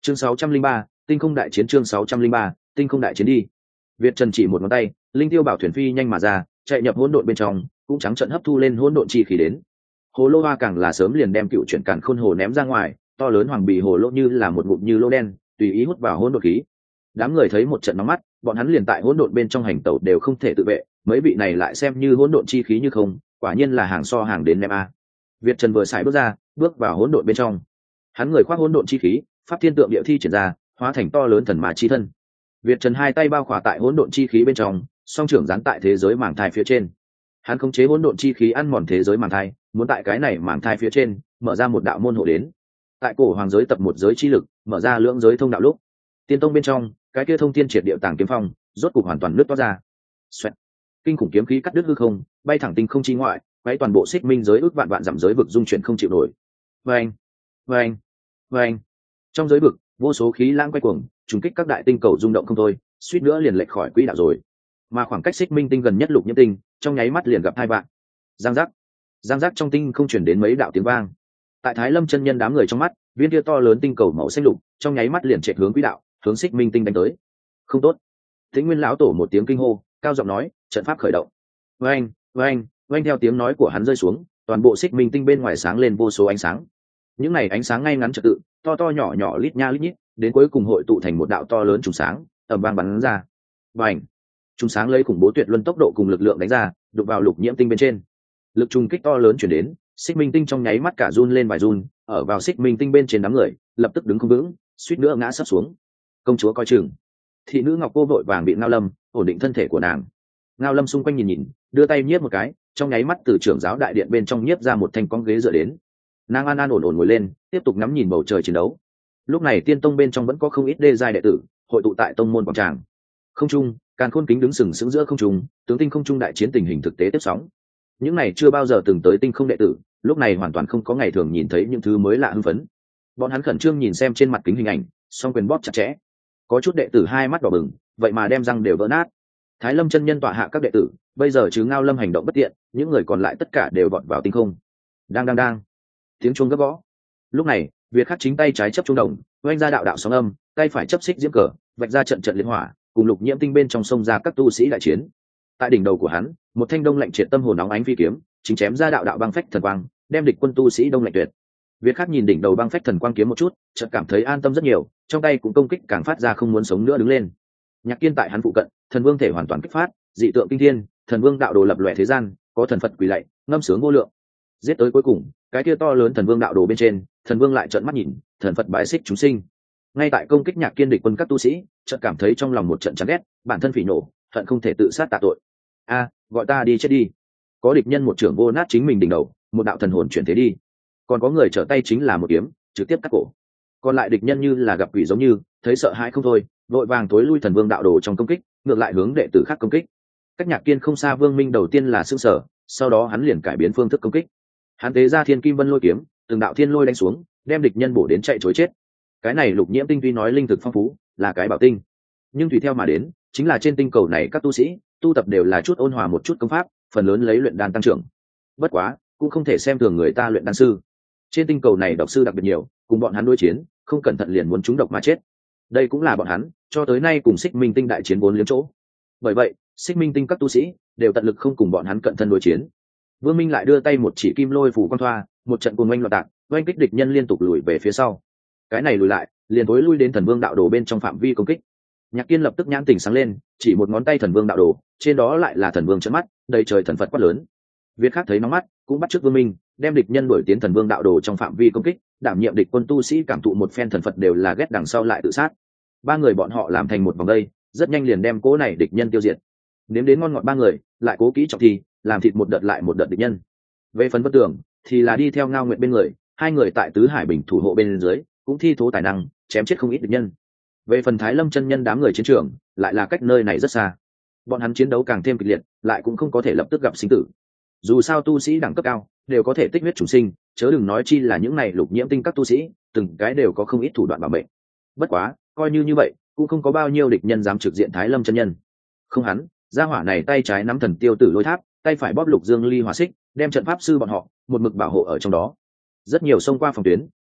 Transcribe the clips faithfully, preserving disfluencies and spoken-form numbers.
chương sáu trăm linh ba, tinh không đại chiến. Chương sáu trăm linh ba, tinh không đại chiến đi. Việt Trần chỉ một ngón tay, linh tiêu bảo thuyền phi nhanh mà ra, chạy nhập hỗn độn bên trong, cũng trắng trợn hấp thu lên hỗn độn chi khí đến. Hồ lô hoa càng là sớm liền đem cựu chuyển càn khôn hồ ném ra ngoài, to lớn hoàng bì hồ lô như là một ngụm như lô đen, tùy ý hút vào hỗn độn khí. Đám người thấy một trận nóng mắt, bọn hắn liền tại hỗn độn bên trong hành tẩu đều không thể tự vệ, mấy vị này lại xem như hỗn độn chi khí như không, quả nhiên là hàng so hàng đến ném a. Việt Trần vừa xài bước ra, bước vào hỗn độn bên trong. Hắn người khoác hỗn độn chi khí, pháp thiên tượng địa thi triển ra, hóa thành to lớn thần ma chi thân. Việt Trần hai tay bao khỏa tại hỗn độn chi khí bên trong, song trưởng dán tại thế giới màng thai phía trên. Hắn khống chế hỗn độn chi khí ăn mòn thế giới màng thai, muốn tại cái này màng thai phía trên mở ra một đạo môn hộ đến. Tại cổ hoàng giới tập một giới chi lực, mở ra lưỡng giới thông đạo lúc. Tiên tông bên trong, cái kia thông thiên triệt địa tàng kiếm phong, rốt cục hoàn toàn nứt toát ra. Xoẹt. Kinh khủng kiếm khí cắt đứt hư không, bay thẳng tinh không chi ngoại, quấy toàn bộ xích minh giới ước vạn vạn dặm giới vực dung chuyển không chịu nổi. Vâng, vâng, vâng. Trong giới vực, vô số khí lãng quay cuồng, trùng kích các đại tinh cầu rung động không thôi, suýt nữa liền lệch khỏi quỹ đạo rồi. Mà khoảng cách xích minh tinh gần nhất lục nhiễm tinh, trong nháy mắt liền gặp hai bạn. Giang giác, giang giác trong tinh không chuyển đến mấy đạo tiếng vang. Tại Thái Lâm chân nhân đám người trong mắt, viên kia to lớn tinh cầu màu xanh lục, trong nháy mắt liền chạy hướng quỹ đạo, hướng xích minh tinh đánh tới. Không tốt. Tĩnh Nguyên lão tổ một tiếng kinh hô, cao giọng nói, trận pháp khởi động. Oeng, oeng, oeng theo tiếng nói của hắn rơi xuống, toàn bộ xích minh tinh bên ngoài sáng lên vô số ánh sáng. Những này ánh sáng ngay ngắn trật tự, to to nhỏ nhỏ lít nha lít nhít, đến cuối cùng hội tụ thành một đạo to lớn trùng sáng, ầm vang bắn ra. Bành! Trùng sáng lấy khủng bố tuyệt luân tốc độ cùng lực lượng đánh ra, đụng vào lục nhiễm tinh bên trên. Lực trùng kích to lớn chuyển đến, xích minh tinh trong nháy mắt cả run lên vài run, ở vào xích minh tinh bên trên đám người, lập tức đứng không vững, suýt nữa ngã sấp xuống. Công chúa coi chừng. Thị nữ Ngọc Cô vội vàng bị Ngao Lâm ổn định thân thể của nàng. Ngao Lâm xung quanh nhìn nhìn, đưa tay nhiếp một cái, trong nháy mắt từ trưởng giáo đại điện bên trong nhiếp ra một thanh con ghế dựa đến. Nàng an an ổn ổn ngồi lên, tiếp tục ngắm nhìn bầu trời chiến đấu. Lúc này tiên tông bên trong vẫn có không ít đê giai đệ tử hội tụ tại tông môn quảng tràng. Không trung, càn khôn kính đứng sừng sững giữa không trung, tướng tinh không trung đại chiến tình hình thực tế tiếp sóng. Những này chưa bao giờ từng tới tinh không đệ tử, lúc này hoàn toàn không có ngày thường nhìn thấy những thứ mới lạ hưng phấn. Bọn hắn khẩn trương nhìn xem trên mặt kính hình ảnh, song quyền bóp chặt chẽ. Có chút đệ tử hai mắt đỏ bừng, vậy mà đem răng đều vỡ nát. Thái Lâm chân nhân tọa hạ các đệ tử, bây giờ chứ Ngao Lâm hành động bất tiện, những người còn lại tất cả đều vọt vào tinh không. Đang đang đang. Tiếng chuông gấp gõ. Lúc này, Việt Khắc chính tay trái chấp trung đồng, oanh ra đạo đạo sóng âm, tay phải chấp xích diễm cờ, vạch ra trận trận liên hỏa, cùng lục nhiễm tinh bên trong sông ra các tu sĩ đại chiến. Tại đỉnh đầu của hắn, một thanh đông lạnh triệt tâm hồn nóng ánh phi kiếm, chính chém ra đạo đạo băng phách thần quang, đem địch quân tu sĩ đông lạnh tuyệt. Việt Khắc nhìn đỉnh đầu băng phách thần quang kiếm một chút, chợt cảm thấy an tâm rất nhiều, trong tay cũng công kích càng phát ra không muốn sống nữa đứng lên. Nhạc Kiên tại hắn phụ cận, thần vương thể hoàn toàn kích phát, dị tượng kinh thiên, thần vương đạo đồ lập lòe thế gian, có thần Phật quỳ lạy, ngâm sướng vô lượng. Giết tới cuối cùng, cái kia to lớn thần vương đạo đồ bên trên, thần vương lại trợn mắt nhìn, thần Phật bái xích chúng sinh. Ngay tại công kích Nhạc Kiên địch quân các tu sĩ, chợt cảm thấy trong lòng một trận chán ghét, bản thân phỉ nổ, hận không thể tự sát tạ tội. A, gọi ta đi chết đi. Có địch nhân một trưởng vô nát chính mình đỉnh đầu, một đạo thần hồn chuyển thế đi. Còn có người trở tay chính là một kiếm, trực tiếp cắt cổ. Còn lại địch nhân như là gặp quỷ giống như, thấy sợ hãi không thôi, vội vàng tối lui thần vương đạo đồ trong công kích, ngược lại hướng đệ tử khác công kích. Cách Nhạc Kiên không xa, Vương Minh đầu tiên là sững sờ, sau đó hắn liền cải biến phương thức công kích. Hắn tế ra Thiên Kim Vân Lôi kiếm, từng đạo thiên lôi đánh xuống, đem địch nhân bổ đến chạy trối chết. Cái này lục nhiễm tinh tuy nói linh thực phong phú, là cái bảo tinh, nhưng tùy theo mà đến, chính là trên tinh cầu này các tu sĩ tu tập đều là chút ôn hòa một chút công pháp, phần lớn lấy luyện đan tăng trưởng. Bất quá, cũng không thể xem thường người ta luyện đan sư. Trên tinh cầu này độc sư đặc biệt nhiều, cùng bọn hắn đối chiến, không cẩn thận liền muốn trúng độc mà chết. Đây cũng là bọn hắn cho tới nay cùng Xích Minh Tinh đại chiến vốn liếng chỗ. Bởi vậy, Xích Minh Tinh các tu sĩ đều tận lực không cùng bọn hắn cận thân đối chiến. Vương Minh lại đưa tay một chỉ kim lôi phủ quan thoa, một trận cuồng oanh loạn tạc, oanh kích địch nhân liên tục lùi về phía sau. Cái này lùi lại, liền tối lui đến thần vương đạo đồ bên trong phạm vi công kích. Nhạc Kiên lập tức nhãn tỉnh sáng lên, chỉ một ngón tay thần vương đạo đồ, trên đó lại là thần vương trợn mắt, đầy trời thần Phật quát lớn. Việt Khắc thấy nóng mắt, cũng bắt chước Vương Minh, đem địch nhân đuổi tiến thần vương đạo đồ trong phạm vi công kích, đảm nhiệm địch quân tu sĩ cảm thụ một phen thần Phật đều là ghét đằng sau lại tự sát. Ba người bọn họ làm thành một vòng đây, rất nhanh liền đem cố này địch nhân tiêu diệt. Nếm đến ngon ngọt ba người, lại cố kỹ trọng thi, làm thịt một đợt lại một đợt địch nhân. Về phần Vân Tưởng, thì là đi theo Ngao Nguyện bên người, hai người tại Tứ Hải Bình thủ hộ bên dưới, cũng thi thố tài năng, chém chết không ít địch nhân. Về phần Thái Lâm chân nhân đám người chiến trường, lại là cách nơi này rất xa. Bọn hắn chiến đấu càng thêm kịch liệt, lại cũng không có thể lập tức gặp sinh tử. Dù sao tu sĩ đẳng cấp cao đều có thể tích huyết chủ sinh, chớ đừng nói chi là những này lục nhiễm tinh các tu sĩ, từng cái đều có không ít thủ đoạn bảo mệnh. Bất quá, coi như như vậy, cũng không có bao nhiêu địch nhân dám trực diện Thái Lâm chân nhân. Không hắn, gia hỏa này tay trái nắm thần tiêu tử lôi tháp, tay phải bóp lục dương ly hỏa xích, đem trận pháp sư bọn họ một mực bảo hộ ở trong đó. Rất nhiều xông qua phòng tuyến,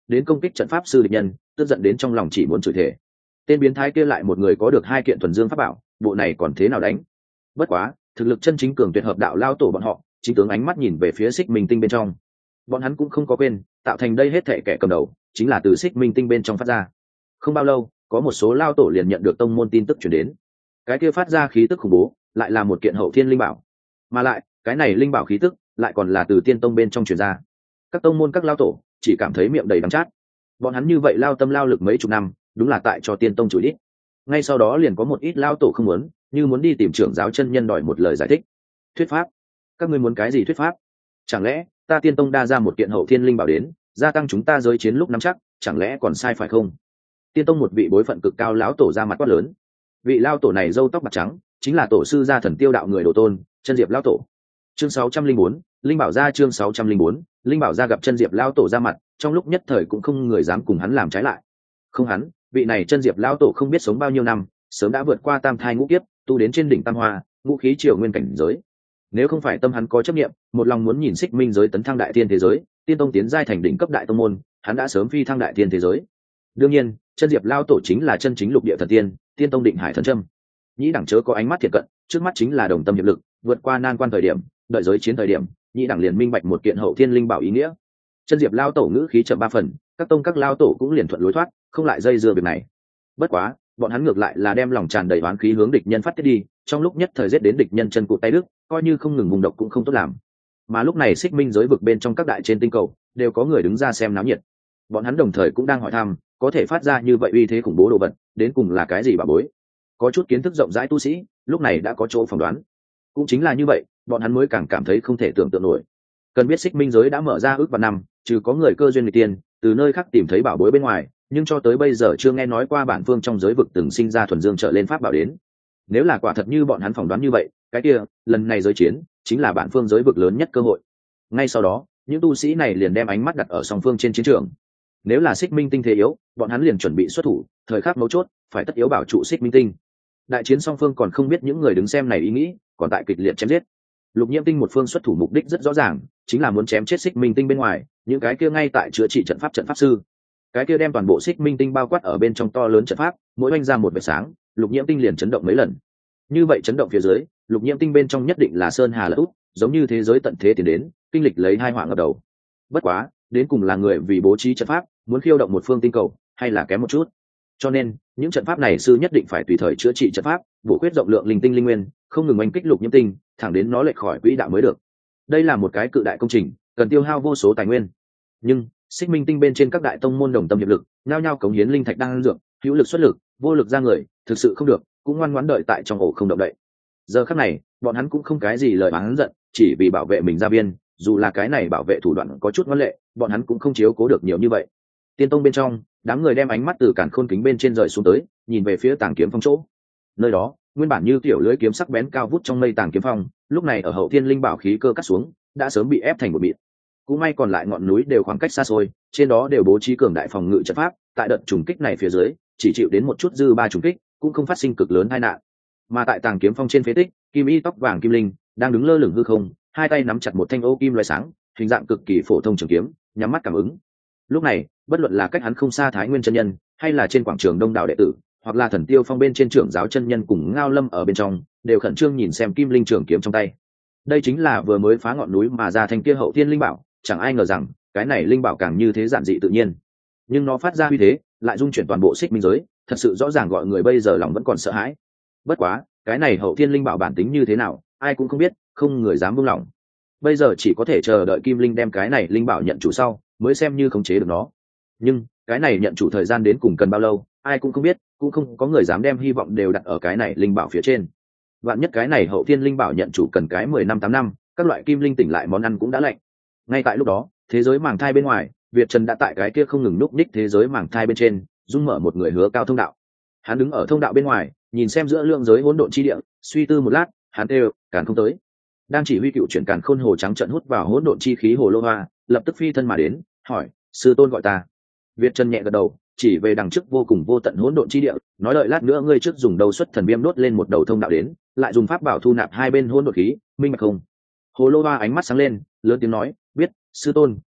đến công kích trận pháp sư địch nhân, tức giận đến trong lòng chỉ muốn chửi thề. Tên biến thái kia lại một người có được hai kiện thuần dương pháp bảo, bộ này còn thế nào đánh? Bất quá, thực lực chân chính cường tuyệt hợp đạo lao tổ bọn họ, chính tướng ánh mắt nhìn về phía Xích Minh Tinh bên trong. Bọn hắn cũng không có quên, tạo thành đây hết thảy kẻ cầm đầu, chính là từ Xích Minh Tinh bên trong phát ra. Không bao lâu, có một số lao tổ liền nhận được tông môn tin tức truyền đến. Cái kia phát ra khí tức khủng bố, lại là một kiện hậu thiên linh bảo. Mà lại, cái này linh bảo khí tức, lại còn là từ tiên tông bên trong truyền ra. Các tông môn các lao tổ chỉ cảm thấy miệng đầy đắng chát. Bọn hắn như vậy lao tâm lao lực mấy chục năm, đúng là tại cho tiên tông chửi đít. Ngay sau đó liền có một ít lao tổ không muốn, như muốn đi tìm trưởng giáo chân nhân đòi một lời giải thích. Thuyết pháp? Các ngươi muốn cái gì thuyết pháp? Chẳng lẽ ta tiên tông đa ra một kiện hậu thiên linh bảo đến, gia tăng chúng ta giới chiến lúc nắm chắc, chẳng lẽ còn sai phải không? Tiên tông một vị bối phận cực cao lão tổ ra mặt quát lớn. Vị lao tổ này râu tóc bạc trắng, chính là tổ sư gia thần tiêu đạo người đồ tôn, Chân Diệp lão tổ. Chương sáu trăm linh bốn, linh bảo gia chương sáu trăm linh bốn, linh bảo gia gặp Chân Diệp lão tổ ra mặt, trong lúc nhất thời cũng không người dám cùng hắn làm trái lại. Không hắn, vị này Chân Diệp lão tổ không biết sống bao nhiêu năm, sớm đã vượt qua tam thai ngũ kiếp, tu đến trên đỉnh tam hoa, ngũ khí triều nguyên cảnh giới. Nếu không phải tâm hắn có chấp niệm, một lòng muốn nhìn Xích Minh giới tấn thăng đại thiên thế giới, tiên tông tiến giai thành đỉnh cấp đại tông môn, hắn đã sớm phi thăng đại thiên thế giới. Đương nhiên, Chân Diệp lão tổ chính là chân chính lục địa thần tiên, tiên tông định hải thần trâm. Nhĩ đẳng chớ có ánh mắt thiệt cận, trước mắt chính là đồng tâm hiệp lực, vượt qua nan quan thời điểm, đợi giới chiến thời điểm, nhĩ đẳng liền minh bạch một kiện hậu thiên linh bảo ý nghĩa. Chân Diệp lão tổ ngữ khí chậm ba phần, các tông các lão tổ cũng liền thuận lối thoát, không lại dây dưa việc này. Bất quá, bọn hắn ngược lại là đem lòng tràn đầy oán khí hướng địch nhân phát tiết đi, trong lúc nhất thời giết đến địch nhân chân cụt tay đứt, coi như không ngừng vùng độc cũng không tốt làm. Mà lúc này Xích Minh giới vực bên trong các đại trên tinh cầu, đều có người đứng ra xem náo nhiệt. Bọn hắn đồng thời cũng đang hỏi thăm, có thể phát ra như vậy uy thế khủng bố đồ vật, đến cùng là cái gì bà bối? Có chút kiến thức rộng rãi tu sĩ, lúc này đã có chỗ phỏng đoán. Cũng chính là như vậy, bọn hắn mới càng cảm thấy không thể tưởng tượng nổi. Cần biết Xích Minh giới đã mở ra ước vạn năm, trừ có người cơ duyên người tiền, từ nơi khác tìm thấy bảo bối bên ngoài, nhưng cho tới bây giờ chưa nghe nói qua bản phương trong giới vực từng sinh ra thuần dương trở lên pháp bảo đến. Nếu là quả thật như bọn hắn phỏng đoán như vậy, cái kia, lần này giới chiến chính là bản phương giới vực lớn nhất cơ hội. Ngay sau đó, những tu sĩ này liền đem ánh mắt đặt ở song phương trên chiến trường. Nếu là Xích Minh Tinh thế yếu, bọn hắn liền chuẩn bị xuất thủ, thời khắc mấu chốt, phải tất yếu bảo trụ Xích Minh Tinh. Đại chiến song phương còn không biết những người đứng xem này ý nghĩ, còn tại kịch liệt chém giết. Lục Nhiễm Tinh một phương xuất thủ mục đích rất rõ ràng, chính là muốn chém chết Xích Minh Tinh bên ngoài, những cái kia ngay tại chữa trị trận pháp trận pháp sư. Cái kia đem toàn bộ Xích Minh Tinh bao quát ở bên trong to lớn trận pháp, mỗi oanh ra một vệt sáng, Lục Nhiễm Tinh liền chấn động mấy lần. Như vậy chấn động phía dưới, Lục Nhiễm Tinh bên trong nhất định là sơn hà lở út, giống như thế giới tận thế tiến đến, kinh lịch lấy hai họa ngập đầu. Bất quá, đến cùng là người vì bố trí trận pháp, muốn khiêu động một phương tinh cầu, hay là kém một chút. Cho nên, những trận pháp này sư nhất định phải tùy thời chữa trị trận pháp, bổ khuyết rộng lượng linh tinh linh nguyên, không ngừng oanh kích Lục Nhiễm Tinh, thẳng đến nó lệch khỏi quỹ đạo mới được. Đây là một cái cự đại công trình, cần tiêu hao vô số tài nguyên. Nhưng, Xích Minh Tinh bên trên các đại tông môn đồng tâm hiệp lực, nhao nhao cống hiến linh thạch đang dược, hữu lực xuất lực, vô lực ra người, thực sự không được, cũng ngoan ngoãn đợi tại trong ổ không động đậy. Giờ khắc này, bọn hắn cũng không cái gì lời oán giận, chỉ vì bảo vệ mình gia viên, dù là cái này bảo vệ thủ đoạn có chút ngoan lệ, bọn hắn cũng không chiếu cố được nhiều như vậy. Tiên tông bên trong, đám người đem ánh mắt từ cản khôn kính bên trên rời xuống tới, nhìn về phía tàng kiếm phong chỗ. Nơi đó, nguyên bản như tiểu lưới kiếm sắc bén cao vút trong mây tàng kiếm phong, lúc này ở hậu thiên linh bảo khí cơ cắt xuống, đã sớm bị ép thành một bịt. Cũng may còn lại ngọn núi đều khoảng cách xa xôi, trên đó đều bố trí cường đại phòng ngự trận pháp, tại đợt trùng kích này phía dưới, chỉ chịu đến một chút dư ba trùng kích, cũng không phát sinh cực lớn tai nạn. Mà tại tàng kiếm phong trên phế tích, Kim Y tóc vàng Kim Linh đang đứng lơ lửng hư không, hai tay nắm chặt một thanh ô kim loại sáng, hình dạng cực kỳ phổ thông trường kiếm, nhắm mắt cảm ứng. Lúc này, bất luận là cách hắn không xa Thái Nguyên chân nhân, hay là trên quảng trường đông đảo đệ tử, hoặc là Thần Tiêu Phong bên trên trưởng giáo chân nhân cùng Ngao Lâm ở bên trong, đều khẩn trương nhìn xem Kim Linh trường kiếm trong tay. Đây chính là vừa mới phá ngọn núi mà ra thanh kia hậu thiên linh bảo, chẳng ai ngờ rằng cái này linh bảo càng như thế giản dị tự nhiên, nhưng nó phát ra uy thế lại dung chuyển toàn bộ Xích Minh giới, thật sự rõ ràng gọi người bây giờ lòng vẫn còn sợ hãi. Bất quá, cái này hậu thiên linh bảo bản tính như thế nào, ai cũng không biết, không người dám buông lỏng. Bây giờ chỉ có thể chờ đợi Kim Linh đem cái này linh bảo nhận chủ sau, mới xem như khống chế được nó. Nhưng cái này nhận chủ thời gian đến cùng cần bao lâu, ai cũng không biết, cũng không có người dám đem hy vọng đều đặt ở cái này linh bảo phía trên. Vạn nhất cái này hậu thiên linh bảo nhận chủ cần cái mười năm tám năm, các loại kim linh tỉnh lại món ăn cũng đã lạnh. Ngay tại lúc đó, thế giới màng thai bên ngoài, Việt Trần đã tại cái kia không ngừng núp ních thế giới màng thai bên trên, dung mở một người hứa cao thông đạo. Hắn đứng ở thông đạo bên ngoài, nhìn xem giữa lượng giới hỗn độn chi địa, suy tư một lát, hắn kêu, càn không tới. Đang chỉ huy cựu chuyển càn khôn hồ trắng trận hút vào hỗn độn chi khí hồ lô hoa, lập tức phi thân mà đến, hỏi, sư tôn gọi ta. Việt Trần nhẹ gật đầu, chỉ về đằng trước vô cùng vô tận hỗn độn chi địa, nói đợi lát nữa ngươi trước dùng đầu xuất thần viêm đốt lên một đầu thông đạo đến, lại dùng pháp bảo thu nạp hai bên hỗn độn khí, minh bạch không? Hồ lô hoa ánh mắt sáng lên, lớn tiếng nói, biết, sư tôn,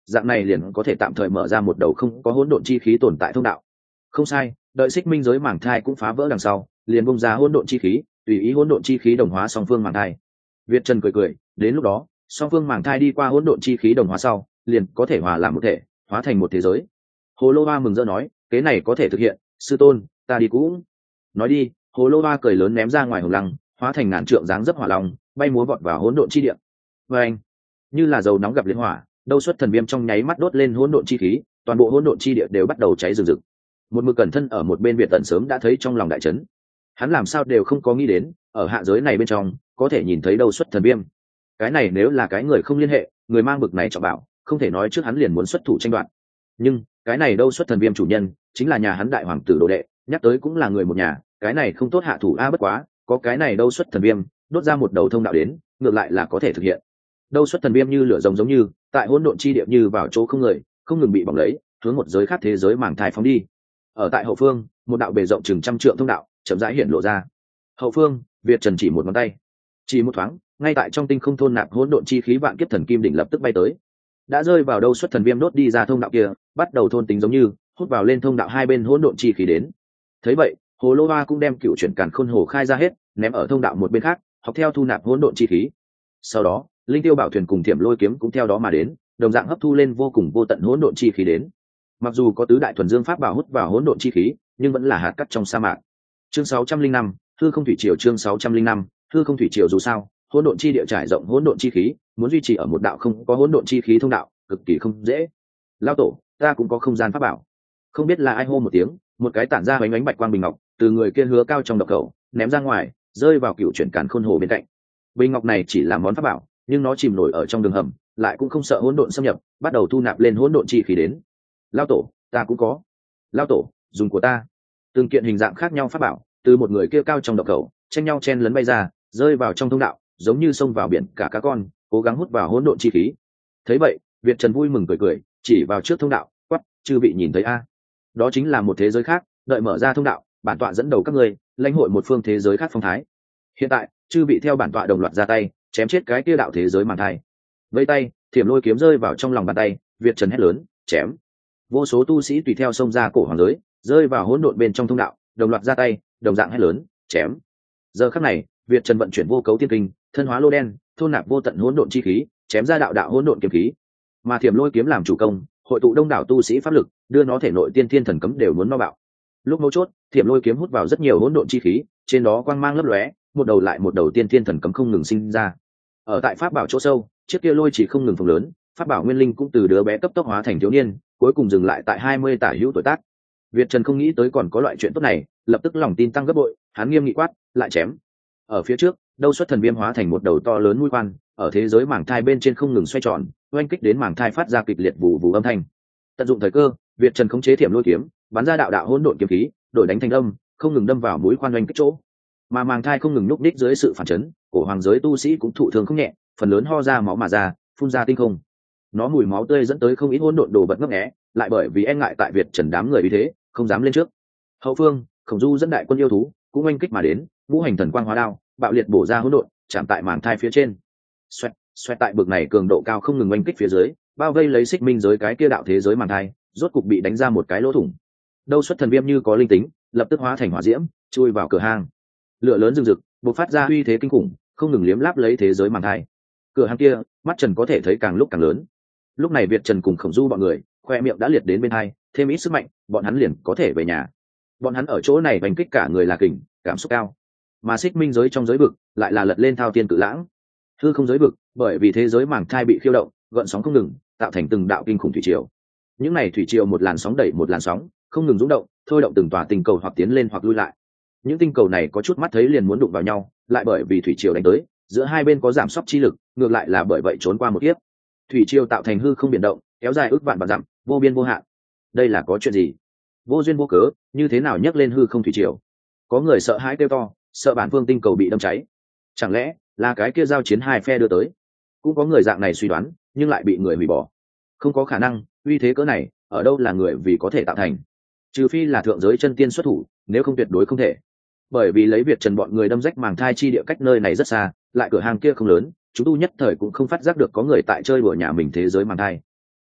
dạng này liền có thể tạm thời mở ra một đầu không có hỗn độn chi khí tồn tại thông đạo. Không sai, đợi xích minh giới màng thai cũng phá vỡ đằng sau, liền bung ra hỗn độn chi khí, tùy ý hỗn độn chi khí đồng hóa song phương màng thai. Việt Trần cười cười, đến lúc đó, song phương màng thai đi qua hỗn độn chi khí đồng hóa sau, liền có thể hòa làm một thể, hóa thành một thế giới. Hồ Lô Hoa mừng rỡ nói, kế này có thể thực hiện, sư tôn, ta đi cũng. Nói đi, Hồ Lô Hoa cười lớn ném ra ngoài hồng lăng, hóa thành ngàn trượng dáng dấp hỏa long, bay múa vọt vào hỗn độn chi địa. Và anh, như là dầu nóng gặp liên hỏa, đâu xuất thần viêm trong nháy mắt đốt lên hỗn độn chi khí, toàn bộ hỗn độn chi địa đều bắt đầu cháy rừng rực. Một mực cẩn thân ở một bên Việt Tận sớm đã thấy trong lòng đại chấn. Hắn làm sao đều không có nghĩ đến, ở hạ giới này bên trong, có thể nhìn thấy đâu xuất thần viêm. Cái này nếu là cái người không liên hệ, người mang bực này cho bảo, không thể nói trước hắn liền muốn xuất thủ tranh đoạt. Nhưng, cái này đâu xuất thần viêm chủ nhân, chính là nhà hắn đại hoàng tử đồ đệ, nhắc tới cũng là người một nhà, cái này không tốt hạ thủ a bất quá, có cái này đâu xuất thần viêm, đốt ra một đầu thông đạo đến, ngược lại là có thể thực hiện. Đâu xuất thần viêm như lửa rồng giống như, tại hỗn độn chi địa như vào chỗ không người, không ngừng bị bỏng lấy, hướng một giới khác thế giới màng thai phóng đi. Ở tại hậu phương, một đạo bề rộng chừng trăm trượng thông đạo, chậm rãi hiện lộ ra. Hậu phương, Việt Trần chỉ một ngón tay, chỉ một thoáng, ngay tại trong tinh không thôn nạp hỗn độn chi khí vạn kiếp thần kim đỉnh lập tức bay tới. Đã rơi vào đâu xuất thần viêm đốt đi ra thông đạo kia, bắt đầu thôn tính giống như, hút vào lên thông đạo hai bên hỗn độn chi khí đến. Thấy vậy, Hồ Lô Hoa cũng đem cựu chuyển càn khôn hồ khai ra hết, ném ở thông đạo một bên khác, học theo thu nạp hỗn độn chi khí. Sau đó, Linh Tiêu Bảo Thuyền cùng Thiểm Lôi Kiếm cũng theo đó mà đến, đồng dạng hấp thu lên vô cùng vô tận hỗn độn chi khí đến. Mặc dù có tứ đại thuần dương pháp bảo hút vào hỗn độn chi khí, nhưng vẫn là hạt cát trong sa mạc. Chương sáu trăm linh năm, hư không thủy triều chương sáu trăm linh năm, hư không thủy triều dù sao, hỗn độn chi địa trải rộng hỗn độn chi khí, muốn duy trì ở một đạo không có hỗn độn chi khí thông đạo, cực kỳ không dễ. Lão tổ, ta cũng có không gian pháp bảo. Không biết là ai hô một tiếng, một cái tản ra ánh ánh bạch quang bình ngọc, từ người kia hứa cao trong độc khẩu, ném ra ngoài, rơi vào cựu chuyển càn khôn hồ bên cạnh. Bình ngọc này chỉ là món pháp bảo, nhưng nó chìm nổi ở trong đường hầm, lại cũng không sợ hỗn độn xâm nhập, bắt đầu thu nạp lên hỗn độn chi khí đến. Lão tổ, ta cũng có. Lão tổ, dùng của ta. Từng kiện hình dạng khác nhau pháp bảo, từ một người kia cao trong độc khẩu, tranh nhau chen lấn bay ra, rơi vào trong thông đạo, giống như sông vào biển cả cá con, cố gắng hút vào hỗn độn chi khí. Thấy vậy, Việt Trần vui mừng cười cười, chỉ vào trước thông đạo, quát, chư vị nhìn thấy a? Đó chính là một thế giới khác, đợi mở ra thông đạo, bản tọa dẫn đầu các ngươi, lãnh hội một phương thế giới khác phong thái. Hiện tại, chư vị theo bản tọa đồng loạt ra tay, chém chết cái kia đạo thế giới màn thai. Vây tay, Thiểm Lôi Kiếm rơi vào trong lòng bàn tay, Việt Trần hét lớn, chém. Vô số tu sĩ tùy theo xông ra cổ hoàng giới, rơi vào hỗn độn bên trong thông đạo, đồng loạt ra tay, đồng dạng hét lớn, chém. Giờ khắc này, Việt Trần vận chuyển vô cấu tiên kinh, thân hóa lô đen, thôn nạp vô tận hỗn độn chi khí, chém ra đạo đạo hỗn độn kiếm khí. Mà Thiểm Lôi Kiếm làm chủ công, hội tụ đông đảo tu sĩ pháp lực, đưa nó thể nội tiên thiên thần cấm đều muốn no bạo. Lúc mấu chốt, Thiểm Lôi Kiếm hút vào rất nhiều hỗn độn chi khí, trên đó quang mang lấp lóe, một đầu lại một đầu tiên thiên thần cấm không ngừng sinh ra. Ở tại pháp bảo chỗ sâu, chiếc kia lôi chỉ không ngừng phồng lớn, pháp bảo nguyên linh cũng từ đứa bé cấp tốc hóa thành thiếu niên, cuối cùng dừng lại tại hai mươi tả hữu tuổi tác. Việt Trần không nghĩ tới còn có loại chuyện tốt này, lập tức lòng tin tăng gấp bội, hắn nghiêm nghị quát, lại chém. Ở phía trước, đâu xuất thần viêm hóa thành một đầu to lớn mũi khoan, ở thế giới màng thai bên trên không ngừng xoay tròn, oanh kích đến màng thai phát ra kịch liệt vụ vụ âm thanh. Tận dụng thời cơ, Việt Trần khống chế Thiểm Lôi Kiếm, bắn ra đạo đạo hỗn độn kiếm khí, đổi đánh thành âm, không ngừng đâm vào mũi khoan oanh kích chỗ. Mà màng thai không ngừng nhúc đích dưới sự phản chấn, cổ hoàng giới tu sĩ cũng thụ thương không nhẹ, phần lớn ho ra máu mà ra, phun ra tinh không. Nó mùi máu tươi dẫn tới không ít hỗn độn đồ vật ngấp nghé, lại bởi vì e ngại tại Việt Trần đám người vì thế, không dám lên trước. Hậu phương, Khổng Du dẫn đại quân yêu thú, cũng oanh kích mà đến, ngũ hành thần quang hóa đao, bạo liệt bổ ra hỗn độn, chạm tại màng thai phía trên. Xoẹt, xoẹt tại bực này cường độ cao không ngừng oanh kích phía dưới, bao vây lấy xích minh giới cái kia đạo thế giới màng thai, rốt cục bị đánh ra một cái lỗ thủng. Đâu xuất thần viêm như có linh tính, lập tức hóa thành hỏa diễm, chui vào cửa hang. Lửa lớn rừng rực, bộc phát ra uy thế kinh khủng, không ngừng liếm láp lấy thế giới màng thai. Cửa hang kia, mắt Trần có thể thấy càng lúc càng lớn. Lúc này Việt Trần cùng Khổng Du bọn người, khoe miệng đã liệt đến bên hai, thêm ít sức mạnh, bọn hắn liền có thể về nhà. Bọn hắn ở chỗ này đánh kích cả người là kình, cảm xúc cao. Mà xích minh giới trong giới vực, lại là lật lên thao tiên cự lãng. Hư không giới vực, bởi vì thế giới màng thai bị khiêu động, gợn sóng không ngừng, tạo thành từng đạo kinh khủng thủy triều. Những này thủy triều một làn sóng đẩy một làn sóng, không ngừng rung động, thôi động từng tòa tinh cầu hoặc tiến lên hoặc lui lại. Những tinh cầu này có chút mắt thấy liền muốn đụng vào nhau, lại bởi vì thủy triều đánh tới, giữa hai bên có giảm sóc chi lực, ngược lại là bởi vậy trốn qua một kiếp. Thủy triều tạo thành hư không biển động, kéo dài ước vạn vạn dặm, vô biên vô hạn. Đây là có chuyện gì? Vô duyên vô cớ, như thế nào nhấc lên hư không thủy triều? Có người sợ hãi kêu to, sợ bản phương tinh cầu bị đâm cháy. Chẳng lẽ là cái kia giao chiến hai phe đưa tới? Cũng có người dạng này suy đoán, nhưng lại bị người hủy bỏ. Không có khả năng, uy thế cỡ này, ở đâu là người vì có thể tạo thành? Trừ phi là thượng giới chân tiên xuất thủ, nếu không tuyệt đối không thể. Bởi vì lấy Việt Trần bọn người đâm rách màng thai chi địa cách nơi này rất xa, lại cửa hàng kia không lớn, chúng tu nhất thời cũng không phát giác được có người tại chơi đùa nhà mình thế giới màng thai.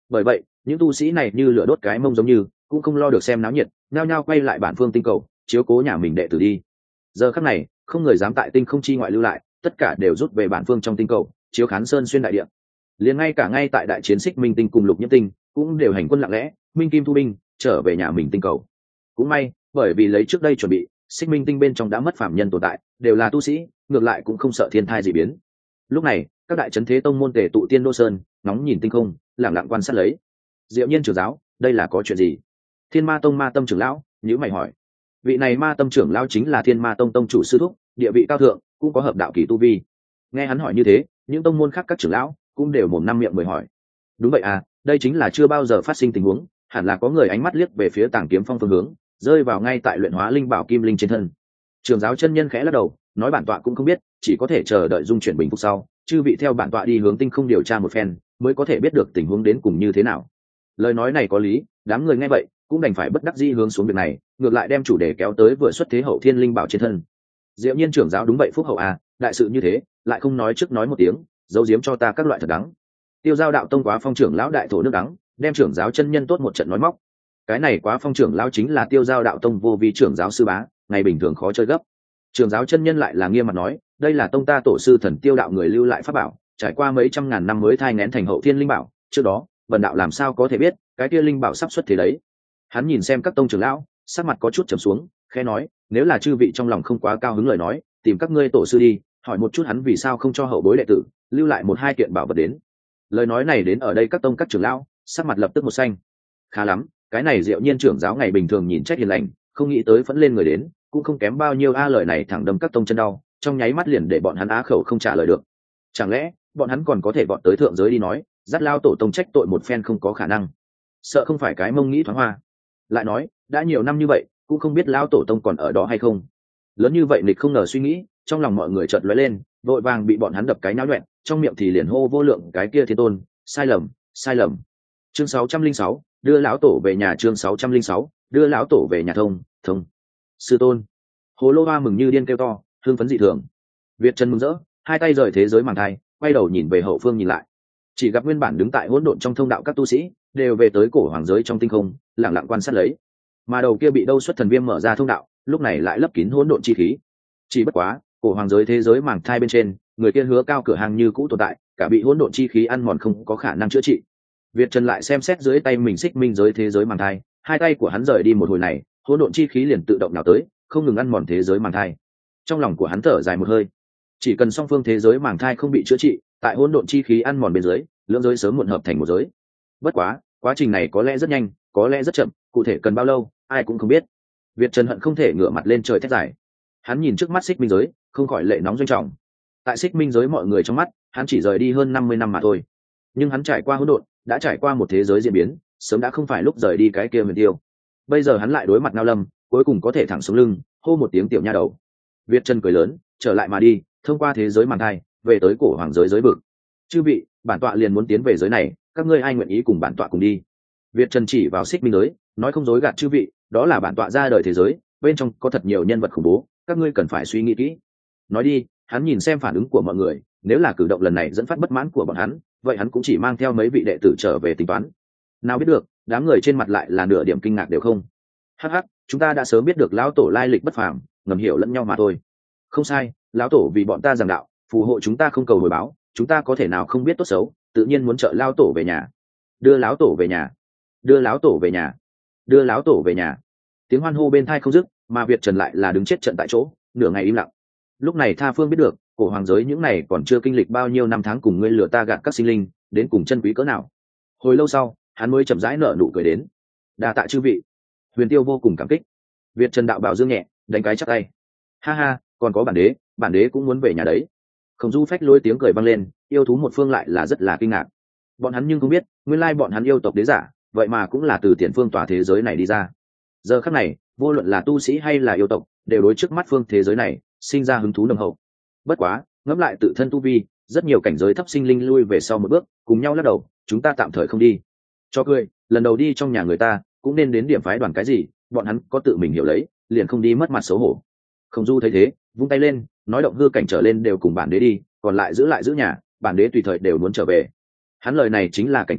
Bởi vậy những tu sĩ này như lửa đốt cái mông giống như cũng không lo được xem náo nhiệt, nhao nhao quay lại bản phương tinh cầu chiếu cố nhà mình đệ tử đi. Giờ khắc này không người dám tại tinh không chi ngoại lưu lại, tất cả đều rút về bản phương trong tinh cầu chiếu khán sơn xuyên đại địa. Liền ngay cả ngay tại đại chiến xích minh tinh cùng lục nhiễm tinh cũng đều hành quân lặng lẽ, minh kim thu binh trở về nhà mình tinh cầu. Cũng may bởi vì lấy trước đây chuẩn bị, xích minh tinh bên trong đã mất phạm nhân tồn tại, đều là tu sĩ, ngược lại cũng không sợ thiên thai dị biến. Lúc này các đại trấn thế tông môn tề tụ tiên đô sơn, nóng nhìn tinh không, lẳng lặng quan sát lấy. Diệu Nhiên trưởng giáo, đây là có chuyện gì? Thiên Ma tông Ma tâm trưởng lão nhíu mày hỏi. Vị này Ma tâm trưởng lão chính là Thiên Ma tông tông chủ sư thúc, địa vị cao thượng, cũng có hợp đạo kỳ tu vi. Nghe hắn hỏi như thế, những tông môn khác các trưởng lão cũng đều mồm năm miệng mười hỏi. Đúng vậy à, đây chính là chưa bao giờ phát sinh tình huống, hẳn là có người ánh mắt liếc về phía Tàng Kiếm Phong phương hướng, rơi vào ngay tại luyện hóa linh bảo kim linh trên thân. Trưởng giáo chân nhân khẽ lắc đầu, nói bản tọa cũng không biết, chỉ có thể chờ đợi dung chuyển bình phục sau, chư vị theo bản tọa đi hướng tinh không điều tra một phen, mới có thể biết được tình huống đến cùng như thế nào. Lời nói này có lý, đám người nghe vậy cũng đành phải bất đắc dĩ hướng xuống việc này, ngược lại đem chủ đề kéo tới vừa xuất thế hậu thiên linh bảo trên thân. Diệu Nhiên trưởng giáo đúng vậy phúc hậu à, đại sự như thế lại không nói trước nói một tiếng, giấu giếm cho ta các loại thật đắng. Tiêu Giao đạo tông Quá Phong trưởng lão đại thổ nước đắng, đem trưởng giáo chân nhân tốt một trận nói móc. Cái này Quá Phong trưởng lão chính là Tiêu Giao đạo tông vô vi trưởng giáo sư bá, ngày bình thường khó chơi gấp. Trưởng giáo chân nhân lại là nghiêm mặt nói, đây là tông ta tổ sư thần Tiêu đạo người lưu lại pháp bảo, trải qua mấy trăm ngàn năm mới thai nghén thành hậu thiên linh bảo, trước đó bần đạo làm sao có thể biết cái kia linh bảo sắp xuất thế đấy. Hắn nhìn xem các tông trưởng lão, sắc mặt có chút trầm xuống, khẽ nói, nếu là chư vị trong lòng không quá cao hứng lời nói, tìm các ngươi tổ sư đi, hỏi một chút hắn vì sao không cho hậu bối đệ tử lưu lại một hai kiện bảo vật đến. Lời nói này đến ở đây các tông các trưởng lão sắc mặt lập tức một xanh. Khá lắm, cái này Diệu Nhiên trưởng giáo ngày bình thường nhìn trách hiền lành, không nghĩ tới phẫn lên người đến, cũng không kém bao nhiêu a. Lời này thẳng đâm các tông chân đau, trong nháy mắt liền để bọn hắn á khẩu không trả lời được. Chẳng lẽ bọn hắn còn có thể vọt tới thượng giới đi nói dắt lao tổ tông trách tội một phen không có khả năng? Sợ không phải cái mông nghĩ thoáng hoa. Lại nói đã nhiều năm như vậy cũng không biết lao tổ tông còn ở đó hay không. Lớn như vậy nịch không ngờ suy nghĩ trong lòng mọi người chợt lóe lên, vội vàng bị bọn hắn đập cái náo nhuẹn, trong miệng thì liền hô vô lượng cái kia thiên tôn, sai lầm sai lầm. Chương sáu trăm linh sáu, đưa lão tổ về nhà. Chương sáu trăm linh sáu, đưa lão tổ về nhà. Thông thông sư tôn. Hồ Lô Hoa mừng như điên kêu to, hương phấn dị thường. Việt Trần mừng rỡ, hai tay rời thế giới màng thai, quay đầu nhìn về hậu phương nhìn lại, chỉ gặp nguyên bản đứng tại hỗn độn trong thông đạo các tu sĩ đều về tới cổ hoàng giới trong tinh không, lặng lặng quan sát lấy. Mà đầu kia bị đâu xuất thần viêm mở ra thông đạo, lúc này lại lấp kín hỗn độn chi khí. Chỉ bất quá cổ hoàng giới thế giới màng thai bên trên, người kia hứa cao cửa hàng như cũ tồn tại, cả bị hỗn độn chi khí ăn mòn không có khả năng chữa trị. Việt Trần lại xem xét dưới tay mình xích minh giới thế giới màng thai, hai tay của hắn rời đi một hồi này, hỗn độn chi khí liền tự động nào tới, không ngừng ăn mòn thế giới màng thai. Trong lòng của hắn thở dài một hơi, chỉ cần song phương thế giới màng thai không bị chữa trị, tại hỗn độn chi khí ăn mòn bên dưới, lưỡng giới sớm muộn hợp thành một giới. Bất quá quá trình này có lẽ rất nhanh, có lẽ rất chậm, cụ thể cần bao lâu ai cũng không biết. Việt Trần hận không thể ngửa mặt lên trời thét dài. Hắn nhìn trước mắt xích minh giới, không khỏi lệ nóng doanh trọng. Tại xích minh giới mọi người trong mắt, hắn chỉ rời đi hơn năm mươi năm mà thôi, nhưng hắn trải qua hỗn độn, đã trải qua một thế giới diễn biến, sớm đã không phải lúc rời đi cái kia huyền tiêu. Bây giờ hắn lại đối mặt Ngao Lâm, cuối cùng có thể thẳng xuống lưng, hô một tiếng tiểu nha đầu. Việt Trần cười lớn, trở lại mà đi, thông qua thế giới màn thai, về tới cổ hoàng giới giới vực. Chư vị, bản tọa liền muốn tiến về giới này, các ngươi ai nguyện ý cùng bản tọa cùng đi? Việt Trần chỉ vào xích minh giới, nói không dối gạt chư vị, đó là bản tọa ra đời thế giới, bên trong có thật nhiều nhân vật khủng bố, các ngươi cần phải suy nghĩ kỹ. Nói đi, hắn nhìn xem phản ứng của mọi người, nếu là cử động lần này dẫn phát bất mãn của bọn hắn, vậy hắn cũng chỉ mang theo mấy vị đệ tử trở về tính toán. Nào biết được, đám người trên mặt lại là nửa điểm kinh ngạc đều không. Hắc hắc, chúng ta đã sớm biết được lão tổ lai lịch bất phàm, ngầm hiểu lẫn nhau mà thôi. Không sai, lão tổ vì bọn ta giảng đạo, phù hộ chúng ta không cầu hồi báo, chúng ta có thể nào không biết tốt xấu, tự nhiên muốn trợ lão tổ về nhà. Đưa lão tổ về nhà, đưa lão tổ về nhà, đưa lão tổ về nhà. Tiếng hoan hô bên tai không dứt, mà Việt Trần lại là đứng chết trận tại chỗ, nửa ngày im lặng. Lúc này Tha Phương biết được, cổ hoàng giới những này còn chưa kinh lịch bao nhiêu năm tháng cùng ngươi lừa ta gạt các sinh linh, đến cùng chân quý cỡ nào. Hồi lâu sau, hắn mới chậm rãi nở nụ cười đến. Đa tạ chư vị. Huyền Tiêu vô cùng cảm kích. Việt Trần đạo bảo dương nhẹ, đánh cái chắp tay. Ha ha, còn có bản đế, bản đế cũng muốn về nhà đấy. Khổng Du phách lôi tiếng cười vang lên, yêu thú một phương lại là rất là kinh ngạc. Bọn hắn nhưng không biết, nguyên lai bọn hắn yêu tộc đế giả, vậy mà cũng là từ tiền phương tòa thế giới này đi ra. Giờ khắc này, vô luận là tu sĩ hay là yêu tộc, đều đối trước mắt phương thế giới này sinh ra hứng thú nồng hậu. Bất quá, ngẫm lại tự thân tu vi, rất nhiều cảnh giới thấp sinh linh lui về sau một bước, cùng nhau lắc đầu, chúng ta tạm thời không đi. Cho cười, lần đầu đi trong nhà người ta, cũng nên đến điểm phái đoàn cái gì, bọn hắn có tự mình hiểu lấy, liền không đi mất mặt xấu hổ. Không Du thấy thế, vung tay lên, nói động hư cảnh trở lên đều cùng bản đế đi, còn lại giữ lại giữ nhà, bản đế tùy thời đều muốn trở về. Hắn lời này chính là cảnh cáo,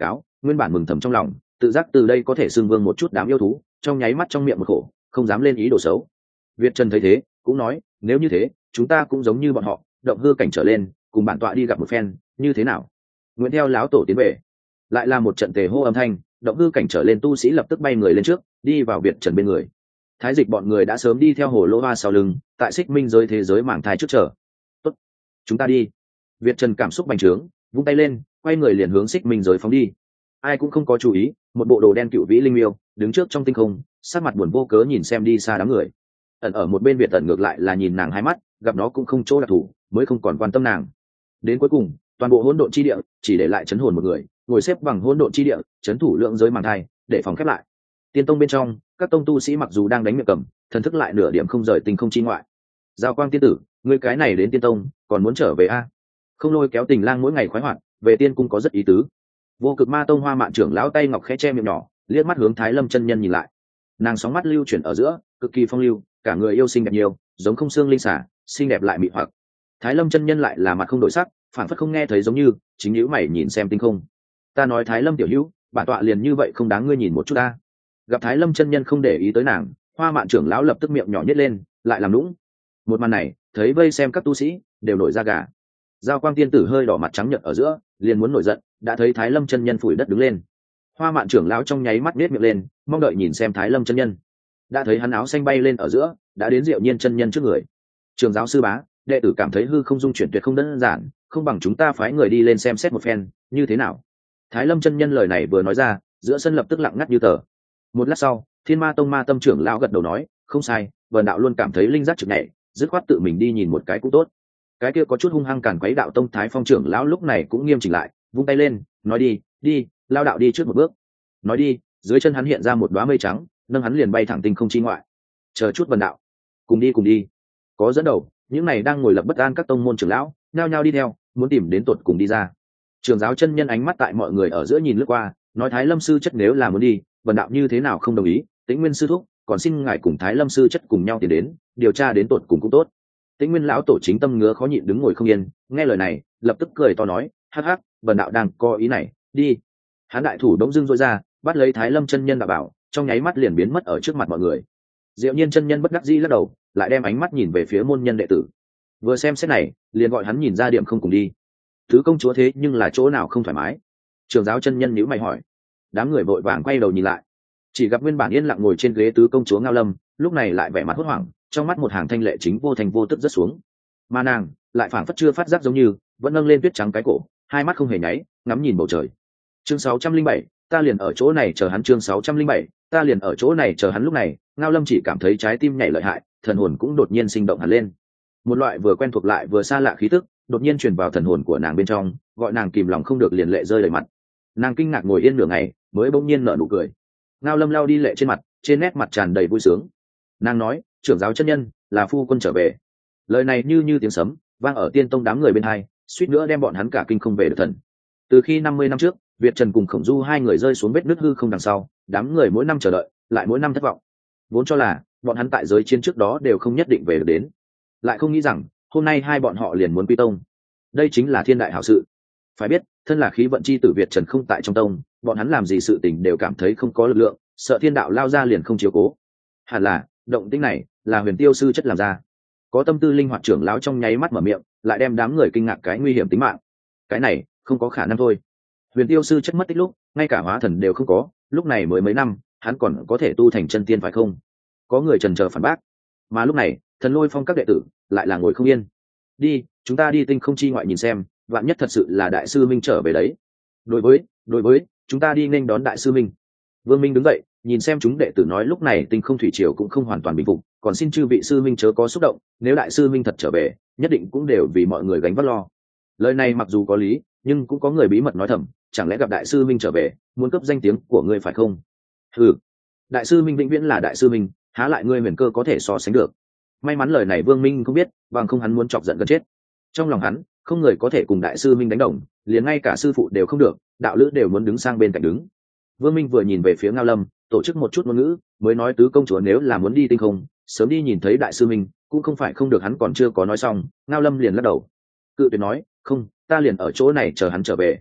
nguyên bản mừng thầm trong lòng, tự giác từ đây có thể xưng vương một chút đám yêu thú, trong nháy mắt trong miệng một khổ, không dám lên ý đồ xấu. Việt Trần thấy thế cũng nói, nếu như thế chúng ta cũng giống như bọn họ, động hư cảnh trở lên, cùng bản tọa đi gặp một phen như thế nào? Nguyễn theo láo tổ tiến về, lại là một trận tề hô âm thanh, động hư cảnh trở lên tu sĩ lập tức bay người lên trước, đi vào Việt Trần bên người. Thái Dịch bọn người đã sớm đi theo hồ lô hoa sau lưng, tại xích minh giới thế giới mảng thai trước chờ. Tốt, chúng ta đi. Việt Trần cảm xúc bành trướng, vung tay lên, quay người liền hướng xích minh giới phóng đi. Ai cũng không có chú ý, một bộ đồ đen cựu vĩ linh miêu đứng trước trong tinh không, sát mặt buồn vô cớ nhìn xem đi xa đám người. Ẩn ở một bên Việt Tần ngược lại là nhìn nàng hai mắt, gặp nó cũng không chỗ đặc thủ, mới không còn quan tâm nàng. Đến cuối cùng, toàn bộ hỗn độn chi địa chỉ để lại chấn hồn một người, ngồi xếp bằng hỗn độn chi địa, chấn thủ lượng giới màng thai, để phòng khép lại. Tiên tông bên trong, các tông tu sĩ mặc dù đang đánh miệng cầm, thần thức lại nửa điểm không rời tinh không chi ngoại. Giao Quang tiên tử, ngươi cái này đến tiên tông, còn muốn trở về a? Không lôi kéo Tình Lang mỗi ngày khoái hoạt, về tiên cung có rất ý tứ. Vô Cực Ma tông Hoa Mạn trưởng lão tay ngọc khẽ che miệng nhỏ, liếc mắt hướng Thái Lâm chân nhân nhìn lại. Nàng sóng mắt lưu chuyển ở giữa, cực kỳ phong lưu, cả người yêu xinh đẹp nhiều, giống không xương linh xả, xinh đẹp lại mị hoặc. Thái Lâm chân nhân lại là mặt không đổi sắc, phản phất không nghe thấy giống như, chính nhíu mày nhìn xem tinh không. Ta nói Thái Lâm tiểu hữu, bản tọa liền như vậy không đáng ngươi nhìn một chút ta. Gặp Thái Lâm chân nhân không để ý tới nàng, Hoa Mạn trưởng lão lập tức miệng nhỏ nhếch lên, lại làm nũng. Một màn này, thấy vây xem các tu sĩ đều nổi da gà. Giao Quang tiên tử hơi đỏ mặt trắng nhợt ở giữa, liền muốn nổi giận, đã thấy Thái Lâm chân nhân phủi đất đứng lên. Hoa Mạn trưởng lão trong nháy mắt nhếch miệng lên, mong đợi nhìn xem Thái Lâm chân nhân. Đã thấy hắn áo xanh bay lên ở giữa, đã đến Diệu Nhiên chân nhân trước người. Trường giáo sư bá, đệ tử cảm thấy hư không dung chuyển tuyệt không đơn giản, không bằng chúng ta phái người đi lên xem xét một phen, như thế nào? Thái Lâm chân nhân lời này vừa nói ra, giữa sân lập tức lặng ngắt như tờ. Một lát sau, Thiên Ma tông Ma tâm trưởng lão gật đầu nói, không sai, Vân đạo luôn cảm thấy linh giác trực nhảy, dứt khoát tự mình đi nhìn một cái cũng tốt. Cái kia có chút hung hăng cản quấy đạo tông Thái Phong trưởng lão lúc này cũng nghiêm chỉnh lại, vung tay lên, nói đi, đi, lao đạo đi trước một bước. Nói đi, dưới chân hắn hiện ra một đóa mây trắng, nâng hắn liền bay thẳng tinh không chi ngoại. Chờ chút Vân đạo, cùng đi cùng đi. Có dẫn đầu, những này đang ngồi lập bất an các tông môn trưởng lão, nhao nhao đi theo, muốn tìm đến tuột cùng đi ra. Trường giáo chân nhân ánh mắt tại mọi người ở giữa nhìn lướt qua, nói Thái Lâm sư chất nếu là muốn đi, Vân đạo như thế nào không đồng ý, Tĩnh Nguyên sư thúc, còn xin ngài cùng Thái Lâm sư chất cùng nhau tiến đến, điều tra đến tuột cùng cũng tốt. Tĩnh Nguyên lão tổ chính tâm ngứa khó nhịn đứng ngồi không yên, nghe lời này, lập tức cười to nói, hắc hắc, Vân đạo đang có ý này, đi. Hắn đại thủ đống dưng rối ra, bắt lấy Thái Lâm chân nhân đạo bảo, trong nháy mắt liền biến mất ở trước mặt mọi người. Diệu Nhiên chân nhân bất đắc dĩ lắc đầu, lại đem ánh mắt nhìn về phía môn nhân đệ tử. Vừa xem xét này, liền gọi hắn nhìn ra điểm không cùng đi. Thứ công chúa thế nhưng là chỗ nào không thoải mái? Trường giáo chân nhân nhíu mày hỏi. Đám người vội vàng quay đầu nhìn lại, chỉ gặp nguyên bản yên lặng ngồi trên ghế tứ công chúa Ngao Lâm, lúc này lại vẻ mặt hốt hoảng, trong mắt một hàng thanh lệ chính vô thành vô tức rất xuống. Mà nàng lại phảng phất chưa phát giác giống như, vẫn nâng lên tuyết trắng cái cổ, hai mắt không hề nháy, ngắm nhìn bầu trời. Chương sáu trăm linh bảy, ta liền ở chỗ này chờ hắn. Chương sáu trăm linh bảy, ta liền ở chỗ này chờ hắn. Lúc này, Ngao Lâm chỉ cảm thấy trái tim nhảy lợi hại, thần hồn cũng đột nhiên sinh động hẳn lên. Một loại vừa quen thuộc lại vừa xa lạ khí tức đột nhiên truyền vào thần hồn của nàng bên trong, gọi nàng kìm lòng không được liền lệ rơi đầy mặt. Nàng kinh ngạc ngồi yên nửa ngày, mới bỗng nhiên nở nụ cười. Ngao Lâm lao đi lệ trên mặt, trên nét mặt tràn đầy vui sướng. Nàng nói, trưởng giáo chân nhân, là phu quân trở về. Lời này như như tiếng sấm vang ở Tiên tông đám người bên hai, suýt nữa đem bọn hắn cả kinh không về được thần. Từ khi năm mươi năm trước, Việt Trần cùng Khổng Du hai người rơi xuống vết nứt hư không đằng sau, đám người mỗi năm chờ đợi, lại mỗi năm thất vọng. Vốn cho là bọn hắn tại giới chiến trước đó đều không nhất định về được đến, lại không nghĩ rằng hôm nay hai bọn họ liền muốn quy tông. Đây chính là thiên đại hảo sự. Phải biết, thân là khí vận chi tử Việt Trần không tại trong tông, bọn hắn làm gì sự tình đều cảm thấy không có lực lượng, sợ thiên đạo lao ra liền không chiếu cố. Hẳn là động tĩnh này là Huyền Tiêu sư chất làm ra. Có tâm tư linh hoạt trưởng lão trong nháy mắt mở miệng, lại đem đám người kinh ngạc cái nguy hiểm tính mạng. Cái này không có khả năng thôi. Huyền Tiêu sư chất mất tích lúc, ngay cả hóa thần đều không có, lúc này mới mấy năm, hắn còn có thể tu thành chân tiên phải không? Có người chần chờ phản bác. Mà lúc này, Thần Lôi Phong các đệ tử lại là ngồi không yên. Đi, chúng ta đi tinh không chi ngoại nhìn xem, vạn nhất thật sự là đại sư Minh trở về đấy. Đối với, đối với, chúng ta đi nghênh đón đại sư Minh. Vương Minh đứng dậy, nhìn xem chúng đệ tử nói lúc này tinh không thủy triều cũng không hoàn toàn bình phục, còn xin chư vị sư Minh chớ có xúc động, nếu đại sư Minh thật trở về, nhất định cũng đều vì mọi người gánh vác lo. Lời này mặc dù có lý, nhưng cũng có người bí mật nói thầm, chẳng lẽ gặp đại sư Minh trở về, muốn cướp danh tiếng của ngươi phải không? Ừ, đại sư Minh vĩnh viễn là đại sư Minh, há lại ngươi Huyền Cơ có thể so sánh được. May mắn lời này Vương Minh không biết, bằng không hắn muốn chọc giận gần chết. Trong lòng hắn, không người có thể cùng đại sư Minh đánh đồng, liền ngay cả sư phụ đều không được, đạo lữ đều muốn đứng sang bên cạnh đứng. Vương Minh vừa nhìn về phía Ngao Lâm, tổ chức một chút ngôn ngữ, mới nói tứ công chúa nếu là muốn đi tinh không, sớm đi nhìn thấy đại sư Minh, cũng không phải không được. Hắn còn chưa có nói xong, Ngao Lâm liền lắc đầu, cự tuyệt nói, không, ta liền ở chỗ này chờ hắn trở về.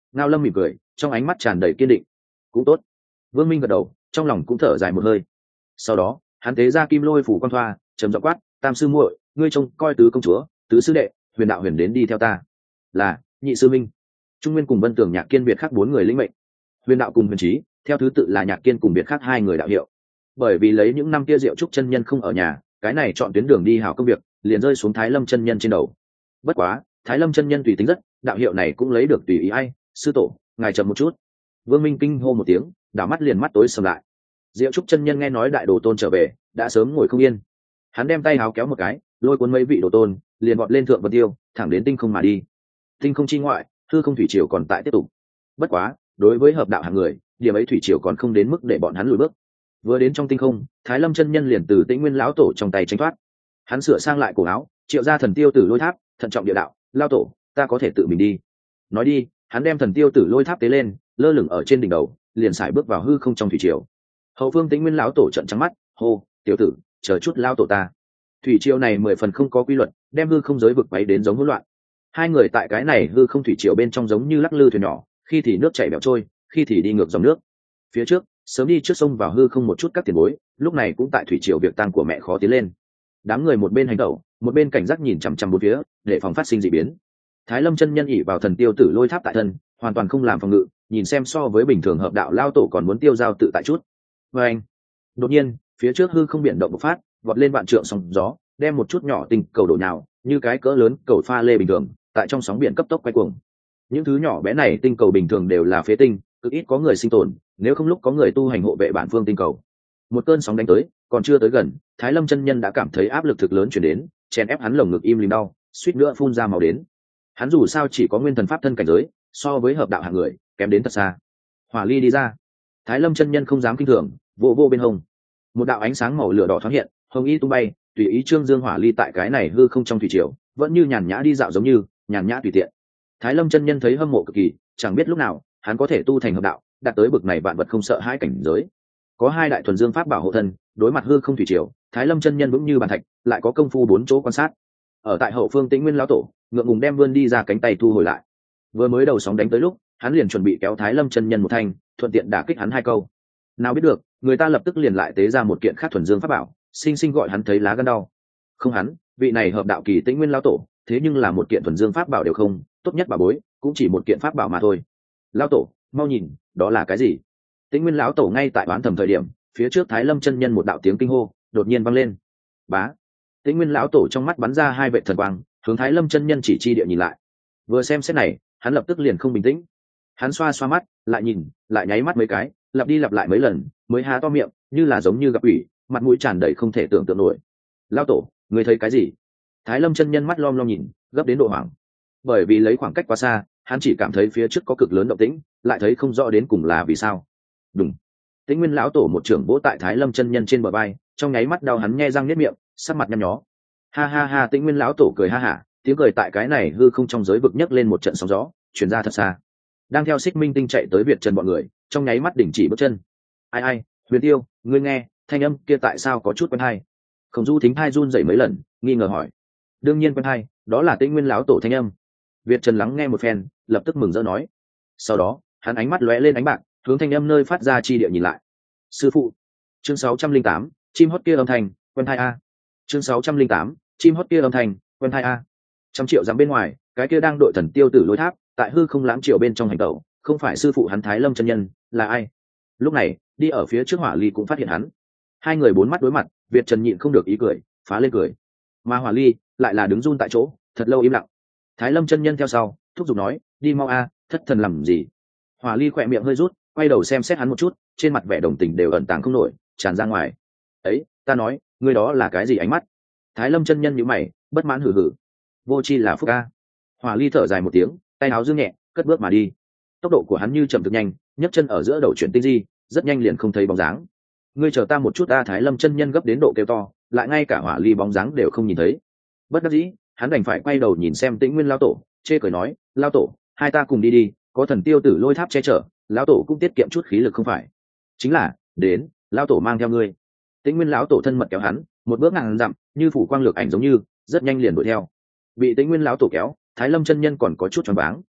Ngao Lâm mỉm cười, trong ánh mắt tràn đầy kiên định. Cũng tốt. Vương Minh gật đầu, trong lòng cũng thở dài một hơi. Sau đó hắn tế ra kim lôi phủ quan thoa, trầm giọng quát: Tam sư muội, ngươi trông coi tứ công chúa, tứ sư đệ, Huyền đạo Huyền đến đi theo ta. Là, nhị sư minh. Trung Nguyên cùng Vân Tường Nhạc Kiên Biệt khác bốn người lĩnh mệnh. Huyền đạo cùng Huyền Trí theo thứ tự là Nhạc Kiên cùng Biệt khác hai người đạo hiệu. Bởi vì lấy những năm kia Diệu Trúc chân nhân không ở nhà, cái này chọn tuyến đường đi hảo công việc liền rơi xuống Thái Lâm chân nhân trên đầu. Bất quá Thái Lâm chân nhân tùy tính rất, đạo hiệu này cũng lấy được tùy ý ai. Sư tổ, ngài chậm một chút. Vương Minh kinh hô một tiếng, đảo mắt liền mắt tối sầm lại. Diệu Trúc chân nhân nghe nói đại đồ tôn trở về, đã sớm ngồi không yên. Hắn đem tay háo kéo một cái, lôi cuốn mấy vị đồ tôn, liền vọt lên thượng vân tiêu, thẳng đến tinh không mà đi. Tinh không chi ngoại, hư không thủy triều còn tại tiếp tục. Bất quá, đối với hợp đạo hạng người, điểm ấy thủy triều còn không đến mức để bọn hắn lùi bước. Vừa đến trong tinh không, Thái Lâm chân nhân liền từ Tĩnh Nguyên lão tổ trong tay tránh thoát. Hắn sửa sang lại cổ áo, triệu ra thần tiêu tử lôi tháp, thận trọng địa đạo: "Lão tổ, ta có thể tự mình đi." Nói đi, hắn đem thần tiêu tử lôi tháp tế lên, lơ lửng ở trên đỉnh đầu, liền sải bước vào hư không trong thủy triều. Hậu phương Tĩnh Nguyên lão tổ trợn trắng mắt, hô: "Tiểu tử, chờ chút lão tổ ta." Thủy triều này mười phần không có quy luật, đem hư không giới vực quấy đến giống hỗn loạn. Hai người tại cái này hư không thủy triều bên trong giống như lắc lư thuyền nhỏ, khi thì nước chảy bẻo trôi, khi thì đi ngược dòng nước. Phía trước, sớm đi trước sông vào hư không một chút các tiền bối, lúc này cũng tại thủy triều việc tang của mẹ khó tiến lên. Đám người một bên hành động, một bên cảnh giác nhìn chằm chằm bốn phía, để phòng phát sinh dị biến. Thái Lâm chân nhân ỉ vào thần tiêu tử lôi tháp tại thân, hoàn toàn không làm phòng ngự, nhìn xem so với bình thường hợp đạo lao tổ còn muốn tiêu dao tự tại chút. Và anh, đột nhiên, phía trước hư không biển động bộc phát, vọt lên vạn trượng sóng gió, đem một chút nhỏ tinh cầu đổ nhào, như cái cỡ lớn cầu pha lê bình thường, tại trong sóng biển cấp tốc quay cuồng. Những thứ nhỏ bé này tinh cầu bình thường đều là phế tinh, cực ít có người sinh tồn, nếu không lúc có người tu hành hộ vệ bản phương tinh cầu. Một cơn sóng đánh tới, còn chưa tới gần, Thái Lâm chân nhân đã cảm thấy áp lực thực lớn truyền đến, chèn ép hắn lồng ngực im lìm đau, suýt nữa phun ra máu đến. Hắn dù sao chỉ có nguyên thần pháp thân cảnh giới, so với hợp đạo hạng người, kém đến thật xa. Hỏa ly đi ra. Thái Lâm chân nhân không dám kinh thường, vô vô bên hông. Một đạo ánh sáng màu lửa đỏ thoáng hiện, hồng y tung bay, tùy ý trương dương hỏa ly tại cái này hư không trong thủy triều, vẫn như nhàn nhã đi dạo giống như, nhàn nhã tùy tiện. Thái Lâm chân nhân thấy hâm mộ cực kỳ, chẳng biết lúc nào, hắn có thể tu thành hợp đạo, đạt tới bực này vạn vật không sợ hãi cảnh giới. Có hai đại thuần dương pháp bảo hộ thân, đối mặt hư không thủy triều, Thái Lâm chân nhân vững như bàn thạch, lại có công phu bốn chỗ quan sát. Ở tại hậu phương Tĩnh Nguyên lão tổ, ngượng ngùng đem vươn đi ra cánh tay thu hồi lại. Vừa mới đầu sóng đánh tới lúc, hắn liền chuẩn bị kéo Thái Lâm chân nhân một thanh, thuận tiện đả kích hắn hai câu. Nào biết được, người ta lập tức liền lại tế ra một kiện khác thuần dương pháp bảo, sinh sinh gọi hắn thấy lá gan đau. Không hắn, vị này hợp đạo kỳ Tĩnh Nguyên lão tổ, thế nhưng là một kiện thuần dương pháp bảo đều không, tốt nhất bà bối, cũng chỉ một kiện pháp bảo mà thôi. Lão tổ, mau nhìn, đó là cái gì? Tĩnh Nguyên lão tổ ngay tại đoán thầm thời điểm, phía trước Thái Lâm chân nhân một đạo tiếng kinh hô đột nhiên vang lên. Bá. Tĩnh Nguyên lão tổ trong mắt bắn ra hai vệ thần quang, hướng Thái Lâm chân nhân chỉ chi địa nhìn lại. Vừa xem xét này, hắn lập tức liền không bình tĩnh. Hắn xoa xoa mắt, lại nhìn, lại nháy mắt mấy cái, lặp đi lặp lại mấy lần, mới há to miệng, như là giống như gặp ủy, mặt mũi tràn đầy không thể tưởng tượng nổi. Lão tổ, ngươi thấy cái gì? Thái Lâm chân nhân mắt lom lom nhìn, gấp đến độ hoảng. Bởi vì lấy khoảng cách quá xa, hắn chỉ cảm thấy phía trước có cực lớn động tĩnh, lại thấy không rõ đến cùng là vì sao. Đúng. Tĩnh Nguyên lão tổ một trưởng vỗ tại Thái Lâm chân nhân trên bờ vai, trong nháy mắt đau hắn nhe răng niết miệng, sắc mặt nhăn nhó. Ha ha ha, Tĩnh Nguyên lão tổ cười ha hả, tiếng cười tại cái này hư không trong giới vực nhấc lên một trận sóng gió, truyền ra thật xa. Đang theo Xích Minh Tinh chạy tới Việt Trần bọn người, trong nháy mắt đình chỉ bước chân. Ai ai, Huyền Tiêu, ngươi nghe, thanh âm kia tại sao có chút quen hay? Khổng Du Thính hai run rẩy mấy lần, nghi ngờ hỏi. Đương nhiên quen hay, đó là Tĩnh Nguyên lão tổ thanh âm. Việt Trần lắng nghe một phen, lập tức mừng rỡ nói. Sau đó, hắn ánh mắt lóe lên ánh bạc, hướng thanh âm nơi phát ra chi địa nhìn lại. Sư phụ. Chương sáu trăm linh tám, chim hót kia âm thanh, quen hai a. Chương sáu trăm linh tám, chim hót kia âm thanh, quen hai a. Trăm triệu dặm bên ngoài, cái kia đang đội thần tiêu tử lôi tháp, tại hư không lãng triệu bên trong hành tẩu, không phải sư phụ hắn Thái Lâm chân nhân, là ai? Lúc này, đi ở phía trước Hỏa Ly cũng phát hiện hắn. Hai người bốn mắt đối mặt, Việt Trần nhịn không được ý cười, phá lên cười. Mà Hỏa Ly lại là đứng run tại chỗ, thật lâu im lặng. Thái Lâm chân nhân theo sau, thúc giục nói, đi mau a, thất thần làm gì? Hỏa Ly khỏe miệng hơi rút, quay đầu xem xét hắn một chút, trên mặt vẻ đồng tình đều ẩn tàng không nổi, tràn ra ngoài. Ấy, ta nói, ngươi đó là cái gì ánh mắt? Thái Lâm chân nhân nhíu mày, bất mãn hừ hừ. Vô chi là phúc a. Hỏa Ly thở dài một tiếng, tay áo dương nhẹ, cất bước mà đi. Tốc độ của hắn như chậm thực nhanh, nhấc chân ở giữa đầu chuyển tinh di, rất nhanh liền không thấy bóng dáng. Ngươi chờ ta một chút a, Thái Lâm chân nhân gấp đến độ kêu to, lại ngay cả Hỏa Ly bóng dáng đều không nhìn thấy. Bất đắc dĩ, hắn đành phải quay đầu nhìn xem Tĩnh Nguyên lão tổ, chê cười nói, lão tổ, hai ta cùng đi đi, có thần tiêu tử lôi tháp che chở, lão tổ cũng tiết kiệm chút khí lực không phải? Chính là, đến, lão tổ mang theo ngươi. Tĩnh Nguyên lão tổ thân mật kéo hắn, một bước ngàn dặm, như phủ quang lược ảnh giống như, rất nhanh liền đuổi theo. Bị Tĩnh Nguyên lão tổ kéo, Thái Lâm chân nhân còn có chút choáng váng.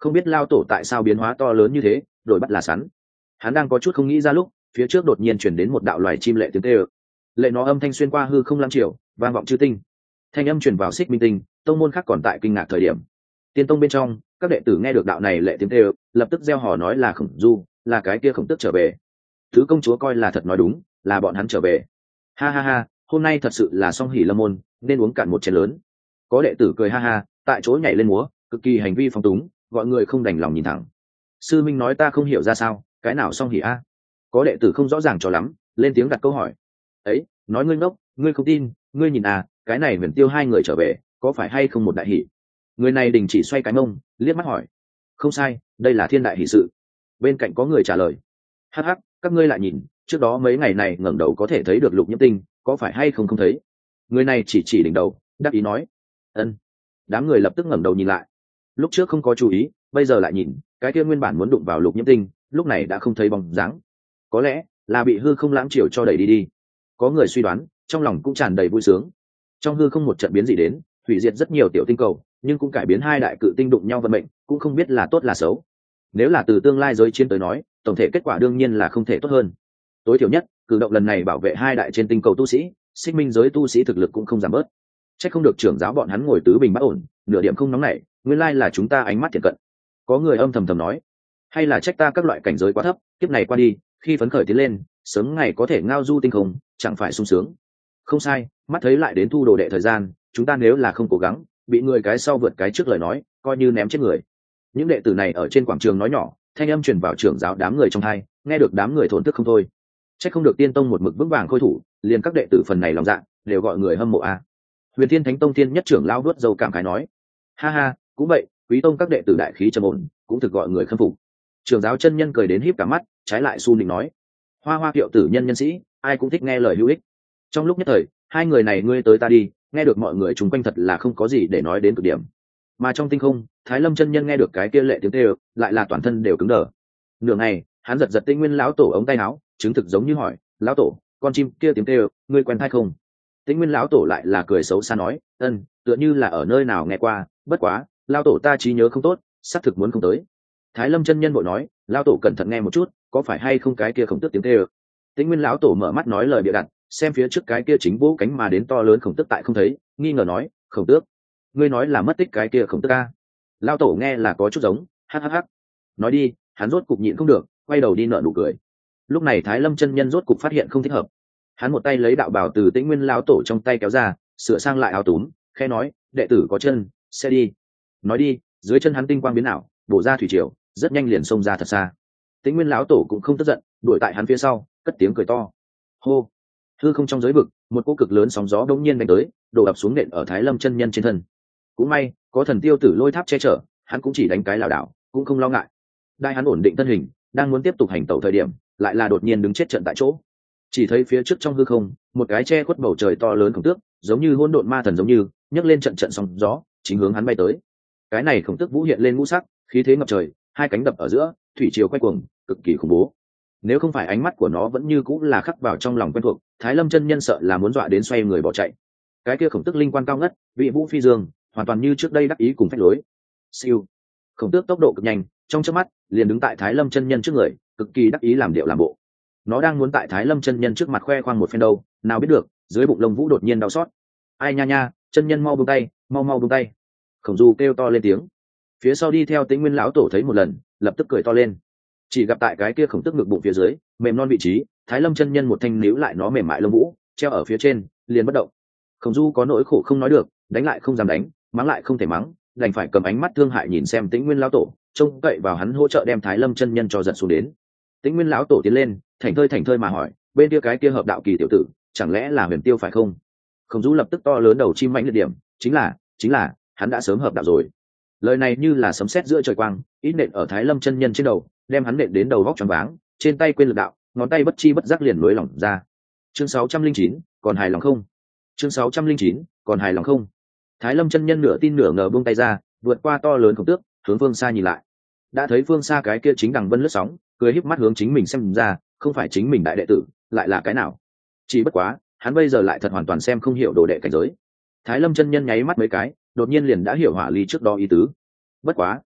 không biết lao tổ tại sao biến hóa to lớn như thế, rồi bắt là sắn. Hắn đang có chút không nghĩ ra lúc phía trước đột nhiên chuyển đến một đạo loài chim lệ tiếng kêu. Lệ nó âm thanh xuyên qua hư không lăng triều, vang vọng chư tinh. Thanh âm truyền vào Xích Minh Tinh, tông môn khác còn tại kinh ngạc thời điểm. Tiên tông bên trong, các đệ tử nghe được đạo này lệ tiếng kêu, lập tức gieo hò nói là Khổng Du, là cái kia Khổng Tước trở về. Thứ công chúa coi là thật nói đúng, là bọn hắn trở về. Ha ha ha, hôm nay thật sự là song hỷ lâm môn, nên uống cạn một chén lớn. Có đệ tử cười ha ha, tại chỗ nhảy lên múa, cực kỳ hành vi phong túng, gọi người không đành lòng nhìn thẳng. Sư minh nói ta không hiểu ra sao, cái nào song hỷ a? Có đệ tử không rõ ràng cho lắm, lên tiếng đặt câu hỏi. Ấy, nói ngươi ngốc, ngươi không tin, ngươi nhìn à, cái này Huyền Tiêu hai người trở về, có phải hay không một đại hỷ? Người này đình chỉ xoay cái mông, liếc mắt hỏi. Không sai, đây là thiên đại hỷ sự. Bên cạnh có người trả lời. Hắc hắc, các ngươi lại nhìn, trước đó mấy ngày này ngẩng đầu có thể thấy được Lục Nhiễm Tinh, có phải hay không không thấy? Người này chỉ chỉ đỉnh đầu, đáp ý nói. Ân. Đám người lập tức ngẩng đầu nhìn lại. Lúc trước không có chú ý, bây giờ lại nhìn, cái kia nguyên bản muốn đụng vào Lục Nhiễm Tinh, lúc này đã không thấy bóng dáng. Có lẽ là bị hư không lãng chiều cho đẩy đi đi. Có người suy đoán, trong lòng cũng tràn đầy vui sướng. Trong hư không một trận biến dị đến, hủy diệt rất nhiều tiểu tinh cầu, nhưng cũng cải biến hai đại cự tinh đụng nhau vận mệnh, cũng không biết là tốt là xấu. Nếu là từ tương lai giới chiến tới nói, tổng thể kết quả đương nhiên là không thể tốt hơn. Tối thiểu nhất, cử động lần này bảo vệ hai đại trên tinh cầu tu sĩ, Xích Minh giới tu sĩ thực lực cũng không giảm bớt. Chắc không được trưởng giáo bọn hắn ngồi tứ bình bất ổn, nửa điểm không nóng nảy, nguyên lai là chúng ta ánh mắt thiện cận. Có người âm thầm thầm nói, hay là trách ta các loại cảnh giới quá thấp, kiếp này qua đi, khi phấn khởi tiến lên, sớm ngày có thể ngao du tinh không, chẳng phải sung sướng. Không sai, mắt thấy lại đến thu đồ đệ thời gian, chúng ta nếu là không cố gắng, bị người cái sau vượt cái trước lời nói, coi như ném chết người. Những đệ tử này ở trên quảng trường nói nhỏ, thanh âm truyền vào trưởng giáo đám người trong hai, nghe được đám người thổn thức không thôi. Chắc không được Tiên tông một mực vững vàng khôi thủ, liền các đệ tử phần này lòng dạ, đều gọi người hâm mộ a. Huyền Thiên Thánh Tông Thiên nhất trưởng lao đuốt dầu cảm khái nói, ha ha, cũng vậy, Quý tông các đệ tử đại khí trầm ổn, cũng thực gọi người khâm phục. Trưởng giáo chân nhân cười đến híp cả mắt, trái lại su nịnh nói, hoa hoa kiệu tử nhân nhân sĩ, ai cũng thích nghe lời hữu ích. Trong lúc nhất thời, hai người này ngươi tới ta đi, nghe được mọi người chung quanh thật là không có gì để nói đến cực điểm. Mà trong tinh không, Thái Lâm chân nhân nghe được cái kia lệ tiếng kêu, lại là toàn thân đều cứng đờ. Nửa ngày, hắn giật giật Tinh Nguyên lão tổ ống tay áo, chứng thực giống như hỏi, lão tổ, con chim kia tiếng kêu, ngươi quen hay không? Tinh Nguyên lão tổ lại là cười xấu xa nói, ân, tựa như là ở nơi nào nghe qua, bất quá, lão tổ ta trí nhớ không tốt, xác thực muốn không tới. Thái Lâm chân nhân vội nói, lão tổ cẩn thận nghe một chút, có phải hay không cái kia Khổng Tước tiếng kêu? Tinh Nguyên lão tổ mở mắt nói lời bịa đặt, xem phía trước cái kia chính vỗ cánh mà đến to lớn Khổng Tước tại không thấy, nghi ngờ nói, Khổng Tước, ngươi nói là mất tích cái kia Khổng Tước a? Lão tổ nghe là có chút giống, hắc hắc hắc. Nói đi, hắn rốt cục nhịn không được, quay đầu đi nở nụ cười. Lúc này Thái Lâm chân nhân rốt cục phát hiện không thích hợp. Hắn một tay lấy đạo bào từ Tĩnh Nguyên lão tổ trong tay kéo ra, sửa sang lại áo túm, khẽ nói, đệ tử có chân, sẽ đi. Nói đi, dưới chân hắn tinh quang biến ảo, bổ ra thủy triều, rất nhanh liền xông ra thật xa. Tĩnh Nguyên lão tổ cũng không tức giận, đuổi tại hắn phía sau, cất tiếng cười to. Hô! Hư không trong giới vực, một cỗ cực lớn sóng gió đống nhiên đánh tới, đổ ập xuống nện ở Thái Lâm chân nhân trên thân. Cũng may, có thần tiêu tử lôi tháp che chở, hắn cũng chỉ đánh cái lảo đảo, cũng không lo ngại. Đại hắn ổn định thân hình, đang muốn tiếp tục hành tẩu thời điểm, lại là đột nhiên đứng chết trận tại chỗ. Chỉ thấy phía trước trong hư không, một cái che khuất bầu trời to lớn Khổng Tước, giống như hỗn độn ma thần giống như, nhấc lên trận trận sóng gió, chính hướng hắn bay tới. Cái này Khổng Tước vũ hiện lên ngũ sắc, khí thế ngập trời, hai cánh đập ở giữa, thủy triều quay cuồng, cực kỳ khủng bố. Nếu không phải ánh mắt của nó vẫn như cũng là khắc vào trong lòng quen thuộc, Thái Lâm chân nhân sợ là muốn dọa đến xoay người bỏ chạy. Cái kia Khổng Tước linh quan cao ngất, vị vũ phi dương, hoàn toàn như trước đây đắc ý cùng phách lối. Siêu. Khổng Tước tốc độ cực nhanh, trong chớp mắt liền đứng tại Thái Lâm chân nhân trước người, cực kỳ đắc ý làm điệu làm bộ. Nó đang muốn tại Thái Lâm chân nhân trước mặt khoe khoang một phen đâu, nào biết được, dưới bụng lông vũ đột nhiên đau xót. Ai nha nha, chân nhân mau buông tay, mau mau buông tay. Khổng Du kêu to lên tiếng. Phía sau đi theo Tĩnh Nguyên lão tổ thấy một lần, lập tức cười to lên. Chỉ gặp tại cái kia Khổng Tước ngực bụng phía dưới, mềm non vị trí, Thái Lâm chân nhân một thanh níu lại nó mềm mại lông vũ, treo ở phía trên, liền bất động. Khổng Du có nỗi khổ không nói được, đánh lại không dám đánh, mắng lại không thể mắng, đành phải cầm ánh mắt thương hại nhìn xem Tĩnh Nguyên lão tổ, trông cậy vào hắn hỗ trợ đem Thái Lâm chân nhân cho giật xuống đến. Tĩnh Nguyên lão tổ tiến lên, thành thơi thành thơi mà hỏi, bên kia cái kia hợp đạo kỳ tiểu tử, chẳng lẽ là Huyền Tiêu phải không? Khổng Du lập tức to lớn đầu chim mạnh liệt điểm, chính là, chính là, hắn đã sớm hợp đạo rồi. Lời này như là sấm sét giữa trời quang, ít nện ở Thái Lâm chân nhân trên đầu, đem hắn nện đến đầu vóc choáng váng, trên tay quên lực đạo, ngón tay bất chi bất giác liền lối lỏng ra. Chương sáu trăm linh chín, còn hài lòng không? Chương sáu trăm linh chín, còn hài lòng không? Thái Lâm chân nhân nửa tin nửa ngờ buông tay ra, vượt qua to lớn Khổng Tước, hướng phương xa nhìn lại. Đã thấy phương xa cái kia chính đằng vân lướt sóng, cười híp mắt hướng chính mình xem ra, không phải chính mình đại đệ tử, lại là cái nào? Chỉ bất quá, hắn bây giờ lại thật hoàn toàn xem không hiểu đồ đệ cảnh giới. Thái Lâm chân nhân nháy mắt mấy cái, đột nhiên liền đã hiểu Hỏa Ly trước đó ý tứ. Bất quá,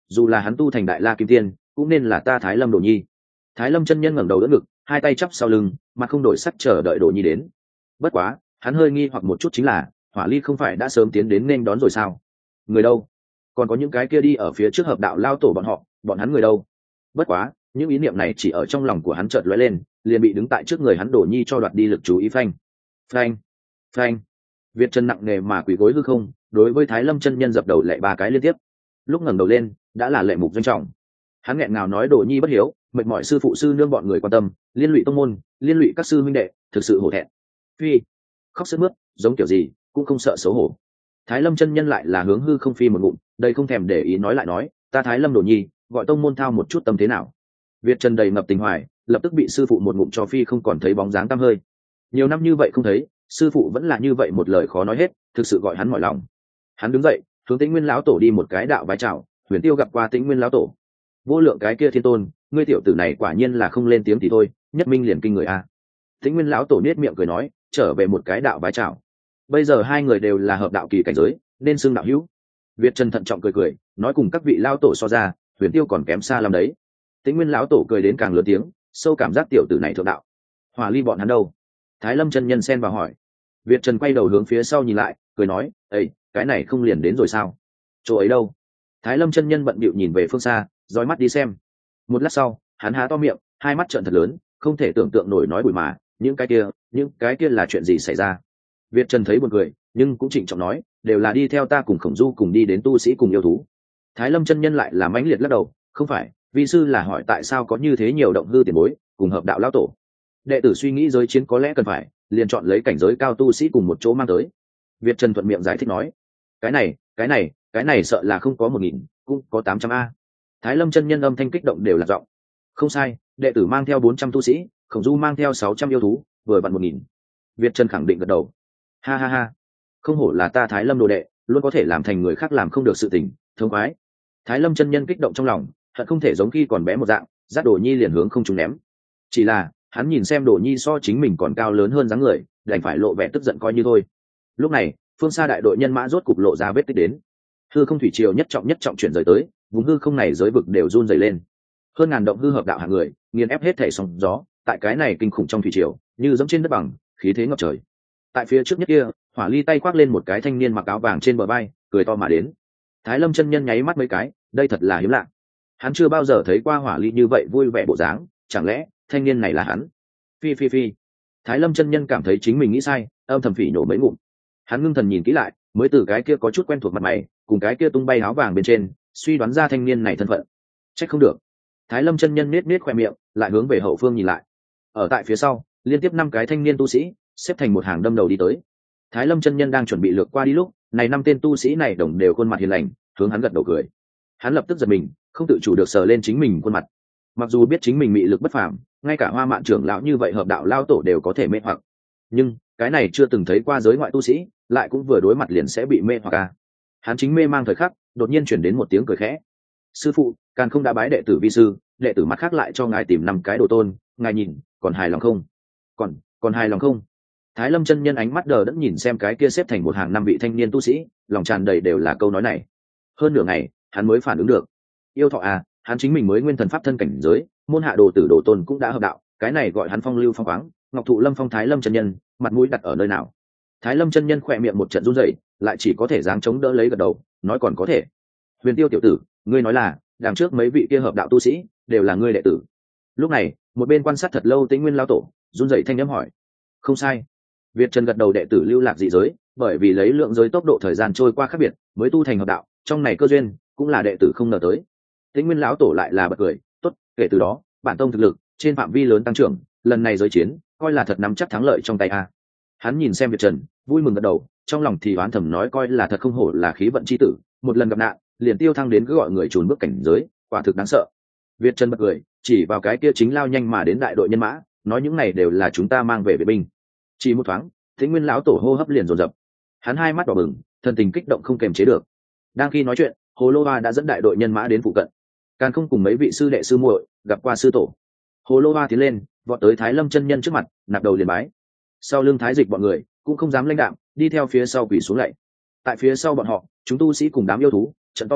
dù là hắn tu thành đại la kim tiên cũng nên là ta Thái Lâm Đồ Nhi. Thái Lâm chân nhân ngẩng đầu đỡ ngực, hai tay chắp sau lưng, mặt không đổi sắc chờ đợi Đồ Nhi đến. Bất quá hắn hơi nghi hoặc một chút chính là Hỏa Ly không phải đã sớm tiến đến nên đón rồi sao? Người đâu? Còn có những cái kia đi ở phía trước hợp đạo lao tổ bọn họ, bọn hắn người đâu? Bất quá những ý niệm này chỉ ở trong lòng của hắn chợt lóe lên, liền bị đứng tại trước người hắn Đồ Nhi cho đoạt đi lực chú ý. Phanh phanh phanh, Việt Trần nặng nề mà quỳ gối hư không, đối với Thái Lâm chân nhân dập đầu lệ ba cái liên tiếp. Lúc ngẩng đầu lên đã là lệ mục doanh trọng. Hắn nghẹn ngào nói Đồ Nhi bất hiếu, mệt mỏi sư phụ sư nương bọn người quan tâm, liên lụy tông môn, liên lụy các sư huynh đệ, thực sự hổ thẹn. Phi, khóc sướt mướt, giống kiểu gì cũng không sợ xấu hổ. Thái Lâm chân nhân lại là hướng hư không phi một ngụm, đây không thèm để ý nói lại nói, ta Thái Lâm Đồ Nhi, gọi tông môn thao một chút tâm thế nào. Việt Trần đầy ngập tình hoài, lập tức bị sư phụ một ngụm cho phi không còn thấy bóng dáng tăm hơi. Nhiều năm như vậy không thấy, sư phụ vẫn là như vậy một lời khó nói hết, thực sự gọi hắn mỏi lòng. Hắn đứng dậy, hướng Tĩnh Nguyên lão tổ đi một cái đạo vái chào. Huyền Tiêu gặp qua Tĩnh Nguyên lão tổ. Vô lượng cái kia thiên tôn, ngươi tiểu tử này quả nhiên là không lên tiếng thì thôi, nhất minh liền kinh người a. Tĩnh Nguyên lão tổ nết miệng cười nói, trở về một cái đạo vái chào. Bây giờ hai người đều là hợp đạo kỳ cảnh giới, nên xưng đạo hữu. Việt Trần thận trọng cười cười, nói cùng các vị lão tổ so ra, Huyền Tiêu còn kém xa lắm đấy. Tĩnh Nguyên lão tổ cười đến càng lớn tiếng, sâu cảm giác tiểu tử này thượng đạo. Hỏa Ly bọn hắn đâu? Thái Lâm chân nhân xen vào hỏi. Việt Trần quay đầu hướng phía sau nhìn lại, cười nói, "Ê, cái này không liền đến rồi sao? Chỗ ấy đâu?" Thái Lâm chân nhân bận bịu nhìn về phương xa, dõi mắt đi xem. Một lát sau, hắn há to miệng, hai mắt trợn thật lớn, không thể tưởng tượng nổi nói bùi mà, những cái kia, những cái kia là chuyện gì xảy ra? Việt Trần thấy buồn cười, nhưng cũng trịnh trọng nói, đều là đi theo ta cùng Khổng Du cùng đi đến tu sĩ cùng yêu thú. Thái Lâm chân nhân lại là mãnh liệt lắc đầu, không phải, vi sư là hỏi tại sao có như thế nhiều động hư tiền bối, cùng hợp đạo lão tổ. Đệ tử suy nghĩ giới chiến có lẽ cần phải, liền chọn lấy cảnh giới cao tu sĩ cùng một chỗ mang tới. Việt Trần thuận miệng giải thích nói, cái này, cái này, cái này sợ là không có một nghìn, cũng có tám trăm a. Thái Lâm chân nhân âm thanh kích động đều là giọng. Không sai, đệ tử mang theo bốn trăm tu sĩ, Khổng Du mang theo sáu trăm yêu thú, vừa vặn một nghìn. Việt Trần khẳng định gật đầu. Ha ha ha, không hổ là ta Thái Lâm đồ đệ, luôn có thể làm thành người khác làm không được sự tình, thông khoái. Thái Lâm chân nhân kích động trong lòng, hận không thể giống khi còn bé một dạng, dắt Đồ Nhi liền hướng không trúng ném. Chỉ là, hắn nhìn xem Đồ Nhi so chính mình còn cao lớn hơn dáng người, đành phải lộ vẻ tức giận coi như thôi. Lúc này, phương xa đại đội nhân mã rốt cục lộ ra vết tích đến. Hư không thủy triều nhất trọng nhất trọng chuyển rời tới, vùng hư không này giới vực đều run rẩy lên. Hơn ngàn động hư hợp đạo hạng người, nghiền ép hết thể sóng gió, tại cái này kinh khủng trong thủy triều, như giống trên đất bằng, khí thế ngập trời. Tại phía trước nhất kia, Hỏa Ly tay khoác lên một cái thanh niên mặc áo vàng trên bờ vai, cười to mà đến. Thái Lâm chân nhân nháy mắt mấy cái, đây thật là hiếm lạ. Hắn chưa bao giờ thấy qua Hỏa Ly như vậy vui vẻ bộ dáng, chẳng lẽ thanh niên này là hắn? Phi phi phi. Thái Lâm chân nhân cảm thấy chính mình nghĩ sai, âm thầm phỉ nhổ mấy ngụm. Hắn ngưng thần nhìn kỹ lại, mới từ cái kia có chút quen thuộc mặt mày, cùng cái kia tung bay áo vàng bên trên, suy đoán ra thanh niên này thân phận. Trách không được. Thái Lâm chân nhân nết nết khoe miệng, lại hướng về hậu phương nhìn lại. Ở tại phía sau, liên tiếp năm cái thanh niên tu sĩ xếp thành một hàng đâm đầu đi tới. Thái Lâm chân nhân đang chuẩn bị lược qua đi lúc, này năm tên tu sĩ này đồng đều khuôn mặt hiền lành, hướng hắn gật đầu cười. Hắn lập tức giật mình, không tự chủ được sờ lên chính mình khuôn mặt. Mặc dù biết chính mình mị lực bất phàm, ngay cả Hoa Mạn trưởng lão như vậy hợp đạo lao tổ đều có thể mê hoặc, nhưng cái này chưa từng thấy qua giới ngoại tu sĩ, lại cũng vừa đối mặt liền sẽ bị mê hoặc à. Hắn chính mê mang thời khắc, đột nhiên chuyển đến một tiếng cười khẽ. Sư phụ, Càn không đã bái đệ tử vi sư, đệ tử mặt khác lại cho ngài tìm năm cái đồ tôn, ngài nhìn, còn hài lòng không? Còn, còn hài lòng không? Thái Lâm chân nhân ánh mắt đờ đẫn nhìn xem cái kia xếp thành một hàng năm vị thanh niên tu sĩ, lòng tràn đầy đều là câu nói này. Hơn nửa ngày, hắn mới phản ứng được. Yêu thọ à, hắn chính mình mới nguyên thần pháp thân cảnh giới, môn hạ đồ tử đồ tôn cũng đã hợp đạo, cái này gọi hắn phong lưu phong khoáng, Ngọc Thụ Lâm phong Thái Lâm chân nhân, mặt mũi đặt ở nơi nào? Thái Lâm chân nhân khỏe miệng một trận run rẩy, lại chỉ có thể dáng chống đỡ lấy gật đầu, nói còn có thể. Huyền Tiêu tiểu tử, ngươi nói là, đằng trước mấy vị kia hợp đạo tu sĩ đều là ngươi đệ tử. Lúc này, một bên quan sát thật lâu Tĩnh Nguyên lão tổ, run rẩy thanh âm hỏi. Không sai. Việt Trần gật đầu, đệ tử lưu lạc dị giới, bởi vì lấy lượng giới tốc độ thời gian trôi qua khác biệt, mới tu thành hợp đạo, trong này cơ duyên cũng là đệ tử không ngờ tới. Tĩnh Nguyên lão tổ lại là bật cười, tốt, kể từ đó, bản tông thực lực trên phạm vi lớn tăng trưởng, lần này giới chiến, coi là thật nắm chắc thắng lợi trong tay a. Hắn nhìn xem Việt Trần, vui mừng gật đầu, trong lòng thì oán thầm nói coi là thật không hổ là khí vận chi tử, một lần gặp nạn, liền tiêu thăng đến cứ gọi người trùn bước cảnh giới, quả thực đáng sợ. Việt Trần bật cười, chỉ vào cái kia chính lao nhanh mà đến đại đội nhân mã, nói những này đều là chúng ta mang về vệ binh. Chỉ một thoáng, Tĩnh Nguyên lão tổ hô hấp liền dồn dập. Hắn hai mắt đỏ bừng, thần tình kích động không kềm chế được. Đang khi nói chuyện, Hồ Lô Hoa đã dẫn đại đội nhân mã đến phụ cận. Càn không cùng mấy vị sư đệ sư muội gặp qua sư tổ. Hồ Lô Hoa tiến lên, vọt tới Thái Lâm chân nhân trước mặt, nạp đầu liền bái. Sau lưng Thái Dịch bọn người cũng không dám lãnh đạm, đi theo phía sau quỳ xuống lạy. Tại phía sau bọn họ, chúng tu sĩ cùng đám yêu thú trợn to mắt,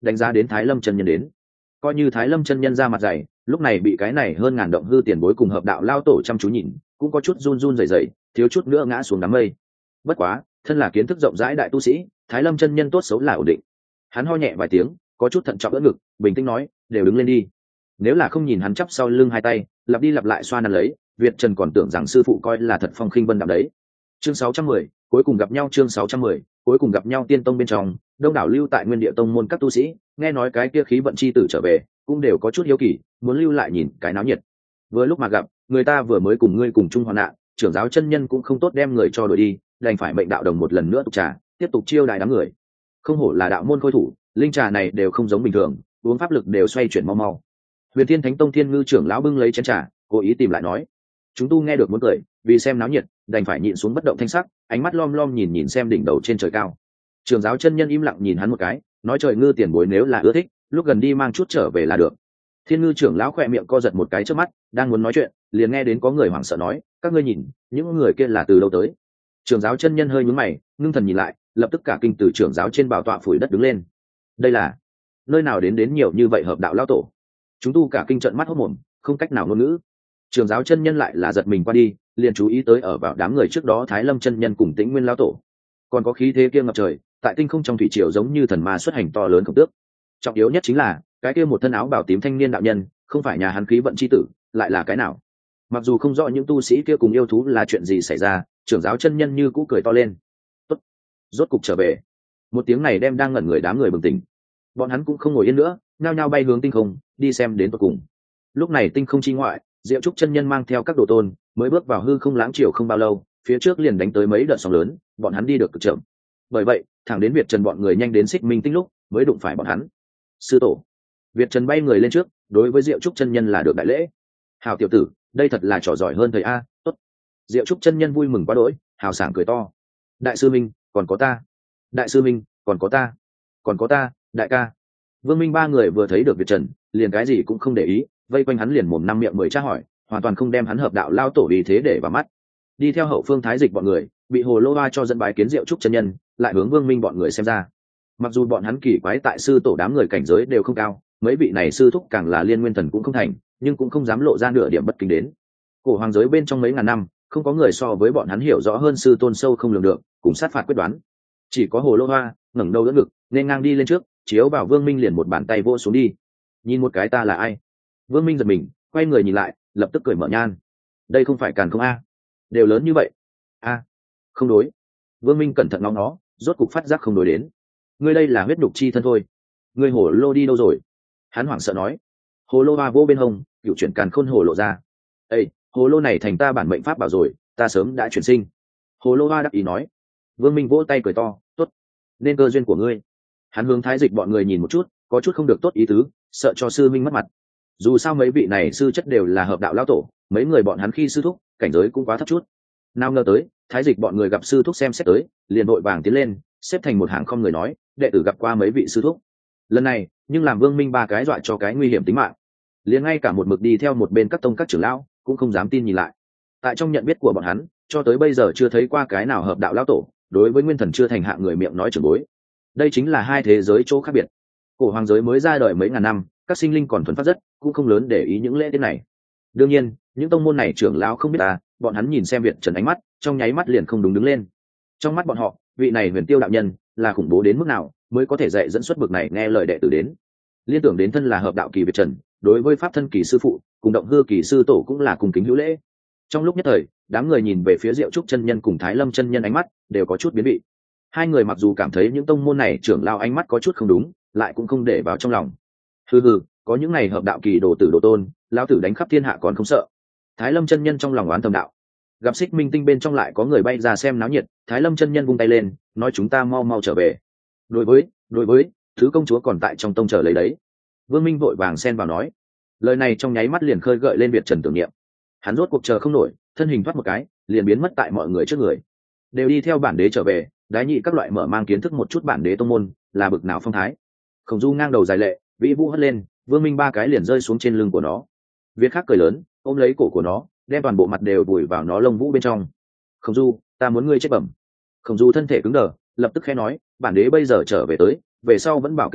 đánh giá đến Thái Lâm chân nhân đến. Coi như Thái Lâm chân nhân ra mặt dày, lúc này bị cái này hơn ngàn động hư tiền bối cùng hợp đạo lao tổ chăm chú nhìn, cũng có chút run run rẩy rẩy, thiếu chút nữa ngã xuống đám mây. Bất quá, thân là kiến thức rộng rãi đại tu sĩ, Thái Lâm chân nhân tốt xấu là ổn định. Hắn ho nhẹ vài tiếng, có chút thận trọng đỡ ngực, bình tĩnh nói, đều đứng lên đi. Nếu là không nhìn hắn chắp sau lưng hai tay, lặp đi lặp lại xoa nắn lấy, Việt Trần còn tưởng rằng sư phụ coi là thật phong khinh vân đạm đấy. Chương sáu trăm mười, cuối cùng gặp nhau chương sáu trăm mười, cuối cùng gặp nhau Tiên Tông bên trong, đông đảo lưu tại Nguyên Địa Tông môn các tu sĩ, nghe nói cái kia khí vận chi tử trở về, cũng đều có chút hiếu kỳ, muốn lưu lại nhìn cái náo nhiệt. Vừa lúc mà gặp, người ta vừa mới cùng ngươi cùng chung hoạn nạn, trưởng giáo chân nhân cũng không tốt đem người cho đuổi đi, đành phải mệnh đạo đồng một lần nữa tục trà, tiếp tục chiêu đãi đám người. Không hổ là đạo môn khôi thủ, linh trà này đều không giống bình thường, uống pháp lực đều xoay chuyển mau mau. Huyền Thiên Thánh Tông Thiên Ngư trưởng lão bưng lấy chén trà, cố ý tìm lại nói, chúng tu nghe được muốn cười, vì xem náo nhiệt, đành phải nhịn xuống bất động thanh sắc, ánh mắt lom lom nhìn nhìn xem đỉnh đầu trên trời cao. Trưởng giáo chân nhân im lặng nhìn hắn một cái, nói trời ngư tiền bối nếu là ưa thích, lúc gần đi mang chút trở về là được. Thiên Ngư trưởng lão khỏe miệng co giật một cái trước mắt, đang muốn nói chuyện, liền nghe đến có người hoảng sợ nói, các ngươi nhìn, những người kia là từ đâu tới? Trưởng giáo chân nhân hơi nhướng mày, ngưng thần nhìn lại, lập tức cả kinh từ trưởng giáo trên bảo tọa phủi đất đứng lên. Đây là nơi nào đến đến nhiều như vậy hợp đạo lão tổ? Chúng tu cả kinh trợn mắt hốt mồm, không cách nào ngôn ngữ. Trưởng giáo chân nhân lại là giật mình qua đi, liền chú ý tới ở vào đám người trước đó Thái Lâm chân nhân cùng Tĩnh Nguyên lão tổ, còn có khí thế kia ngập trời, tại tinh không trong thủy triều giống như thần ma xuất hành to lớn khổng tước. Trọng yếu nhất chính là cái kia một thân áo bào tím thanh niên đạo nhân, không phải nhà hắn khí vận chi tử, lại là cái nào? Mặc dù không rõ những tu sĩ kia cùng yêu thú là chuyện gì xảy ra, trưởng giáo chân nhân như cũ cười to lên. Tốt, rốt cục trở về. Một tiếng này đem đang ngẩn người đám người bừng tỉnh. Bọn hắn cũng không ngồi yên nữa, nhao nhao bay hướng tinh không, đi xem đến tận cùng. Lúc này tinh không chi ngoại, Diệu Trúc chân nhân mang theo các đồ tôn, mới bước vào hư không lãng triều không bao lâu, phía trước liền đánh tới mấy đợt sóng lớn, bọn hắn đi được cực chậm. Bởi vậy, thẳng đến Việt Trần bọn người nhanh đến Xích Minh Tinh lúc, mới đụng phải bọn hắn. Sư tổ. Việt Trần bay người lên trước, đối với Diệu Trúc chân nhân là được đại lễ. Hào tiểu tử, đây thật là trò giỏi hơn thầy a, tốt. Diệu Trúc chân nhân vui mừng quá đỗi, hào sảng cười to. Đại sư Minh, còn có ta. Đại sư Minh, còn có ta. Còn có ta, đại ca. Vương Minh ba người vừa thấy được Việt Trần, liền cái gì cũng không để ý, vây quanh hắn liền mồm năm miệng mười tra hỏi, hoàn toàn không đem hắn hợp đạo lao tổ đi thế để vào mắt. Đi theo hậu phương thái dịch bọn người, bị hồ lô hoa cho dẫn bái kiến Diệu Trúc chân nhân, lại hướng Vương Minh bọn người xem ra. Mặc dù bọn hắn kỳ quái tại sư tổ đám người cảnh giới đều không cao, mấy vị này sư thúc càng là liên nguyên thần cũng không thành, nhưng cũng không dám lộ ra nửa điểm bất kính đến. Cổ hoàng giới bên trong mấy ngàn năm, không có người so với bọn hắn hiểu rõ hơn sư tôn sâu không lường được, cùng sát phạt quyết đoán. Chỉ có hồ lô hoa ngẩng đầu đỡ ngực, nên ngang đi lên trước, chiếu vào Vương Minh liền một bàn tay vỗ xuống đi. Nhìn một cái ta là ai? Vương Minh giật mình, quay người nhìn lại, lập tức cười mở nhan. Đây không phải càn không a? Đều lớn như vậy. A, không đối. Vương Minh cẩn thận ngóng nó, rốt cục phát giác không đối đến. Ngươi đây là huyết nhục chi thân thôi. Ngươi hồ lô đi đâu rồi? Hắn hoảng sợ nói. Hồ lô hoa vô bên hông, cựu chuyển càn khôn hồ lộ ra. Ê, hồ lô này thành ta bản mệnh pháp bảo rồi, ta sớm đã chuyển sinh. Hồ lô hoa đắc ý nói. Vương Minh vỗ tay cười to, tốt, nên cơ duyên của ngươi. Hắn hướng thái dịch bọn người nhìn một chút, có chút không được tốt ý tứ, sợ cho sư minh mất mặt. Dù sao mấy vị này sư chất đều là hợp đạo lão tổ, mấy người bọn hắn khi sư thúc cảnh giới cũng quá thấp chút. Nào ngờ tới thái dịch bọn người gặp sư thúc xem xét tới, liền vội vàng tiến lên, xếp thành một hàng không người nói, đệ tử gặp qua mấy vị sư thúc. Lần này nhưng làm Vương Minh ba cái dọa cho cái nguy hiểm tính mạng, liền ngay cả một mực đi theo một bên các tông các trưởng lão cũng không dám tin nhìn lại. Tại trong nhận biết của bọn hắn, cho tới bây giờ chưa thấy qua cái nào hợp đạo lão tổ đối với nguyên thần chưa thành hạng người miệng nói trưởng bối. Đây chính là hai thế giới chỗ khác biệt. Cổ hoàng giới mới ra đời mấy ngàn năm, các sinh linh còn thuần phát rất, cũng không lớn để ý những lễ tiết này. Đương nhiên những tông môn này trưởng lão không biết à, bọn hắn nhìn xem Việt Trần ánh mắt trong nháy mắt liền không đúng đứng lên. Trong mắt bọn họ, vị này Huyền Tiêu đạo nhân là khủng bố đến mức nào mới có thể dạy dẫn xuất bực này nghe lời đệ tử đến. Liên tưởng đến thân là hợp đạo kỳ Việt Trần, đối với pháp thân kỳ sư phụ cùng động hư kỳ sư tổ cũng là cùng kính hữu lễ. Trong lúc nhất thời, đám người nhìn về phía Diệu Trúc chân nhân cùng Thái Lâm chân nhân ánh mắt đều có chút biến vị. Hai người mặc dù cảm thấy những tông môn này trưởng lao ánh mắt có chút không đúng, lại cũng không để vào trong lòng. Hừ hừ, có những này hợp đạo kỳ đồ tử đồ tôn, lão tử đánh khắp thiên hạ còn không sợ. Thái Lâm chân nhân trong lòng oán thầm đạo. Gặp Xích Minh Tinh bên trong lại có người bay ra xem náo nhiệt, Thái Lâm chân nhân vung tay lên, nói chúng ta mau mau trở về. Đối với, đối với, thứ công chúa còn tại trong tông chờ lấy đấy. Vương Minh vội vàng xen vào nói. Lời này trong nháy mắt liền khơi gợi lên Việt Trần tưởng niệm. Hắn rốt cuộc chờ không nổi, thân hình thoát một cái, liền biến mất tại mọi người trước người. Đều đi theo bản đế trở về, đái nhị các loại mở mang kiến thức một chút bản đế tông môn là bực nào phong thái. Khổng Du ngang đầu dài lệ, vĩ vũ hất lên, Vương Minh ba cái liền rơi xuống trên lưng của nó. Việt Khắc cười lớn, ôm lấy cổ của nó, đem toàn bộ mặt đều vùi vào nó lông vũ bên trong. Khổng Du, ta muốn ngươi chết bẩm. Khổng Du thân thể cứng đờ, lập tức khẽ nói, bản đế bây giờ trở về tới, về sau vẫn bảo kê ngươi,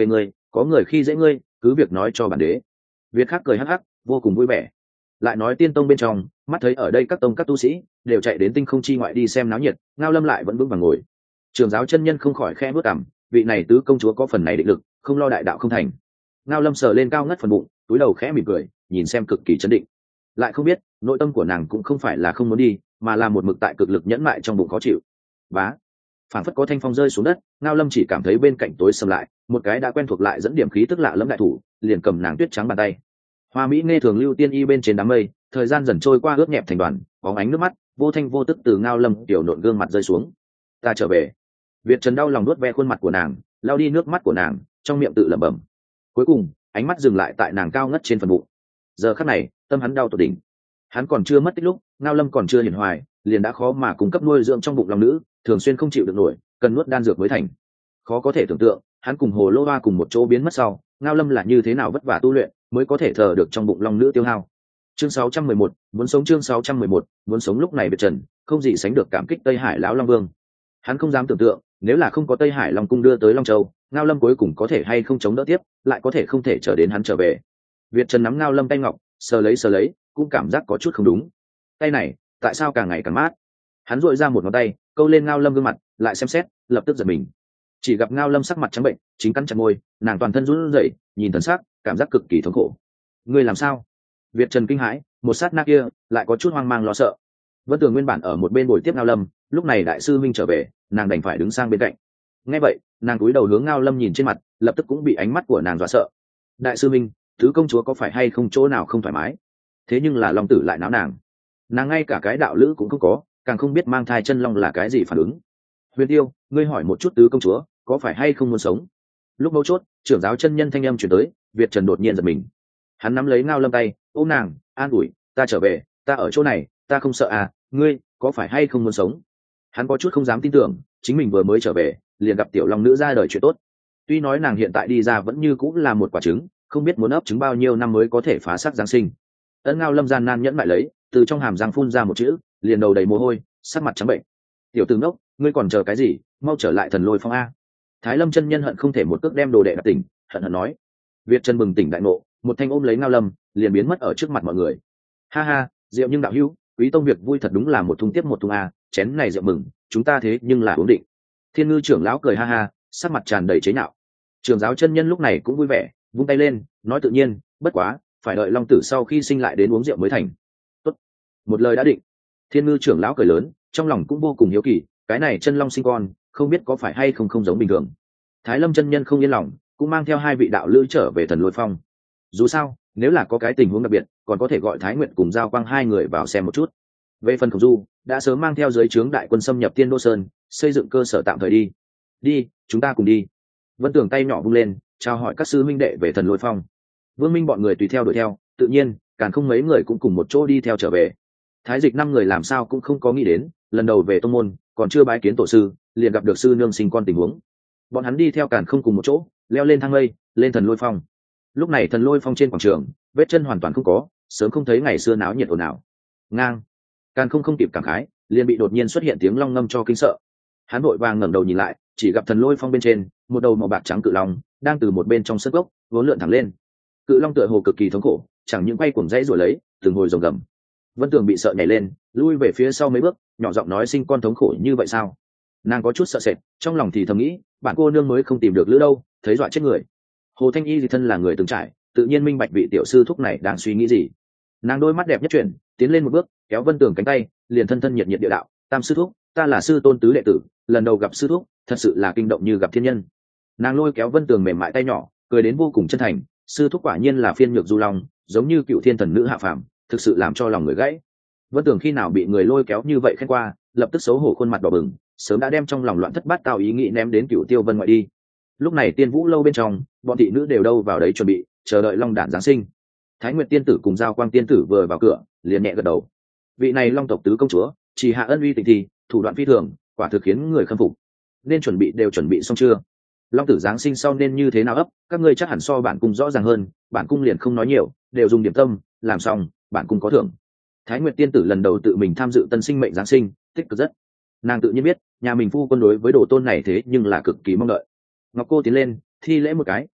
có người khi dễ ngươi cứ việc nói cho bản đế. Việt Khắc cười hắc hắc vô cùng vui vẻ. Lại nói tiên tông bên trong, mắt thấy ở đây các tông các tu sĩ đều chạy đến tinh không chi ngoại đi xem náo nhiệt, Ngao Lâm lại vẫn vững vàng ngồi. Trường giáo chân nhân không khỏi khẽ bước cằm, vị này tứ công chúa có phần này định lực, không lo đại đạo không thành. Ngao Lâm sờ lên cao ngất phần bụng, túi đầu khẽ mỉm cười, nhìn xem cực kỳ chấn định. Lại không biết nội tâm của nàng cũng không phải là không muốn đi, mà là một mực tại cực lực nhẫn mại trong bụng khó chịu. Bá, phảng phất có thanh phong rơi xuống đất, Ngao Lâm chỉ cảm thấy bên cạnh tối sầm lại, một cái đã quen thuộc lại dẫn điểm khí tức lạ lẫm đại thủ liền cầm nàng tuyết trắng bàn tay. Hoa mỹ nghe thường lưu tiên y bên trên đám mây, thời gian dần trôi qua ướt nhẹp thành đoàn, bóng ánh nước mắt vô thanh vô tức từ Ngao Lâm tiểu nộn gương mặt rơi xuống. Ta trở về. Việt Trần đau lòng nuốt ve khuôn mặt của nàng, lau đi nước mắt của nàng, trong miệng tự lẩm bẩm. Cuối cùng ánh mắt dừng lại tại nàng cao ngất trên phần bụng. Giờ khắc này tâm hắn đau tột đỉnh. Hắn còn chưa mất tích lúc, Ngao Lâm còn chưa hiển hoài, liền đã khó mà cung cấp nuôi dưỡng trong bụng long nữ, thường xuyên không chịu được nổi, cần nuốt đan dược mới thành. Khó có thể tưởng tượng hắn cùng Hồ Lô Hoa cùng một chỗ biến mất sau, Ngao Lâm là như thế nào vất vả tu luyện mới có thể thờ được trong bụng long nữ tiêu hao. Chương sáu trăm mười một, muốn sống. Chương sáu trăm mười một, muốn sống. Lúc này Việt Trần không gì sánh được cảm kích Tây Hải lão Long Vương. Hắn không dám tưởng tượng, nếu là không có Tây Hải Long cung đưa tới Long Châu, Ngao Lâm cuối cùng có thể hay không chống đỡ tiếp, lại có thể không thể chờ đến hắn trở về. Việt Trần nắm Ngao Lâm tay ngọc, sờ lấy sờ lấy, cũng cảm giác có chút không đúng. Tay này, tại sao càng ngày càng mát? Hắn duỗi ra một ngón tay, câu lên Ngao Lâm gương mặt, lại xem xét, lập tức giật mình. Chỉ gặp Ngao Lâm sắc mặt trắng bệnh, chính cắn chặt môi, nàng toàn thân run rẩy, nhìn thần sắc, cảm giác cực kỳ thống khổ. Ngươi làm sao? Việt Trần kinh hãi, một sát na kia, lại có chút hoang mang lo sợ. Vân Tường nguyên bản ở một bên bồi tiếp Ngao Lâm, lúc này đại sư minh trở về, nàng đành phải đứng sang bên cạnh. Nghe vậy, nàng cúi đầu hướng Ngao Lâm nhìn trên mặt, lập tức cũng bị ánh mắt của nàng dọa sợ. Đại sư minh, thứ công chúa có phải hay không chỗ nào không thoải mái? Thế nhưng là Long tử lại náo nàng, nàng ngay cả cái đạo lữ cũng không có, càng không biết mang thai chân long là cái gì phản ứng. Huyền Tiêu, ngươi hỏi một chút tứ công chúa, có phải hay không muốn sống? Lúc mấu chốt, trưởng giáo chân nhân thanh âm chuyển tới, Việt Trần đột nhiên giật mình. Hắn nắm lấy Ngao Lâm tay, ôm nàng, an ủi, ta trở về, ta ở chỗ này, ta không sợ à, ngươi có phải hay không muốn sống? Hắn có chút không dám tin tưởng, chính mình vừa mới trở về, liền gặp tiểu long nữ ra đời chuyện tốt. Tuy nói nàng hiện tại đi ra vẫn như cũng là một quả trứng, không biết muốn ấp trứng bao nhiêu năm mới có thể phá xác giáng sinh. Ấn Ngao Lâm gian nan nhẫn lại lấy, từ trong hàm răng phun ra một chữ, liền đầu đầy mồ hôi, sắc mặt trắng bệnh. Tiểu tử ngốc, ngươi còn chờ cái gì, mau trở lại Thần Lôi Phong a. Thái Lâm chân nhân hận không thể một cước đem đồ đệ đặt tỉnh, hận hận nói. Việt Trần bừng tỉnh đại ngộ, một thanh ôm lấy Ngao Lâm, liền biến mất ở trước mặt mọi người. Ha ha, rượu nhưng đạo hữu, quý tông việc vui thật đúng là một thung tiếp một thung a, chén này rượu mừng, chúng ta thế nhưng là uống định. Thiên Ngư trưởng lão cười ha ha, sắc mặt tràn đầy chế nhạo. Trưởng giáo chân nhân lúc này cũng vui vẻ, vung tay lên, nói tự nhiên, bất quá, phải đợi Long tử sau khi sinh lại đến uống rượu mới thành. Tốt, một lời đã định. Thiên Ngư trưởng lão cười lớn, trong lòng cũng vô cùng hiếu kỳ, cái này chân long sinh con, không biết có phải hay không không giống bình thường. Thái Lâm chân nhân không yên lòng, cũng mang theo hai vị đạo lữ trở về Thần Lôi Phong. Dù sao, nếu là có cái tình huống đặc biệt, còn có thể gọi Thái Nguyện cùng Giao Quang hai người vào xem một chút. Về phần Khổng Du, đã sớm mang theo dưới trướng đại quân xâm nhập Tiên Đô Sơn, xây dựng cơ sở tạm thời đi. Đi, chúng ta cùng đi. Vân Tường tay nhỏ vung lên, chào hỏi các sư minh đệ về Thần Lôi Phong. Vương Minh bọn người tùy theo đuổi theo, tự nhiên, càng không mấy người cũng cùng một chỗ đi theo trở về. Thái Dịch năm người làm sao cũng không có nghĩ đến, lần đầu về tông môn, còn chưa bái kiến tổ sư, liền gặp được sư nương sinh con tình huống. Bọn hắn đi theo càn không cùng một chỗ, leo lên thang lây, lên Thần Lôi Phong. Lúc này Thần Lôi Phong trên quảng trường, vết chân hoàn toàn không có, sớm không thấy ngày xưa náo nhiệt ồn ào. Ngang, càn không không kịp cảm khái, liền bị đột nhiên xuất hiện tiếng long ngâm cho kinh sợ. Hắn vội vàng ngẩng đầu nhìn lại, chỉ gặp Thần Lôi Phong bên trên, một đầu màu bạc trắng cự long đang từ một bên trong sân gốc vốn lượn thẳng lên. Cự long tựa hồ cực kỳ thống khổ, chẳng những quay cuồng dãy rồi lấy, từng hồi rồng gầm. Vân Tường bị sợ nhảy lên, lui về phía sau mấy bước, nhỏ giọng nói sinh con thống khổ như vậy sao? Nàng có chút sợ sệt, trong lòng thì thầm nghĩ, bản cô nương mới không tìm được lữ đâu, thấy dọa chết người. Hồ Thanh Y thì thân là người từng trải, tự nhiên minh bạch vị tiểu sư thúc này đang suy nghĩ gì. Nàng đôi mắt đẹp nhất chuyển, tiến lên một bước, kéo Vân Tường cánh tay, liền thân thân nhiệt nhiệt địa đạo, tam sư thúc, ta là sư tôn tứ đệ tử, lần đầu gặp sư thúc, thật sự là kinh động như gặp thiên nhân. Nàng lôi kéo Vân Tường mềm mại tay nhỏ, cười đến vô cùng chân thành, sư thúc quả nhiên là phiên nhược du long, giống như cựu thiên thần nữ hạ phàm, thực sự làm cho lòng người gãy. Vân Tường khi nào bị người lôi kéo như vậy khen qua, lập tức xấu hổ khuôn mặt đỏ bừng, sớm đã đem trong lòng loạn thất bát tao ý nghĩ ném đến Cửu Tiêu Vân ngoại đi. Lúc này Tiên Vũ lâu bên trong, bọn thị nữ đều đâu vào đấy chuẩn bị, chờ đợi long đản giáng sinh. Thái Nguyệt tiên tử cùng Giao Quang tiên tử vừa vào cửa, liền nhẹ gật đầu. Vị này Long tộc tứ công chúa, chỉ hạ ân uy tịnh thì, thủ đoạn phi thường, quả thực khiến người khâm phục. Nên chuẩn bị đều chuẩn bị xong chưa? Long tử giáng sinh sau nên như thế nào ấp, các ngươi chắc hẳn so bản cung rõ ràng hơn, bản cung liền không nói nhiều, đều dùng điểm tâm, làm xong, bản cung có thưởng. Thái Nguyệt tiên tử lần đầu tự mình tham dự tân sinh mệnh giáng sinh, tích cực rất. Nàng tự nhiên biết, nhà mình phu quân đối với đồ tôn này thế nhưng là cực kỳ mong đợi. Ngọc cô tiến lên, thi lễ một cái,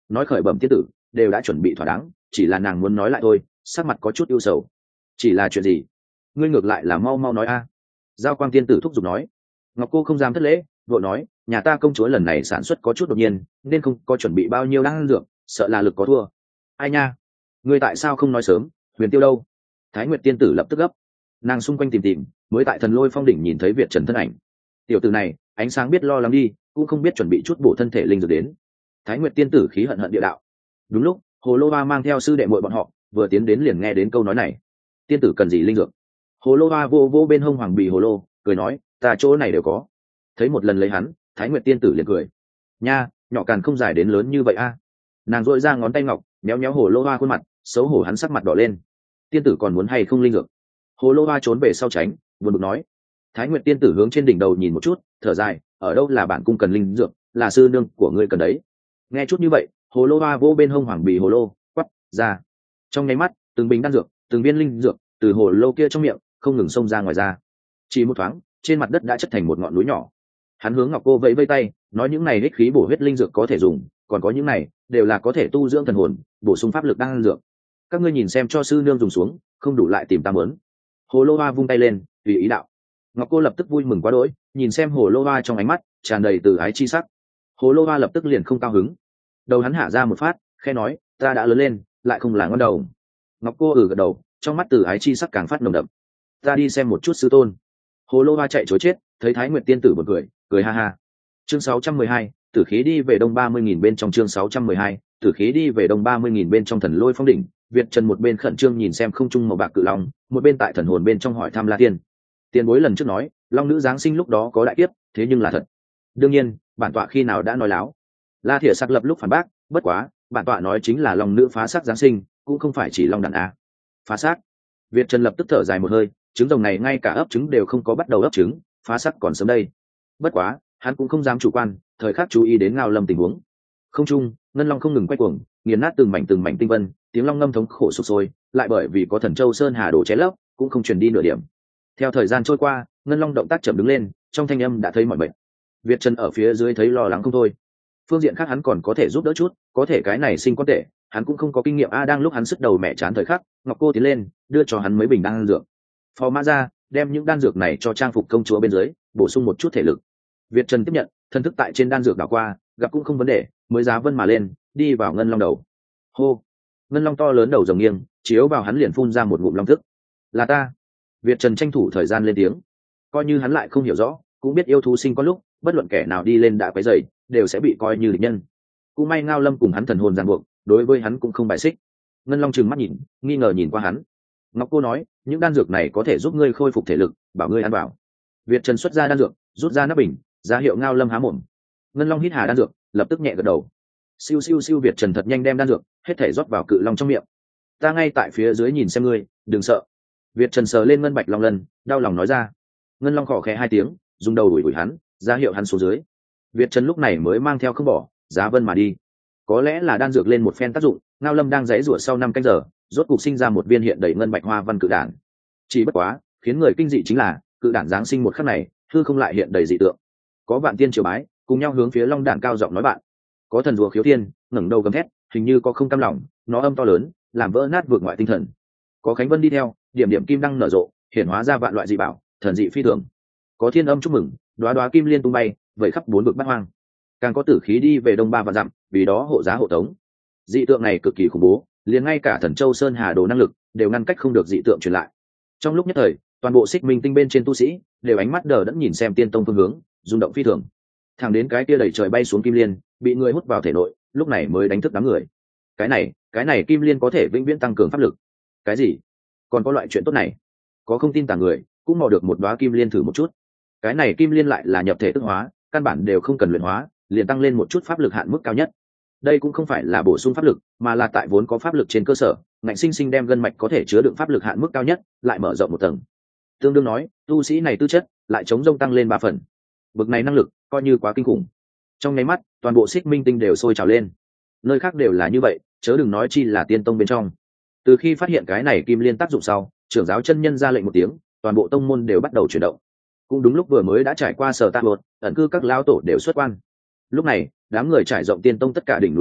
nói khởi bẩm tiên tử đều đã chuẩn bị thỏa đáng, chỉ là nàng muốn nói lại thôi, sắc mặt có chút ưu sầu. Chỉ là chuyện gì? Ngươi ngược lại là mau mau nói a. Giao quang tiên tử thúc giục nói. Ngọc cô không dám thất lễ, vội nói, nhà ta công chúa lần này sản xuất có chút đột nhiên, nên không có chuẩn bị bao nhiêu đan dược, sợ là lực có thua. Ai nha, ngươi tại sao không nói sớm? Huyền Tiêu đâu? Thái Nguyệt tiên tử lập tức gấp. Nàng xung quanh tìm tìm, mới tại Thần Lôi Phong đỉnh nhìn thấy Việt Trần thân ảnh. Tiểu tử này, ánh sáng biết lo lắng đi, cũng không biết chuẩn bị chút bổ thân thể linh dược đến. Thái Nguyệt tiên tử khí hận hận địa đạo. Đúng lúc, Hồ Lô Hoa mang theo sư đệ muội bọn họ, vừa tiến đến liền nghe đến câu nói này. Tiên tử cần gì linh dược? Hồ Lô Hoa vô vô bên hông hoàng bì hồ lô, cười nói, ta chỗ này đều có. Thấy một lần lấy hắn, Thái Nguyệt tiên tử liền cười. Nha, nhỏ càn không dài đến lớn như vậy a. Nàng dội ra ngón tay ngọc, méo méo Hồ Lô Hoa khuôn mặt, xấu hổ hắn sắc mặt đỏ lên. Tiên tử còn muốn hay không linh dược? Hồ Lô Hoa trốn về sau tránh, buồn bực nói. Thái Nguyệt tiên tử hướng trên đỉnh đầu nhìn một chút, thở dài, ở đâu là bản cung cần linh dược, là sư nương của ngươi cần đấy. Nghe chút như vậy, Hồ Lô Hoa vô bên hông hoàng bì hồ lô, quắp ra. Trong nháy mắt, từng bình đan dược, từng viên linh dược từ hồ lô kia trong miệng không ngừng xông ra ngoài ra. Chỉ một thoáng, trên mặt đất đã chất thành một ngọn núi nhỏ. Hắn hướng Ngọc cô vẫy vẫy tay, nói những này ích khí bổ huyết linh dược có thể dùng, còn có những này đều là có thể tu dưỡng thần hồn, bổ sung pháp lực đan dược. Các ngươi nhìn xem cho sư nương dùng xuống, không đủ lại tìm ta muốn. Hồ Lô Hoa vung tay lên, tùy ý đạo. Ngọc cô lập tức vui mừng quá đỗi, nhìn xem Hồ Lô Hoa trong ánh mắt tràn đầy từ ái chi sắc. Hồ Lô Hoa lập tức liền không cao hứng. Đầu hắn hạ ra một phát, khẽ nói, ta đã lớn lên, lại không là ngon đầu. Ngọc cô ừ gật đầu, trong mắt từ ái chi sắc càng phát nồng đậm. Ta đi xem một chút sư tôn. Hồ Lô Hoa chạy chối chết, thấy Thái Nguyệt tiên tử bật cười, cười ha ha. Chương sáu trăm mười hai, tử khí đi về đông ba mươi nghìn bên trong chương sáu trăm mười hai, tử khí đi về đông ba mươi nghìn bên trong Thần Lôi Phong đỉnh. Việt Trần một bên khẩn trương nhìn xem không trung màu bạc cự long, một bên tại thần hồn bên trong hỏi thăm La Tiên. Tiền bối lần trước nói, long nữ giáng sinh lúc đó có đại kiếp, thế nhưng là thật. Đương nhiên, bản tọa khi nào đã nói láo. La Thiệ Sắc lập lúc phản bác, bất quá, bản tọa nói chính là long nữ phá xác giáng sinh, cũng không phải chỉ long đàn a. Phá xác. Việt Trần lập tức thở dài một hơi, trứng rồng này ngay cả ấp trứng đều không có bắt đầu ấp trứng, phá xác còn sớm đây. Bất quá, hắn cũng không dám chủ quan, thời khắc chú ý đến Ngao Lâm tình huống. Không trung, ngân long không ngừng quay cuồng, nghiền nát từng mảnh từng mảnh tinh vân, tiếng long ngâm thống khổ sụp sôi, lại bởi vì có Thần Châu Sơn Hà đổ cháy lấp, cũng không truyền đi nửa điểm. Theo thời gian trôi qua, ngân long động tác chậm đứng lên, trong thanh âm đã thấy mọi bệnh. Việt Trần ở phía dưới thấy lo lắng không thôi. Phương diện khác hắn còn có thể giúp đỡ chút, có thể cái này sinh quan tệ, hắn cũng không có kinh nghiệm a. Đang lúc hắn sức đầu mẹ chán thời khắc, Ngọc cô tiến lên, đưa cho hắn mấy bình đan dược. Phò mã ra, đem những đan dược này cho trang phục công chúa bên dưới, bổ sung một chút thể lực. Việt Trần tiếp nhận, thân thức tại trên đan dược đảo qua, gặp cũng không vấn đề, mới giá vân mà lên, đi vào ngân long đầu. Hô, ngân long to lớn đầu rồng nghiêng, chiếu vào hắn liền phun ra một ngụm long thức. Là ta. Việt Trần tranh thủ thời gian lên tiếng, coi như hắn lại không hiểu rõ, cũng biết yêu thú sinh có lúc, bất luận kẻ nào đi lên đã quấy rầy, đều sẽ bị coi như địch nhân. Cũng may Ngao Lâm cùng hắn thần hồn ràng buộc, đối với hắn cũng không bài xích. Ngân long trừng mắt nhìn, nghi ngờ nhìn qua hắn. Ngọc cô nói, những đan dược này có thể giúp ngươi khôi phục thể lực, bảo ngươi ăn vào. Việt Trần xuất ra đan dược, rút ra nắp bình, ra hiệu Ngao Lâm há mồm. Ngân long hít hà đan dược, lập tức nhẹ gật đầu. Siêu siêu siêu, Việt Trần thật nhanh đem đan dược hết thể rót vào cự long trong miệng. Ta ngay tại phía dưới nhìn xem ngươi, đừng sợ. Việt Trần sờ lên ngân bạch long lân, đau lòng nói ra. Ngân long khỏ khẽ hai tiếng, dùng đầu đuổi đuổi hắn, ra hiệu hắn xuống dưới. Việt Trần lúc này mới mang theo không bỏ, giá vân mà đi. Có lẽ là đan dược lên một phen tác dụng, Ngao Lâm đang giãy giụa sau năm canh giờ, rốt cục sinh ra một viên hiện đầy ngân bạch hoa văn cự đản. Chỉ bất quá, khiến người kinh dị chính là, cự đản giáng sinh một khắc này, hư không lại hiện đầy dị tượng. Có vạn tiên triều bái, cùng nhau hướng phía long đản cao giọng nói bạn. Có thần rùa khiếu thiên, ngẩng đầu gầm thét, hình như có không cam lòng, nó âm to lớn, làm vỡ nát vượt ngoại tinh thần. Có khánh vân đi theo, điểm điểm kim đăng nở rộ, hiển hóa ra vạn loại dị bảo, thần dị phi thường. Có thiên âm chúc mừng, đóa đóa kim liên tung bay, vẩy khắp bốn vực bát hoang. Càng có tử khí đi về đông ba vạn dặm, vì đó hộ giá hộ tống. Dị tượng này cực kỳ khủng bố, liền ngay cả Thần Châu Sơn Hà đồ năng lực đều ngăn cách không được dị tượng truyền lại. Trong lúc nhất thời, toàn bộ Xích Minh tinh bên trên tu sĩ đều ánh mắt đờ đẫn nhìn xem Tiên Tông phương hướng, rung động phi thường. Thẳng đến cái kia đẩy trời bay xuống kim liên, bị người hút vào thể nội, lúc này mới đánh thức đám người. Cái này, cái này kim liên có thể vĩnh viễn tăng cường pháp lực. Cái gì? Còn có loại chuyện tốt này? Có không tin tà người, cũng mò được một đóa kim liên thử một chút. Cái này kim liên lại là nhập thể tức hóa, căn bản đều không cần luyện hóa, liền tăng lên một chút pháp lực hạn mức cao nhất. Đây cũng không phải là bổ sung pháp lực, mà là tại vốn có pháp lực trên cơ sở, ngạnh sinh sinh đem gân mạch có thể chứa đựng pháp lực hạn mức cao nhất, lại mở rộng một tầng. Tương đương nói, tu sĩ này tư chất lại chống rông tăng lên ba phần. Bực này năng lực coi như quá kinh khủng. Trong nháy mắt, toàn bộ Xích Minh tinh đều sôi trào lên. Nơi khác đều là như vậy, chớ đừng nói chi là Tiên Tông bên trong. Từ khi phát hiện cái này kim liên tác dụng sau, trưởng giáo chân nhân ra lệnh một tiếng, toàn bộ tông môn đều bắt đầu chuyển động. Cũng đúng lúc vừa mới đã trải qua sở tạ luật, ẩn cư các lão tổ đều xuất quan. Lúc này, đám người trải rộng Tiên Tông tất cả đỉnh núi đầu,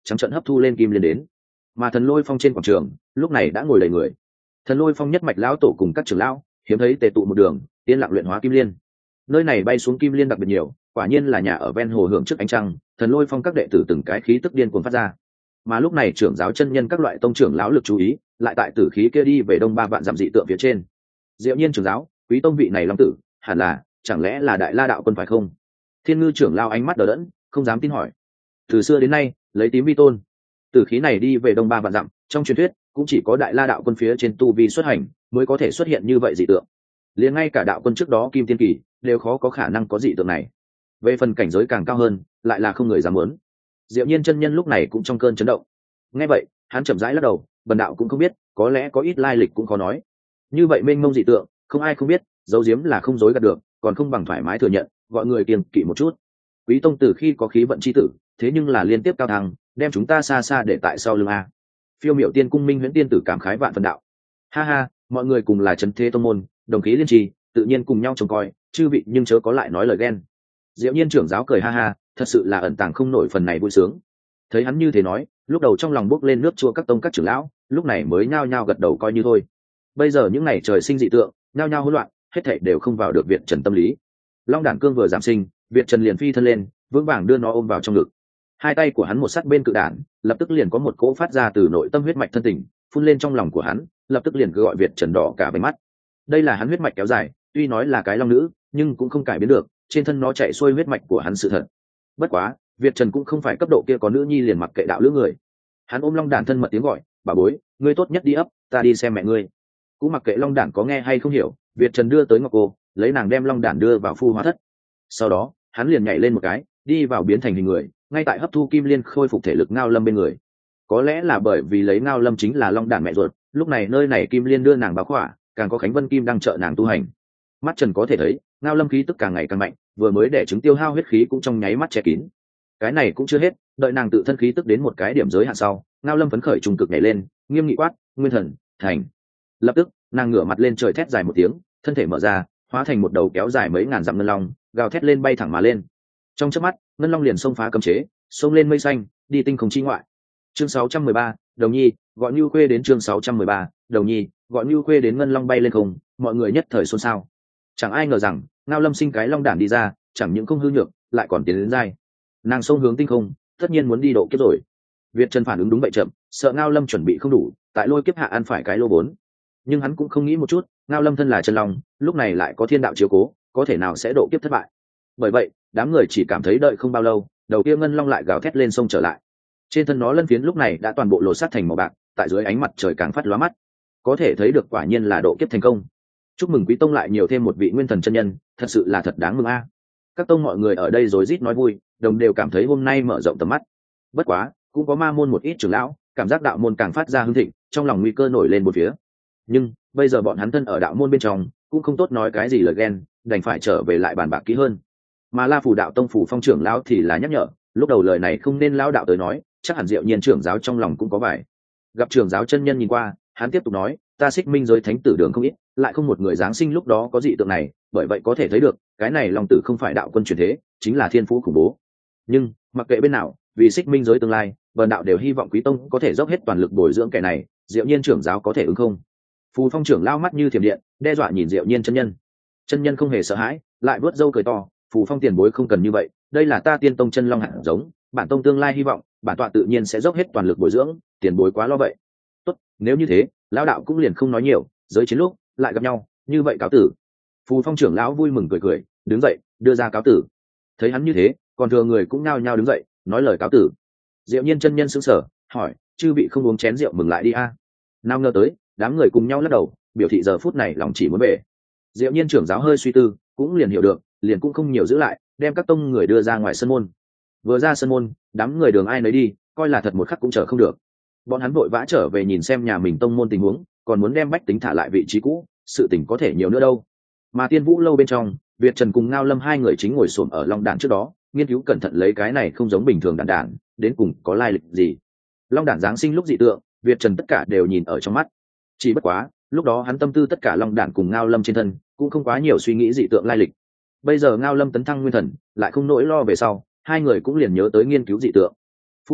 trắng trận hấp thu lên kim liên đến. Mà Thần Lôi Phong trên quảng trường lúc này đã ngồi đầy người. Thần Lôi Phong nhất mạch lão tổ cùng các trưởng lão hiếm thấy tề tụ một đường, yên lặng luyện hóa kim liên. Nơi này bay xuống kim liên đặc biệt nhiều, quả nhiên là nhà ở ven hồ hưởng trước ánh trăng. Thần Lôi Phong các đệ tử từng cái khí tức điên cuồng phát ra. Mà lúc này trưởng giáo chân nhân các loại tông trưởng lão lực chú ý lại tại tử khí kia đi về đông ba vạn dặm dị tượng phía trên. Diệu Nhiên trưởng giáo, quý tông vị này long tử hẳn là, chẳng lẽ là Đại La đạo quân phải không? Thiên Ngư trưởng lão ánh mắt đờ đẫn, không dám tin hỏi. Từ xưa đến nay lấy tím vi tôn, tử khí này đi về đông ba vạn dặm, trong truyền thuyết cũng chỉ có Đại La đạo quân phía trên tu vi xuất hành mới có thể xuất hiện như vậy dị tượng. Liền ngay cả đạo quân trước đó Kim Tiên Kỳ đều khó có khả năng có dị tượng này. Về phần cảnh giới càng cao hơn, lại là không người dám muốn. Diệu Nhiên chân nhân lúc này cũng trong cơn chấn động. Nghe vậy, hắn chậm rãi lắc đầu, bần đạo cũng không biết, có lẽ có ít lai lịch cũng khó nói. Như vậy mênh mông dị tượng, không ai không biết, giấu giếm là không dối gạt được, còn không bằng thoải mái thừa nhận, gọi người kiêng kỵ một chút. Quý tông tử khi có khí vận chi tử, thế nhưng là liên tiếp cao thăng, đem chúng ta xa xa để tại sau lưng a. Phiêu Miểu Tiên cung Minh Huyễn Tiên tử cảm khái vạn phần đạo. Ha ha, mọi người cùng là trấn thế tông môn, đồng khí liên trì, tự nhiên cùng nhau trông coi, chư vị nhưng chớ có lại nói lời ghen. Diệu Nhiên trưởng giáo cười ha ha, thật sự là ẩn tàng không nổi phần này vui sướng. Thấy hắn như thế nói, lúc đầu trong lòng bốc lên nước chua các tông các trưởng lão, lúc này mới nhao nhao gật đầu coi như thôi. Bây giờ những ngày trời sinh dị tượng, nhao nhao hỗn loạn, hết thảy đều không vào được Việt Trần tâm lý. Long đản cương vừa giảm sinh, Việt Trần liền phi thân lên, vững vàng đưa nó ôm vào trong ngực. Hai tay của hắn một sát bên cự đản, lập tức liền có một cỗ phát ra từ nội tâm huyết mạch thân tình, phun lên trong lòng của hắn, lập tức liền cứ gọi Việt Trần đỏ cả váy mắt. Đây là hắn huyết mạch kéo dài, tuy nói là cái long nữ, nhưng cũng không cải biến được, trên thân nó chạy xuôi huyết mạch của hắn sự thật. Bất quá, Việt Trần cũng không phải cấp độ kia có nữ nhi liền mặc kệ đạo lữ người. Hắn ôm long đản thân mật tiếng gọi, bà bối, ngươi tốt nhất đi ấp, ta đi xem mẹ ngươi. Cũng mặc kệ long đản có nghe hay không hiểu, Việt Trần đưa tới ngọc cô, lấy nàng đem long đản đưa vào phu hóa thất. Sau đó, hắn liền nhảy lên một cái, đi vào biến thành hình người, ngay tại hấp thu kim liên khôi phục thể lực Ngao Lâm bên người. Có lẽ là bởi vì lấy Ngao Lâm chính là long đản mẹ ruột, lúc này nơi này kim liên đưa nàng báo khỏa, càng có Khánh Vân Kim đang trợ nàng tu hành. Mắt Trần có thể thấy, Ngao Lâm khí tức càng ngày càng mạnh, vừa mới để chứng tiêu hao huyết khí cũng trong nháy mắt che kín. Cái này cũng chưa hết, đợi nàng tự thân khí tức đến một cái điểm giới hạn sau, Ngao Lâm phấn khởi trùng cực nhảy lên, nghiêm nghị quát, "Nguyên thần, thành!" Lập tức, nàng ngửa mặt lên trời thét dài một tiếng, thân thể mở ra, hóa thành một đầu kéo dài mấy ngàn dặm ngân long, gào thét lên bay thẳng mà lên. Trong chớp mắt, ngân long liền xông phá cấm chế, xông lên mây xanh, đi tinh không chi ngoại. Chương sáu trăm mười ba, Đồng Nhi, gọi Nưu Khuê đến chương sáu trăm mười ba, Đồng Nhi, gọi Nưu Khuê đến ngân long bay lên không, mọi người nhất thời xôn xao. Chẳng ai ngờ rằng, Ngao Lâm sinh cái long đản đi ra, chẳng những không hư nhược, lại còn tiến đến dai. Nàng xông hướng tinh không, tất nhiên muốn đi độ kiếp rồi. Việt Trần phản ứng đúng vậy chậm, sợ Ngao Lâm chuẩn bị không đủ, tại lôi kiếp hạ ăn phải cái lô vốn. Nhưng hắn cũng không nghĩ một chút, Ngao Lâm thân là chân long, lúc này lại có thiên đạo chiếu cố, có thể nào sẽ độ kiếp thất bại. Bởi vậy, đám người chỉ cảm thấy đợi không bao lâu, đầu kia ngân long lại gào thét lên sông trở lại. Trên thân nó lân phiến lúc này đã toàn bộ lột sát thành màu bạc, tại dưới ánh mặt trời càng phát lóa mắt. Có thể thấy được quả nhiên là độ kiếp thành công. Chúc mừng quý tông lại nhiều thêm một vị nguyên thần chân nhân, thật sự là thật đáng mừng a. Các tông mọi người ở đây rối rít nói vui, đồng đều cảm thấy hôm nay mở rộng tầm mắt. Bất quá, cũng có ma môn một ít trưởng lão, cảm giác đạo môn càng phát ra hưng thịnh, trong lòng nguy cơ nổi lên một phía. Nhưng bây giờ bọn hắn thân ở đạo môn bên trong, cũng không tốt nói cái gì lời ghen, đành phải trở về lại bàn bạc kỹ hơn. Mà La Phù đạo tông phủ phong trưởng lão thì là nhắc nhở, lúc đầu lời này không nên lão đạo tới nói, chắc hẳn Diệu Nhiên trưởng giáo trong lòng cũng có vài. Gặp trưởng giáo chân nhân nhìn qua, hắn tiếp tục nói, ta Xích Minh giới thánh tử đường không ít, lại không một người giáng sinh lúc đó có dị tượng này, bởi vậy có thể thấy được, cái này long tử không phải đạo quân truyền thế, chính là thiên phú khủng bố. Nhưng mặc kệ bên nào, vì Xích Minh giới tương lai, bần đạo đều hy vọng quý tông có thể dốc hết toàn lực bồi dưỡng kẻ này, Diệu Nhiên trưởng giáo có thể ứng không? Phù phong trưởng lao mắt như thiểm điện, đe dọa nhìn Diệu Nhiên chân nhân. Chân nhân không hề sợ hãi, lại vuốt râu cười to, Phù phong tiền bối không cần như vậy, đây là ta Tiên tông chân long hạt giống, bản tông tương lai hy vọng, bản tọa tự nhiên sẽ dốc hết toàn lực bồi dưỡng, tiền bối quá lo vậy. Tốt, nếu như thế, lão đạo cũng liền không nói nhiều, giới chiến lúc lại gặp nhau, như vậy cáo tử. Phù phong trưởng lão vui mừng cười cười, đứng dậy, đưa ra cáo tử. Thấy hắn như thế, còn thừa người cũng nhao nhao đứng dậy, nói lời cáo tử. Diệu Nhiên chân nhân sững sờ, hỏi, chư vị không uống chén rượu mừng lại đi a? Nào ngờ tới, đám người cùng nhau lắc đầu, biểu thị giờ phút này lòng chỉ muốn về. Diệu Nhiên trưởng giáo hơi suy tư, cũng liền hiểu được, liền cũng không nhiều giữ lại, đem các tông người đưa ra ngoài sân môn. Vừa ra sân môn, đám người đường ai nấy đi, coi là thật một khắc cũng chờ không được. Bọn hắn vội vã trở về nhìn xem nhà mình tông môn tình huống, còn muốn đem bách tính thả lại vị trí cũ, sự tình có thể nhiều nữa đâu. Mà Tiên Vũ lâu bên trong, Việt Trần cùng Ngao Lâm hai người chính ngồi xổm ở long đản trước đó, nghiên cứu cẩn thận lấy cái này không giống bình thường đản đản, đến cùng có lai lịch gì. Long đản giáng sinh lúc dị tượng, Việt Trần tất cả đều nhìn ở trong mắt. Chỉ bất quá, lúc đó hắn tâm tư tất cả long đản cùng Ngao Lâm trên thân, cũng không quá nhiều suy nghĩ dị tượng lai lịch. Bây giờ Ngao Lâm tấn thăng nguyên thần, lại không nỗi lo về sau, hai người cũng liền nhớ tới nghiên cứu dị tượng. Phu quân,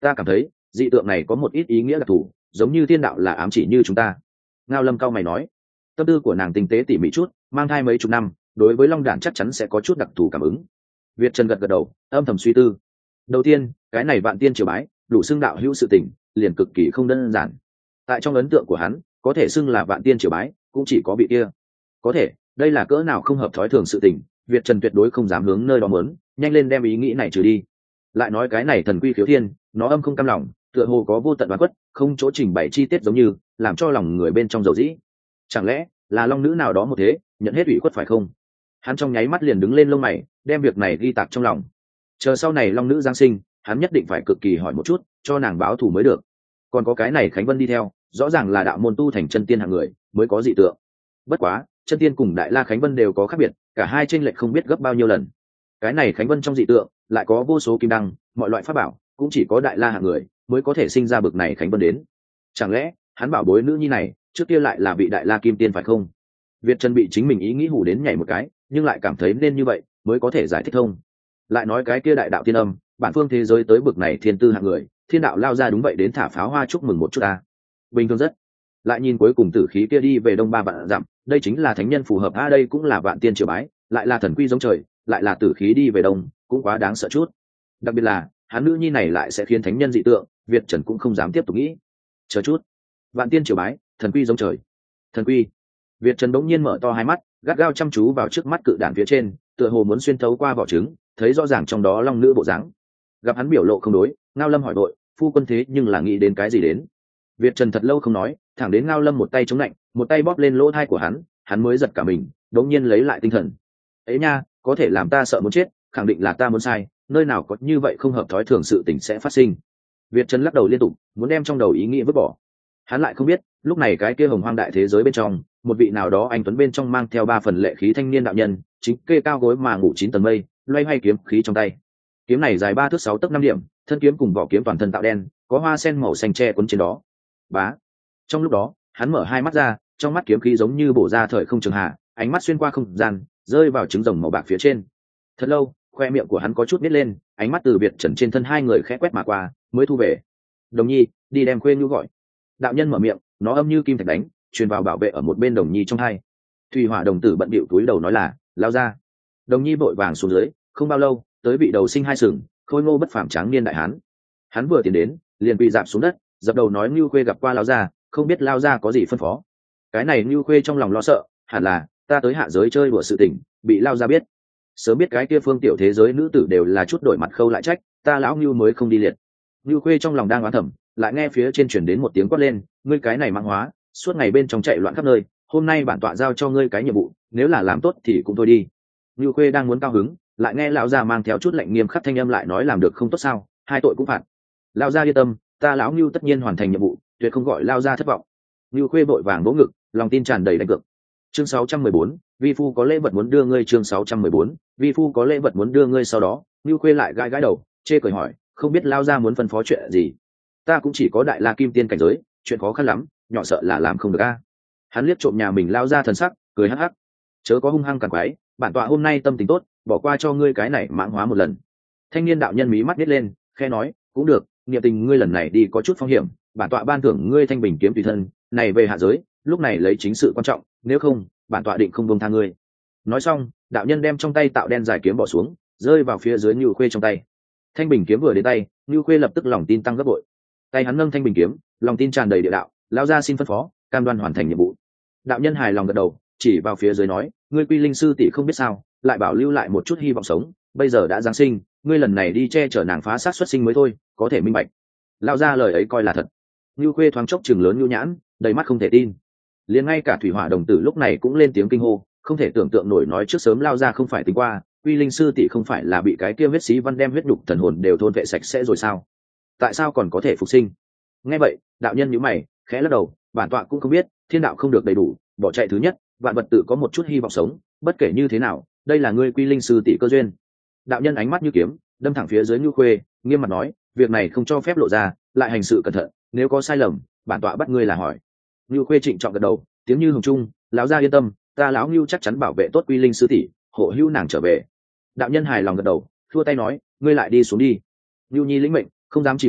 ta cảm thấy dị tượng này có một ít ý nghĩa đặc thù, giống như thiên đạo là ám chỉ như chúng ta. Ngao Lâm cao mày nói. Tâm tư của nàng tinh tế tỉ mỉ chút, mang thai mấy chục năm, đối với long đản chắc chắn sẽ có chút đặc thù cảm ứng. Việt Trần gật gật đầu, âm thầm suy tư. Đầu tiên, cái này vạn tiên triều bái đủ xưng đạo hữu sự tình, liền cực kỳ không đơn giản. Tại trong ấn tượng của hắn, có thể xưng là vạn tiên triều bái cũng chỉ có vị kia. Có thể đây là cỡ nào không hợp thói thường sự tình, Việt Trần tuyệt đối không dám hướng nơi đó muốn, nhanh lên đem ý nghĩ này trừ đi. Lại nói cái này thần quy khiếu thiên, nó âm không cam lòng, tựa hồ có vô tận oán khuất, không chỗ trình bày chi tiết giống như làm cho lòng người bên trong dầu dĩ. Chẳng lẽ là long nữ nào đó một thế nhận hết ủy khuất phải không? Hắn trong nháy mắt liền đứng lên lông mày, đem việc này ghi tạc trong lòng. Chờ sau này long nữ giáng sinh, hắn nhất định phải cực kỳ hỏi một chút, cho nàng báo thù mới được. Còn có cái này Khánh Vân đi theo, rõ ràng là đạo môn tu thành chân tiên hạng người mới có dị tượng. Bất quá chân tiên cùng đại la Khánh Vân đều có khác biệt, cả hai chênh lệch không biết gấp bao nhiêu lần. Cái này Khánh Vân trong dị tượng lại có vô số kim đăng, mọi loại pháp bảo, cũng chỉ có đại la hạng người mới có thể sinh ra bực này Khánh Vân đến. Chẳng lẽ hắn bảo bối nữ nhi này trước kia lại là vị đại la kim tiên phải không? Việt Trần bị chính mình ý nghĩ hù đến nhảy một cái, nhưng lại cảm thấy nên như vậy mới có thể giải thích thông. Lại nói cái kia đại đạo tiên âm, bản phương thế giới tới bực này thiên tư hạng người, thiên đạo lao ra đúng vậy đến thả pháo hoa chúc mừng một chút ta. Bình thường rất. Lại nhìn cuối cùng tử khí kia đi về đông ba vạn dặm, đây chính là thánh nhân phù hợp a, đây cũng là vạn tiên triều bái, lại là thần quy giống trời, lại là tử khí đi về đông, cũng quá đáng sợ chút. Đặc biệt là hắn nữ nhi này lại sẽ khiến thánh nhân dị tượng, Việt Trần cũng không dám tiếp tục nghĩ. Chờ chút, vạn tiên triều bái, thần quy giống trời, thần quy. Việt Trần bỗng nhiên mở to hai mắt, gắt gao chăm chú vào trước mắt cự đản phía trên, tựa hồ muốn xuyên thấu qua vỏ trứng, thấy rõ ràng trong đó long nữ bộ dáng. Gặp hắn biểu lộ không đối, Ngao Lâm hỏi đội, phu quân thế nhưng là nghĩ đến cái gì đến? Việt Trần thật lâu không nói, thẳng đến Ngao Lâm một tay chống lạnh, một tay bóp lên lỗ tai của hắn, hắn mới giật cả mình, đột nhiên lấy lại tinh thần. Ấy nha, có thể làm ta sợ muốn chết, khẳng định là ta muốn sai, nơi nào có như vậy không hợp thói thường sự tình sẽ phát sinh. Việt Trần lắc đầu liên tục, muốn đem trong đầu ý nghĩ vứt bỏ. Hắn lại không biết, lúc này cái kia hồng hoang đại thế giới bên trong, một vị nào đó anh tuấn bên trong mang theo ba phần lệ khí thanh niên đạo nhân, chính kê cao gối mà ngủ chín tầng mây, loay hoay kiếm khí trong tay. Kiếm này dài ba thước sáu tấc năm điểm, thân kiếm cùng vỏ kiếm toàn thân tạo đen, có hoa sen màu xanh tre quấn trên đó. Bá. Trong lúc đó, hắn mở hai mắt ra, trong mắt kiếm khí giống như bổ ra thời không trường hạ, ánh mắt xuyên qua không gian, rơi vào trứng rồng màu bạc phía trên. Thật lâu, khoe miệng của hắn có chút nít lên, ánh mắt từ Việt Trần trên thân hai người khẽ quét mà qua, mới thu về. Đồng Nhi, đi đem Khuê Nhu gọi. Đạo nhân mở miệng, nó âm như kim thạch đánh, truyền vào bảo vệ ở một bên Đồng Nhi trong hai. Thủy Hỏa đồng tử bận bịu túi đầu nói là, lao ra. Đồng Nhi vội vàng xuống dưới, không bao lâu, tới bị đầu sinh hai sừng, khôi ngô bất phàm tráng niên đại hán. Hắn vừa tiến đến, liền quỳ dạp xuống đất, dập đầu nói Nưu Khuê gặp qua lao gia, không biết lao gia có gì phân phó. Cái này Nưu Khuê trong lòng lo sợ, hẳn là ta tới hạ giới chơi đùa sự tình, bị lao gia biết. Sớm biết cái kia phương tiểu thế giới nữ tử đều là chút đổi mặt khâu lại trách, ta lão Nưu mới không đi liệt. Nưu Khuê trong lòng đang oán thầm, lại nghe phía trên chuyển đến một tiếng quát lên, ngươi cái này mãng hóa, suốt ngày bên trong chạy loạn khắp nơi, hôm nay bản tọa giao cho ngươi cái nhiệm vụ, nếu là làm tốt thì cũng thôi đi. Nưu Khuê đang muốn cao hứng, lại nghe lão gia mang theo chút lạnh nghiêm khắc thanh âm lại nói làm được không tốt sao, hai tội cũng phạt. Lão gia yên tâm, ta lão Nưu tất nhiên hoàn thành nhiệm vụ, tuyệt không gọi lao gia thất vọng. Nưu Khuê vội vàng vỗ ngực, lòng tin tràn đầy đánh cược. Chương sáu trăm mười bốn, vi phu có lễ vật muốn đưa ngươi. Chương sáu trăm mười bốn, vi phu có lễ vật muốn đưa ngươi. Sau đó, Nưu Khuê lại gãi gãi đầu, chê cười hỏi, không biết lao gia muốn phân phó chuyện gì? Ta cũng chỉ có đại la kim tiên cảnh giới, chuyện khó khăn lắm, nhỏ sợ là làm không được a. Hắn liếc trộm nhà mình lao ra thần sắc, cười hắc hắc. Chớ có hung hăng càn quái, bản tọa hôm nay tâm tình tốt, bỏ qua cho ngươi cái này mãng hóa một lần. Thanh niên đạo nhân mí mắt nhếch lên, khẽ nói, cũng được, niệm tình ngươi lần này đi có chút phong hiểm, bản tọa ban thưởng ngươi thanh bình kiếm tùy thân, này về hạ giới, lúc này lấy chính sự quan trọng, nếu không, bản tọa định không buông tha ngươi. Nói xong, đạo nhân đem trong tay tạo đen dài kiếm bỏ xuống, rơi vào phía dưới Nưu Khuê trong tay. Thanh bình kiếm vừa đến tay, Nưu Khuê lập tức lòng tin tăng gấp bội. Tay hắn nâng thanh bình kiếm, lòng tin tràn đầy địa đạo, lão gia xin phân phó, cam đoan hoàn thành nhiệm vụ. Đạo nhân hài lòng gật đầu, chỉ vào phía dưới nói, ngươi Quy Linh sư tỷ không biết sao, lại bảo lưu lại một chút hy vọng sống, bây giờ đã giáng sinh, ngươi lần này đi che chở nàng phá sát xuất sinh mới thôi, có thể minh bạch. Lão gia lời ấy coi là thật. Nưu Khuê thoáng chốc chừng lớn nhu nhãn, đầy mắt không thể tin. Liền ngay cả Thủy Hỏa đồng tử lúc này cũng lên tiếng kinh hô, không thể tưởng tượng nổi, nói trước sớm lão gia không phải tính qua, Quy Linh sư tỷ không phải là bị cái kia huyết xí văn đem huyết đục thần hồn đều thôn vệ sạch sẽ rồi sao? Tại sao còn có thể phục sinh? Nghe vậy, đạo nhân nhíu mày, khẽ lắc đầu, bản tọa cũng không biết, thiên đạo không được đầy đủ, bỏ chạy thứ nhất, vạn vật tự có một chút hy vọng sống, bất kể như thế nào, đây là ngươi Quy Linh sư tỷ cơ duyên. Đạo nhân ánh mắt như kiếm, đâm thẳng phía dưới Nưu Khuê, nghiêm mặt nói, việc này không cho phép lộ ra, lại hành sự cẩn thận, nếu có sai lầm, bản tọa bắt ngươi là hỏi. Nưu Khuê trịnh trọng gật đầu, tiếng như hồng trung, lão gia yên tâm, ta lão Nưu chắc chắn bảo vệ tốt Quy Linh sư tỷ, hộ hữu nàng trở về. Đạo nhân hài lòng gật đầu, thua tay nói, ngươi lại đi xuống đi. Nưu Nhi lĩnh mệnh, không dám trì hoãn,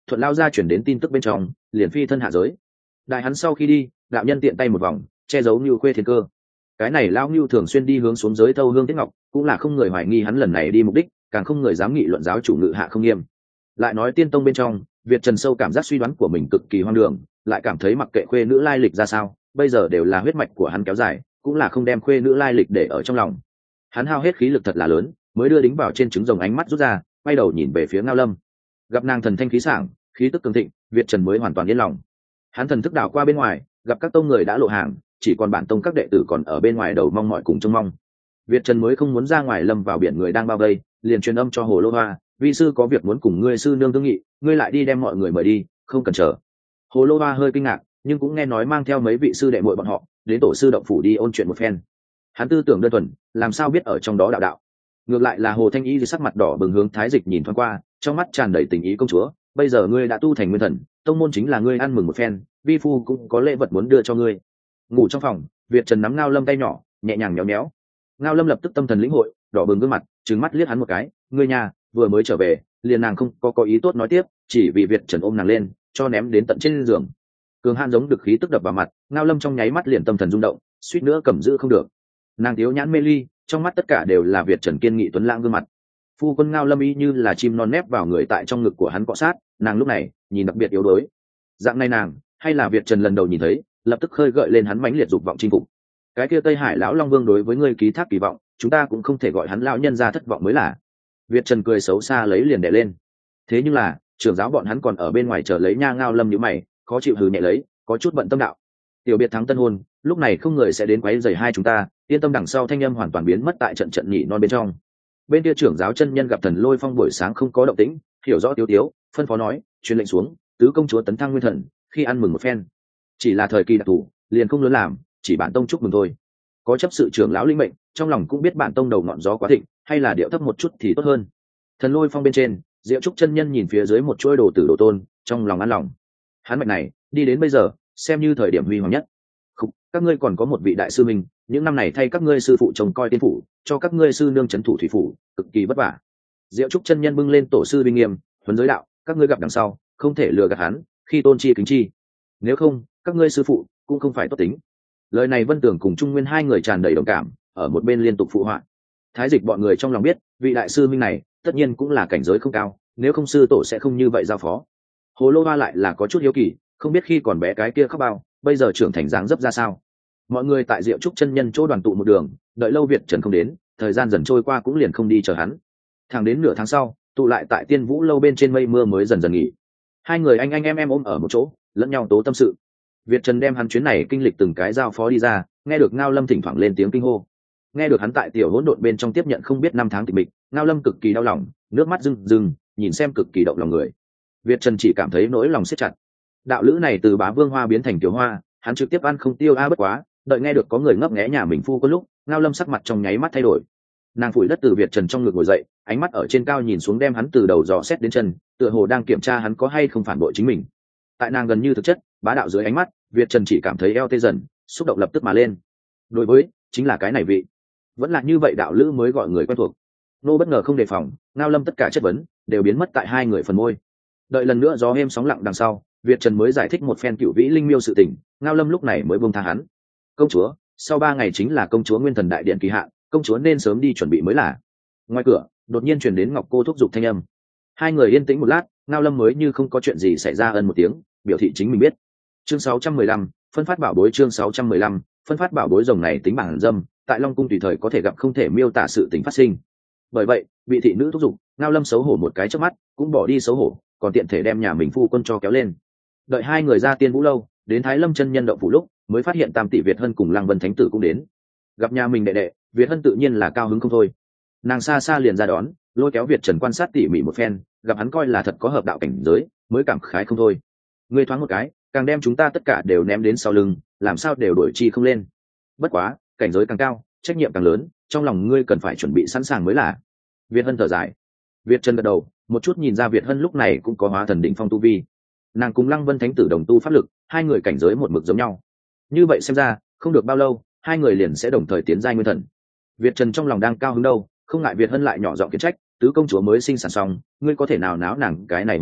thuận lao ra chuyển đến tin tức bên trong, liền phi thân hạ giới. Đại hắn sau khi đi, đạo nhân tiện tay một vòng, che giấu Nưu Khuê thiên cơ. Cái này lão Nưu thường xuyên đi hướng xuống giới thâu hương tiết ngọc, cũng là không người hoài nghi hắn lần này đi mục đích, càng không người dám nghị luận giáo chủ ngự hạ không nghiêm. Lại nói tiên tông bên trong, Việt Trần sâu cảm giác suy đoán của mình cực kỳ hoang đường, lại cảm thấy mặc kệ khuê nữ lai lịch ra sao, bây giờ đều là huyết mạch của hắn kéo dài, cũng là không đem khuê nữ lai lịch để ở trong lòng. Hắn hao hết khí lực thật là lớn, mới đưa đính vào trên trứng rồng ánh mắt rút ra, quay đầu nhìn về phía Ngao Lâm. Gặp nàng thần thanh khí sảng, khí tức cường thịnh, Việt Trần mới hoàn toàn yên lòng. Hắn thần thức đảo qua bên ngoài, gặp các tông người đã lộ hàng, chỉ còn bản tông các đệ tử còn ở bên ngoài đầu mong mọi cùng trông mong. Việt Trần mới không muốn ra ngoài lâm vào biển người đang bao vây, liền truyền âm cho Hồ Lô Hoa, vi sư có việc muốn cùng ngươi sư nương thương nghị, ngươi lại đi đem mọi người mời đi, không cần chờ. Hồ Lô Hoa hơi kinh ngạc, nhưng cũng nghe nói mang theo mấy vị sư đệ muội bọn họ đến tổ sư động phủ đi ôn chuyện một phen. Hắn tư tưởng đơn thuần, làm sao biết ở trong đó đạo đạo. Ngược lại là Hồ Thanh Y sắc mặt đỏ bừng hướng Thái Dịch nhìn thoáng qua, trong mắt tràn đầy tình ý công chúa, bây giờ ngươi đã tu thành nguyên thần, tông môn chính là ngươi ăn mừng một phen, vi phu cũng có lễ vật muốn đưa cho ngươi. Ngủ trong phòng, Việt Trần nắm Ngao Lâm tay nhỏ, nhẹ nhàng nhéo nhéo. Ngao Lâm lập tức tâm thần lĩnh hội, đỏ bừng gương mặt, trừng mắt liếc hắn một cái, ngươi nhà vừa mới trở về, liền nàng không có có ý tốt nói tiếp, chỉ vì Việt Trần ôm nàng lên, cho ném đến tận trên giường. Cường hạn giống được khí tức đập vào mặt, Ngao Lâm trong nháy mắt liền tâm thần rung động, suýt nữa cầm giữ không được. Nàng thiếu nhãn mê ly, trong mắt tất cả đều là Việt Trần kiên nghị tuấn lãng gương mặt. Phu quân Ngao Lâm y như là chim non nép vào người tại trong ngực của hắn cọ sát, nàng lúc này nhìn đặc biệt yếu đuối. Dạng này nàng, hay là Việt Trần lần đầu nhìn thấy, lập tức khơi gợi lên hắn mãnh liệt dục vọng chinh phục. Cái kia Tây Hải lão Long Vương đối với ngươi ký thác kỳ vọng, chúng ta cũng không thể gọi hắn lão nhân ra thất vọng mới là. Việt Trần cười xấu xa lấy liền đè lên. Thế nhưng là, trưởng giáo bọn hắn còn ở bên ngoài chờ lấy nha. Ngao Lâm nhíu mày, khó chịu hừ nhẹ lấy, có chút bận tâm đạo. Tiểu biệt thắng tân hôn, lúc này không người sẽ đến quấy rầy hai chúng ta, yên tâm. Đằng sau thanh âm hoàn toàn biến mất tại trận trận nhị non bên trong. Bên kia trưởng giáo chân nhân gặp Thần Lôi Phong buổi sáng không có động tĩnh, hiểu rõ tiếu tiếu, phân phó nói, truyền lệnh xuống, tứ công chúa tấn thăng nguyên thần, khi ăn mừng một phen. Chỉ là thời kỳ đặc thù, liền không lớn làm, chỉ bản tông chúc mừng thôi. Có chấp sự trưởng lão linh mệnh, trong lòng cũng biết bản tông đầu ngọn gió quá thịnh, hay là điệu thấp một chút thì tốt hơn. Thần Lôi Phong bên trên, Diệu Trúc chân nhân nhìn phía dưới một chuỗi đồ tử đồ tôn, trong lòng an lòng. Hắn mệnh này, đi đến bây giờ, xem như thời điểm huy hoàng nhất. Khúc, các ngươi còn có một vị đại sư minh, những năm này thay các ngươi sư phụ trông coi tiên phủ, cho các ngươi sư nương trấn thủ thủy phủ, cực kỳ vất vả. Diệu Trúc chân nhân bưng lên tổ sư binh nghiêm, huấn giới đạo, các ngươi gặp đằng sau, không thể lừa gạt hắn, khi tôn chi kính chi. Nếu không, các ngươi sư phụ cũng không phải tốt tính. Lời này Vân Tường cùng Trung Nguyên hai người tràn đầy đồng cảm, ở một bên liên tục phụ họa. Thái Dịch bọn người trong lòng biết, vị đại sư minh này, tất nhiên cũng là cảnh giới không cao, nếu không sư tổ sẽ không như vậy giao phó. Hồ Lô Hoa lại là có chút hiếu kỳ, không biết khi còn bé cái kia khóc bao, bây giờ trưởng thành dáng dấp ra sao. Mọi người tại Diệu Trúc chân nhân chỗ đoàn tụ một đường, đợi lâu Việt Trần không đến, thời gian dần trôi qua cũng liền không đi chờ hắn. Thẳng đến nửa tháng sau, tụ lại tại Tiên Vũ lâu bên trên mây mưa mới dần dần nghỉ. Hai người anh anh em em ôm ở một chỗ, lẫn nhau tố tâm sự. Việt Trần đem hắn chuyến này kinh lịch từng cái giao phó đi ra, nghe được Ngao Lâm thỉnh thoảng lên tiếng kinh hô. Nghe được hắn tại tiểu hỗn độn bên trong tiếp nhận không biết năm tháng tịch mịch, Ngao Lâm cực kỳ đau lòng, nước mắt rưng rưng, nhìn xem cực kỳ động lòng người. Việt Trần chỉ cảm thấy nỗi lòng siết chặt. Đạo lữ này từ bá vương hoa biến thành tiểu hoa, hắn trực tiếp ăn không tiêu a bất quá, đợi nghe được có người ngấp nghé nhà mình phu có lúc, Ngao Lâm sắc mặt trong nháy mắt thay đổi. Nàng phủi đất từ Việt Trần trong ngực ngồi dậy, ánh mắt ở trên cao nhìn xuống đem hắn từ đầu dò xét đến chân, tựa hồ đang kiểm tra hắn có hay không phản bội chính mình. Tại nàng gần như thực chất, bá đạo dưới ánh mắt, Việt Trần chỉ cảm thấy eo tê dần, xúc động lập tức mà lên. Đối với, chính là cái này vị. Vẫn là như vậy đạo lữ mới gọi người quen thuộc. Nô bất ngờ không đề phòng, Ngao Lâm tất cả chất vấn đều biến mất tại hai người phần môi. Đợi lần nữa gió êm sóng lặng đằng sau, Việt Trần mới giải thích một phen cựu vĩ linh miêu sự tình, Ngao Lâm lúc này mới buông tha hắn. Công chúa, sau ba ngày chính là công chúa Nguyên Thần đại điện kỳ hạn, công chúa nên sớm đi chuẩn bị mới là. Ngoài cửa, đột nhiên truyền đến Ngọc Cô thúc giục thanh âm. Hai người yên tĩnh một lát, Ngao Lâm mới như không có chuyện gì xảy ra ân một tiếng, biểu thị chính mình biết. Chương sáu trăm mười lăm, phân phát bảo bối. Chương sáu trăm mười lăm, phân phát bảo bối. Rồng này tính bản dâm, tại Long cung tùy thời có thể gặp không thể miêu tả sự tình phát sinh. Bởi vậy, bị thị nữ thúc giục, Ngao Lâm xấu hổ một cái chớp mắt, cũng bỏ đi xấu hổ, còn tiện thể đem nhà mình phu quân cho kéo lên. Đợi hai người ra Tiên Vũ lâu, đến Thái Lâm chân nhân động phủ lúc, mới phát hiện Tam tỷ Việt Hân cùng Lăng Vân thánh tử cũng đến. Gặp nhà mình đệ đệ, Việt Hân tự nhiên là cao hứng không thôi. Nàng xa xa liền ra đón, lôi kéo Việt Trần quan sát tỉ mỉ một phen, gặp hắn coi là thật có hợp đạo cảnh giới, mới cảm khái không thôi. Ngươi thoáng một cái, càng đem chúng ta tất cả đều ném đến sau lưng, làm sao đều đổi chi không lên. Bất quá, cảnh giới càng cao, trách nhiệm càng lớn, trong lòng ngươi cần phải chuẩn bị sẵn sàng mới là. Việt Hân thở dài. Việt Trần gật đầu, một chút nhìn ra Việt Hân lúc này cũng có hóa thần đỉnh phong tu vi. Nàng cùng Lăng Vân thánh tử đồng tu pháp lực, hai người cảnh giới một mực giống nhau. Như vậy xem ra, không được bao lâu, hai người liền sẽ đồng thời tiến giai nguyên thần. Việt Trần trong lòng đang cao hứng đâu, không ngại Việt Hân lại nhỏ giọng khiển trách, tứ công chúa mới sinh sản xong, ngươi có thể nào náo nàng cái này hồi lâu,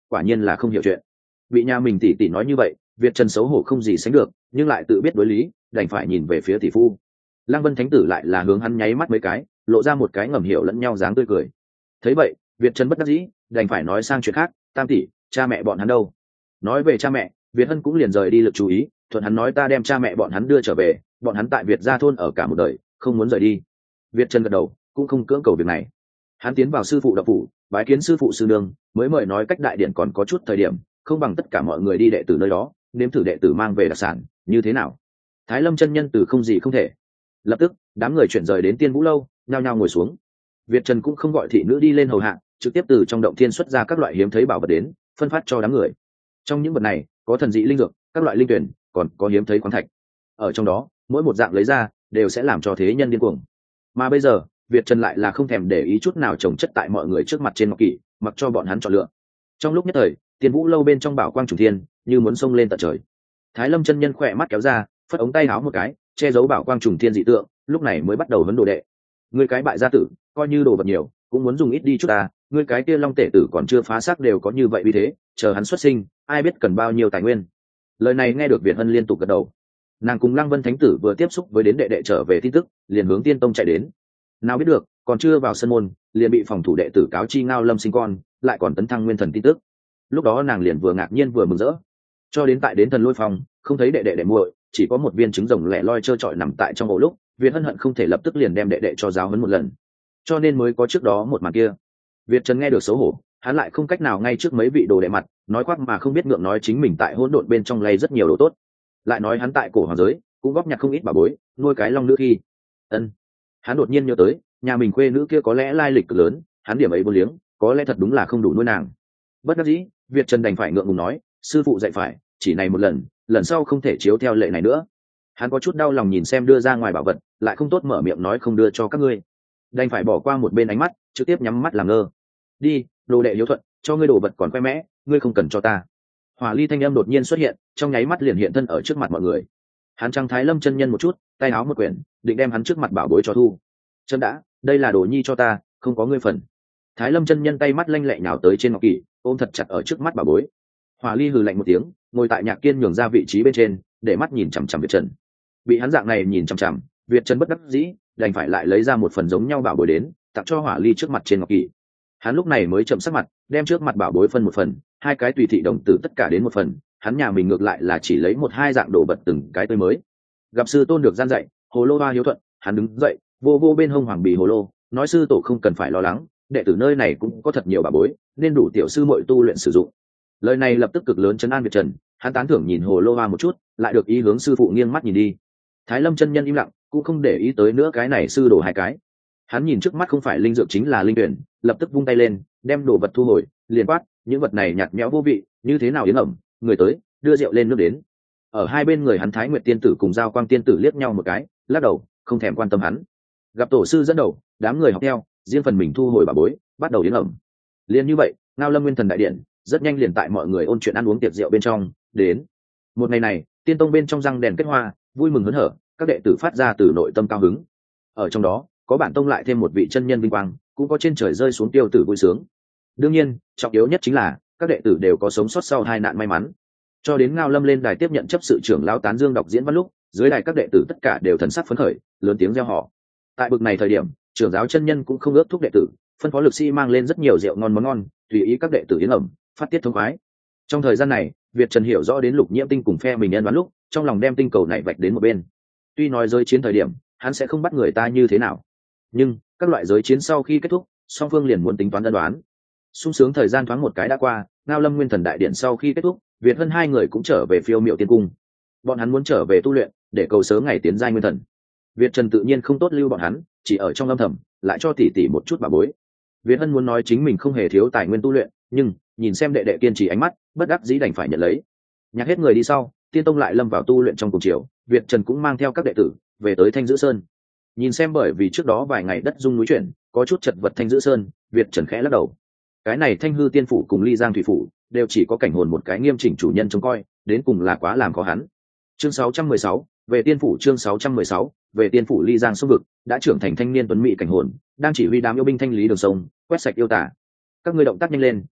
quả nhiên là không hiểu chuyện. Bị nhà mình tỷ tỷ nói như vậy, Việt Trần xấu hổ không gì sánh được, nhưng lại tự biết đối lý, đành phải nhìn về phía tỷ phu. Lăng Vân Thánh tử lại là hướng hắn nháy mắt mấy cái, lộ ra một cái ngầm hiểu lẫn nhau dáng tươi cười. Thấy vậy, Việt Trần bất đắc dĩ, đành phải nói sang chuyện khác, tam tỷ, cha mẹ bọn hắn đâu? Nói về cha mẹ, Việt Hân cũng liền rời đi lực chú ý, thuận hắn nói ta đem cha mẹ bọn hắn đưa trở về, bọn hắn tại Việt gia thôn ở cả một đời, không muốn rời đi. Việt Trần gật đầu, cũng không cưỡng cầu việc này. Hắn tiến vào sư phụ đạo phủ, bái kiến sư phụ sư nương, mới mời nói cách đại điện còn có chút thời điểm, không bằng tất cả mọi người đi đệ tử nơi đó, nếm thử đệ tử mang về đặc sản, như thế nào? Thái Lâm chân nhân từ không gì không thể. Lập tức, đám người chuyển rời đến Tiên Vũ lâu, nhao nhao ngồi xuống. Việt Trần cũng không gọi thị nữ đi lên hầu hạ, trực tiếp từ trong động thiên xuất ra các loại hiếm thấy bảo vật đến, phân phát cho đám người. Trong những vật này, có thần dị linh dược, các loại linh tuyển, còn có hiếm thấy khoáng thạch. Ở trong đó, mỗi một dạng lấy ra, đều sẽ làm cho thế nhân điên cuồng. Mà bây giờ, Việt Trần lại là không thèm để ý chút nào trồng chất tại mọi người trước mặt trên ngọc kỷ, mặc cho bọn hắn chọn lựa. Trong lúc nhất thời, Tiên Vũ lâu bên trong bảo quang trùng thiên, như muốn xông lên tận trời. Thái Lâm chân nhân khỏe mắt kéo ra, phất ống tay áo một cái, che giấu bảo quang trùng thiên dị tượng, lúc này mới bắt đầu vấn đồ đệ. Ngươi cái bại gia tử, coi như đồ vật nhiều, cũng muốn dùng ít đi chút ta, ngươi cái kia Long Tể tử còn chưa phá xác đều có như vậy vì thế, chờ hắn xuất sinh, ai biết cần bao nhiêu tài nguyên. Lời này nghe được Việt Hân liên tục gật đầu. Nàng cùng Lăng Vân Thánh tử vừa tiếp xúc với đến đệ đệ trở về tin tức, liền hướng Tiên Tông chạy đến. Nào biết được, còn chưa vào sân môn, liền bị phòng thủ đệ tử cáo chi Ngao Lâm sinh con, lại còn tấn thăng nguyên thần tin tức. Lúc đó nàng liền vừa ngạc nhiên vừa mừng rỡ. Cho đến tại đến Thần Lôi phòng, không thấy đệ đệ đệ muội, chỉ có một viên trứng rồng lẻ loi trơ trọi nằm tại trong ổ lúc, Việt Hân hận không thể lập tức liền đem đệ đệ cho giáo huấn một lần. Cho nên mới có trước đó một màn kia. Việt Trần nghe được xấu hổ, hắn lại không cách nào ngay trước mấy vị đồ đệ mặt, nói khoác mà không biết ngượng nói chính mình tại hỗn độn bên trong lay rất nhiều đồ tốt. Lại nói hắn tại cổ hoàng giới, cũng góp nhặt không ít bảo bối, nuôi cái long nữ khi. Ân. Hắn đột nhiên nhớ tới, nhà mình khuê nữ kia có lẽ lai lịch cực lớn, hắn điểm ấy vô liếng, có lẽ thật đúng là không đủ nuôi nàng. Bất đắc dĩ, Việt Trần đành phải ngượng ngùng nói, sư phụ dạy phải, chỉ này một lần, lần sau không thể chiếu theo lệ này nữa. Hắn có chút đau lòng nhìn xem đưa ra ngoài bảo vật, lại không tốt mở miệng nói không đưa cho các ngươi, đành phải bỏ qua một bên ánh mắt, trực tiếp nhắm mắt làm ngơ. Đi, đồ đệ hiếu thuận, cho ngươi đồ vật còn khoe mẽ, ngươi không cần cho ta. Hỏa Ly thanh âm đột nhiên xuất hiện, trong nháy mắt liền hiện thân ở trước mặt mọi người. Hắn trăng Thái Lâm chân nhân một chút, tay áo một quyển, định đem hắn trước mặt bảo bối cho thu. Chân đã, đây là đồ nhi cho ta, không có ngươi phần. Thái Lâm chân nhân tay mắt lanh lẹ nhào tới trên ngọc kỷ, ôm thật chặt ở trước mắt bảo bối. Hỏa Ly hừ lạnh một tiếng, ngồi tại Nhạc Kiên nhường ra vị trí bên trên, để mắt nhìn chằm chằm Việt Trần. Bị hắn dạng này nhìn chằm chằm, Việt Trần bất đắc dĩ, đành phải lại lấy ra một phần giống nhau bảo bối đến, tặng cho Hỏa Ly trước mặt trên ngọc kỷ. Hắn lúc này mới chậm sắc mặt, đem trước mặt bảo bối phân một phần, hai cái tùy thị đồng tử tất cả đến một phần, hắn nhà mình ngược lại là chỉ lấy một hai dạng đồ vật từng cái tươi mới. Gặp sư tôn được gian dạy, Hồ Lô Hoa hiếu thuận, hắn đứng dậy, vô vô bên hông Hoàng Bì Hồ Lô, nói sư tổ không cần phải lo lắng, đệ tử nơi này cũng có thật nhiều bảo bối, nên đủ tiểu sư muội tu luyện sử dụng. Lời này lập tức cực lớn trấn an Việt Trần, hắn tán thưởng nhìn Hồ Lô Hoa một chút, lại được ý hướng sư phụ nghiêng mắt nhìn đi. Thái Lâm chân nhân im lặng, cũng không để ý tới nữa cái này sư đổ hai cái. Hắn nhìn trước mắt không phải linh dược chính là linh tuyển, lập tức vung tay lên, đem đồ vật thu hồi, liền quát, những vật này nhạt nhẽo vô vị, như thế nào yến ẩm, người tới, đưa rượu lên nước đến. Ở hai bên người hắn Thái Nguyệt tiên tử cùng Giao Quang tiên tử liếc nhau một cái, lắc đầu, không thèm quan tâm hắn. Gặp tổ sư dẫn đầu, đám người học theo, riêng phần mình thu hồi bà bối, bắt đầu yến ẩm. Liên như vậy, Ngao Lâm Nguyên Thần đại điện, rất nhanh liền tại mọi người ôn chuyện ăn uống tiệc rượu bên trong, đến. Một ngày này, Tiên Tông bên trong răng đèn kết hoa, vui mừng hớn hở, các đệ tử phát ra từ nội tâm cao hứng. Ở trong đó, có bản tông lại thêm một vị chân nhân vinh quang, cũng có trên trời rơi xuống tiêu tử vui sướng. Đương nhiên, trọng yếu nhất chính là các đệ tử đều có sống sót sau hai nạn may mắn. Cho đến Ngao Lâm lên đài tiếp nhận chấp sự trưởng lão tán dương đọc diễn văn lúc, dưới đài các đệ tử tất cả đều thần sắc phấn khởi, lớn tiếng reo hò. Tại bực này thời điểm, trưởng giáo chân nhân cũng không ước thúc đệ tử, phân phó lực sĩ mang lên rất nhiều rượu ngon món ngon, tùy ý các đệ tử yến ẩm, phát tiết thông khoái. Trong thời gian này, Việt Trần hiểu rõ đến Lục Nhiễm Tinh cùng phe mình nhân đoán lúc, trong lòng đem tinh cầu này vạch đến một bên. Tuy nói giới chiến thời điểm, hắn sẽ không bắt người ta như thế nào, nhưng các loại giới chiến sau khi kết thúc, song phương liền muốn tính toán ân đoán. Sung sướng thời gian thoáng một cái đã qua, Ngao Lâm Nguyên Thần đại điện sau khi kết thúc, Việt Hân hai người cũng trở về Phiêu Miệu Tiên cung. Bọn hắn muốn trở về tu luyện, để cầu sớm ngày tiến giai nguyên thần. Việt Trần tự nhiên không tốt lưu bọn hắn, chỉ ở trong âm thầm, lại cho tỷ tỷ một chút bà bối. Việt Hân muốn nói chính mình không hề thiếu tài nguyên tu luyện, nhưng nhìn xem đệ đệ kiên trì ánh mắt, bất đắc dĩ đành phải nhận lấy. Nhạc hết người đi sau, Tiên Tông lại lâm vào tu luyện trong cùng chiều, Việt Trần cũng mang theo các đệ tử về tới Thanh Dữ Sơn. Nhìn xem bởi vì trước đó vài ngày đất rung núi chuyển, có chút chật vật Thanh Dữ Sơn, Việt Trần khẽ lắc đầu. Cái này Thanh Hư Tiên phủ cùng Ly Giang thủy phủ đều chỉ có cảnh hồn một cái nghiêm chỉnh chủ nhân trông coi, đến cùng là quá làm khó hắn. Chương sáu trăm mười sáu, về Tiên phủ. Chương sáu trăm mười sáu, về Tiên phủ. Ly Giang sông vực đã trưởng thành thanh niên tuấn mỹ cảnh hồn, đang chỉ huy đám yêu binh thanh lý đường sông, quét sạch yêu tả. Các ngươi động tác nhanh lên,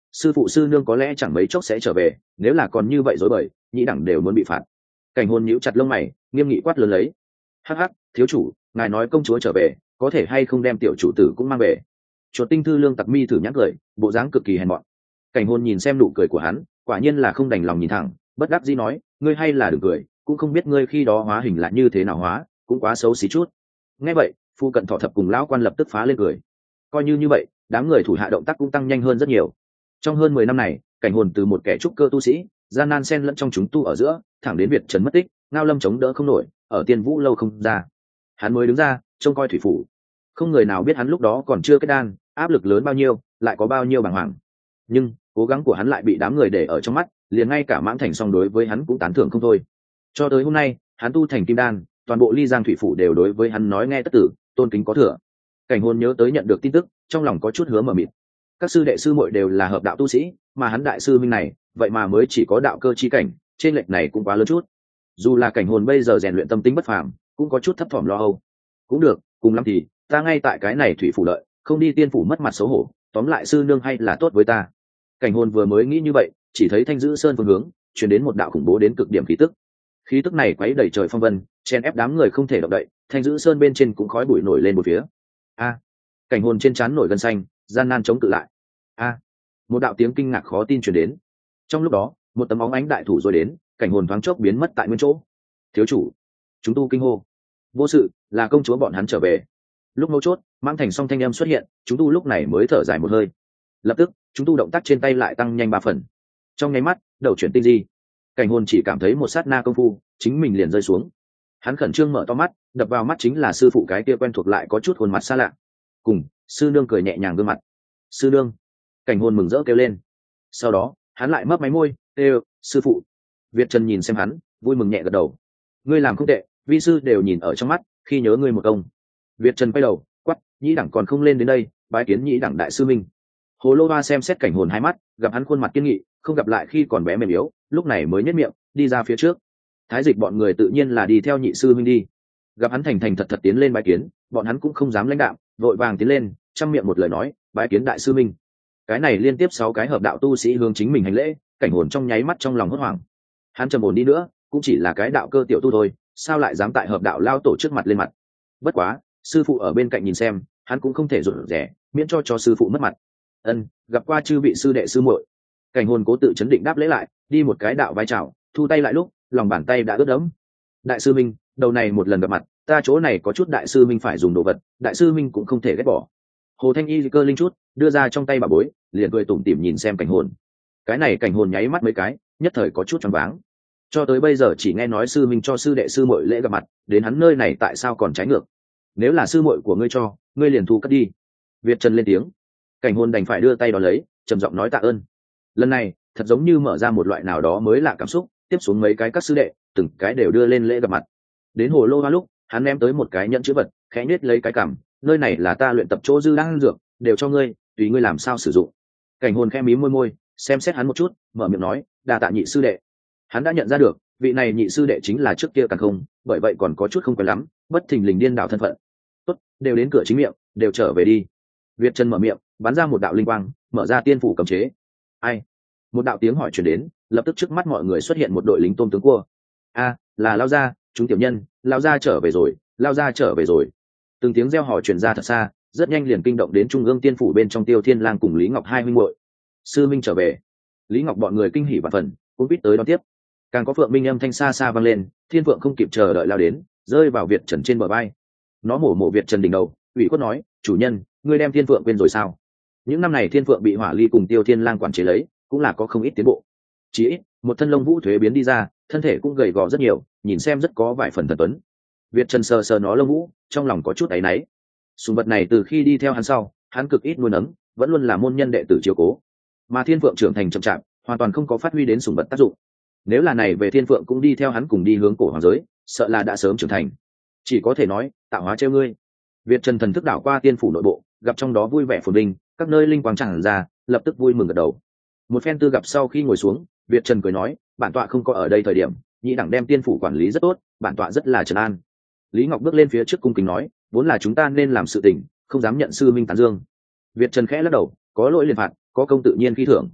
sư phụ sư nương có lẽ chẳng mấy chốc sẽ trở về, nếu là còn như vậy dối bời, nhĩ đẳng đều muốn bị phạt. Cảnh Hồn nhíu chặt lông mày, nghiêm nghị quát lớn lấy. Hắc hắc, thiếu chủ, ngài nói công chúa trở về, có thể hay không đem tiểu chủ tử cũng mang về? Chuột tinh thư lương tặc mi thử nhắc cười, bộ dáng cực kỳ hèn mọn. Cảnh Hồn nhìn xem nụ cười của hắn, quả nhiên là không đành lòng nhìn thẳng, bất đắc dĩ nói, ngươi hay là đừng cười, cũng không biết ngươi khi đó hóa hình là như thế nào hóa, cũng quá xấu xí chút. Nghe vậy, phu cận thọ thập cùng lão quan lập tức phá lên cười. Coi như như vậy, đám người thủ hạ động tác cũng tăng nhanh hơn rất nhiều. Trong hơn mười năm này, Cảnh Hồn từ một kẻ trúc cơ tu sĩ, gian nan xen lẫn trong chúng tu ở giữa, thẳng đến Việt Trần mất tích, Ngao Lâm chống đỡ không nổi, ở Tiên Vũ lâu không ra. Hắn mới đứng ra, trông coi thủy phủ. Không người nào biết hắn lúc đó còn chưa kết đan, áp lực lớn bao nhiêu, lại có bao nhiêu bàng hoàng. Nhưng cố gắng của hắn lại bị đám người để ở trong mắt, liền ngay cả Mãng Thành song đối với hắn cũng tán thưởng không thôi. Cho tới hôm nay, hắn tu thành kim đan, toàn bộ Ly Giang thủy phủ đều đối với hắn nói nghe tất tử, tôn kính có thừa. Cảnh Hồn nhớ tới nhận được tin tức, trong lòng có chút hứa mờ mịt. Các sư đệ sư muội đều là hợp đạo tu sĩ, mà hắn đại sư minh này, vậy mà mới chỉ có đạo cơ chi cảnh, trên lệch này cũng quá lớn chút. Dù là Cảnh Hồn bây giờ rèn luyện tâm tính bất phàm, cũng có chút thấp thỏm lo âu. Cũng được, cùng lắm thì ta ngay tại cái này thủy phủ lợi, không đi tiên phủ mất mặt xấu hổ, tóm lại sư nương hay là tốt với ta. Cảnh Hồn vừa mới nghĩ như vậy, chỉ thấy Thanh Dữ Sơn phương hướng truyền đến một đạo khủng bố đến cực điểm khí tức. Khí tức này quấy đầy trời phong vân, chen ép đám người không thể động đậy, Thanh Dữ Sơn bên trên cũng khói bụi nổi lên một phía. A! Cảnh Hồn trên trán nổi gân xanh, gian nan chống cự lại. A! Một đạo tiếng kinh ngạc khó tin truyền đến. Trong lúc đó, một tấm óng ánh đại thủ rồi đến, Cảnh Hồn thoáng chốc biến mất tại nguyên chỗ. Thiếu chủ, chúng tu kinh hô. Vô sự, là công chúa bọn hắn trở về. Lúc mấu chốt, Mãng Thành song thanh âm xuất hiện, chúng tu lúc này mới thở dài một hơi. Lập tức, chúng tu động tác trên tay lại tăng nhanh ba phần. Trong nháy mắt, đầu chuyển tinh di. Cảnh Hồn chỉ cảm thấy một sát na công phu, chính mình liền rơi xuống. Hắn khẩn trương mở to mắt, đập vào mắt chính là sư phụ cái kia quen thuộc lại có chút khuôn mặt xa lạ. Cùng sư nương cười nhẹ nhàng gương mặt. Sư nương! Cảnh Hồn mừng rỡ kêu lên. Sau đó, hắn lại mấp máy môi, kêu sư phụ. Việt Trần nhìn xem hắn, vui mừng nhẹ gật đầu. Ngươi làm không tệ, vi sư đều nhìn ở trong mắt, khi nhớ ngươi một công. Việt Trần quay đầu, quắc, nhĩ đẳng còn không lên đến đây, bái kiến nhĩ đẳng đại sư minh. Hồ Lô Hoa xem xét Cảnh Hồn hai mắt, gặp hắn khuôn mặt kiên nghị, không gặp lại khi còn bé mềm yếu, lúc này mới nhếch miệng, đi ra phía trước. Thái Dịch bọn người tự nhiên là đi theo nhị sư minh đi. Gặp hắn thành thành thật thật tiến lên bái kiến, bọn hắn cũng không dám lãnh đạm, vội vàng tiến lên, trăm miệng một lời nói, bái kiến đại sư minh. Cái này liên tiếp sáu cái hợp đạo tu sĩ hướng chính mình hành lễ, Cảnh Hồn trong nháy mắt trong lòng hốt hoảng. Hắn trầm ổn đi nữa, cũng chỉ là cái đạo cơ tiểu tu thôi, sao lại dám tại hợp đạo lao tổ trước mặt lên mặt. Bất quá, sư phụ ở bên cạnh nhìn xem, hắn cũng không thể rụt rẻ, miễn cho cho sư phụ mất mặt. Ân, gặp qua chư vị sư đệ sư muội. Cảnh Hồn cố tự chấn định đáp lễ lại, đi một cái đạo vai chào, thu tay lại lúc, lòng bàn tay đã ướt đẫm. Đại sư minh, đầu này một lần gặp mặt, ta chỗ này có chút đại sư minh phải dùng đồ vật, đại sư minh cũng không thể ghét bỏ. Hồ Thanh Y cơ linh chút, đưa ra trong tay bà bối, liền cười tủm tỉm nhìn xem Cảnh Hồn. Cái này Cảnh Hồn nháy mắt mấy cái, nhất thời có chút choáng váng. Cho tới bây giờ chỉ nghe nói sư minh cho sư đệ sư muội lễ gặp mặt, đến hắn nơi này tại sao còn trái ngược? Nếu là sư muội của ngươi cho, ngươi liền thu cất đi. Việt Trần lên tiếng. Cảnh Hồn đành phải đưa tay đón lấy, trầm giọng nói tạ ơn. Lần này, thật giống như mở ra một loại nào đó mới lạ cảm xúc, tiếp xuống mấy cái các sư đệ, từng cái đều đưa lên lễ gặp mặt. Đến Hồ Lô Hoa lúc, hắn ném tới một cái nhẫn chữ vật, khẽ nhếch lấy cái cằm, nơi này là ta luyện tập chỗ dư đang dược, đều cho ngươi, tùy ngươi làm sao sử dụng. Cảnh Hồn khẽ mím môi môi, xem xét hắn một chút, mở miệng nói, đa tạ nhị sư đệ. Hắn đã nhận ra được, vị này nhị sư đệ chính là trước kia càng không, bởi vậy còn có chút không quen lắm, bất thình lình điên đảo thân phận. Tốt, đều đến cửa chính miệng, đều trở về đi. Việt Trần mở miệng, bắn ra một đạo linh quang, mở ra tiên phủ cấm chế. Ai? Một đạo tiếng hỏi truyền đến, lập tức trước mắt mọi người xuất hiện một đội lính tôm tướng cua. A, là Lao gia, chúng tiểu nhân, Lao gia trở về rồi, Lao gia trở về rồi. Từng tiếng reo hò truyền ra thật xa, rất nhanh liền kinh động đến trung ương tiên phủ bên trong Tiêu Thiên Lang cùng Lý Ngọc hai huynh muội. Sư minh trở về. Lý Ngọc bọn người kinh hỉ vạn phần, cũng biết tới đón tiếp. Càng có Phượng Minh âm thanh xa xa vang lên, Thiên Phượng không kịp chờ đợi lao đến, rơi vào Việt Trần trên bờ vai. Nó mổ mổ Việt Trần đỉnh đầu, ủy khuất nói, chủ nhân, ngươi đem Thiên Phượng quên rồi sao? Những năm này Thiên Phượng bị Hỏa Ly cùng Tiêu Thiên Lang quản chế lấy, cũng là có không ít tiến bộ. Chỉ ít, một thân lông vũ thuế biến đi ra, thân thể cũng gầy gò rất nhiều, nhìn xem rất có vài phần thần tuấn. Việt Trần sờ sờ nó lông vũ, trong lòng có chút áy náy. Sùng vật này từ khi đi theo hắn sau, hắn cực ít nuôi nấng, vẫn luôn là môn nhân đệ tử chiếu cố. Mà Thiên Phượng trưởng thành chậm chạp, hoàn toàn không có phát huy đến sùng vật tác dụng. Nếu là này về Thiên Phượng cũng đi theo hắn cùng đi hướng cổ hoàng giới, sợ là đã sớm trưởng thành. Chỉ có thể nói, tạo hóa treo ngươi. Việt Trần thần thức đảo qua tiên phủ nội bộ, gặp trong đó vui vẻ phồn vinh, các nơi linh quang tràn ra, lập tức vui mừng gật đầu. Một phen tư gặp sau khi ngồi xuống, Việt Trần cười nói, bản tọa không có ở đây thời điểm, nhị đẳng đem tiên phủ quản lý rất tốt, bản tọa rất là trấn an. Lý Ngọc bước lên phía trước cung kính nói, vốn là chúng ta nên làm sự tình, không dám nhận sư minh tán dương. Việt Trần khẽ lắc đầu, có lỗi liền phạt, có công tự nhiên khi thưởng.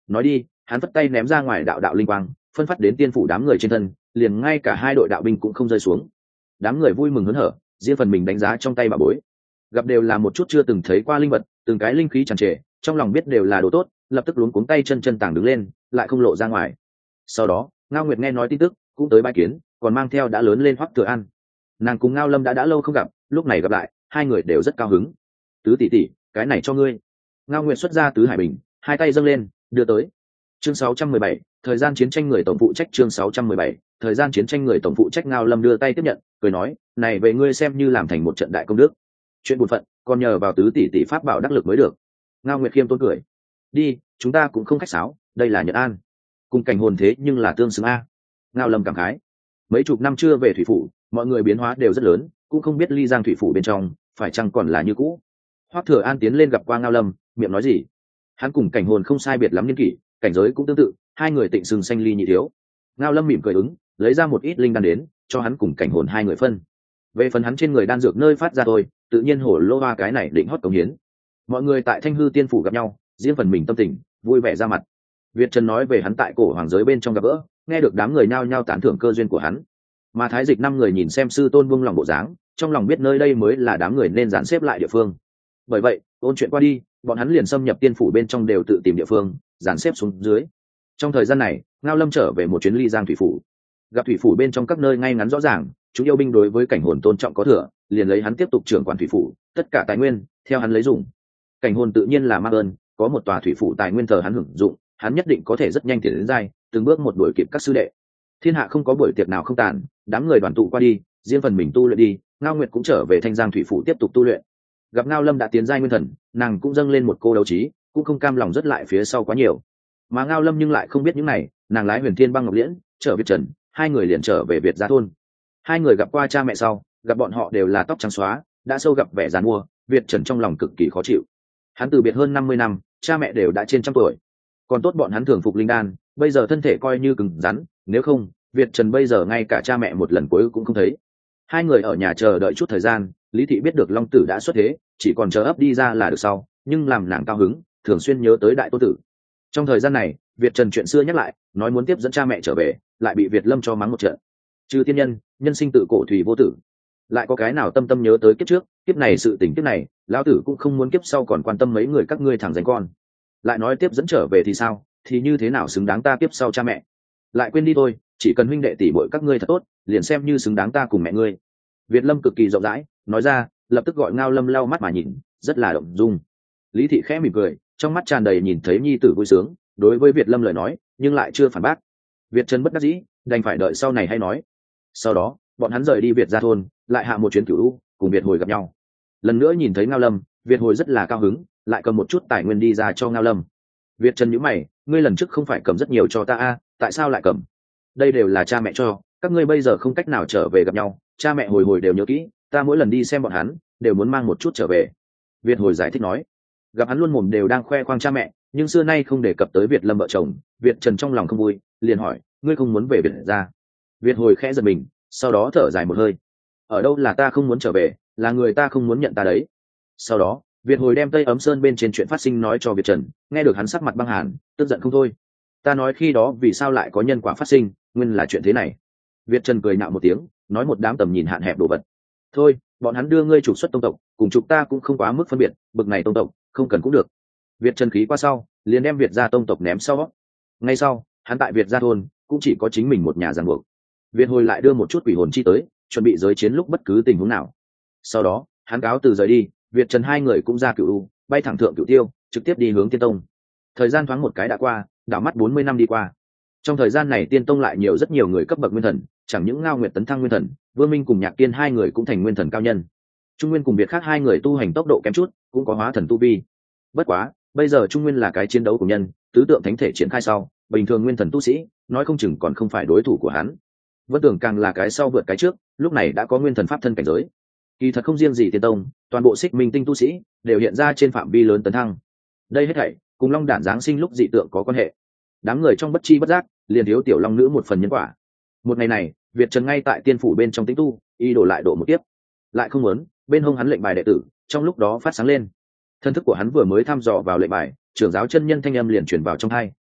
nói đi, hắn vất tay ném ra ngoài đạo đạo linh quang, phân phát đến tiên phủ đám người trên thân, liền ngay cả hai đội đạo binh cũng không rơi xuống. Đám người vui mừng hớn hở, riêng phần mình đánh giá trong tay bà bối, gặp đều là một chút chưa từng thấy qua linh vật, từng cái linh khí tràn trề, trong lòng biết đều là đồ tốt, lập tức luống cuống tay chân chân tàng đứng lên, lại không lộ ra ngoài. Sau đó Ngao Nguyệt nghe nói tin tức cũng tới bái kiến, còn mang theo đã lớn lên Hoắc Thừa An. Nàng cùng Ngao Lâm đã đã lâu không gặp, lúc này gặp lại hai người đều rất cao hứng. Tứ tỷ tỷ, cái này cho ngươi. Ngao Nguyệt xuất ra tứ hải bình, hai tay dâng lên đưa tới. Chương sáu trăm mười bảy, thời gian chiến tranh người tổng phụ trách. Chương sáu trăm mười bảy, thời gian chiến tranh người tổng phụ trách. Ngao Lâm đưa tay tiếp nhận, cười nói, này về ngươi xem như làm thành một trận đại công đức. Chuyện buồn phận còn nhờ vào tứ tỷ tỷ pháp bảo đắc lực mới được. Ngao Nguyệt khiêm tốn cười, đi, chúng ta cũng không khách sáo, đây là Nhật An, cùng cảnh hồn thế nhưng là tương xứng a. Ngao Lâm cảm khái, mấy chục năm chưa về thủy phủ, mọi người biến hóa đều rất lớn, cũng không biết ly giang thủy phủ bên trong phải chăng còn là như cũ. Hoắc Thừa An tiến lên gặp qua Ngao Lâm, miệng nói gì, hắn cùng cảnh hồn không sai biệt lắm niên kỷ, cảnh giới cũng tương tự, hai người tịnh sừng xanh ly nhị thiếu. Ngao Lâm mỉm cười ứng, lấy ra một ít linh đan đến cho hắn cùng cảnh hồn hai người phân. Về phần hắn trên người đan dược nơi phát ra thôi, tự nhiên hổ lô hoa cái này định hót cống hiến. Mọi người tại Thanh Hư Tiên phủ gặp nhau, riêng phần mình tâm tình vui vẻ ra mặt. Việt Trần nói về hắn tại cổ hoàng giới bên trong gặp gỡ, nghe được đám người nhao nhao tán thưởng cơ duyên của hắn. Mà Thái Dịch năm người nhìn xem sư tôn buông lòng bộ dáng, trong lòng biết nơi đây mới là đám người nên dàn xếp lại địa phương. Bởi vậy ôn chuyện qua đi, bọn hắn liền xâm nhập tiên phủ bên trong đều tự tìm địa phương dàn xếp xuống dưới. Trong thời gian này, Ngao Lâm trở về một chuyến ly giang thủy phủ, gặp thủy phủ bên trong các nơi ngay ngắn rõ ràng, chúng yêu binh đối với cảnh hồn tôn trọng có thừa, liền lấy hắn tiếp tục trưởng quản thủy phủ, tất cả tài nguyên theo hắn lấy dùng. Cảnh hồn tự nhiên là mang ơn, có một tòa thủy phủ tài nguyên thờ hắn hưởng dụng, hắn nhất định có thể rất nhanh tiến đến giai, từng bước một đuổi kịp các sư đệ. Thiên hạ không có buổi tiệc nào không tàn, đám người đoàn tụ qua đi, riêng phần mình tu luyện đi. Ngao Nguyệt cũng trở về Thanh Giang thủy phủ tiếp tục tu luyện. Gặp Ngao Lâm đã tiến giai nguyên thần, nàng cũng dâng lên một cô đấu trí, cũng không cam lòng rất lại phía sau quá nhiều. Mà Ngao Lâm nhưng lại không biết những này, nàng lái Huyền Thiên Băng Ngọc Liễn trở Việt Trần, hai người liền trở về Việt Gia thôn. Hai người gặp qua cha mẹ sau, gặp bọn họ đều là tóc trắng xóa, đã sâu gặp vẻ giàn mua, Việt Trần trong lòng cực kỳ khó chịu. Hắn từ biệt hơn năm mươi năm, cha mẹ đều đã trên trăm tuổi, còn tốt bọn hắn thường phục linh đan, bây giờ thân thể coi như cứng rắn, nếu không Việt Trần bây giờ ngay cả cha mẹ một lần cuối cũng không thấy. Hai người ở nhà chờ đợi chút thời gian, Lý Thị biết được Long Tử đã xuất thế, chỉ còn chờ ấp đi ra là được sau, nhưng làm nàng cao hứng, thường xuyên nhớ tới đại tô tử. Trong thời gian này, Việt Trần chuyện xưa nhắc lại, nói muốn tiếp dẫn cha mẹ trở về, lại bị Việt Lâm cho mắng một trận. Trừ tiên nhân, nhân sinh tự cổ thủy vô tử, lại có cái nào tâm tâm nhớ tới kiếp trước, kiếp này sự tình kiếp này, lão tử cũng không muốn kiếp sau còn quan tâm mấy người các ngươi thẳng danh con. Lại nói tiếp dẫn trở về thì sao, thì như thế nào xứng đáng ta kiếp sau cha mẹ. Lại quên đi thôi, chỉ cần huynh đệ tỷ muội các ngươi thật tốt, liền xem như xứng đáng ta cùng mẹ ngươi. Việt Lâm cực kỳ rộng rãi nói ra, lập tức gọi Ngao Lâm lau mắt mà nhìn, rất là động dung. Lý Thị khẽ mỉm cười, trong mắt tràn đầy nhìn thấy nhi tử vui sướng, đối với Việt Lâm lời nói nhưng lại chưa phản bác. Việt Trần bất đắc dĩ, đành phải đợi sau này hay nói. Sau đó bọn hắn rời đi Việt Gia thôn, lại hạ một chuyến cửu u, cùng Việt Hồi gặp nhau. Lần nữa nhìn thấy Ngao Lâm, Việt Hồi rất là cao hứng, lại cầm một chút tài nguyên đi ra cho Ngao Lâm. Việt Trần nhíu mày, ngươi lần trước không phải cầm rất nhiều cho ta a, tại sao lại cầm? Đây đều là cha mẹ cho, các ngươi bây giờ không cách nào trở về gặp nhau, cha mẹ hồi hồi đều nhớ kỹ, ta mỗi lần đi xem bọn hắn đều muốn mang một chút trở về. Việt Hồi giải thích nói. Gặp hắn luôn mồm đều đang khoe khoang cha mẹ, nhưng xưa nay không đề cập tới Việt Lâm vợ chồng, Việt Trần trong lòng không vui, liền hỏi, ngươi không muốn về Việt Gia? Việt Hồi khẽ giật mình, sau đó thở dài một hơi. Ở đâu là ta không muốn trở về, là người ta không muốn nhận ta đấy. Sau đó Việt Hồi đem Tây Ấm Sơn bên trên chuyện phát sinh nói cho Việt Trần, nghe được hắn sắc mặt băng hàn, tức giận không thôi. Ta nói khi đó vì sao lại có nhân quả phát sinh, nguyên là chuyện thế này. Việt Trần cười nạo một tiếng, nói một đám tầm nhìn hạn hẹp đồ vật. Thôi, bọn hắn đưa ngươi trục xuất tông tộc, cùng chúng ta cũng không quá mức phân biệt, bực này tông tộc không cần cũng được. Việt Trần khí qua sau, liền đem Việt Gia tông tộc ném sau. Ngay sau, hắn tại Việt Gia thôn cũng chỉ có chính mình một nhà ràng buộc. Việt Hồi lại đưa một chút quỷ hồn chi tới, chuẩn bị giới chiến lúc bất cứ tình huống nào. Sau đó hắn cáo từ rời đi, Việt Trần hai người cũng ra Cửu U, bay thẳng thượng Cửu Tiêu, trực tiếp đi hướng Tiên Tông. Thời gian thoáng một cái đã qua, đảo mắt bốn mươi năm đi qua. Trong thời gian này Tiên Tông lại nhiều rất nhiều người cấp bậc nguyên thần, chẳng những Ngao Nguyệt tấn thăng nguyên thần, Vương Minh cùng Nhạc Tiên hai người cũng thành nguyên thần cao nhân. Trung Nguyên cùng Việt khác hai người tu hành tốc độ kém chút, cũng có hóa thần tu vi. Bất quá, bây giờ Trung Nguyên là cái chiến đấu của nhân, tứ tượng thánh thể triển khai sau, bình thường nguyên thần tu sĩ, nói không chừng còn không phải đối thủ của hắn. Vân Tưởng càng là cái sau vượt cái trước, lúc này đã có nguyên thần pháp thân cảnh giới. Kỳ thật không riêng gì Tiên Tông, toàn bộ Xích Minh tinh tu sĩ đều hiện ra trên phạm vi lớn tấn thăng. Đây hết thảy cùng Long Đản giáng sinh lúc dị tượng có quan hệ. Đám người trong bất chi bất giác liền thiếu tiểu long nữ một phần nhân quả. Một ngày này, Việt Trần ngay tại tiên phủ bên trong tĩnh tu, y đổ lại độ một tiếp, lại không muốn bên hông hắn lệnh bài đệ tử trong lúc đó phát sáng lên. Thân thức của hắn vừa mới thăm dò vào lệnh bài, trưởng giáo chân nhân thanh âm liền truyền vào trong tai,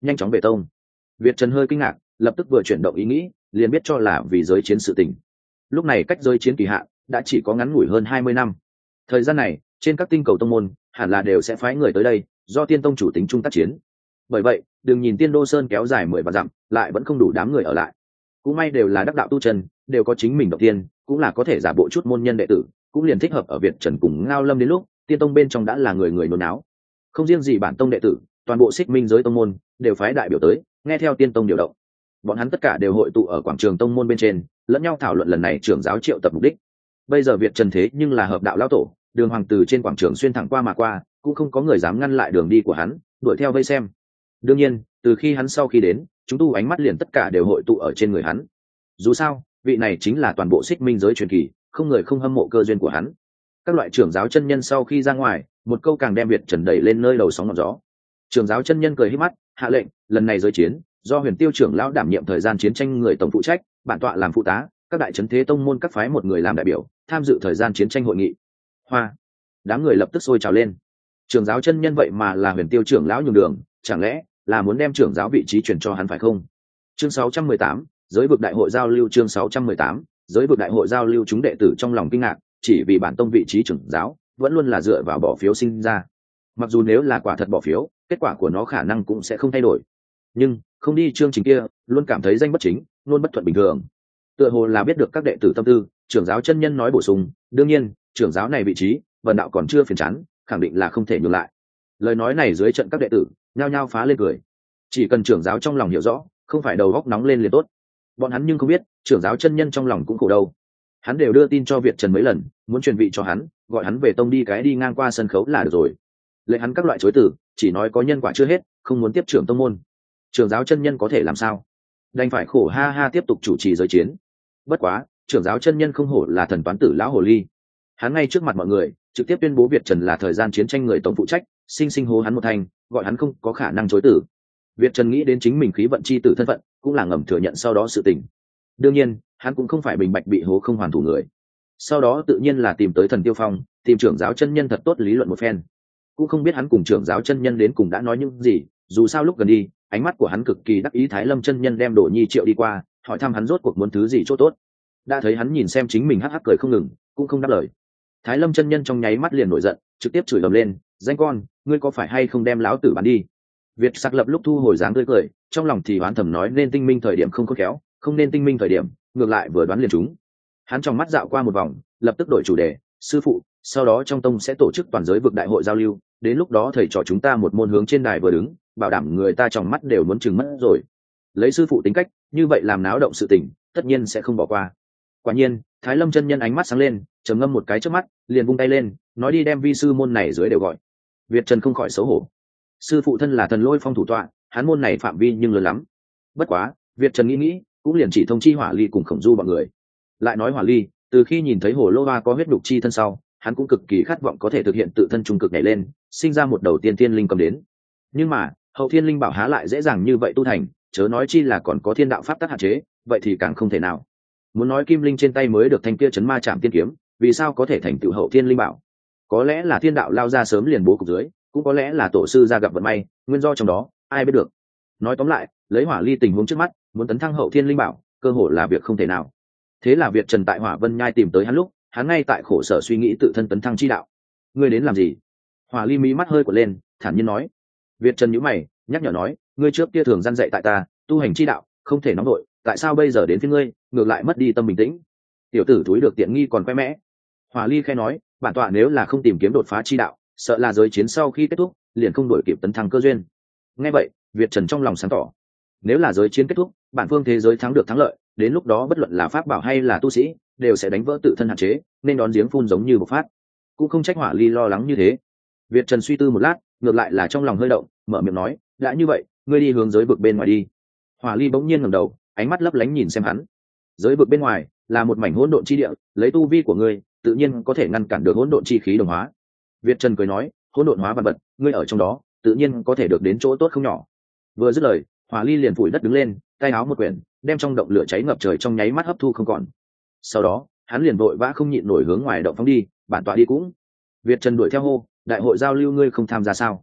nhanh chóng về tông. Việt Trần hơi kinh ngạc, lập tức vừa chuyển động ý nghĩ, liền biết cho là vì giới chiến sự tình. Lúc này cách giới chiến kỳ hạn đã chỉ có ngắn ngủi hơn hai mươi năm. Thời gian này, trên các tinh cầu tông môn hẳn là đều sẽ phái người tới đây, do Tiên Tông chủ tính chung tác chiến. Bởi vậy, đừng nhìn Tiên Đô Sơn kéo dài mười vạn dặm, lại vẫn không đủ đám người ở lại. Cũng may đều là đắc đạo tu chân, đều có chính mình động tiên, cũng là có thể giả bộ chút môn nhân đệ tử, cũng liền thích hợp ở Việt Trần cùng Ngao Lâm đến lúc Tiên Tông bên trong đã là người người nôn náo. Không riêng gì bản tông đệ tử, toàn bộ Xích Minh giới tông môn đều phái đại biểu tới, nghe theo Tiên Tông điều động. Bọn hắn tất cả đều hội tụ ở quảng trường tông môn bên trên, lẫn nhau thảo luận lần này trưởng giáo triệu tập mục đích. Bây giờ Việt Trần thế nhưng là hợp đạo lão tổ, đường hoàng từ trên quảng trường xuyên thẳng qua mà qua, cũng không có người dám ngăn lại đường đi của hắn, đuổi theo vây xem. Đương nhiên, từ khi hắn sau khi đến, chúng tu ánh mắt liền tất cả đều hội tụ ở trên người hắn. Dù sao, vị này chính là toàn bộ Xích Minh giới truyền kỳ, không người không hâm mộ cơ duyên của hắn. Các loại trưởng giáo chân nhân sau khi ra ngoài, một câu càng đem Việt Trần đẩy lên nơi đầu sóng ngọn gió. Trưởng giáo chân nhân cười híp mắt, hạ lệnh, lần này giới chiến, do Huyền Tiêu trưởng lão đảm nhiệm thời gian chiến tranh người tổng phụ trách, bản tọa làm phụ tá, các đại trấn thế tông môn các phái một người làm đại biểu, tham dự thời gian chiến tranh hội nghị. Hoa, đám người lập tức sôi trào lên. Trưởng giáo chân nhân vậy mà là Huyền Tiêu trưởng lão nhường đường, chẳng lẽ là muốn đem trưởng giáo vị trí chuyển cho hắn phải không? Chương sáu trăm mười tám, giới vực đại hội giao lưu. Chương sáu trăm mười tám, giới vực đại hội giao lưu. Chúng đệ tử trong lòng kinh ngạc, chỉ vì bản tông vị trí trưởng giáo vẫn luôn là dựa vào bỏ phiếu sinh ra. Mặc dù nếu là quả thật bỏ phiếu, kết quả của nó khả năng cũng sẽ không thay đổi, nhưng không đi chương trình kia, luôn cảm thấy danh bất chính, luôn bất thuận bình thường. Tựa hồ là biết được các đệ tử tâm tư, trưởng giáo chân nhân nói bổ sung, đương nhiên, trưởng giáo này vị trí, Vân đạo còn chưa phiền chán, khẳng định là không thể nhường lại. Lời nói này dưới trận các đệ tử nhao nhao phá lên cười. Chỉ cần trưởng giáo trong lòng hiểu rõ, không phải đầu góc nóng lên liền tốt. Bọn hắn nhưng không biết, trưởng giáo chân nhân trong lòng cũng khổ đâu. Hắn đều đưa tin cho Việt Trần mấy lần, muốn truyền vị cho hắn, gọi hắn về tông đi cái đi ngang qua sân khấu là được rồi. Lệ hắn các loại chối từ, chỉ nói có nhân quả chưa hết, không muốn tiếp trưởng tông môn. Trưởng giáo chân nhân có thể làm sao? Đành phải khổ ha ha tiếp tục chủ trì giới chiến. Bất quá, trưởng giáo chân nhân không hổ là thần toán tử lão hồ ly. Hắn ngay trước mặt mọi người, trực tiếp tuyên bố Việt Trần là thời gian chiến tranh người tổng phụ trách, sinh sinh hô hắn một thành, gọi hắn không có khả năng chối từ. Việt Trần nghĩ đến chính mình khí vận chi tử thân phận, cũng là ngầm thừa nhận sau đó sự tình. Đương nhiên, hắn cũng không phải bình bạch bị hố không hoàn thủ người. Sau đó tự nhiên là tìm tới Thần Tiêu Phong, tìm trưởng giáo chân nhân thật tốt lý luận một phen. Cũng không biết hắn cùng trưởng giáo chân nhân đến cùng đã nói những gì, dù sao lúc gần đi, ánh mắt của hắn cực kỳ đắc ý. Thái Lâm chân nhân đem Đỗ Nhi triệu đi qua, hỏi thăm hắn rốt cuộc muốn thứ gì chỗ tốt. Đã thấy hắn nhìn xem chính mình hắc hắc cười không ngừng, cũng không đáp lời. Thái Lâm chân nhân trong nháy mắt liền nổi giận, trực tiếp chửi ầm lên, danh con, ngươi có phải hay không đem lão tử bán đi? Việt Sắc lập lúc thu hồi dáng tươi cười, trong lòng thì oán thầm nói nên tinh minh thời điểm không khôn khéo, không nên tinh minh thời điểm, ngược lại vừa đoán liền chúng. Hắn trong mắt dạo qua một vòng, lập tức đổi chủ đề, sư phụ, sau đó trong tông sẽ tổ chức toàn giới vực đại hội giao lưu, đến lúc đó thầy trò chúng ta một môn hướng trên đài vừa đứng, bảo đảm người ta trong mắt đều muốn chừng mất rồi. Lấy sư phụ tính cách, như vậy làm náo động sự tình, tất nhiên sẽ không bỏ qua. Quả nhiên, Thái Lâm chân nhân ánh mắt sáng lên, trầm ngâm một cái trước mắt, liền vung tay lên, nói đi đem vi sư môn này dưới đều gọi. Việt Trần không khỏi xấu hổ. Sư phụ thân là Thần Lôi Phong thủ tọa, hắn môn này phạm vi nhưng lớn lắm. Bất quá, Việt Trần nghĩ nghĩ, cũng liền chỉ thông chi Hỏa Ly cùng Khổng Du bọn người. Lại nói Hỏa Ly, từ khi nhìn thấy Hồ Lô Hoa có huyết đục chi thân sau, hắn cũng cực kỳ khát vọng có thể thực hiện tự thân trung cực nhảy lên, sinh ra một đầu tiên thiên linh cầm đến. Nhưng mà, hậu thiên linh bảo há lại dễ dàng như vậy tu thành, chớ nói chi là còn có thiên đạo pháp tắc hạn chế, vậy thì càng không thể nào. Muốn nói kim linh trên tay mới được thanh kia chấn ma chạm tiên kiếm, vì sao có thể thành tựu hậu thiên linh bảo? Có lẽ là thiên đạo lao ra sớm liền bố cục dưới, cũng có lẽ là tổ sư ra gặp vận may, nguyên do trong đó, ai biết được. Nói tóm lại, lấy Hỏa Ly tình huống trước mắt, muốn tấn thăng hậu thiên linh bảo, cơ hội là việc không thể nào. Thế là Việt Trần tại Hỏa Vân Nhai tìm tới hắn lúc, hắn ngay tại khổ sở suy nghĩ tự thân tấn thăng chi đạo. Ngươi đến làm gì? Hỏa Ly mí mắt hơi quật lên, thản nhiên nói. Việt Trần nhíu mày, nhắc nhở nói, ngươi trước kia thường gian dạy tại ta, tu hành chi đạo, không thể nóng đội, tại sao bây giờ đến phía ngươi, ngược lại mất đi tâm bình tĩnh? Tiểu tử túi được tiện nghi còn khoe mẽ. Hỏa Ly khẽ nói, bản tọa nếu là không tìm kiếm đột phá chi đạo, sợ là giới chiến sau khi kết thúc, liền không đổi kịp tấn thăng cơ duyên. Nghe vậy, Việt Trần trong lòng sáng tỏ. Nếu là giới chiến kết thúc, bản phương thế giới thắng được thắng lợi, đến lúc đó bất luận là pháp bảo hay là tu sĩ, đều sẽ đánh vỡ tự thân hạn chế, nên đón giếng phun giống như bộc phát. Cũng không trách Hỏa Ly lo lắng như thế. Việt Trần suy tư một lát, ngược lại là trong lòng hơi động, mở miệng nói, đã như vậy, ngươi đi hướng giới vực bên ngoài đi. Hỏa Ly bỗng nhiên ngẩng đầu, ánh mắt lấp lánh nhìn xem hắn. Giới vực bên ngoài là một mảnh hỗn độn chi địa, lấy tu vi của ngươi, tự nhiên có thể ngăn cản được hỗn độn chi khí đồng hóa. Việt Trần cười nói, hỗn độn hóa vật vật, ngươi ở trong đó, tự nhiên có thể được đến chỗ tốt không nhỏ. Vừa dứt lời, Hỏa Ly liền phủi đất đứng lên, tay áo một quyển, đem trong động lửa cháy ngập trời trong nháy mắt hấp thu không còn. Sau đó, hắn liền vội vã không nhịn nổi hướng ngoài động phóng đi, bản tọa đi cũng. Việt Trần đuổi theo hô, đại hội giao lưu ngươi không tham gia sao?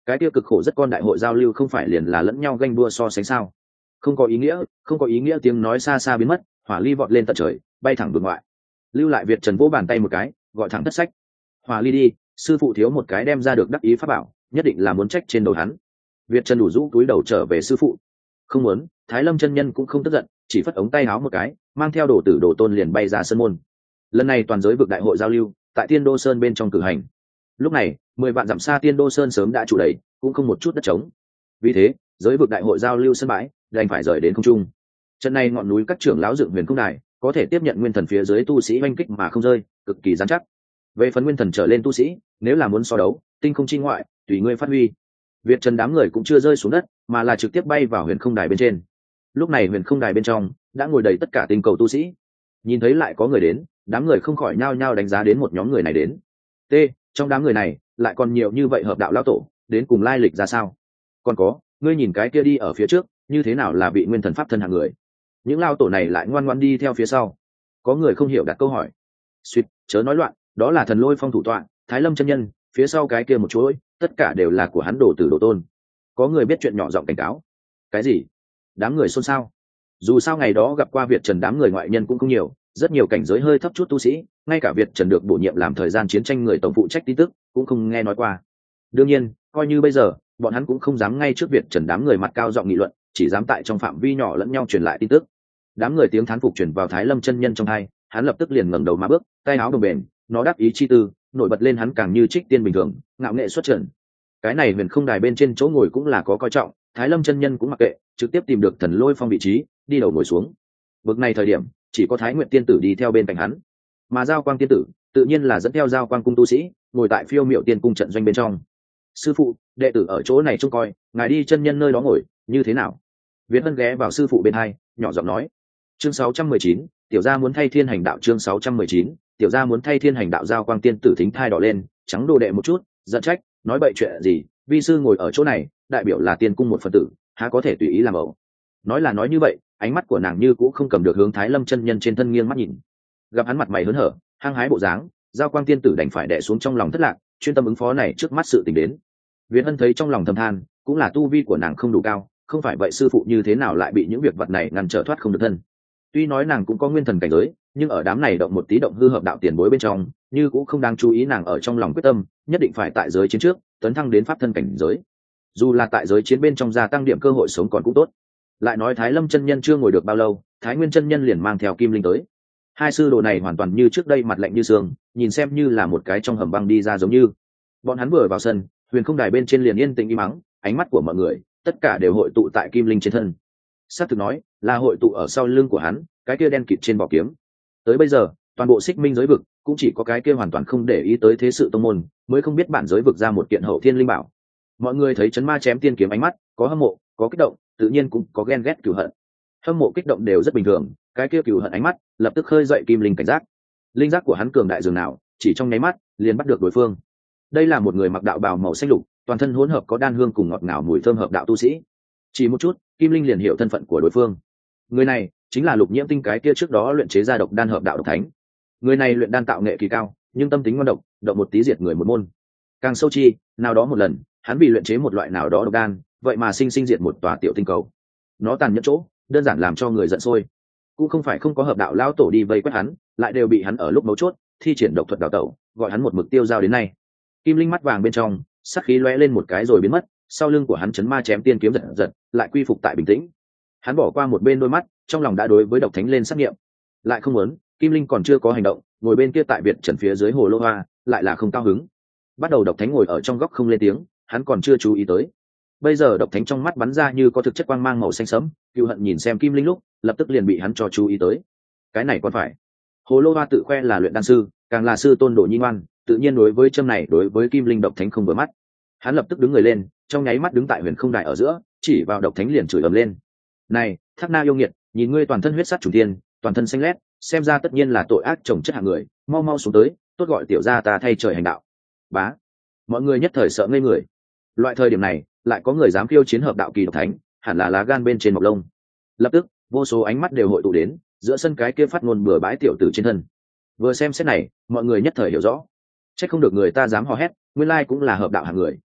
cái tiêu cực khổ rất con đại hội giao lưu không phải liền là lẫn nhau ganh đua so sánh sao? Không có ý nghĩa, không có ý nghĩa. Tiếng nói xa xa biến mất, hỏa ly vọt lên tận trời, bay thẳng đường ngoại. Lưu lại Việt Trần vỗ bàn tay một cái, gọi thẳng thất sách. Hỏa ly đi, sư phụ thiếu một cái đem ra được đắc ý pháp bảo, nhất định là muốn trách trên đầu hắn. Việt Trần đủ rũ túi đầu trở về sư phụ. Không muốn, Thái Lâm chân nhân cũng không tức giận, chỉ phất ống tay áo một cái, mang theo đồ tử đồ tôn liền bay ra sân môn. Lần này toàn giới vực đại hội giao lưu tại Tiên Đô Sơn bên trong cử hành. Lúc này mười vạn dặm xa Tiên Đô Sơn sớm đã trụ đầy, cũng không một chút đất trống. Vì thế giới vực đại hội giao lưu sân bãi đành phải rời đến không trung. Trận này ngọn núi các trưởng lão dựng huyền không đài có thể tiếp nhận nguyên thần phía dưới tu sĩ oanh kích mà không rơi, cực kỳ dán chắc. Về phần nguyên thần trở lên tu sĩ, nếu là muốn so đấu tinh không chi ngoại, tùy ngươi phát huy. Việt Trần đám người cũng chưa rơi xuống đất, mà là trực tiếp bay vào huyền không đài bên trên. Lúc này huyền không đài bên trong đã ngồi đầy tất cả tinh cầu tu sĩ. Nhìn thấy lại có người đến, đám người không khỏi nhao nhao đánh giá đến một nhóm người này đến. T, trong đám người này lại còn nhiều như vậy hợp đạo lão tổ, đến cùng lai lịch ra sao? Còn có, ngươi nhìn cái kia đi ở phía trước, như thế nào là vị nguyên thần pháp thân hạng người? Những lao tổ này lại ngoan ngoãn đi theo phía sau. Có người không hiểu đặt câu hỏi. Suýt, chớ nói loạn, đó là Thần Lôi Phong thủ tọa, Thái Lâm chân nhân, phía sau cái kia một chuỗi, tất cả đều là của hắn đồ tử đồ tôn. Có người biết chuyện nhỏ giọng cảnh cáo. Cái gì? Đám người xôn xao. Dù sao ngày đó gặp qua Việt Trần đám người ngoại nhân cũng không nhiều, rất nhiều cảnh giới hơi thấp chút tu sĩ, ngay cả Việt Trần được bổ nhiệm làm thời gian chiến tranh người tổng phụ trách tin tức cũng không nghe nói qua. Đương nhiên, coi như bây giờ, bọn hắn cũng không dám ngay trước Việt Trần đám người mặt cao giọng nghị luận, chỉ dám tại trong phạm vi nhỏ lẫn nhau truyền lại tin tức. Đám người tiếng thán phục truyền vào Thái Lâm chân nhân trong hai, hắn lập tức liền ngẩng đầu mà bước, tay áo đồng bền, nó đáp ý chi tư, nổi bật lên hắn càng như trích tiên bình thường, ngạo nghệ xuất trần. Cái này huyền không đài bên trên chỗ ngồi cũng là có coi trọng, Thái Lâm chân nhân cũng mặc kệ, trực tiếp tìm được Thần Lôi Phong vị trí, đi đầu ngồi xuống. Bước này thời điểm, chỉ có Thái Nguyệt tiên tử đi theo bên cạnh hắn, mà Giao Quang tiên tử tự nhiên là dẫn theo Giao Quang cung tu sĩ, ngồi tại Phiêu Miệu tiên cung trận doanh bên trong. Sư phụ, đệ tử ở chỗ này trông coi, ngài đi chân nhân nơi đó ngồi, như thế nào? Việt Hân ghé vào sư phụ bên hai, nhỏ giọng nói. Chương sáu trăm mười chín, tiểu gia muốn thay thiên hành đạo. Chương sáu trăm mười chín, tiểu gia muốn thay thiên hành đạo. Giao Quang tiên tử thính thai đỏ lên, trắng đồ đệ một chút, giận trách, nói bậy chuyện gì? Vi sư ngồi ở chỗ này, đại biểu là tiên cung một phần tử, há có thể tùy ý làm ẩu? Nói là nói như vậy, ánh mắt của nàng như cũng không cầm được hướng Thái Lâm chân nhân trên thân nghiêng mắt nhìn. Gặp hắn mặt mày hớn hở, hăng hái bộ dáng, Giao Quang tiên tử đành phải đè xuống trong lòng thất lạc, chuyên tâm ứng phó này trước mắt sự tình đến. Việt Hân thấy trong lòng thầm than, cũng là tu vi của nàng không đủ cao, không phải vậy sư phụ như thế nào lại bị những việc vật này ngăn trở thoát không được thân. Tuy nói nàng cũng có nguyên thần cảnh giới, nhưng ở đám này động một tí động hư hợp đạo tiền bối bên trong, như cũng không đáng chú ý nàng ở trong lòng quyết tâm, nhất định phải tại giới chiến trước, tấn thăng đến pháp thân cảnh giới. Dù là tại giới chiến bên trong gia tăng điểm cơ hội sống còn cũng tốt. Lại nói Thái Lâm chân nhân chưa ngồi được bao lâu, Thái Nguyên chân nhân liền mang theo Kim Linh tới. Hai sư đồ này hoàn toàn như trước đây mặt lạnh như sương, nhìn xem như là một cái trong hầm băng đi ra giống như. Bọn hắn vừa vào sân, huyền không đài bên trên liền yên tĩnh im mắng, ánh mắt của mọi người tất cả đều hội tụ tại Kim Linh trên thân. Sát thực nói là hội tụ ở sau lưng của hắn, cái kia đen kịt trên vỏ kiếm. Tới bây giờ, toàn bộ Xích Minh giới vực cũng chỉ có cái kia hoàn toàn không để ý tới thế sự tông môn, mới không biết bản giới vực ra một kiện hậu thiên linh bảo. Mọi người thấy chấn ma chém tiên kiếm ánh mắt, có hâm mộ, có kích động, tự nhiên cũng có ghen ghét cừu hận. Hâm mộ kích động đều rất bình thường, cái kia cừu hận ánh mắt lập tức khơi dậy Kim Linh cảnh giác. Linh giác của hắn cường đại dường nào, chỉ trong nháy mắt liền bắt được đối phương. Đây là một người mặc đạo bào màu xanh lục, toàn thân hỗn hợp có đan hương cùng ngọt ngào mùi thơm hợp đạo tu sĩ. Chỉ một chút, Kim Linh liền hiểu thân phận của đối phương. Người này chính là Lục Nhiễm Tinh, cái kia trước đó luyện chế ra độc đan hợp đạo độc thánh. Người này luyện đan tạo nghệ kỳ cao, nhưng tâm tính ngoan độc, động một tí diệt người một môn. Càng sâu chi, nào đó một lần, hắn vì luyện chế một loại nào đó độc đan, vậy mà sinh sinh diệt một tòa tiểu tinh cầu. Nó tàn nhẫn chỗ, đơn giản làm cho người giận sôi. Cũng không phải không có hợp đạo lão tổ đi vây quét hắn, lại đều bị hắn ở lúc mấu chốt thi triển độc thuật đào tẩu, gọi hắn một mực tiêu dao đến nay. Kim Linh mắt vàng bên trong, sắc khí lóe lên một cái rồi biến mất, sau lưng của hắn chấn ma chém tiên kiếm giật giật, lại quy phục tại bình tĩnh. Hắn bỏ qua một bên đôi mắt, trong lòng đã đối với độc thánh lên xác nghiệm. Lại không muốn, Kim Linh còn chưa có hành động, ngồi bên kia tại Việt Trần phía dưới hồ lô hoa, lại là không cao hứng. Bắt đầu độc thánh ngồi ở trong góc không lên tiếng, hắn còn chưa chú ý tới. Bây giờ độc thánh trong mắt bắn ra như có thực chất quang mang màu xanh sẫm, cừu hận nhìn xem Kim Linh lúc, lập tức liền bị hắn cho chú ý tới. Cái này còn phải. Hồ lô hoa tự khoe là luyện đan sư, càng là sư tôn đồ nhi ngoan, tự nhiên đối với châm này đối với Kim Linh độc thánh không vừa mắt. Hắn lập tức đứng người lên, trong nháy mắt đứng tại huyền không đài ở giữa, chỉ vào độc thánh liền chửi ầm lên. Này, Thác Na yêu nghiệt, nhìn ngươi toàn thân huyết sát chủ tiên, toàn thân xanh lét, xem ra tất nhiên là tội ác chồng chất hạng người, mau mau xuống tới, tốt gọi tiểu gia ta thay trời hành đạo. Bá. Mọi người nhất thời sợ ngây người. Loại thời điểm này, lại có người dám khiêu chiến hợp đạo kỳ độc thánh, hẳn là lá gan bên trên mọc lông. Lập tức, vô số ánh mắt đều hội tụ đến giữa sân cái kia phát ngôn bừa bãi tiểu tử trên thân. Vừa xem xét này, mọi người nhất thời hiểu rõ. Chắc không được người ta dám hò hét, nguyên lai cũng là hợp đạo hạng người,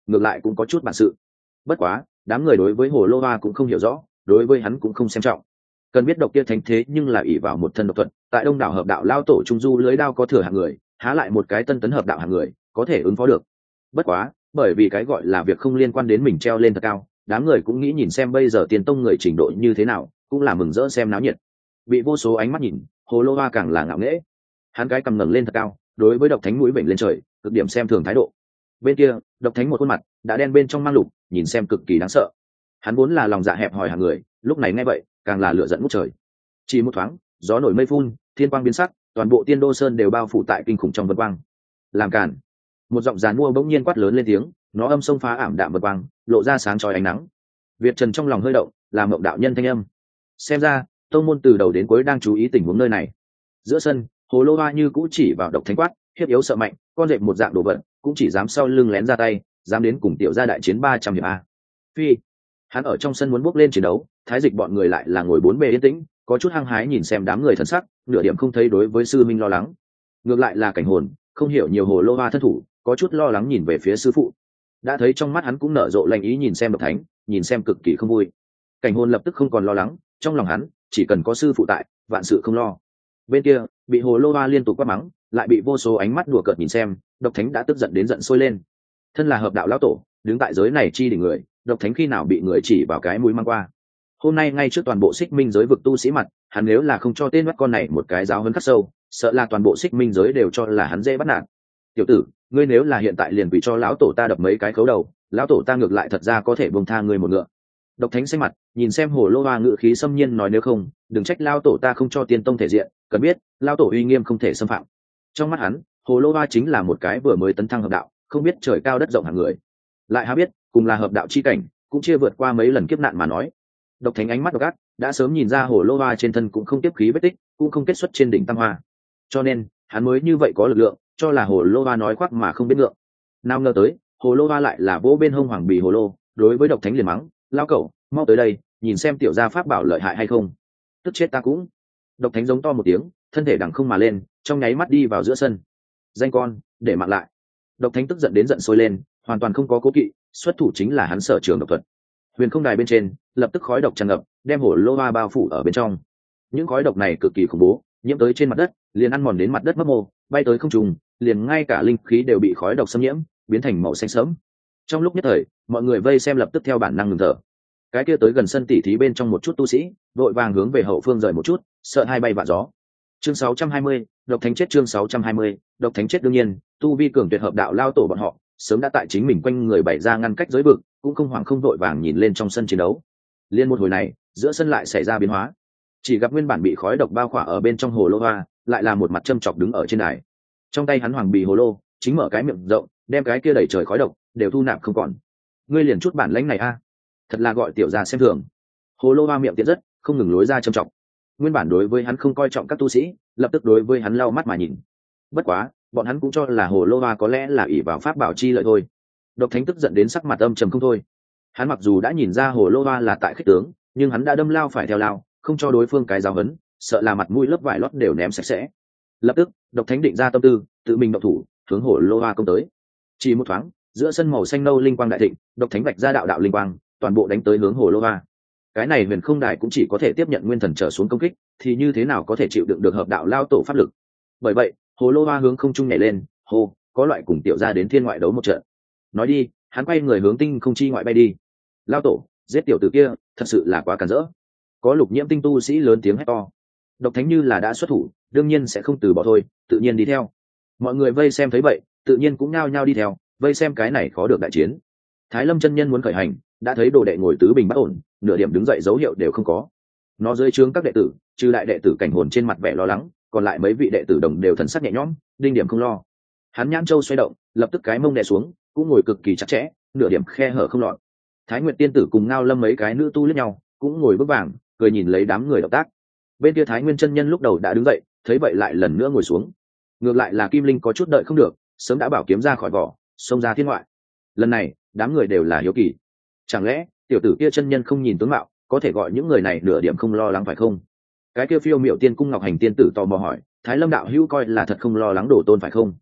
ngược lại cũng có chút bản sự. Bất quá đám người đối với hồ lô hoa cũng không hiểu rõ, đối với hắn cũng không xem trọng. Cần biết độc kia thánh thế nhưng là ỷ vào một thân độc thuật, tại đông đảo hợp đạo lao tổ trung du lưới đao có thừa hạng người, há lại một cái tân tấn hợp đạo hạng người có thể ứng phó được. Bất quá bởi vì cái gọi là việc không liên quan đến mình treo lên thật cao, đám người cũng nghĩ nhìn xem bây giờ tiền tông người trình độ như thế nào, cũng là mừng rỡ xem náo nhiệt. Bị vô số ánh mắt nhìn, hồ lô hoa càng là ngạo nghễ. Hắn cái cầm ngẩng lên thật cao, đối với độc thánh mũi vểnh lên trời, cực điểm xem thường thái độ. Bên kia độc thánh một khuôn mặt đã đen bên trong mang lục, nhìn xem cực kỳ đáng sợ. Hắn vốn là lòng dạ hẹp hòi hàng người, lúc này nghe vậy càng là lửa giận ngút trời. Chỉ một thoáng, gió nổi mây phun, thiên quang biến sắc, toàn bộ Tiên Đô Sơn đều bao phủ tại kinh khủng trong vân quang. Làm cản! Một giọng giàn mua bỗng nhiên quát lớn lên tiếng, nó âm sông phá ảm đạm vân quang, lộ ra sáng chói ánh nắng. Việt Trần trong lòng hơi động, làm mộng đạo nhân thanh âm. Xem ra tông môn từ đầu đến cuối đang chú ý tình huống nơi này. Giữa sân, hồ lô hoa như cũ chỉ vào độc thánh quát, hiếp yếu sợ mạnh, con rệp một dạng đồ vật, cũng chỉ dám sau lưng lén ra tay, dám đến cùng tiểu gia đại chiến ba trăm hiệp a. Phi! Hắn ở trong sân muốn bước lên chiến đấu, thái dịch bọn người lại là ngồi bốn bề yên tĩnh, có chút hăng hái nhìn xem đám người thần sắc, nửa điểm không thấy đối với sư minh lo lắng. Ngược lại là cảnh hồn, không hiểu nhiều hồ lô hoa thân thủ, có chút lo lắng nhìn về phía sư phụ. Đã thấy trong mắt hắn cũng nở rộ lanh ý nhìn xem độc thánh, nhìn xem cực kỳ không vui. Cảnh hồn lập tức không còn lo lắng, trong lòng hắn chỉ cần có sư phụ tại, vạn sự không lo. Bên kia bị hồ lô hoa liên tục quát mắng, lại bị vô số ánh mắt đùa cợt nhìn xem, độc thánh đã tức giận đến giận sôi lên. Thân là hợp đạo lão tổ, đứng tại giới này chi đỉnh người, độc thánh khi nào bị người chỉ vào cái mũi mang qua. Hôm nay ngay trước toàn bộ xích minh giới vực tu sĩ mặt, hắn nếu là không cho tên mắt con này một cái giáo huấn khắc sâu, sợ là toàn bộ xích minh giới đều cho là hắn dễ bắt nạt. Tiểu tử, ngươi nếu là hiện tại liền quỳ cho lão tổ ta đập mấy cái khấu đầu, lão tổ ta ngược lại thật ra có thể buông tha ngươi một ngựa. Độc thánh xanh mặt nhìn xem hồ lô hoa ngự khí xâm nhiên nói, nếu không đừng trách lão tổ ta không cho tiên tông thể diện, cần biết lão tổ uy nghiêm không thể xâm phạm. Trong mắt hắn, hồ lô hoa chính là một cái vừa mới tấn thăng hợp đạo, không biết trời cao đất rộng hàng người, lại há biết cùng là hợp đạo chi cảnh, cũng chưa vượt qua mấy lần kiếp nạn mà nói. Độc thánh ánh mắt độc ác, đã sớm nhìn ra hồ lô hoa trên thân cũng không tiếp khí vết tích, cũng không kết xuất trên đỉnh tam hoa, cho nên hắn mới như vậy có lực lượng, cho là hồ lô hoa nói khoác mà không biết ngượng. Nào ngờ tới hồ lô hoa lại là vỗ bên hông hoàng bì hồ lô, đối với độc thánh liền mắng, lao cẩu, mau tới đây nhìn xem tiểu gia pháp bảo lợi hại hay không, tức chết ta cũng. Độc thánh giống to một tiếng, thân thể đằng không mà lên, trong nháy mắt đi vào giữa sân. Danh con, để mạng lại! Độc thánh tức giận đến giận sôi lên, hoàn toàn không có cố kỵ, xuất thủ chính là hắn sở trường độc thuật. Huyền không đài bên trên lập tức khói độc tràn ngập, đem hồ lô hoa bao phủ ở bên trong. Những khói độc này cực kỳ khủng bố, nhiễm tới trên mặt đất liền ăn mòn đến mặt đất mấp mô, bay tới không trung, liền ngay cả linh khí đều bị khói độc xâm nhiễm, biến thành màu xanh sẫm. Trong lúc nhất thời, mọi người vây xem lập tức theo bản năng ngừng thở. Cái kia tới gần sân tỉ thí bên trong một chút tu sĩ vội vàng hướng về hậu phương rời một chút, sợ hai bay vạ gió. Chương sáu trăm hai mươi, độc thánh chết. Chương sáu trăm hai mươi, độc thánh chết. Đương nhiên tu vi cường tuyệt hợp đạo lao tổ bọn họ sớm đã tại chính mình quanh người bày ra ngăn cách giới vực, cũng không hoảng không vội vàng nhìn lên trong sân chiến đấu. Liên một hồi này, giữa sân lại xảy ra biến hóa, chỉ gặp nguyên bản bị khói độc bao khỏa ở bên trong hồ lô hoa lại là một mặt châm chọc đứng ở trên đài. Trong tay hắn hoàng bì hồ lô chính mở cái miệng rộng, đem cái kia đẩy trời khói độc đều thu nạp không còn. Ngươi liền chút bản lãnh này a, thật là gọi tiểu gia xem thường. Hồ lô hoa miệng tiện rất, không ngừng lối ra châm chọc. Nguyên bản đối với hắn không coi trọng các tu sĩ, lập tức đối với hắn lau mắt mà nhìn. Bất quá bọn hắn cũng cho là hồ lô hoa có lẽ là ỷ vào pháp bảo chi lợi thôi. Độc thánh tức giận đến sắc mặt âm trầm không thôi. Hắn mặc dù đã nhìn ra hồ lô hoa là tại khích tướng, nhưng hắn đã đâm lao phải theo lao, không cho đối phương cái giáo hấn, sợ là mặt mũi lớp vải lót đều ném sạch sẽ. Lập tức độc thánh định ra tâm tư, tự mình động thủ hướng hồ lô hoa công tới. Chỉ một thoáng, giữa sân màu xanh nâu linh quang đại thịnh, độc thánh vạch ra đạo đạo linh quang, toàn bộ đánh tới hướng hồ lô hoa. Cái này huyền không đài cũng chỉ có thể tiếp nhận nguyên thần trở xuống công kích, thì như thế nào có thể chịu đựng được hợp đạo lao tổ pháp lực. Bởi vậy hồ lô hoa hướng không trung nhảy lên, hô, có loại cùng tiểu gia đến thiên ngoại đấu một trận. Nói đi, hắn quay người hướng tinh không chi ngoại bay đi. Lao tổ, giết tiểu tử kia thật sự là quá cản rỡ. Có lục nhiễm tinh tu sĩ lớn tiếng hét to. Độc thánh như là đã xuất thủ, đương nhiên sẽ không từ bỏ thôi, tự nhiên đi theo. Mọi người vây xem thấy vậy, tự nhiên cũng nhao nhao đi theo, vây xem cái này khó được đại chiến. Thái Lâm chân nhân muốn khởi hành, đã thấy đồ đệ ngồi tứ bình bất ổn, nửa điểm đứng dậy dấu hiệu đều không có. Nó dưới trướng các đệ tử, trừ đại đệ tử cảnh hồn trên mặt vẻ lo lắng, còn lại mấy vị đệ tử đồng đều thần sắc nhẹ nhõm, đinh điểm không lo. Hắn nhãn châu xoay động, lập tức cái mông đè xuống, cũng ngồi cực kỳ chặt chẽ, nửa điểm khe hở không lọt. Thái Nguyệt tiên tử cùng Ngao Lâm mấy cái nữ tu liếc nhau, cũng ngồi vững vàng, cười nhìn lấy đám người động tác. Bên kia Thái Nguyên chân nhân lúc đầu đã đứng dậy, thấy vậy lại lần nữa ngồi xuống. Ngược lại là Kim Linh có chút đợi không được, sớm đã bảo kiếm ra khỏi vỏ, xông ra thiên ngoại. Lần này đám người đều là hiếu kỳ, chẳng lẽ tiểu tử kia chân nhân không nhìn tướng mạo, có thể gọi những người này nửa điểm không lo lắng phải không? Cái kia phiêu miệu tiên cung Ngọc Hành tiên tử tò mò hỏi, Thái Lâm đạo hữu coi là thật không lo lắng đổ tôn phải không?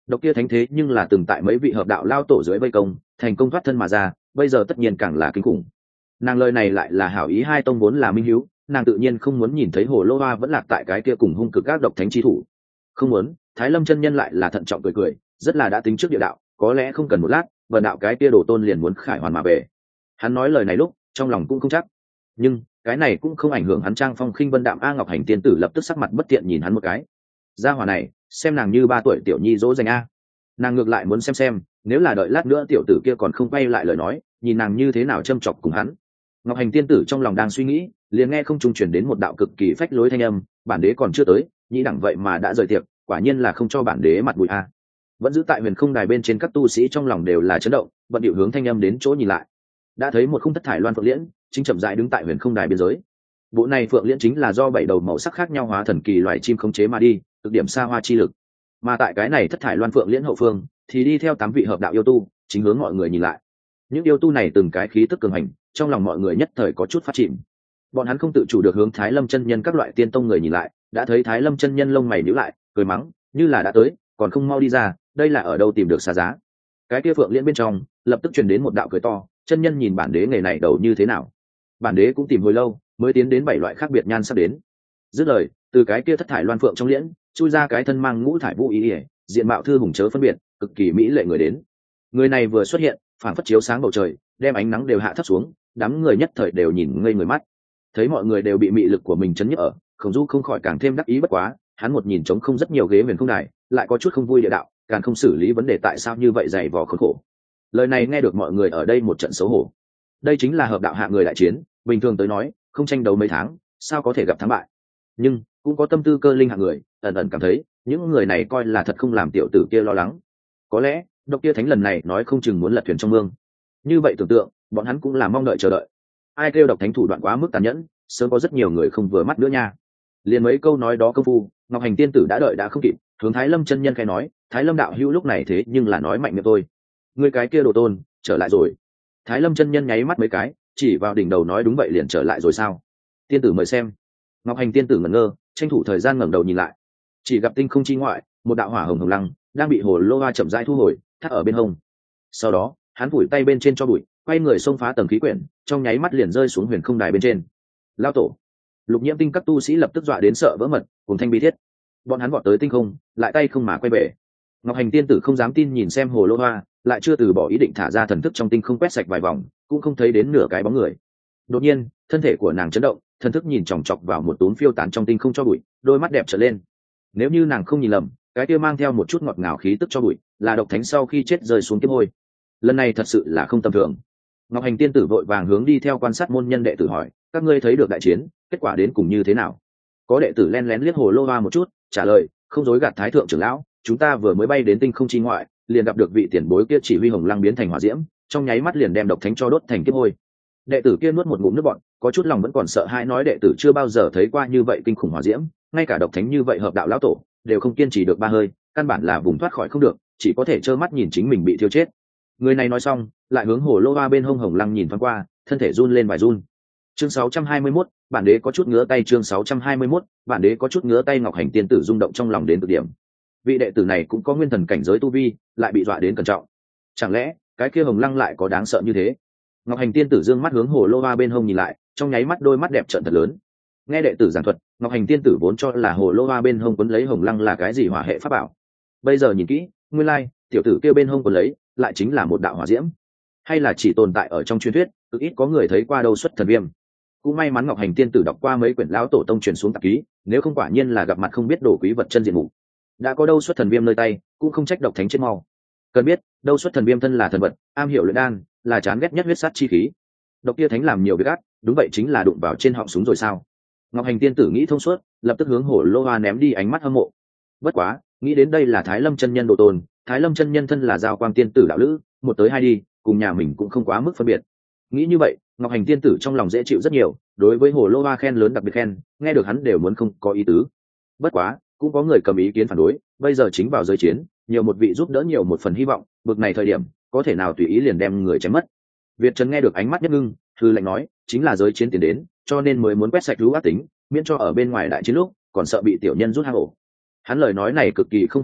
Độc kia thánh thế nhưng là từng tại mấy vị hợp đạo lao tổ dưới vây công thành công thoát thân mà ra, bây giờ tất nhiên càng là kinh khủng. Nàng lời này lại là hảo ý, hai tông vốn là minh hiếu, nàng tự nhiên không muốn nhìn thấy hồ lô hoa vẫn lạc tại cái kia cùng hung cực các độc thánh chi thủ. Không muốn. Thái Lâm chân nhân lại là thận trọng cười cười, rất là đã tính trước địa đạo, có lẽ không cần một lát vần đạo cái kia đồ tôn liền muốn khải hoàn mà về. Hắn nói lời này lúc trong lòng cũng không chắc, nhưng cái này cũng không ảnh hưởng hắn trang phong khinh vân đạm. A Ngọc Hành tiên tử lập tức sắc mặt bất tiện nhìn hắn một cái. Gia hỏa này xem nàng như ba tuổi tiểu nhi dỗ dành a. Nàng ngược lại muốn xem xem nếu là đợi lát nữa tiểu tử kia còn không quay lại lời nói, nhìn nàng như thế nào châm chọc cùng hắn. Ngọc Hành tiên tử trong lòng đang suy nghĩ, liền nghe không trung chuyển đến một đạo cực kỳ phách lối thanh âm, bản đế còn chưa tới, nhĩ đẳng vậy mà đã rời tiệc, quả nhiên là không cho bản đế mặt mũi a. Vẫn giữ tại huyền không đài bên trên các tu sĩ trong lòng đều là chấn động, bận điệu hướng thanh âm đến chỗ nhìn lại, đã thấy một khung thất thải loan phượng liễn chính chậm rãi đứng tại huyền không đài biên giới. Bộ này phượng liễn chính là do bảy đầu màu sắc khác nhau hóa thần kỳ loài chim khống chế mà đi, cực điểm xa hoa chi lực. Mà tại cái này thất thải loan phượng liễn hậu phương thì đi theo tám vị hợp đạo yêu tu, chính hướng mọi người nhìn lại. Những yêu tu này từng cái khí tức cường hành, trong lòng mọi người nhất thời có chút phát chìm. Bọn hắn không tự chủ được hướng Thái Lâm chân nhân các loại tiên tông người nhìn lại, đã thấy Thái Lâm chân nhân lông mày nhíu lại, cười mắng, như là đã tới, còn không mau đi ra, đây là ở đâu tìm được xa giá. Cái kia phượng liễn bên trong lập tức truyền đến một đạo cười to, chân nhân nhìn bản đế nghề này đầu như thế nào? Bản đế cũng tìm hồi lâu mới tiến đến bảy loại khác biệt nhan sắc đến. Dứt lời, từ cái kia thất thải loan phượng trong liễn chui ra cái thân mang ngũ thải vũ ý ỉa, diện mạo thư hùng chớ phân biệt, cực kỳ mỹ lệ người đến. Người này vừa xuất hiện phảng phất chiếu sáng bầu trời, đem ánh nắng đều hạ thấp xuống, đám người nhất thời đều nhìn ngây người mắt. Thấy mọi người đều bị mị lực của mình chấn nhức ở, Khổng Du không khỏi càng thêm đắc ý. Bất quá hắn một nhìn trống không rất nhiều ghế huyền không đài, lại có chút không vui địa đạo, càng không xử lý vấn đề tại sao như vậy dày vò khốn khổ. Lời này nghe được mọi người ở đây một trận xấu hổ. Đây chính là hợp đạo hạ người đại chiến, bình thường tới nói không tranh đấu mấy tháng sao có thể gặp thắng bại, nhưng cũng có tâm tư cơ linh hạng người ẩn ẩn cảm thấy những người này coi là thật không làm tiểu tử kia lo lắng. Có lẽ độc kia thánh lần này nói không chừng muốn lật thuyền trong mương. Như vậy tưởng tượng, bọn hắn cũng là mong đợi chờ đợi. Ai kêu độc thánh thủ đoạn quá mức tàn nhẫn, sớm có rất nhiều người không vừa mắt nữa nha. Liền mấy câu nói đó công phu, Ngọc Hành tiên tử đã đợi đã không kịp, hướng Thái Lâm chân nhân khai nói, Thái Lâm đạo hữu lúc này thế nhưng là nói mạnh miệng tôi, người cái kia đồ tôn trở lại rồi. Thái Lâm chân nhân nháy mắt mấy cái, chỉ vào đỉnh đầu nói, đúng vậy, liền trở lại rồi sao? Tiên tử mời xem. Ngọc Hành tiên tử ngẩn ngơ, tranh thủ thời gian ngẩng đầu nhìn lại, chỉ gặp tinh không chi ngoại một đạo hỏa hồng hồng lăng đang bị hồ lô hoa chậm rãi thu hồi thắt ở bên hông. Sau đó hắn vùi tay bên trên cho bụi, quay người xông phá tầng khí quyển, trong nháy mắt liền rơi xuống huyền không đài bên trên. Lao tổ! Lục Nhiễm Tinh các tu sĩ lập tức dọa đến sợ vỡ mật, cùng thanh bi thiết. Bọn hắn vọt tới tinh không, lại tay không mà quay về. Ngọc Hành tiên tử không dám tin nhìn xem hồ lô hoa, lại chưa từ bỏ ý định thả ra thần thức trong tinh không quét sạch vài vòng, cũng không thấy đến nửa cái bóng người. Đột nhiên thân thể của nàng chấn động, thần thức nhìn chòng chọc vào một túm phiêu tán trong tinh không cho bụi, đôi mắt đẹp trở lên. Nếu như nàng không nhìn lầm, cái kia mang theo một chút ngọt ngào khí tức cho bụi là độc thánh sau khi chết rơi xuống kiếp hôi. Lần này thật sự là không tầm thường. Ngọc Hành tiên tử vội vàng hướng đi theo quan sát môn nhân đệ tử hỏi, các ngươi thấy được đại chiến kết quả đến cùng như thế nào? Có đệ tử len lén liếc hồ lô hoa một chút, trả lời, không dối gạt thái thượng trưởng lão, chúng ta vừa mới bay đến tinh không chi ngoại, liền gặp được vị tiền bối kia chỉ huy hồng lăng biến thành hỏa diễm, trong nháy mắt liền đem độc thánh cho đốt thành kiếp hôi. Đệ tử kia nuốt một ngụm nước bọt, có chút lòng vẫn còn sợ hãi, nói đệ tử chưa bao giờ thấy qua như vậy kinh khủng hỏa diễm, ngay cả độc thánh như vậy hợp đạo lão tổ đều không kiên trì được ba hơi, căn bản là vùng thoát khỏi không được, chỉ có thể trơ mắt nhìn chính mình bị thiêu chết. Người này nói xong lại hướng hồ lô hoa bên hông hồng lăng nhìn thoáng qua, thân thể run lên vài run. Chương sáu trăm hai mươi mốt, bản đế có chút ngứa tay. Chương sáu trăm hai mươi mốt, bản đế có chút ngứa tay. Ngọc Hành tiên tử rung động trong lòng đến cực điểm. Vị đệ tử này cũng có nguyên thần cảnh giới tu vi, lại bị dọa đến cẩn trọng. Chẳng lẽ cái kia hồng lăng lại có đáng sợ như thế? Ngọc Hành tiên tử dương mắt hướng hồ lô hoa bên hông nhìn lại, trong nháy mắt đôi mắt đẹp trợn thật lớn. Nghe đệ tử giảng thuật, Ngọc Hành tiên tử vốn cho là hồ lô hoa bên hông quấn lấy hồng lăng là cái gì hỏa hệ pháp bảo, bây giờ nhìn kỹ, nguyên lai tiểu tử kia bên hông quấn lấy lại chính là một đạo hỏa diễm, hay là chỉ tồn tại ở trong truyền thuyết, cực ít có người thấy qua đâu xuất thần viêm. Cũng may mắn Ngọc Hành tiên tử đọc qua mấy quyển lão tổ tông truyền xuống tạp ký, nếu không quả nhiên là gặp mặt không biết đồ quý vật chân diện mục. Đã có đâu xuất thần viêm nơi tay, cũng không trách độc thánh chết mau. Cần biết, đâu xuất thần viêm thân là thần vật, am hiểu luyện đan, là chán ghét nhất huyết sát chi khí. Độc kia thánh làm nhiều việc ác, đúng vậy chính là đụng vào trên họng súng rồi sao? Ngọc Hành tiên tử nghĩ thông suốt, lập tức hướng hồ lô hoa ném đi ánh mắt hâm mộ. Bất quá, nghĩ đến đây là Thái Lâm chân nhân độ tồn, Thái Lâm chân nhân thân là giao quang tiên tử đạo lữ, một tới hai đi, cùng nhà mình cũng không quá mức phân biệt. Nghĩ như vậy, Ngọc Hành tiên tử trong lòng dễ chịu rất nhiều, đối với hồ lô hoa khen lớn đặc biệt khen, nghe được hắn đều muốn không có ý tứ. Bất quá, cũng có người cầm ý kiến phản đối, bây giờ chính vào giới chiến, nhiều một vị giúp đỡ nhiều một phần hy vọng, bực này thời điểm, có thể nào tùy ý liền đem người chém mất. Việt Trần nghe được ánh mắt nhất ngưng, hư lệnh nói, chính là giới chiến tiến đến, cho nên mới muốn quét sạch lũ ác tính, miễn cho ở bên ngoài đại chiến lúc còn sợ bị tiểu nhân rút hang ổ. Hắn lời nói này cực kỳ không khách khí,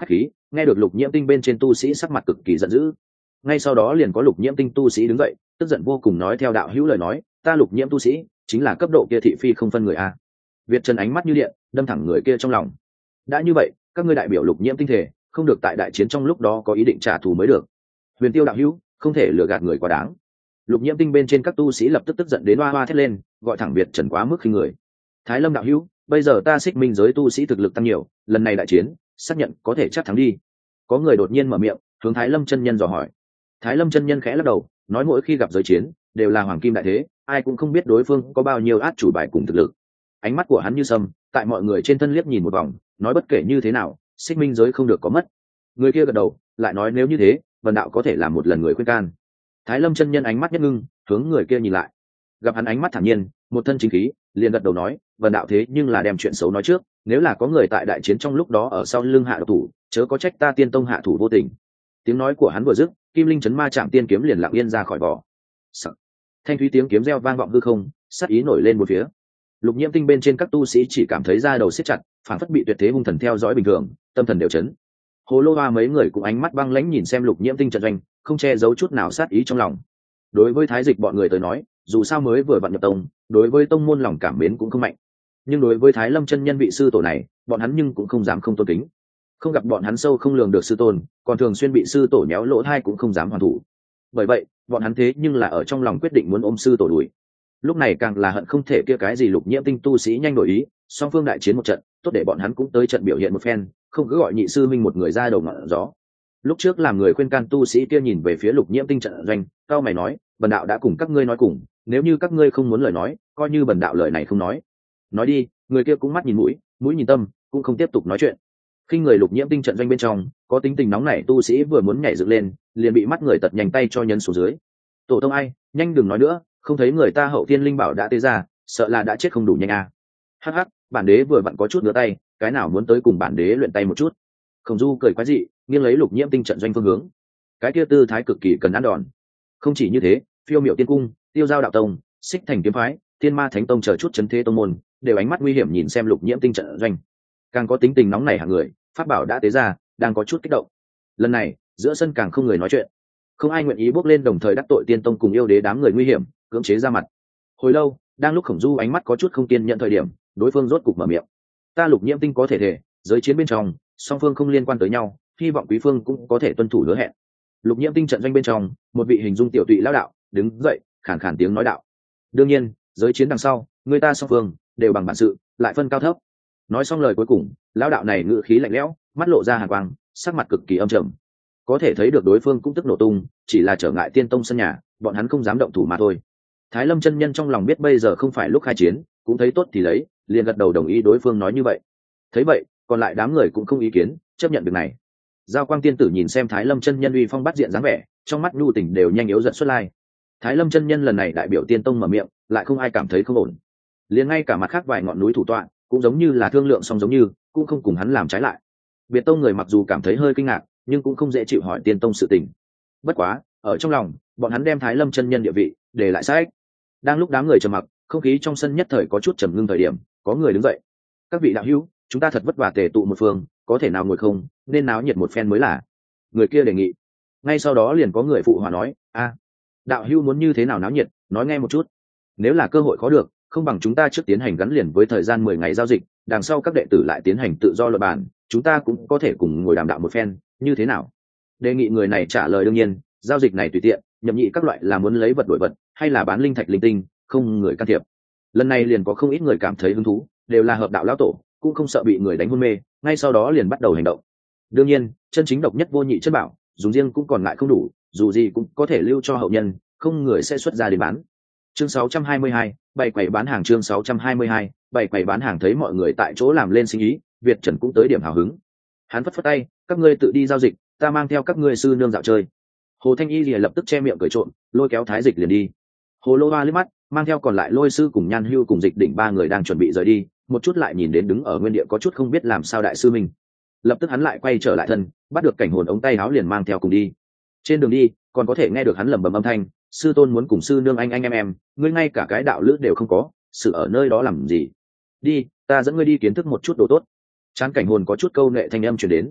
nghe được Lục Nhiễm Tinh bên trên tu sĩ sắc mặt cực kỳ giận dữ. Ngay sau đó liền có Lục Nhiễm Tinh tu sĩ đứng dậy, tức giận vô cùng nói theo đạo hữu lời nói, ta Lục Nhiễm tu sĩ chính là cấp độ kia thị phi không phân người a. Việt Trần ánh mắt như điện, đâm thẳng người kia trong lòng. Đã như vậy, các ngươi đại biểu Lục Nhiễm Tinh thể, không được tại đại chiến trong lúc đó có ý định trả thù mới được. Huyền Tiêu đạo hữu, không thể lừa gạt người quá đáng. Lục Nhiễm Tinh bên trên các tu sĩ lập tức tức giận đến oa oa thét lên, gọi thẳng Việt Trần quá mức khinh người. Thái Lâm đạo hữu, bây giờ ta Xích Minh giới tu sĩ thực lực tăng nhiều, lần này đại chiến, xác nhận có thể chắc thắng đi. Có người đột nhiên mở miệng, hướng Thái Lâm chân nhân dò hỏi. Thái Lâm chân nhân khẽ lắc đầu, nói mỗi khi gặp giới chiến, đều là hoàng kim đại thế, ai cũng không biết đối phương có bao nhiêu át chủ bài cùng thực lực. Ánh mắt của hắn như sâm, tại mọi người trên thân liếc nhìn một vòng, nói bất kể như thế nào, Xích Minh giới không được có mất. Người kia gật đầu, lại nói nếu như thế, Vân đạo có thể làm một lần người khuyên can. Thái Lâm chân nhân ánh mắt nhất ngưng, hướng người kia nhìn lại, gặp hắn ánh mắt thản nhiên, một thân chính khí, liền gật đầu nói, Vân đạo thế nhưng là đem chuyện xấu nói trước, nếu là có người tại đại chiến trong lúc đó ở sau lưng hạ thủ, chớ có trách ta Tiên Tông hạ thủ vô tình. Tiếng nói của hắn vừa dứt, Kim Linh chấn ma chạm tiên kiếm liền lặng yên ra khỏi vỏ. Sắc. Thanh thúy tiếng kiếm reo vang vọng hư không, sát ý nổi lên một phía. Lục Nhiễm Tinh bên trên các tu sĩ chỉ cảm thấy da đầu siết chặt, phản phất bị tuyệt thế hung thần theo dõi bình thường, tâm thần đều chấn. Hồ Lô Hoa mấy người cũng ánh mắt băng lãnh nhìn xem Lục Nhiễm Tinh trận doanh, không che giấu chút nào sát ý trong lòng. Đối với Thái Dịch bọn người tới nói, dù sao mới vừa vặn nhập tông, đối với tông môn lòng cảm mến cũng không mạnh. Nhưng đối với Thái Lâm chân nhân vị sư tổ này, bọn hắn nhưng cũng không dám không tôn kính. Không gặp bọn hắn sâu không lường được sư tôn, còn thường xuyên bị sư tổ nhéo lỗ thai cũng không dám hoàn thủ. Bởi vậy, bọn hắn thế nhưng là ở trong lòng quyết định muốn ôm sư tổ đuổi. Lúc này càng là hận không thể kia cái gì Lục Nhiễm Tinh tu sĩ nhanh đổi ý, song phương đại chiến một trận, tốt để bọn hắn cũng tới trận biểu hiện một phen, không cứ gọi nhị sư minh một người ra đầu ngọn gió. Lúc trước làm người khuyên can tu sĩ kia nhìn về phía Lục Nhiễm Tinh trận doanh, cao mày nói, bần đạo đã cùng các ngươi nói cùng, nếu như các ngươi không muốn lời nói, coi như bần đạo lời này không nói. Nói đi, người kia cũng mắt nhìn mũi, mũi nhìn tâm, cũng không tiếp tục nói chuyện. Khi người Lục Nhiễm Tinh trận doanh bên trong, có tính tình nóng nảy tu sĩ vừa muốn nhảy dựng lên, liền bị mắt người tật nhanh tay cho nhấn xuống dưới. Tổ tông ai, nhanh đừng nói nữa, không thấy người ta hậu thiên linh bảo đã tế ra, sợ là đã chết không đủ nhanh à. Hắc hắc, bản đế vừa vặn có chút nữa tay, cái nào muốn tới cùng bản đế luyện tay một chút. Khổng Du cười quái dị, nghiêng lấy Lục Nhiễm Tinh trận doanh phương hướng. Cái kia tư thái cực kỳ cần ăn đòn. Không chỉ như thế, Phiêu Miểu Tiên Cung, Tiêu Giao đạo tông, Xích Thành kiếm phái, Thiên Ma Thánh tông chờ chút chấn thế tông môn, đều ánh mắt nguy hiểm nhìn xem Lục Nhiễm Tinh trận doanh. Càng có tính tình nóng nảy hạng người, pháp bảo đã tế ra, đang có chút kích động. Lần này, giữa sân càng không người nói chuyện, không ai nguyện ý bước lên đồng thời đắc tội Tiên Tông cùng yêu đế đám người nguy hiểm, cưỡng chế ra mặt. Hồi lâu, đang lúc Khổng Du ánh mắt có chút không kiên nhận thời điểm, đối phương rốt cục mở miệng. Ta Lục Nhiễm Tinh có thể thể, giới chiến bên trong, song phương không liên quan tới nhau, hy vọng quý phương cũng có thể tuân thủ hứa hẹn. Lục Nhiễm Tinh trận doanh bên trong, một vị hình dung tiểu tụy lão đạo đứng dậy, khàn khàn tiếng nói đạo: đương nhiên, giới chiến đằng sau, người ta song phương đều bằng bản sự, lại phân cao thấp. Nói xong lời cuối cùng, lão đạo này ngữ khí lạnh lẽo, mắt lộ ra hàn quang, sắc mặt cực kỳ âm trầm. Có thể thấy được đối phương cũng tức nổ tung, chỉ là trở ngại Tiên Tông sân nhà, bọn hắn không dám động thủ mà thôi. Thái Lâm chân nhân trong lòng biết bây giờ không phải lúc khai chiến, cũng thấy tốt thì lấy, liền gật đầu đồng ý đối phương nói như vậy. Thấy vậy, còn lại đám người cũng không ý kiến, chấp nhận việc này. Giao Quang tiên tử nhìn xem Thái Lâm chân nhân uy phong bắt diện dáng vẻ, trong mắt nhu tình đều nhanh yếu giận xuất lai. Thái Lâm chân nhân lần này đại biểu Tiên Tông mở miệng, lại không ai cảm thấy không ổn. Liền ngay cả mặt khác vài ngọn núi thủ tọa, cũng giống như là thương lượng xong giống như, cũng không cùng hắn làm trái lại. Biệt Tông người mặc dù cảm thấy hơi kinh ngạc, nhưng cũng không dễ chịu hỏi Tiên Tông sự tình. Bất quá, ở trong lòng, bọn hắn đem Thái Lâm chân nhân địa vị để lại sách. Đang lúc đám người trầm mặc, không khí trong sân nhất thời có chút trầm ngưng thời điểm, có người đứng dậy. Các vị đạo hữu, chúng ta thật vất vả tề tụ một phương, có thể nào ngồi không, nên náo nhiệt một phen mới là. Người kia đề nghị. Ngay sau đó liền có người phụ hòa nói, a, đạo hữu muốn như thế nào náo nhiệt, nói nghe một chút. Nếu là cơ hội khó được, không bằng chúng ta trước tiến hành gắn liền với thời gian mười ngày giao dịch, đằng sau các đệ tử lại tiến hành tự do luận bàn, chúng ta cũng có thể cùng ngồi đàm đạo một phen, như thế nào? Đề nghị người này trả lời đương nhiên, giao dịch này tùy tiện, nhậm nhị các loại là muốn lấy vật đổi vật, hay là bán linh thạch linh tinh, không người can thiệp. Lần này liền có không ít người cảm thấy hứng thú, đều là hợp đạo lão tổ, cũng không sợ bị người đánh hôn mê, ngay sau đó liền bắt đầu hành động. Đương nhiên, chân chính độc nhất vô nhị chất bảo, dùng riêng cũng còn lại không đủ, dù gì cũng có thể lưu cho hậu nhân, không người sẽ xuất ra để bán. Chương sáu trăm hai mươi hai, bày quầy bán hàng chương sáu trăm hai mươi hai, bày quầy bán hàng thấy mọi người tại chỗ làm lên sinh ý, Việt Trần cũng tới điểm hào hứng. Hắn phất phất tay, các ngươi tự đi giao dịch, ta mang theo các ngươi sư nương dạo chơi. Hồ Thanh Y liền lập tức che miệng cười trộn, lôi kéo Thái Dịch liền đi. Hồ Lô Hoa liếc mắt, mang theo còn lại Lôi sư cùng Nhan Hưu cùng Dịch Đỉnh ba người đang chuẩn bị rời đi, một chút lại nhìn đến đứng ở nguyên địa có chút không biết làm sao đại sư mình. Lập tức hắn lại quay trở lại thân, bắt được cảnh hồn ống tay áo liền mang theo cùng đi. Trên đường đi, còn có thể nghe được hắn lẩm bẩm âm thanh, sư tôn muốn cùng sư nương anh anh em em, ngươi ngay cả cái đạo lữ đều không có, sự ở nơi đó làm gì? Đi, ta dẫn ngươi đi kiến thức một chút đồ tốt. Chán cảnh hồn có chút câu nệ thanh âm truyền đến.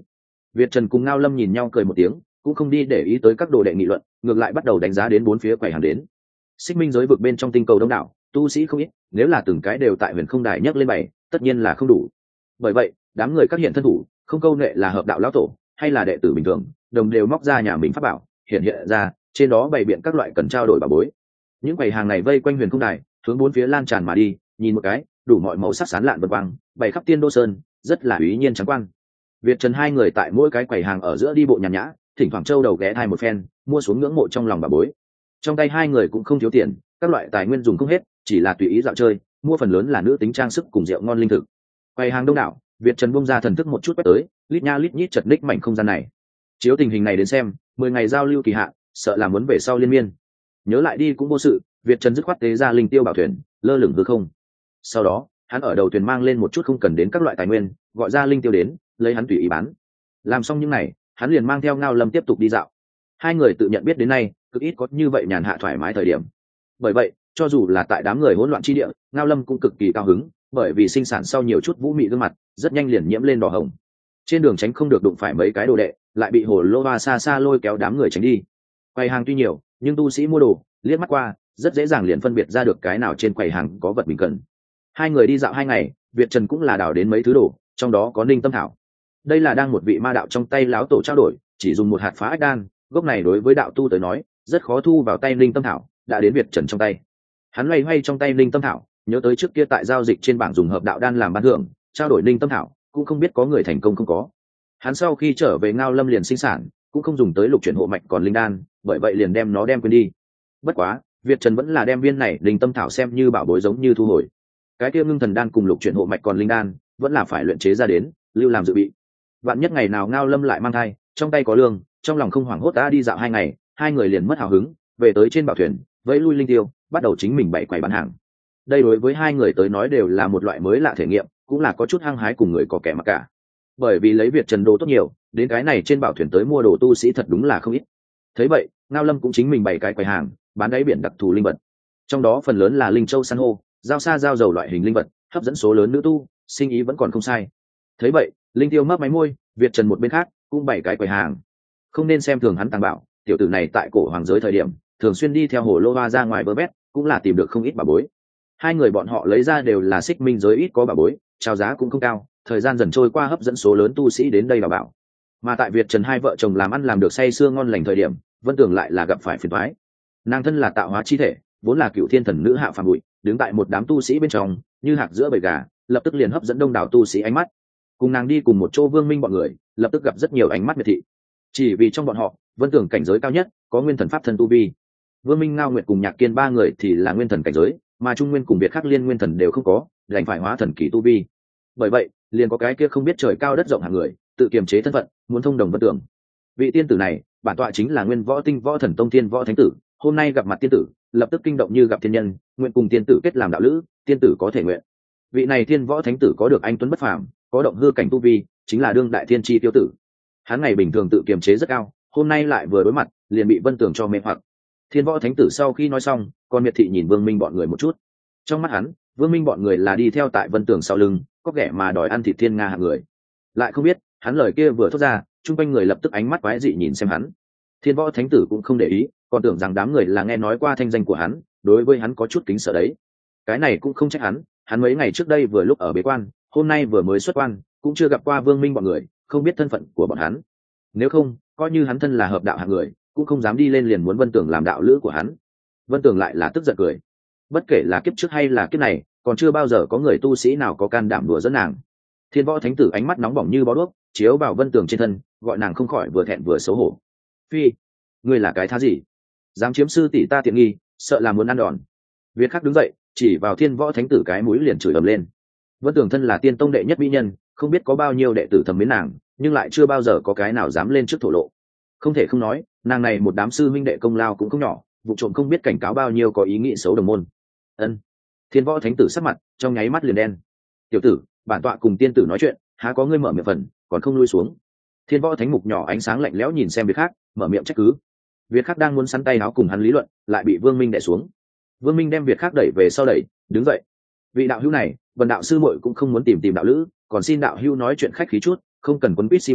Việt Trần cùng Ngao Lâm nhìn nhau cười một tiếng, cũng không đi để ý tới các đồ đệ nghị luận, ngược lại bắt đầu đánh giá đến bốn phía quầy hàng đến. Xích Minh giới vực bên trong tinh cầu đông đảo, tu sĩ không ít, nếu là từng cái đều tại Huyền Không Đài nhấc lên bày, tất nhiên là không đủ. Bởi vậy, đám người các hiện thân thủ, không câu nệ là hợp đạo lão tổ, hay là đệ tử bình thường, đồng đều móc ra nhà mình pháp bảo, hiện hiện ra, trên đó bày biện các loại cần trao đổi bảo bối. Những quầy hàng này vây quanh Huyền Không Đài, hướng bốn phía lan tràn mà đi, nhìn một cái, đủ mọi màu sắc sán lạn vân quang, bày khắp Tiên Đô Sơn, rất là uy nhiên trắng quan. Việt Trần hai người tại mỗi cái quầy hàng ở giữa đi bộ nhàn nhã, thỉnh thoảng châu đầu ghé thai một phen, mua xuống ngưỡng mộ trong lòng bà bối. Trong tay hai người cũng không thiếu tiền, các loại tài nguyên dùng không hết, chỉ là tùy ý dạo chơi, mua phần lớn là nữ tính trang sức cùng rượu ngon linh thực. Quầy hàng đông đảo, Việt Trần bung ra thần thức một chút quét tới, lít nha lít nhít chật ních mảnh không gian này. Chiếu tình hình này đến xem, mười ngày giao lưu kỳ hạn, sợ là muốn về sau liên miên. Nhớ lại đi cũng vô sự, Việt Trần dứt khoát tế ra linh tiêu bảo thuyền, lơ lửng hư không. Sau đó, hắn ở đầu thuyền mang lên một chút không cần đến các loại tài nguyên, gọi ra linh tiêu đến, lấy hắn tùy ý bán. Làm xong những này, hắn liền mang theo Ngao Lâm tiếp tục đi dạo. Hai người tự nhận biết đến nay, cực ít có như vậy nhàn hạ thoải mái thời điểm. Bởi vậy, cho dù là tại đám người hỗn loạn chi địa, Ngao Lâm cũng cực kỳ cao hứng, bởi vì sinh sản sau nhiều chút vũ mị gương mặt, rất nhanh liền nhiễm lên đỏ hồng. Trên đường tránh không được đụng phải mấy cái đồ đệ, lại bị Hồ Lô Hoa xa xa lôi kéo đám người tránh đi. Quầy hàng tuy nhiều, nhưng tu sĩ mua đồ, liếc mắt qua, rất dễ dàng liền phân biệt ra được cái nào trên quầy hàng có vật mình cần. Hai người đi dạo hai ngày, Việt Trần cũng là đảo đến mấy thứ đồ, trong đó có Ninh Tâm Thảo. Đây là đang một vị ma đạo trong tay lão tổ trao đổi, chỉ dùng một hạt phá ách đan, gốc này đối với đạo tu tới nói, rất khó thu vào tay Ninh Tâm Thảo, đã đến Việt Trần trong tay. Hắn loay hoay trong tay Ninh Tâm Thảo, nhớ tới trước kia tại giao dịch trên bảng dùng hợp đạo đan làm ban thưởng, trao đổi Ninh Tâm Thảo, cũng không biết có người thành công không có. Hắn sau khi trở về Ngao Lâm liền sinh sản, cũng không dùng tới lục chuyển hộ mạch còn linh đan, bởi vậy liền đem nó đem quên đi. Bất quá, Việt Trần vẫn là đem viên này Ninh Tâm Thảo xem như bảo bối giống như thu hồi. Cái kia ngưng thần đan cùng lục chuyển hộ mạch còn linh đan, vẫn là phải luyện chế ra đến, lưu làm dự bị. Vạn nhất ngày nào Ngao Lâm lại mang thai, trong tay có lương, trong lòng không hoảng hốt đã đi dạo hai ngày, hai người liền mất hào hứng, về tới trên bảo thuyền, vẫy lui linh tiêu, bắt đầu chính mình bày quầy bán hàng. Đây đối với hai người tới nói đều là một loại mới lạ thể nghiệm, cũng là có chút hăng hái cùng người có kẻ mặc cả. Bởi vì lấy Việt Trần đồ tốt nhiều, đến cái này trên bảo thuyền tới mua đồ tu sĩ thật đúng là không ít. Thấy vậy, Ngao Lâm cũng chính mình bày cái quầy hàng, bán đáy biển đặc thù linh vật. Trong đó phần lớn là linh châu san hô, giao xa giao dầu loại hình linh vật, hấp dẫn số lớn nữ tu, sinh ý vẫn còn không sai. Thấy vậy, linh tiêu mấp máy môi, Việt Trần một bên khác cũng bày cái quầy hàng. Không nên xem thường hắn tàng bảo, tiểu tử này tại cổ hoàng giới thời điểm, thường xuyên đi theo Hồ Lô Hoa ra ngoài bờ bét, cũng là tìm được không ít bảo bối. Hai người bọn họ lấy ra đều là Xích Minh giới ít có bảo bối, chào giá cũng không cao, thời gian dần trôi qua hấp dẫn số lớn tu sĩ đến đây đào bảo. Mà tại Việt Trần hai vợ chồng làm ăn làm được say sưa ngon lành thời điểm, Vân Tường lại là gặp phải phiền toái. Nàng thân là tạo hóa chi thể, vốn là cựu thiên thần nữ hạ phàm bụi, đứng tại một đám tu sĩ bên trong, như hạc giữa bầy gà, lập tức liền hấp dẫn đông đảo tu sĩ ánh mắt. Cùng nàng đi cùng một chỗ Vương Minh bọn người, lập tức gặp rất nhiều ánh mắt miệt thị. Chỉ vì trong bọn họ, Vân Tường cảnh giới cao nhất, có nguyên thần pháp thân tu vi. Vương Minh, Ngao Nguyệt cùng Nhạc Kiên ba người thì là nguyên thần cảnh giới, mà Trung Nguyên cùng Việt Khắc Liên nguyên thần đều không có, đành phải hóa thần kỳ tu vi. Bởi vậy, liền có cái kia không biết trời cao đất rộng hạng người, tự kiềm chế thân phận, muốn thông đồng Vân Tường. Vị tiên tử này, bản tọa chính là Nguyên Võ Tinh Võ Thần Tông Tiên Võ Thánh tử, hôm nay gặp mặt tiên tử, lập tức kinh động như gặp thiên nhân, nguyện cùng tiên tử kết làm đạo lữ, tiên tử có thể nguyện. Vị này Tiên Võ Thánh tử có được anh tuấn bất phàm, có động hư cảnh tu vi, chính là đương đại thiên chi tiêu tử. Hắn ngày bình thường tự kiềm chế rất cao, hôm nay lại vừa đối mặt, liền bị Vân Tường cho mê hoặc. Thiên Võ Thánh tử sau khi nói xong, còn miệt thị nhìn Vương Minh bọn người một chút. Trong mắt hắn, Vương Minh bọn người là đi theo tại Vân Tường sau lưng, có ghẻ mà đòi ăn thịt thiên nga hạng người. Lại không biết, hắn lời kia vừa thốt ra, chung quanh người lập tức ánh mắt quái dị nhìn xem hắn. Thiên Võ Thánh tử cũng không để ý, còn tưởng rằng đám người là nghe nói qua thanh danh của hắn, đối với hắn có chút kính sợ đấy. Cái này cũng không trách hắn, hắn mấy ngày trước đây vừa lúc ở bế quan, hôm nay vừa mới xuất quan, cũng chưa gặp qua Vương Minh bọn người, không biết thân phận của bọn hắn. Nếu không, coi như hắn thân là hợp đạo hạng người, cũng không dám đi lên liền muốn Vân Tường làm đạo lữ của hắn. Vân Tường lại là tức giận cười. Bất kể là kiếp trước hay là kiếp này, còn chưa bao giờ có người tu sĩ nào có can đảm đùa dẫn nàng. Thiên Võ Thánh tử ánh mắt nóng bỏng như bó đuốc, chiếu vào Vân Tường trên thân, gọi nàng không khỏi vừa thẹn vừa xấu hổ. Phi, ngươi là cái thá gì? Dám chiếm sư tỷ ta tiện nghi, sợ là muốn ăn đòn. Việt Khắc đứng dậy, chỉ vào Thiên Võ Thánh tử cái mũi liền chửi ầm lên. Vân Tường thân là tiên tông đệ nhất mỹ nhân, không biết có bao nhiêu đệ tử thầm mến nàng, nhưng lại chưa bao giờ có cái nào dám lên trước thổ lộ. Không thể không nói, nàng này một đám sư minh đệ công lao cũng không nhỏ, vụ trộm không biết cảnh cáo bao nhiêu có ý nghĩ xấu đồng môn. Ân. Thiên Võ Thánh tử sắc mặt trong nháy mắt liền đen. Tiểu tử, bản tọa cùng tiên tử nói chuyện, há có ngươi mở miệng phần, còn không lui xuống. Thiên Võ Thánh mục nhỏ ánh sáng lạnh lẽo nhìn xem Việt Khắc, mở miệng trách cứ. Việt Khắc đang muốn sắn tay áo cùng hắn lý luận, lại bị Vương Minh đè xuống. Vương Minh đem Việt Khắc đẩy về sau đẩy, đứng dậy. Vị đạo hữu này, Vân đạo sư muội cũng không muốn tìm tìm đạo lữ, còn xin đạo hữu nói chuyện khách khí chút, không cần quấn quýt si mê,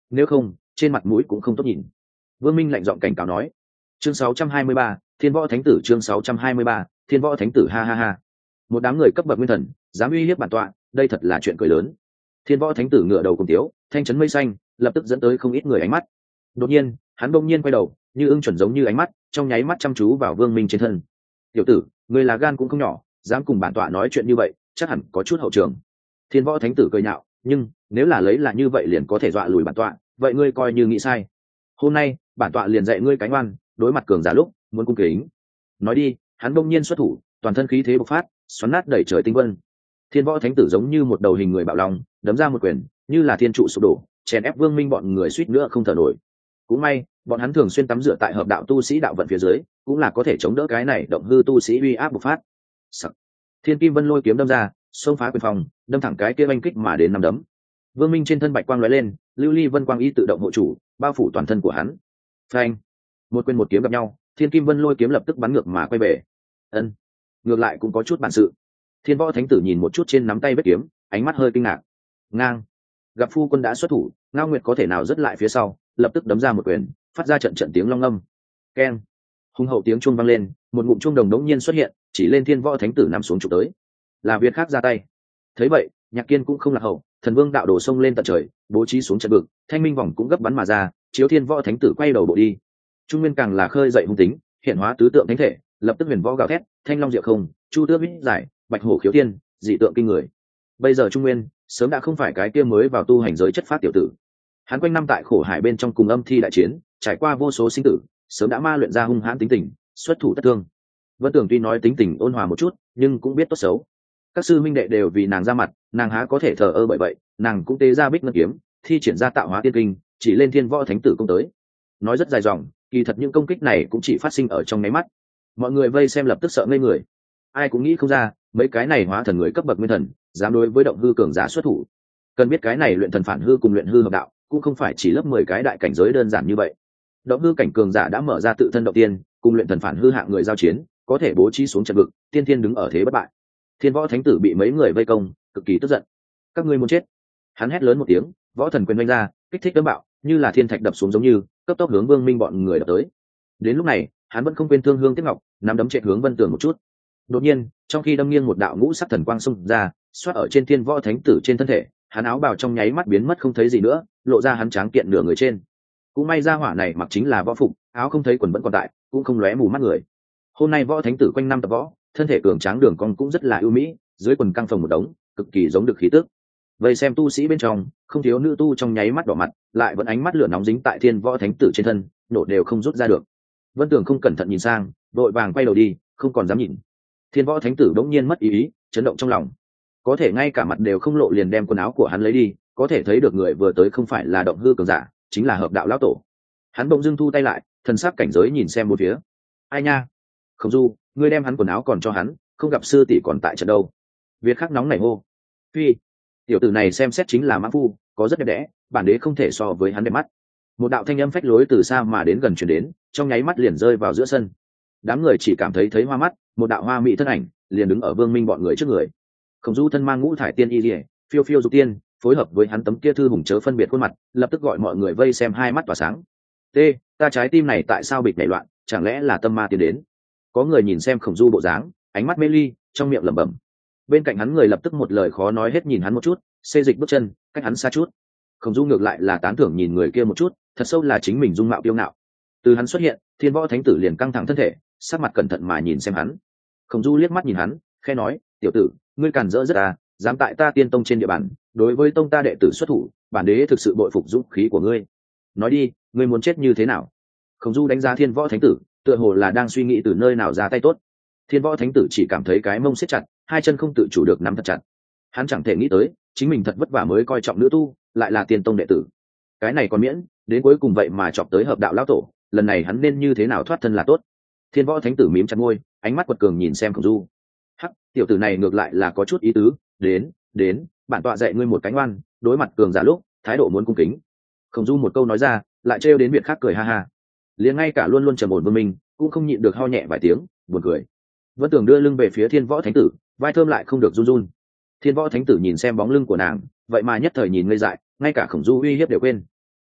nếu không trên mặt mũi cũng không tốt nhìn. Vương Minh lạnh giọng cảnh cáo nói. Chương sáu trăm hai mươi ba, Thiên Võ Thánh Tử. Chương sáu trăm hai mươi ba, Thiên Võ Thánh Tử. Ha ha ha, một đám người cấp bậc nguyên thần dám uy hiếp bản tọa, đây thật là chuyện cười lớn. Thiên Võ Thánh Tử ngửa đầu cùng tiếu, thanh chấn mây xanh, lập tức dẫn tới không ít người ánh mắt. Đột nhiên hắn bỗng nhiên quay đầu, như ưng chuẩn giống như ánh mắt trong nháy mắt chăm chú vào Vương Minh trên thân. Tiểu tử, người là gan cũng không nhỏ, dám cùng bản tọa nói chuyện như vậy, chắc hẳn có chút hậu trường. Thiên Võ Thánh Tử cười nhạo, nhưng nếu là lấy là như vậy liền có thể dọa lùi bản tọa, vậy ngươi coi như nghĩ sai. Hôm nay bản tọa liền dạy ngươi cánh oan, đối mặt cường giả lúc muốn cung kính. Nói đi, hắn bỗng nhiên xuất thủ, toàn thân khí thế bộc phát, xoắn nát đẩy trời tinh vân. Thiên Võ Thánh Tử giống như một đầu hình người bạo long, đấm ra một quyền, như là thiên trụ sụp đổ, chèn ép Vương Minh bọn người suýt nữa không thở nổi. Cũng may bọn hắn thường xuyên tắm rửa tại hợp đạo tu sĩ đạo vận phía dưới, cũng là có thể chống đỡ cái này động hư tu sĩ uy áp bộc phát. Sắc. Thiên Kim Vân Lôi kiếm đâm ra, xông phá quyền phòng, đâm thẳng cái kia oanh kích mà đến năm đấm. Vương Minh trên thân bạch quang lóe lên, lưu ly vân quang y tự động hộ chủ, bao phủ toàn thân của hắn. Phanh! Một quyền một kiếm gặp nhau, Thiên Kim Vân Lôi kiếm lập tức bắn ngược mà quay về. Ân, ngược lại cũng có chút bản sự. Thiên Võ Thánh Tử nhìn một chút trên nắm tay vết kiếm, ánh mắt hơi kinh ngạc. Ngang! Gặp phu quân đã xuất thủ, Ngao Nguyệt có thể nào dứt lại phía sau, lập tức đấm ra một quyền, phát ra trận trận tiếng long âm. Keng! Hùng hậu tiếng chuông vang lên, một ngụm chuông đồng đống nhiên xuất hiện, chỉ lên Thiên Võ Thánh Tử nằm xuống chụp tới. Là Việt khác ra tay. Thấy vậy, Nhạc Kiên cũng không lạc hậu, Thần Vương đạo đồ xông lên tận trời, bố trí xuống trận vực, thanh minh vòng cũng gấp bắn mà ra, chiếu Thiên Võ Thánh Tử quay đầu bộ đi. Trung Nguyên càng là khơi dậy hung tính, hiện hóa tứ tượng thánh thể, lập tức huyền võ gào thét, thanh long diệu không, chu tước vít giải, bạch hổ khiếu thiên, dị tượng kinh người. Bây giờ Trung Nguyên sớm đã không phải cái kia mới vào tu hành giới chất phát tiểu tử. Hắn quanh năm tại khổ hải bên trong cùng âm thi đại chiến, trải qua vô số sinh tử, sớm đã ma luyện ra hung hãn tính tình, xuất thủ tất thương. Vân Tưởng tuy nói tính tình ôn hòa một chút, nhưng cũng biết tốt xấu. Các sư minh đệ đều vì nàng ra mặt, nàng há có thể thờ ơ bởi vậy, nàng cũng tế ra bích ngân kiếm, thi triển ra tạo hóa tiên kinh, chỉ lên Thiên Võ Thánh Tử công tới. Nói rất dài dòng, kỳ thật những công kích này cũng chỉ phát sinh ở trong nháy mắt. Mọi người vây xem lập tức sợ ngây người, ai cũng nghĩ không ra mấy cái này hóa thần người cấp bậc nguyên thần dám đối với động hư cường giả xuất thủ. Cần biết cái này luyện thần phản hư cùng luyện hư hợp đạo cũng không phải chỉ lớp mười cái đại cảnh giới đơn giản như vậy. Động hư cảnh cường giả đã mở ra tự thân động tiên, cùng luyện thần phản hư hạng người giao chiến, có thể bố trí xuống trận vực, tiên thiên đứng ở thế bất bại. Thiên Võ Thánh Tử bị mấy người vây công, cực kỳ tức giận. Các ngươi muốn chết! Hắn hét lớn một tiếng, võ thần quyền đánh ra, kích thích đấm bạo, như là thiên thạch đập xuống giống như, cấp tốc hướng Vương Minh bọn người đập tới. Đến lúc này, hắn vẫn không quên thương hương tiếc ngọc, nắm đấm chạy hướng Vân Tường một chút. Đột nhiên, trong khi đâm nghiêng một đạo ngũ sắc thần quang xông ra, xoát ở trên Thiên Võ Thánh Tử trên thân thể, hắn áo bào trong nháy mắt biến mất không thấy gì nữa, lộ ra hắn tráng kiện nửa người trên. Cũng may ra hỏa này mặc chính là võ phục, áo không thấy quần vẫn còn tại, cũng không lóe mù mắt người. Hôm nay Võ Thánh Tử quanh năm tập võ, thân thể cường tráng đường cong cũng rất là ưu mỹ, dưới quần căng phồng một đống, cực kỳ giống được khí tức. Vậy xem tu sĩ bên trong, không thiếu nữ tu trong nháy mắt đỏ mặt, lại vẫn ánh mắt lửa nóng dính tại Thiên Võ Thánh Tử trên thân, nổ đều không rút ra được. Vân Tường không cẩn thận nhìn sang, đội vàng quay đầu đi, không còn dám nhìn. Thiên Võ Thánh Tử đống nhiên mất ý, ý chấn động trong lòng, có thể ngay cả mặt đều không lộ liền đem quần áo của hắn lấy đi, có thể thấy được người vừa tới không phải là động hư cường giả, chính là hợp đạo lão tổ. Hắn bỗng dưng thu tay lại, thần sắc cảnh giới nhìn xem một phía. Ai nha, Khổng Du, ngươi đem hắn quần áo còn cho hắn, không gặp sư tỷ còn tại trận đâu. Việt khắc nóng nảy hô. Phi, tiểu tử này xem xét chính là mãn phu, có rất đẹp đẽ, bản đế không thể so với hắn đẹp mắt. Một đạo thanh âm phách lối từ xa mà đến gần truyền đến, trong nháy mắt liền rơi vào giữa sân. Đám người chỉ cảm thấy thấy hoa mắt, một đạo hoa mỹ thân ảnh liền đứng ở Vương Minh bọn người trước người. Khổng Du thân mang ngũ thải tiên y liễu, phiêu phiêu dục tiên, phối hợp với hắn tấm kia thư hùng chớ phân biệt khuôn mặt, lập tức gọi mọi người vây xem hai mắt tỏa sáng. T, ta trái tim này tại sao bịch nảy loạn, chẳng lẽ là tâm ma tiến đến? Có người nhìn xem Khổng Du bộ dáng, ánh mắt mê ly, trong miệng lẩm bẩm. Bên cạnh hắn người lập tức một lời khó nói hết nhìn hắn một chút, xê dịch bước chân, cách hắn xa chút. Khổng Du ngược lại là tán thưởng nhìn người kia một chút, thật sâu là chính mình dung mạo kiêu ngạo. Từ hắn xuất hiện, Thiên Võ Thánh Tử liền căng thẳng thân thể, sắc mặt cẩn thận mà nhìn xem hắn. Khổng Du liếc mắt nhìn hắn, khẽ nói, tiểu tử, ngươi càn rỡ rất à, dám tại ta Tiên Tông trên địa bàn, đối với tông ta đệ tử xuất thủ, bản đế thực sự bội phục dũng khí của ngươi. Nói đi, ngươi muốn chết như thế nào? Khổng Du đánh giá Thiên Võ Thánh Tử, tựa hồ là đang suy nghĩ từ nơi nào ra tay tốt. Thiên Võ Thánh Tử chỉ cảm thấy cái mông siết chặt, hai chân không tự chủ được nắm thật chặt. Hắn chẳng thể nghĩ tới, chính mình thật vất vả mới coi trọng nữ tu, lại là Tiên Tông đệ tử. Cái này còn miễn, đến cuối cùng vậy mà chọc tới hợp đạo lão tổ, lần này hắn nên như thế nào thoát thân là tốt. Thiên Võ Thánh Tử mím chặt môi, ánh mắt quật cường nhìn xem Khổng Du. Hắc, tiểu tử này ngược lại là có chút ý tứ, đến, đến, bản tọa dạy ngươi một cánh oan, đối mặt cường giả lúc, thái độ muốn cung kính. Khổng Du một câu nói ra, lại trêu đến Việt khác cười ha ha. Liền ngay cả luôn luôn trầm ổn Vương Minh, cũng không nhịn được ho nhẹ vài tiếng, buồn cười. Vân Tưởng đưa lưng về phía Thiên Võ Thánh Tử, vai thơm lại không được run run. Thiên Võ Thánh Tử nhìn xem bóng lưng của nàng, vậy mà nhất thời nhìn ngây dại, ngay cả Khổng Du uy hiếp đều quên.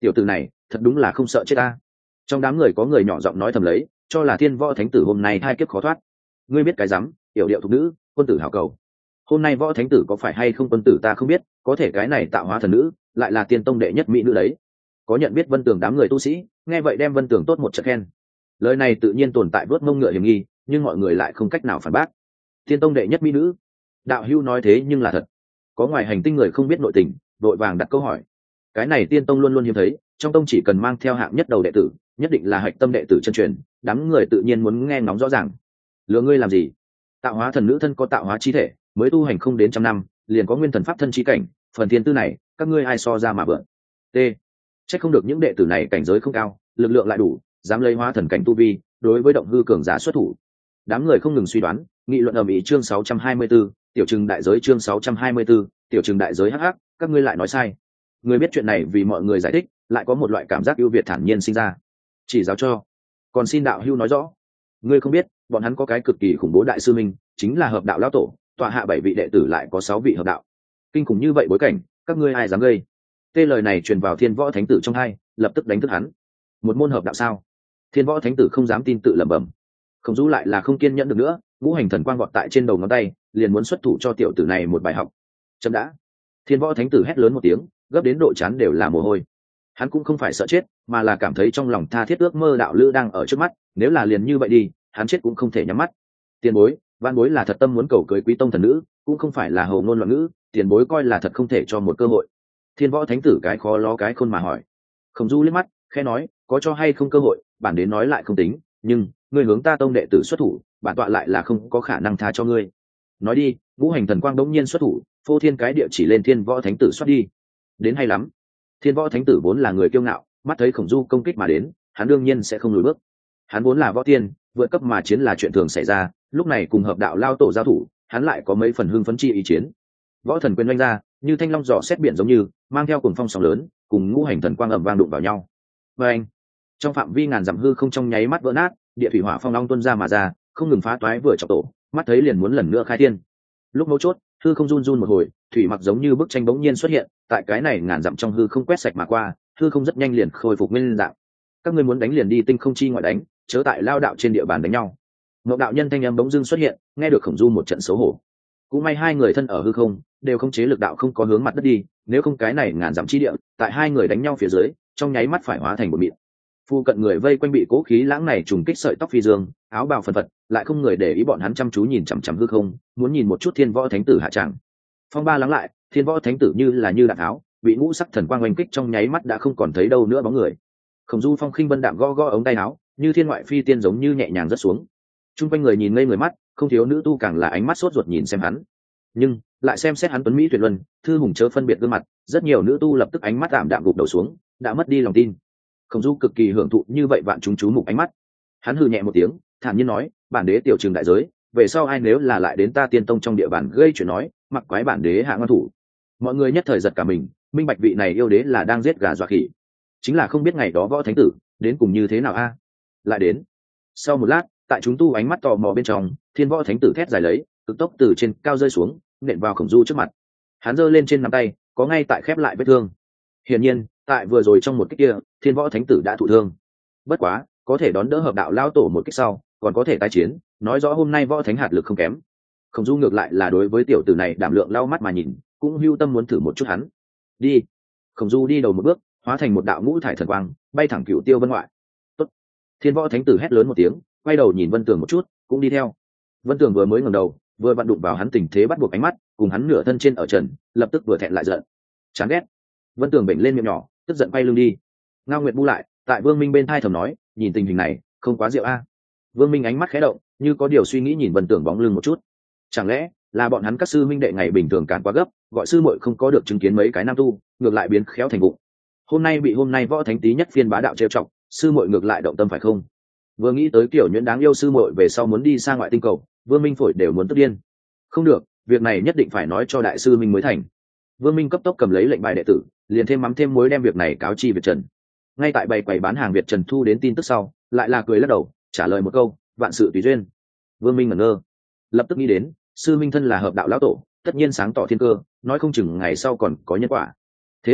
tiểu tử này thật đúng là không sợ chết ta. Trong đám người có người nhỏ giọng nói thầm lấy, cho là thiên võ thánh tử hôm nay hai kiếp khó thoát. Ngươi biết cái rắm, yểu điệu thục nữ, quân tử hảo cầu. Hôm nay võ thánh tử có phải hay không quân tử ta không biết, có thể cái này tạo hóa thần nữ lại là tiên tông đệ nhất mỹ nữ đấy. Có nhận biết Vân Tường đám người tu sĩ, nghe vậy đem Vân Tường tốt một trận khen. Lời này tự nhiên tồn tại vớt mông ngựa hiểm nghi, nhưng mọi người lại không cách nào phản bác. Tiên tông đệ nhất mỹ nữ, đạo hữu nói thế nhưng là thật. Có ngoài hành tinh người không biết nội tình, đội vàng đặt câu hỏi. Cái này tiên tông luôn luôn hiếm thấy, trong tông chỉ cần mang theo hạng nhất đầu đệ tử, nhất định là hạch tâm đệ tử chân truyền, đám người tự nhiên muốn nghe ngóng rõ ràng. Lừa ngươi làm gì? Tạo hóa thần nữ thân có tạo hóa chi thể, mới tu hành không đến trăm năm, liền có nguyên thần pháp thân chi cảnh, phần thiên tư này, các ngươi ai so ra mà vượn. T. Chắc không được những đệ tử này cảnh giới không cao, lực lượng lại đủ, dám lấy hóa thần cảnh tu vi, đối với động hư cường giả xuất thủ. Đám người không ngừng suy đoán, nghị luận ầm ĩ chương sáu trăm hai mươi sáu, tiểu trừng đại giới chương sáu trăm hai mươi sáu, tiểu trừng đại giới hắc hắc, các ngươi lại nói sai. Người biết chuyện này vì mọi người giải thích, lại có một loại cảm giác ưu việt thản nhiên sinh ra. Chỉ giáo cho, còn xin đạo hưu nói rõ. Ngươi không biết, bọn hắn có cái cực kỳ khủng bố đại sư minh, chính là hợp đạo lão tổ, tọa hạ bảy vị đệ tử lại có sáu vị hợp đạo. Kinh khủng như vậy bối cảnh, các ngươi ai dám gây? Tê lời này truyền vào Thiên Võ Thánh tử trong hai, lập tức đánh thức hắn. Một môn hợp đạo sao? Thiên Võ Thánh tử không dám tin tự lẩm bẩm. Không rũ lại là không kiên nhẫn được nữa, ngũ hành thần quang gọt tại trên đầu ngón tay, liền muốn xuất thủ cho tiểu tử này một bài học. Chấm đã. Thiên Võ Thánh tử hét lớn một tiếng, gấp đến độ chán đều là mồ hôi. Hắn cũng không phải sợ chết, mà là cảm thấy trong lòng tha thiết ước mơ đạo lữ đang ở trước mắt, nếu là liền như vậy đi, hắn chết cũng không thể nhắm mắt. Tiền bối, văn bối là thật tâm muốn cầu cưới quý tông thần nữ, cũng không phải là hầu ngôn loạn ngữ, tiền bối coi là thật không thể cho một cơ hội. Thiên Võ Thánh tử cái khó lo cái khôn mà hỏi. Khổng Du liếc mắt, khẽ nói, có cho hay không cơ hội, bản đến nói lại không tính, nhưng ngươi hướng ta tông đệ tử xuất thủ, bản tọa lại là không có khả năng tha cho ngươi. Nói đi, ngũ hành thần quang đống nhiên xuất thủ, phô thiên cái địa chỉ lên Thiên Võ Thánh tử xuất đi. Đến hay lắm. Thiên Võ Thánh tử vốn là người kiêu ngạo, mắt thấy Khổng Du công kích mà đến, hắn đương nhiên sẽ không lùi bước. Hắn vốn là võ tiên, vượt cấp mà chiến là chuyện thường xảy ra, lúc này cùng hợp đạo lao tổ giao thủ, hắn lại có mấy phần hưng phấn chi ý chiến. Võ thần quyền oanh ra, như thanh long giỏ xét biển giống như, mang theo cuồng phong sóng lớn, cùng ngũ hành thần quang ầm vang đụng vào nhau. Và anh, trong phạm vi ngàn dặm hư không trong nháy mắt vỡ nát, địa thủy hỏa phong long tuôn ra mà ra, không ngừng phá toái vừa chọc tổ, mắt thấy liền muốn lần nữa khai thiên. Lúc mấu chốt, hư không run run một hồi, thủy mặc giống như bức tranh bỗng nhiên xuất hiện, tại cái này ngàn dặm trong hư không quét sạch mà qua, hư không rất nhanh liền khôi phục nguyên dạng. Các ngươi muốn đánh liền đi tinh không chi ngoại đánh, chớ tại lao đạo trên địa bàn đánh nhau. Ngọc đạo nhân thanh âm bỗng dưng xuất hiện, nghe được Khổng Du một trận xấu hổ. Cũng may hai người thân ở hư không, đều không chế lực đạo không có hướng mặt đất đi, nếu không cái này ngàn dặm chi địa, tại hai người đánh nhau phía dưới, trong nháy mắt phải hóa thành một mịn. Phu cận người vây quanh bị cố khí lãng này trùng kích sợi tóc phi dương, áo bào phần phật, lại không người để ý bọn hắn chăm chú nhìn chằm chằm hư không, muốn nhìn một chút Thiên Võ Thánh tử hạ tràng. Phong ba lắng lại, Thiên Võ Thánh tử như là như đạn tháo, bị ngũ sắc thần quang oanh kích trong nháy mắt đã không còn thấy đâu nữa bóng người. Khổng Du phong khinh vân đạm gõ gõ ống tay áo, như thiên ngoại phi tiên giống như nhẹ nhàng rớt xuống. Trung quanh người nhìn ngây người mắt, không thiếu nữ tu càng là ánh mắt sốt ruột nhìn xem hắn. Nhưng lại xem xét hắn tuấn mỹ tuyệt luân, thư hùng chớ phân biệt gương mặt, rất nhiều nữ tu lập tức ánh mắt tạm đạm gục đầu xuống, đã mất đi lòng tin. Khổng Du cực kỳ hưởng thụ như vậy vạn chúng chú mục ánh mắt. Hắn hừ nhẹ một tiếng, thản nhiên nói, bản đế tiểu trường đại giới, về sau ai nếu là lại đến ta Tiên tông trong địa bàn gây chuyện nói, mặc quái bản đế hạ ngon thủ. Mọi người nhất thời giật cả mình, minh bạch vị này yêu đế là đang giết gà dọa khỉ, chính là không biết ngày đó võ thánh tử đến cùng như thế nào a. Lại đến. Sau một lát, tại chúng tu ánh mắt tò mò bên trong, Thiên Võ Thánh tử thét dài lấy, cực tốc từ trên cao rơi xuống, nện vào Khổng Du trước mặt. Hắn giơ lên trên nắm tay, có ngay tại khép lại vết thương. Hiển nhiên, tại vừa rồi trong một kích kia, Thiên Võ Thánh tử đã thụ thương. Bất quá, có thể đón đỡ hợp đạo lao tổ một kích sau, còn có thể tái chiến, nói rõ hôm nay võ thánh hạt lực không kém. Khổng Du ngược lại là đối với tiểu tử này đảm lượng lau mắt mà nhìn, cũng hưu tâm muốn thử một chút hắn. Đi. Khổng Du đi đầu một bước, hóa thành một đạo ngũ thải thần quang, bay thẳng Cửu Tiêu Vân ngoại. Tốt. Thiên Võ Thánh tử hét lớn một tiếng, quay đầu nhìn Vân Tường một chút, cũng đi theo. Vân Tường vừa mới ngẩng đầu, vừa vặn đụng vào hắn tình thế bắt buộc ánh mắt, cùng hắn nửa thân trên ở trần, lập tức vừa thẹn lại giận. Chán ghét. Vân Tường bệnh lên miệng nhỏ, tức giận quay lưng đi. Ngao Nguyệt bu lại, tại Vương Minh bên thai thầm nói, nhìn tình hình này, không quá rượu a. Vương Minh ánh mắt khẽ động, như có điều suy nghĩ nhìn Vân Tường bóng lưng một chút. Chẳng lẽ là bọn hắn các sư minh đệ ngày bình thường cản quá gấp, gọi sư muội không có được chứng kiến mấy cái nam tu, ngược lại biến khéo thành vụng. Hôm nay bị hôm nay võ thánh tý nhất phiên bá đạo trêu chọc, sư muội ngược lại động tâm phải không? Vừa nghĩ tới kiểu nhuyễn đáng yêu sư muội về sau muốn đi sang ngoại tinh cầu, Vương Minh phổi đều muốn tức điên. Không được, việc này nhất định phải nói cho đại sư minh mới thành. Vương Minh cấp tốc cầm lấy lệnh bài đệ tử, liền thêm mắm thêm muối đem việc này cáo chi Việt Trần. Ngay tại bày quầy bán hàng Việt Trần thu đến tin tức sau, lại là cười lắc đầu, trả lời một câu, vạn sự tùy duyên. Vương Minh ngẩn ngơ, lập tức nghĩ đến, sư minh thân là hợp đạo lão tổ, tất nhiên sáng tỏ thiên cơ, nói không chừng ngày sau còn có nhân quả. Thế là,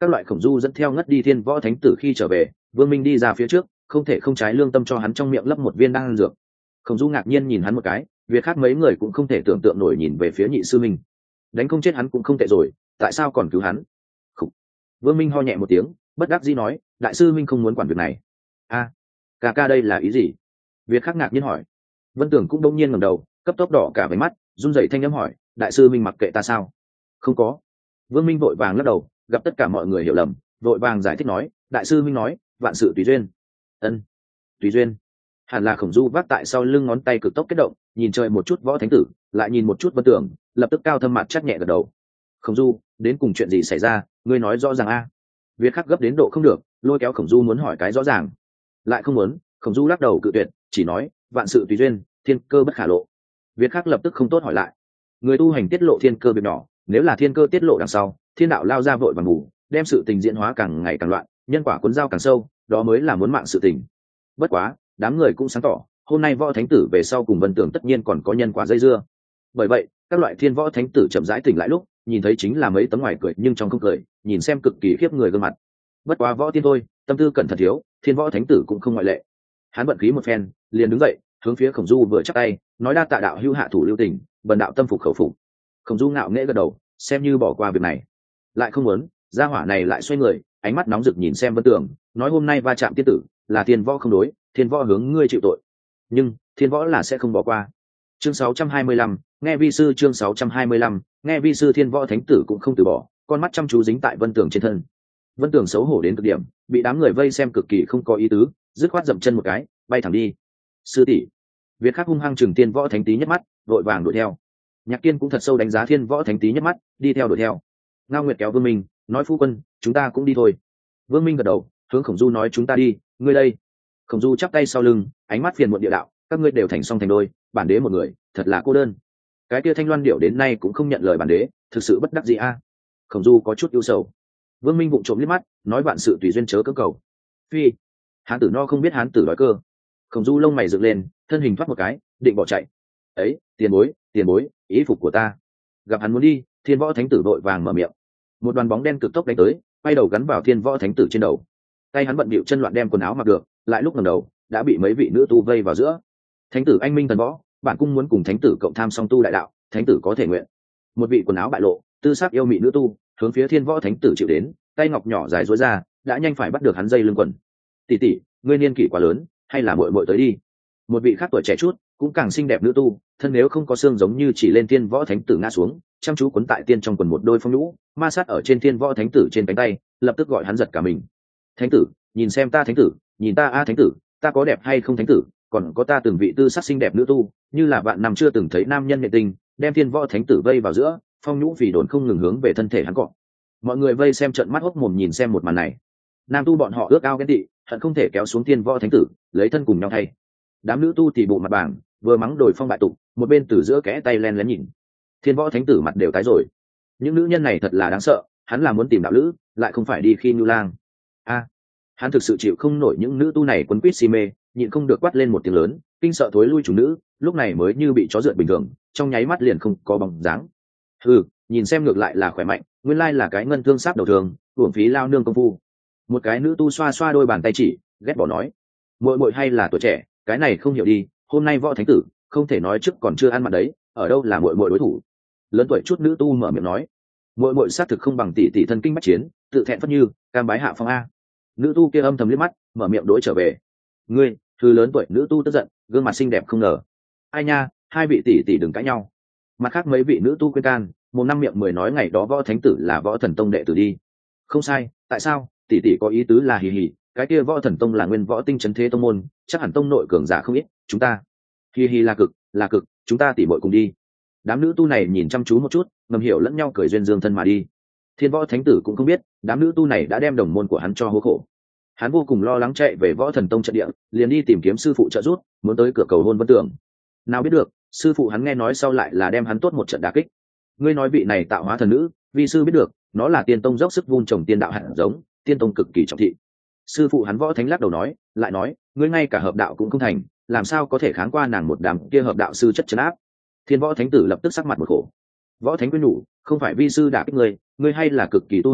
các loại khổng du dẫn theo ngất đi thiên võ thánh tử khi trở về, Vương Minh đi ra phía trước, không thể không trái lương tâm cho hắn trong miệng lấp một viên đan dược. Khổng du ngạc nhiên nhìn hắn một cái, việc khác mấy người cũng không thể tưởng tượng nổi nhìn về phía nhị sư minh. Đánh không chết hắn cũng không tệ rồi, tại sao còn cứu hắn? Khủ. Vương Minh ho nhẹ một tiếng, bất đắc dĩ nói, đại sư minh không muốn quản việc này. A, ca ca đây là ý gì? Việc khác ngạc nhiên hỏi. Vân Tưởng cũng đông nhiên ngẩng đầu, cấp tốc đỏ cả váy mắt, run rẩy thanh âm hỏi, đại sư minh mặc kệ ta sao? Không có. Vương Minh vội vàng lắc đầu, gặp tất cả mọi người hiểu lầm, vội vàng giải thích nói, đại sư minh nói, vạn sự tùy duyên. Ân, tùy duyên. Hẳn là Khổng Du vác tại sau lưng ngón tay cực tốc kết động, nhìn trời một chút võ thánh tử, lại nhìn một chút Vân Tưởng, lập tức cao thâm mặt chắc nhẹ gật đầu. Khổng Du, đến cùng chuyện gì xảy ra, ngươi nói rõ ràng a. Việc khắc gấp đến độ không được, lôi kéo Khổng Du muốn hỏi cái rõ ràng, lại không muốn. Khổng Du lắc đầu cự tuyệt, chỉ nói, vạn sự tùy duyên, thiên cơ bất khả lộ. Việc khắc lập tức không tốt hỏi lại. Người tu hành tiết lộ thiên cơ việc nhỏ, nếu là thiên cơ tiết lộ đằng sau, thiên đạo lao ra vội vàng ngủ, đem sự tình diễn hóa càng ngày càng loạn, nhân quả cuốn dao càng sâu, đó mới là muốn mạng sự tình. Bất quá, đám người cũng sáng tỏ, hôm nay võ thánh tử về sau cùng Vân Tưởng tất nhiên còn có nhân quả dây dưa. Bởi vậy, các loại thiên võ thánh tử chậm rãi tỉnh lại lúc, nhìn thấy chính là mấy tấm ngoài cười nhưng trong không cười, nhìn xem cực kỳ khiếp người gương mặt. Bất quá võ tiên thôi, tâm tư cẩn thận thiếu, thiên võ thánh tử cũng không ngoại lệ. Hắn vận khí một phen, liền đứng dậy, hướng phía Khổng Du vừa chắp tay, nói đa tạ đạo hữu hạ thủ lưu tình, bần đạo tâm phục khẩu phục. Khổng Du ngạo nghễ gật đầu, xem như bỏ qua việc này. Lại không muốn, gia hỏa này lại xoay người, ánh mắt nóng rực nhìn xem Vân Tưởng, nói hôm nay va chạm tiên tử, là thiên võ không đối, thiên võ hướng ngươi chịu tội. Nhưng thiên võ là sẽ không bỏ qua. Chương sáu trăm hai mươi lăm, nghe vi sư chương sáu trăm hai mươi lăm, nghe vi sư thiên võ thánh tử cũng không từ bỏ, con mắt chăm chú dính tại Vân Tưởng trên thân. Vân Tưởng xấu hổ đến cực điểm, bị đám người vây xem cực kỳ không có ý tứ, dứt khoát dậm chân một cái, bay thẳng đi. Sư tỷ. Việt Khắc hung hăng chừng thiên võ thánh tý nhất mắt, vội vàng đuổi theo. Nhạc Kiên cũng thật sâu đánh giá thiên võ thánh tý nhất mắt, đi theo đuổi theo. Ngao Nguyệt kéo Vương Minh, nói phu quân, chúng ta cũng đi thôi. Vương Minh gật đầu, hướng Khổng Du nói chúng ta đi, ngươi đây. Khổng Du chắp tay sau lưng, ánh mắt phiền muộn địa đạo, các ngươi đều thành song thành đôi, bản đế một người, thật là cô đơn. Cái kia Thanh Loan điệu đến nay cũng không nhận lời bản đế, thực sự bất đắc dĩ a. Khổng Du có chút ưu sầu. Vương Minh vụng trộm liếc mắt, nói bạn sự tùy duyên chớ cưỡng cầu. Phi, hán tử no không biết hán tử đói cơ. Khổng Du lông mày dựng lên, thân hình thoát một cái, định bỏ chạy. Ấy, tiền bối, tiền bối, ý phục của ta. Gặp hắn muốn đi, thiên võ thánh tử vội vàng mở miệng. Một đoàn bóng đen cực tốc đánh tới, quay đầu gắn vào thiên võ thánh tử trên đầu. Tay hắn bận bịu chân loạn đem quần áo mặc được, lại lúc ngẩng đầu đã bị mấy vị nữ tu vây vào giữa. Thánh tử anh minh thần võ, bản cung muốn cùng thánh tử cộng tham song tu đại đạo, thánh tử có thể nguyện. Một vị quần áo bại lộ, tư sắc yêu mị nữ tu hướng phía thiên võ thánh tử chịu đến, tay ngọc nhỏ dài duỗi ra, đã nhanh phải bắt được hắn dây lưng quần. Tỷ tỷ, ngươi niên kỷ quá lớn, hay là muội muội tới đi. Một vị khác tuổi trẻ chút, cũng càng xinh đẹp nữ tu, thân nếu không có xương giống như chỉ lên thiên võ thánh tử ngã xuống, chăm chú cuốn tại tiên trong quần một đôi phong nhũ, ma sát ở trên thiên võ thánh tử trên cánh tay, lập tức gọi hắn giật cả mình. Thánh tử, nhìn xem ta thánh tử, nhìn ta a thánh tử, ta có đẹp hay không thánh tử, còn có ta từng vị tư sắc xinh đẹp nữ tu, như là vạn năm chưa từng thấy nam nhân nghệ tình, đem thiên võ thánh tử vây vào giữa, phong nhũ vì đồn không ngừng hướng về thân thể hắn cọ. Mọi người vây xem trận mắt hốc mồm nhìn xem một màn này. Nam tu bọn họ ước ao ghen tị, hận không thể kéo xuống thiên võ thánh tử, lấy thân cùng nhau thay. Đám nữ tu thì bộ mặt bảng, vừa mắng đồi phong bại tục, một bên từ giữa kẽ tay len lén nhìn. Thiên võ thánh tử mặt đều tái rồi. Những nữ nhân này thật là đáng sợ, hắn là muốn tìm đạo lữ, lại không phải đi khi nhu lang. A, hắn thực sự chịu không nổi những nữ tu này quấn quýt si mê, nhịn không được quát lên một tiếng lớn, kinh sợ thối lui chủ nữ, lúc này mới như bị chó rượt bình thường, trong nháy mắt liền không có bóng dáng. Hừ, nhìn xem ngược lại là khỏe mạnh, nguyên lai là cái ngân thương sáp đầu thường, uổng phí lao nương công phu. Một cái nữ tu xoa xoa đôi bàn tay chỉ, ghét bỏ nói, muội muội hay là tuổi trẻ, cái này không hiểu đi, hôm nay võ thánh tử không thể nói trước còn chưa ăn mặn đấy, ở đâu là muội muội đối thủ. Lớn tuổi chút nữ tu mở miệng nói, muội muội xác thực không bằng tỷ tỷ thân kinh bách chiến, tự thẹn phất như cam bái hạ phong a. Nữ tu kia âm thầm liếc mắt, mở miệng đối trở về. Ngươi, thứ lớn tuổi nữ tu tức giận, gương mặt xinh đẹp không ngờ. Ai nha, hai vị tỷ tỷ đừng cãi nhau. Mặt khác mấy vị nữ tu khuyên can, một năm miệng mười nói ngày đó võ thánh tử là võ thần tông đệ tử đi. Không sai, tại sao? Tỷ tỷ có ý tứ là hì hì, cái kia võ thần tông là nguyên võ tinh trấn thế tông môn, chắc hẳn tông nội cường giả không ít, chúng ta. Hì hì là cực, là cực, chúng ta tỉ muội cùng đi. Đám nữ tu này nhìn chăm chú một chút, ngầm hiểu lẫn nhau cười duyên dương thân mà đi. Thiên võ thánh tử cũng không biết, đám nữ tu này đã đem đồng môn của hắn cho hố khổ. Hắn vô cùng lo lắng chạy về võ thần tông trận địa, liền đi tìm kiếm sư phụ trợ giúp, muốn tới cửa cầu hôn Vân Tưởng. Nào biết được, sư phụ hắn nghe nói sau lại là đem hắn tốt một trận đả kích. Ngươi nói vị này tạo hóa thần nữ, vi sư biết được, nó là tiên tông dốc sức vun trồng tiên đạo hạt giống, tiên tông cực kỳ trọng thị. Sư phụ hắn võ thánh lắc đầu nói, lại nói, ngươi ngay cả hợp đạo cũng không thành, làm sao có thể kháng qua nàng một đám kia hợp đạo sư chất chấn áp. Thiên võ thánh tử lập tức sắc mặt một khổ. Võ thánh quyên nhủ, không phải vi sư đả kích ngươi, ngươi hay là cực kỳ tu hành,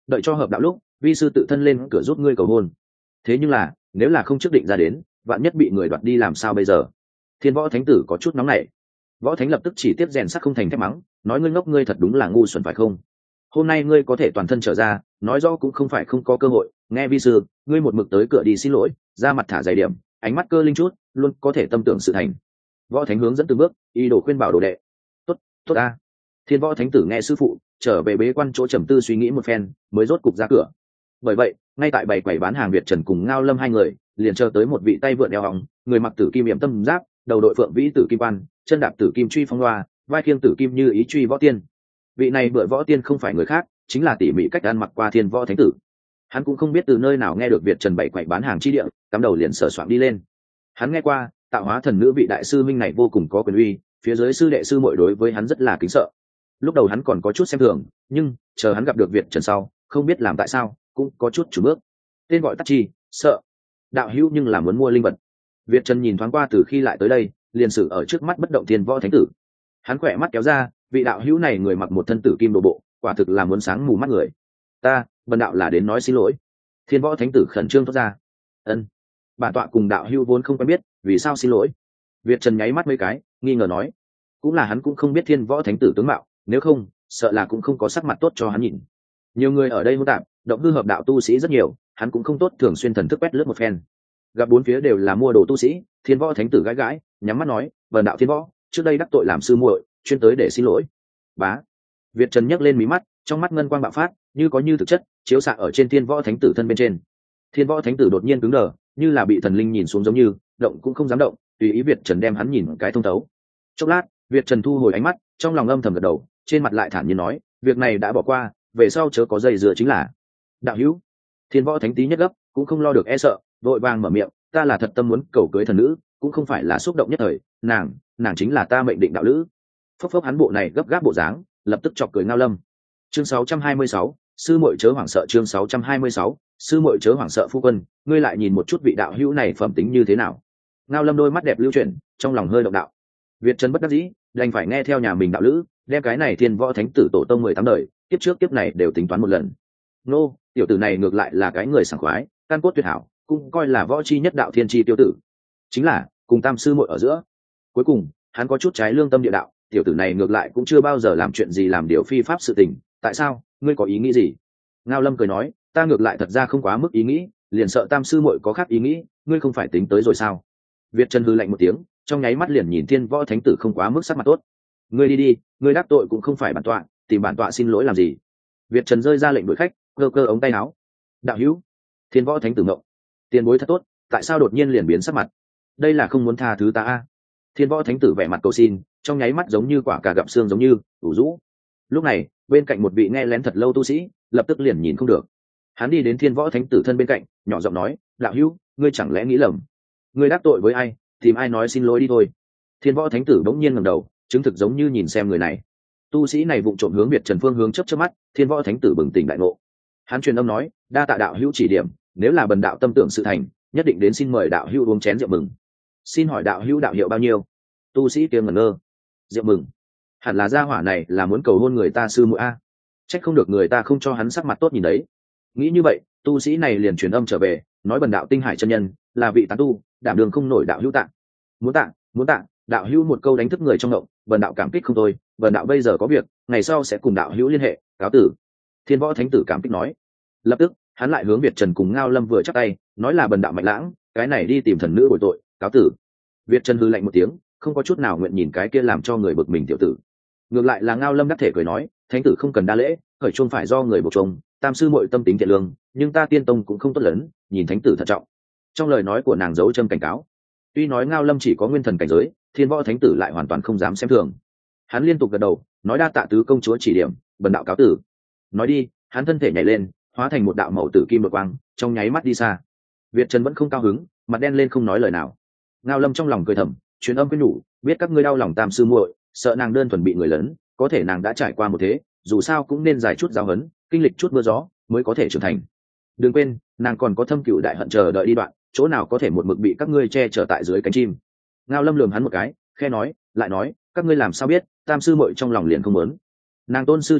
đợi cho hợp đạo lúc vi sư tự thân lên cửa giúp ngươi cầu hôn. Thế nhưng là nếu là không trước định ra đến, vạn nhất bị người đoạt đi làm sao bây giờ? Thiên Võ Thánh tử có chút nóng nảy. Võ Thánh lập tức chỉ tiếp rèn sắt không thành thép mắng, nói ngươi ngốc, ngươi thật đúng là ngu xuẩn phải không? Hôm nay ngươi có thể toàn thân trở ra, nói rõ cũng không phải không có cơ hội. Nghe vi sư, ngươi một mực tới cửa đi xin lỗi, ra mặt thả dày điểm, ánh mắt cơ linh chút, luôn có thể tâm tưởng sự thành. Võ Thánh hướng dẫn từng bước, ý đồ khuyên bảo đồ đệ. Tốt, tốt a. Thiên Võ Thánh tử nghe sư phụ, trở về bế quan chỗ trầm tư suy nghĩ một phen, mới rốt cục ra cửa. Bởi vậy, ngay tại bày quầy bán hàng Việt Trần cùng Ngao Lâm hai người, liền chờ tới một vị tay vượn đeo hỏng, người mặc tử kim yểm tâm giáp, đầu đội phượng vĩ tử kim quan, chân đạp tử kim truy phong loa, vai khiêng tử kim như ý truy võ tiên. Vị này bựa võ tiên không phải người khác, chính là tỉ mỉ cách ăn mặc qua Thiên Võ Thánh tử. Hắn cũng không biết từ nơi nào nghe được Việt Trần bày quầy bán hàng chi địa, cắm đầu liền sờ soạng đi lên. Hắn nghe qua, tạo hóa thần nữ vị đại sư minh này vô cùng có quyền uy, phía dưới sư đệ sư muội đối với hắn rất là kính sợ. Lúc đầu hắn còn có chút xem thường, nhưng chờ hắn gặp được Việt Trần sau, không biết làm tại sao, cũng có chút chủ bước. Tên gọi tắt chi, sợ. Đạo hữu nhưng là muốn mua linh vật. Việt Trần nhìn thoáng qua từ khi lại tới đây, liền xử ở trước mắt bất động Thiên Võ Thánh tử. Hắn khỏe mắt kéo ra, vị đạo hữu này người mặc một thân tử kim đồ bộ, quả thực là muốn sáng mù mắt người. Ta, bần đạo là đến nói xin lỗi. Thiên Võ Thánh tử khẩn trương thốt ra. Ân, bản tọa cùng đạo hữu vốn không quen biết, vì sao xin lỗi? Việt Trần nháy mắt mấy cái, nghi ngờ nói. Cũng là hắn cũng không biết Thiên Võ Thánh tử tướng mạo, nếu không, sợ là cũng không có sắc mặt tốt cho hắn nhìn. Nhiều người ở đây hỗn tạp, động hư hợp đạo tu sĩ rất nhiều, hắn cũng không tốt thường xuyên thần thức quét lướt một phen. Gặp bốn phía đều là mua đồ tu sĩ, Thiên Võ Thánh tử gãi gãi, nhắm mắt nói, "Bần đạo Thiên Võ, trước đây đắc tội làm sư muội, chuyên tới để xin lỗi." Bá. Việt Trần nhấc lên mí mắt, trong mắt ngân quang bạo phát, như có như thực chất, chiếu xạ ở trên Thiên Võ Thánh tử thân bên trên. Thiên Võ Thánh tử đột nhiên cứng đờ, như là bị thần linh nhìn xuống giống như, động cũng không dám động, tùy ý Việt Trần đem hắn nhìn cái thông thấu. Chốc lát, Việt Trần thu hồi ánh mắt, trong lòng âm thầm gật đầu, trên mặt lại thản nhiên nói, "Việc này đã bỏ qua, về sau chớ có dây dưa chính là." Đạo hữu. Thiên Võ Thánh tí nhất gấp, cũng không lo được e sợ, vội vàng mở miệng, "Ta là thật tâm muốn cầu cưới thần nữ, cũng không phải là xúc động nhất thời, nàng, nàng chính là ta mệnh định đạo lữ." Phốc phốc hắn bộ này gấp gáp bộ dáng, lập tức chọc cười Ngao Lâm. Chương sáu trăm hai mươi sáu, sư muội chớ hoảng sợ. Chương sáu trăm hai mươi sáu, sư muội chớ hoảng sợ. Phu quân, ngươi lại nhìn một chút vị đạo hữu này phẩm tính như thế nào? Ngao Lâm đôi mắt đẹp lưu chuyển, trong lòng hơi động đạo. Việt Trần bất đắc dĩ, đành phải nghe theo nhà mình đạo lữ, đem cái này Thiên Võ Thánh tử tổ tông mười tám đời, kiếp trước kiếp này đều tính toán một lần. Nô, tiểu tử này ngược lại là cái người sảng khoái, căn cốt tuyệt hảo, cũng coi là võ chi nhất đạo thiên chi tiêu tử. Chính là cùng tam sư muội ở giữa. Cuối cùng, hắn có chút trái lương tâm địa đạo, tiểu tử này ngược lại cũng chưa bao giờ làm chuyện gì làm điều phi pháp sự tình, tại sao, ngươi có ý nghĩ gì? Ngao Lâm cười nói, ta ngược lại thật ra không quá mức ý nghĩ, liền sợ tam sư muội có khác ý nghĩ, ngươi không phải tính tới rồi sao? Việt Trần hư lạnh một tiếng, trong nháy mắt liền nhìn Thiên Võ Thánh tử không quá mức sắc mặt tốt. Ngươi đi đi, ngươi đắc tội cũng không phải bản tọa, tìm bản tọa xin lỗi làm gì? Việt Trần rơi ra lệnh đuổi khách, cơ cơ ống tay áo. Đạo hữu. Thiên Võ Thánh tử ngộng. Tiền bối thật tốt, tại sao đột nhiên liền biến sắc mặt? Đây là không muốn tha thứ ta a? Thiên Võ Thánh tử vẻ mặt cầu xin, trong nháy mắt giống như quả cà gặp xương giống như ủ rũ. Lúc này, bên cạnh một vị nghe lén thật lâu tu sĩ, lập tức liền nhìn không được. Hắn đi đến Thiên Võ Thánh tử thân bên cạnh, nhỏ giọng nói, đạo hữu, ngươi chẳng lẽ nghĩ lầm? Ngươi đắc tội với ai, tìm ai nói xin lỗi đi thôi. Thiên Võ Thánh tử bỗng nhiên ngẩng đầu, chứng thực giống như nhìn xem người này. Tu sĩ này vụng trộm hướng Việt Trần phương hướng chớp chớp mắt, Thiên Võ Thánh tử bừng tỉnh đại ngộ. Hắn truyền âm nói, đa tạ đạo hữu chỉ điểm, nếu là bần đạo tâm tưởng sự thành, nhất định đến xin mời đạo hữu uống chén rượu mừng. Xin hỏi đạo hữu đạo hiệu bao nhiêu? Tu sĩ kia ngẩn ngơ. Rượu mừng? Hẳn là gia hỏa này là muốn cầu hôn người ta sư muội a. Trách không được người ta không cho hắn sắc mặt tốt nhìn đấy. Nghĩ như vậy, tu sĩ này liền truyền âm trở về, nói bần đạo Tinh Hải chân nhân, là vị tán tu, đảm đường không nổi đạo hữu tạng. Muốn tạng, muốn tạng, đạo hữu một câu đánh thức người trong động, bần đạo cảm kích không thôi, bần đạo bây giờ có việc, ngày sau sẽ cùng đạo hữu liên hệ, cáo tử. Thiên Võ Thánh tử cảm kích nói. Lập tức, hắn lại hướng Việt Trần cùng Ngao Lâm vừa chắp tay, nói là bần đạo Mạnh Lãng, cái này đi tìm thần nữ bồi tội, cáo tử. Việt Trần hư lạnh một tiếng, không có chút nào nguyện nhìn cái kia làm cho người bực mình tiểu tử. Ngược lại là Ngao Lâm đắc thể cười nói, thánh tử không cần đa lễ, khởi chuông phải do người buộc chuông, tam sư muội tâm tính thiện lương, nhưng ta Tiên tông cũng không tốt lớn, nhìn thánh tử thận trọng. Trong lời nói của nàng giấu châm cảnh cáo. Tuy nói Ngao Lâm chỉ có nguyên thần cảnh giới, Thiên Võ Thánh tử lại hoàn toàn không dám xem thường. Hắn liên tục gật đầu, nói đa tạ tứ công chúa chỉ điểm, bần đạo cáo tử. Nói đi, hắn thân thể nhảy lên, hóa thành một đạo màu tử kim đột quang, trong nháy mắt đi xa. Việt Trần vẫn không cao hứng, mặt đen lên không nói lời nào. Ngao Lâm trong lòng cười thầm, truyền âm với nhủ, biết các ngươi đau lòng tam sư muội, sợ nàng đơn thuần bị người lớn, có thể nàng đã trải qua một thế, dù sao cũng nên giải chút giáo huấn, kinh lịch chút mưa gió, mới có thể trưởng thành. Đừng quên, nàng còn có thâm cửu đại hận chờ đợi đi đoạn, chỗ nào có thể một mực bị các ngươi che chở tại dưới cánh chim. Ngao Lâm lườm hắn một cái, khe nói, lại nói, các ngươi làm sao biết, tam sư muội trong lòng liền không muốn. Nàng tôn sư trọng đạo,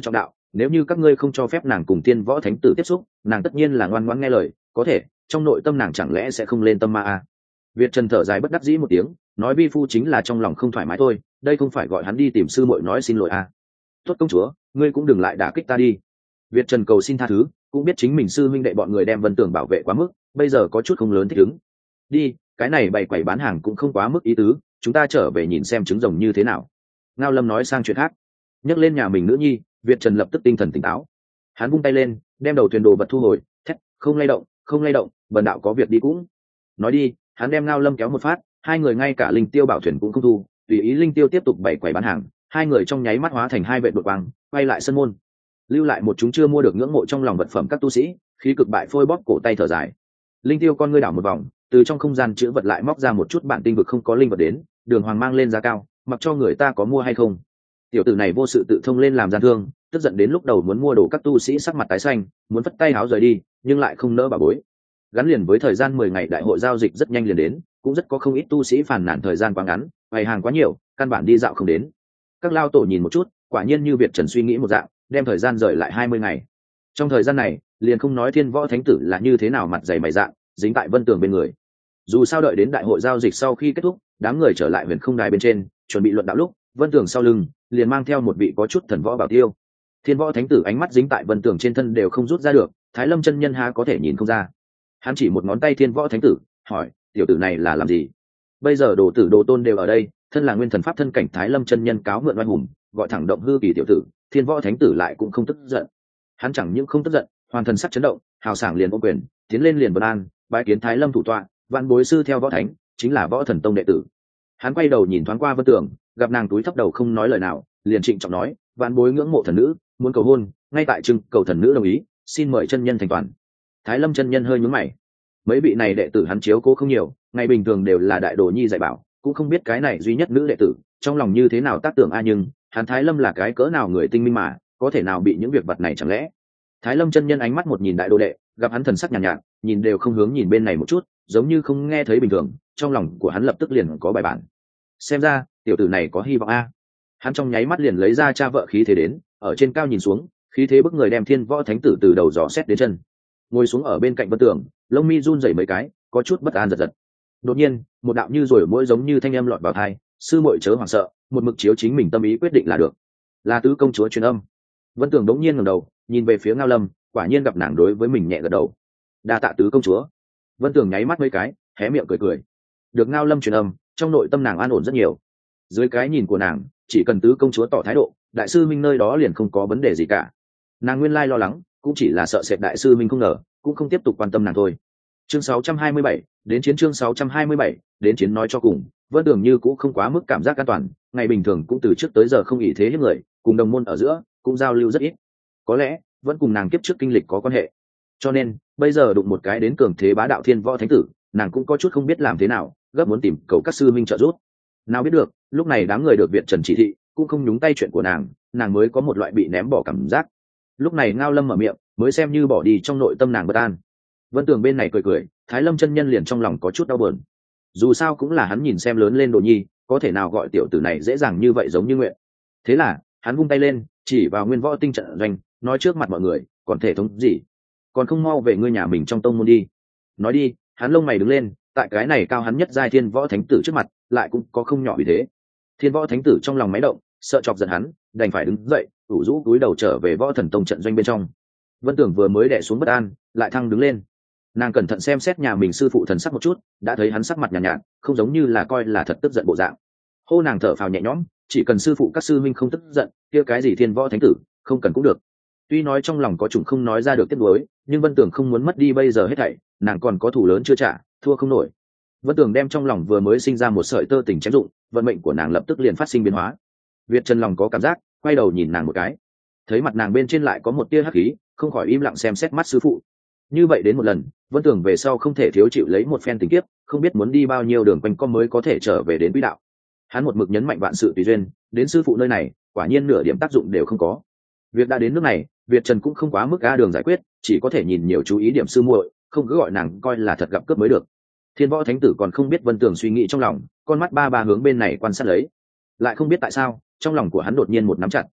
nếu như các ngươi không cho phép nàng cùng thiên võ thánh tử tiếp xúc, nàng tất nhiên là ngoan ngoãn nghe lời, có thể trong nội tâm nàng chẳng lẽ sẽ không lên tâm ma à? Việt Trần thở dài bất đắc dĩ một tiếng, nói vi phu chính là trong lòng không thoải mái thôi, đây không phải gọi hắn đi tìm sư muội nói xin lỗi à? Tốt công chúa, ngươi cũng đừng lại đả kích ta đi. Việt Trần cầu xin tha thứ, cũng biết chính mình sư huynh đệ bọn người đem Vân Tường bảo vệ quá mức, bây giờ có chút không lớn thích ứng. Đi, cái này bày quẩy bán hàng cũng không quá mức ý tứ, chúng ta trở về nhìn xem trứng rồng như thế nào. Ngao Lâm nói sang chuyện khác, nhắc lên nhà mình nữ nhi, Việt Trần lập tức tinh thần tỉnh táo. Hắn vung tay lên, đem đầu thuyền đồ vật thu hồi, thét, không lay động, không lay động, bần đạo có việc đi cũng. Nói đi, hắn đem Ngao Lâm kéo một phát, hai người ngay cả linh tiêu bảo thuyền cũng không thu, tùy ý linh tiêu tiếp tục bày quẩy bán hàng, hai người trong nháy mắt hóa thành hai vệ đội quang, quay lại sân môn, lưu lại một chúng chưa mua được ngưỡng mộ trong lòng vật phẩm các tu sĩ, khí cực bại phôi bóp cổ tay thở dài. Linh tiêu con ngươi đảo một vòng, từ trong không gian chữ vật lại móc ra một chút bản tinh vực không có linh vật đến, đường hoàng mang lên giá cao, mặc cho người ta có mua hay không. Tiểu tử này vô sự tự thông lên làm gian thương, tức giận đến lúc đầu muốn mua đồ các tu sĩ sắc mặt tái xanh, muốn phất tay háo rời đi, nhưng lại không nỡ bà bối. Gắn liền với thời gian mười ngày đại hội giao dịch rất nhanh liền đến, cũng rất có không ít tu sĩ phàn nàn thời gian quá ngắn, bày hàng quá nhiều, căn bản đi dạo không đến. Các lao tổ nhìn một chút, quả nhiên như Việt Trần suy nghĩ một dạng, đem thời gian rời lại hai mươi ngày. Trong thời gian này, liền không nói thiên võ thánh tử là như thế nào mặt dày mày dạng, dính tại Vân Tường bên người. Dù sao đợi đến đại hội giao dịch sau khi kết thúc, đám người trở lại huyền không đài bên trên, chuẩn bị luận đạo lúc, Vân Tường sau lưng liền mang theo một vị có chút thần võ bảo tiêu. Thiên võ thánh tử ánh mắt dính tại Vân Tường trên thân đều không rút ra được, Thái Lâm chân nhân há có thể nhìn không ra. Hắn chỉ một ngón tay thiên võ thánh tử, hỏi, tiểu tử này là làm gì? Bây giờ đồ tử đồ tôn đều ở đây, thân là nguyên thần pháp thân cảnh Thái Lâm chân nhân cáo mượn oai hùng, gọi thẳng động hư kỳ tiểu tử, thiên võ thánh tử lại cũng không tức giận. Hắn chẳng những không tức giận, hoàn thần sắc chấn động, hào sảng liền ôm quyền, tiến lên liền vân an, bái kiến Thái Lâm thủ tọa, vạn bối sư theo võ thánh, chính là võ thần tông đệ tử. Hắn quay đầu nhìn thoáng qua Vân Tường, gặp nàng túi thấp đầu không nói lời nào, liền trịnh trọng nói, vạn bối ngưỡng mộ thần nữ, muốn cầu hôn, ngay tại trưng cầu thần nữ đồng ý, xin mời chân nhân thành toàn. Thái Lâm chân nhân hơi nhướng mày, mấy vị này đệ tử hắn chiếu cố không nhiều, ngày bình thường đều là đại đồ nhi dạy bảo, cũng không biết cái này duy nhất nữ đệ tử trong lòng như thế nào tác tưởng a, nhưng hắn Thái Lâm là cái cỡ nào người tinh minh mà có thể nào bị những việc vật này chẳng lẽ. Thái Lâm chân nhân ánh mắt một nhìn đại đồ đệ, gặp hắn thần sắc nhàn nhạt, nhạt, nhìn đều không hướng nhìn bên này một chút, giống như không nghe thấy bình thường, trong lòng của hắn lập tức liền có bài bản. Xem ra tiểu tử này có hy vọng a. Hắn trong nháy mắt liền lấy ra cha vợ khí thế đến, ở trên cao nhìn xuống, khí thế bức người đem thiên võ thánh tử từ đầu dò xét đến chân. Ngồi xuống ở bên cạnh Vân Tường, lông mi run rẩy mấy cái, có chút bất an giật giật. Đột nhiên, một đạo như rồi mỗi giống như thanh âm lọt vào tai, sư muội chớ hoảng sợ, một mực chiếu chính mình tâm ý quyết định là được. Là tứ công chúa truyền âm. Vân Tường đống nhiên ngẩng đầu, nhìn về phía Ngao Lâm, quả nhiên gặp nàng đối với mình nhẹ gật đầu. Đa tạ tứ công chúa. Vân Tường nháy mắt mấy cái, hé miệng cười cười. Được Ngao Lâm truyền âm, trong nội tâm nàng an ổn rất nhiều. Dưới cái nhìn của nàng, chỉ cần tứ công chúa tỏ thái độ, đại sư minh nơi đó liền không có vấn đề gì cả. Nàng nguyên lai lo lắng, cũng chỉ là sợ sệt đại sư minh không ngờ, cũng không tiếp tục quan tâm nàng thôi. Chương sáu trăm hai mươi bảy, đến chiến chương sáu trăm hai mươi bảy, đến chiến nói cho cùng, Vân Tường như cũng không quá mức cảm giác an toàn, ngày bình thường cũng từ trước tới giờ không ỷ thế hiếp người, cùng đồng môn ở giữa cũng giao lưu rất ít. Có lẽ vẫn cùng nàng kiếp trước kinh lịch có quan hệ. Cho nên, bây giờ đụng một cái đến cường thế bá đạo thiên võ thánh tử, nàng cũng có chút không biết làm thế nào, gấp muốn tìm cầu các sư minh trợ giúp. Nào biết được, lúc này đám người được Việt Trần chỉ thị, cũng không nhúng tay chuyện của nàng, nàng mới có một loại bị ném bỏ cảm giác. Lúc này Ngao Lâm mở miệng, mới xem như bỏ đi trong nội tâm nàng bất an. Vân Tường bên này cười cười, Thái Lâm chân nhân liền trong lòng có chút đau buồn. Dù sao cũng là hắn nhìn xem lớn lên đồ nhi, có thể nào gọi tiểu tử này dễ dàng như vậy giống như nguyện. Thế là, hắn vung tay lên, chỉ vào Nguyên Võ tinh trận doanh, nói trước mặt mọi người, còn thể thống gì? Còn không mau về ngươi nhà mình trong tông môn đi. Nói đi, hắn lông mày đứng lên, tại cái này cao hắn nhất giai thiên võ thánh tử trước mặt, lại cũng có không nhỏ vì thế. Thiên võ thánh tử trong lòng máy động, sợ chọc giận hắn, đành phải đứng dậy, ủ rũ cúi đầu trở về Võ Thần Tông trận doanh bên trong. Vân Tưởng vừa mới đè xuống bất an, lại thăng đứng lên. Nàng cẩn thận xem xét nhà mình sư phụ thần sắc một chút, đã thấy hắn sắc mặt nhàn nhạt, nhạt, không giống như là coi là thật tức giận bộ dạng. Hô nàng thở phào nhẹ nhõm, chỉ cần sư phụ các sư minh không tức giận, kia cái gì thiên võ thánh tử, không cần cũng được. Tuy nói trong lòng có chủng không nói ra được tiếc nuối, nhưng Vân Tưởng không muốn mất đi bây giờ hết thảy, nàng còn có thủ lớn chưa trả, thua không nổi. Vân Tưởng đem trong lòng vừa mới sinh ra một sợi tơ tình chém dụng, vận mệnh của nàng lập tức liền phát sinh biến hóa. Việt Trần lòng có cảm giác, quay đầu nhìn nàng một cái, thấy mặt nàng bên trên lại có một tia hắc khí, không khỏi im lặng xem xét mắt sư phụ. Như vậy đến một lần, Vân Tưởng về sau không thể thiếu chịu lấy một phen tình kiếp, không biết muốn đi bao nhiêu đường quanh co mới có thể trở về đến quỹ đạo. Hắn một mực nhấn mạnh vạn sự tùy duyên, đến sư phụ nơi này, quả nhiên nửa điểm tác dụng đều không có. Việc đã đến nước này, Việt Trần cũng không quá mức ga đường giải quyết, chỉ có thể nhìn nhiều chú ý điểm sư muội, không cứ gọi nàng coi là thật gặp cướp mới được. Thiên Võ Thánh tử còn không biết Vân Tưởng suy nghĩ trong lòng, con mắt ba ba hướng bên này quan sát lấy, lại không biết tại sao, trong lòng của hắn đột nhiên một nắm chặt,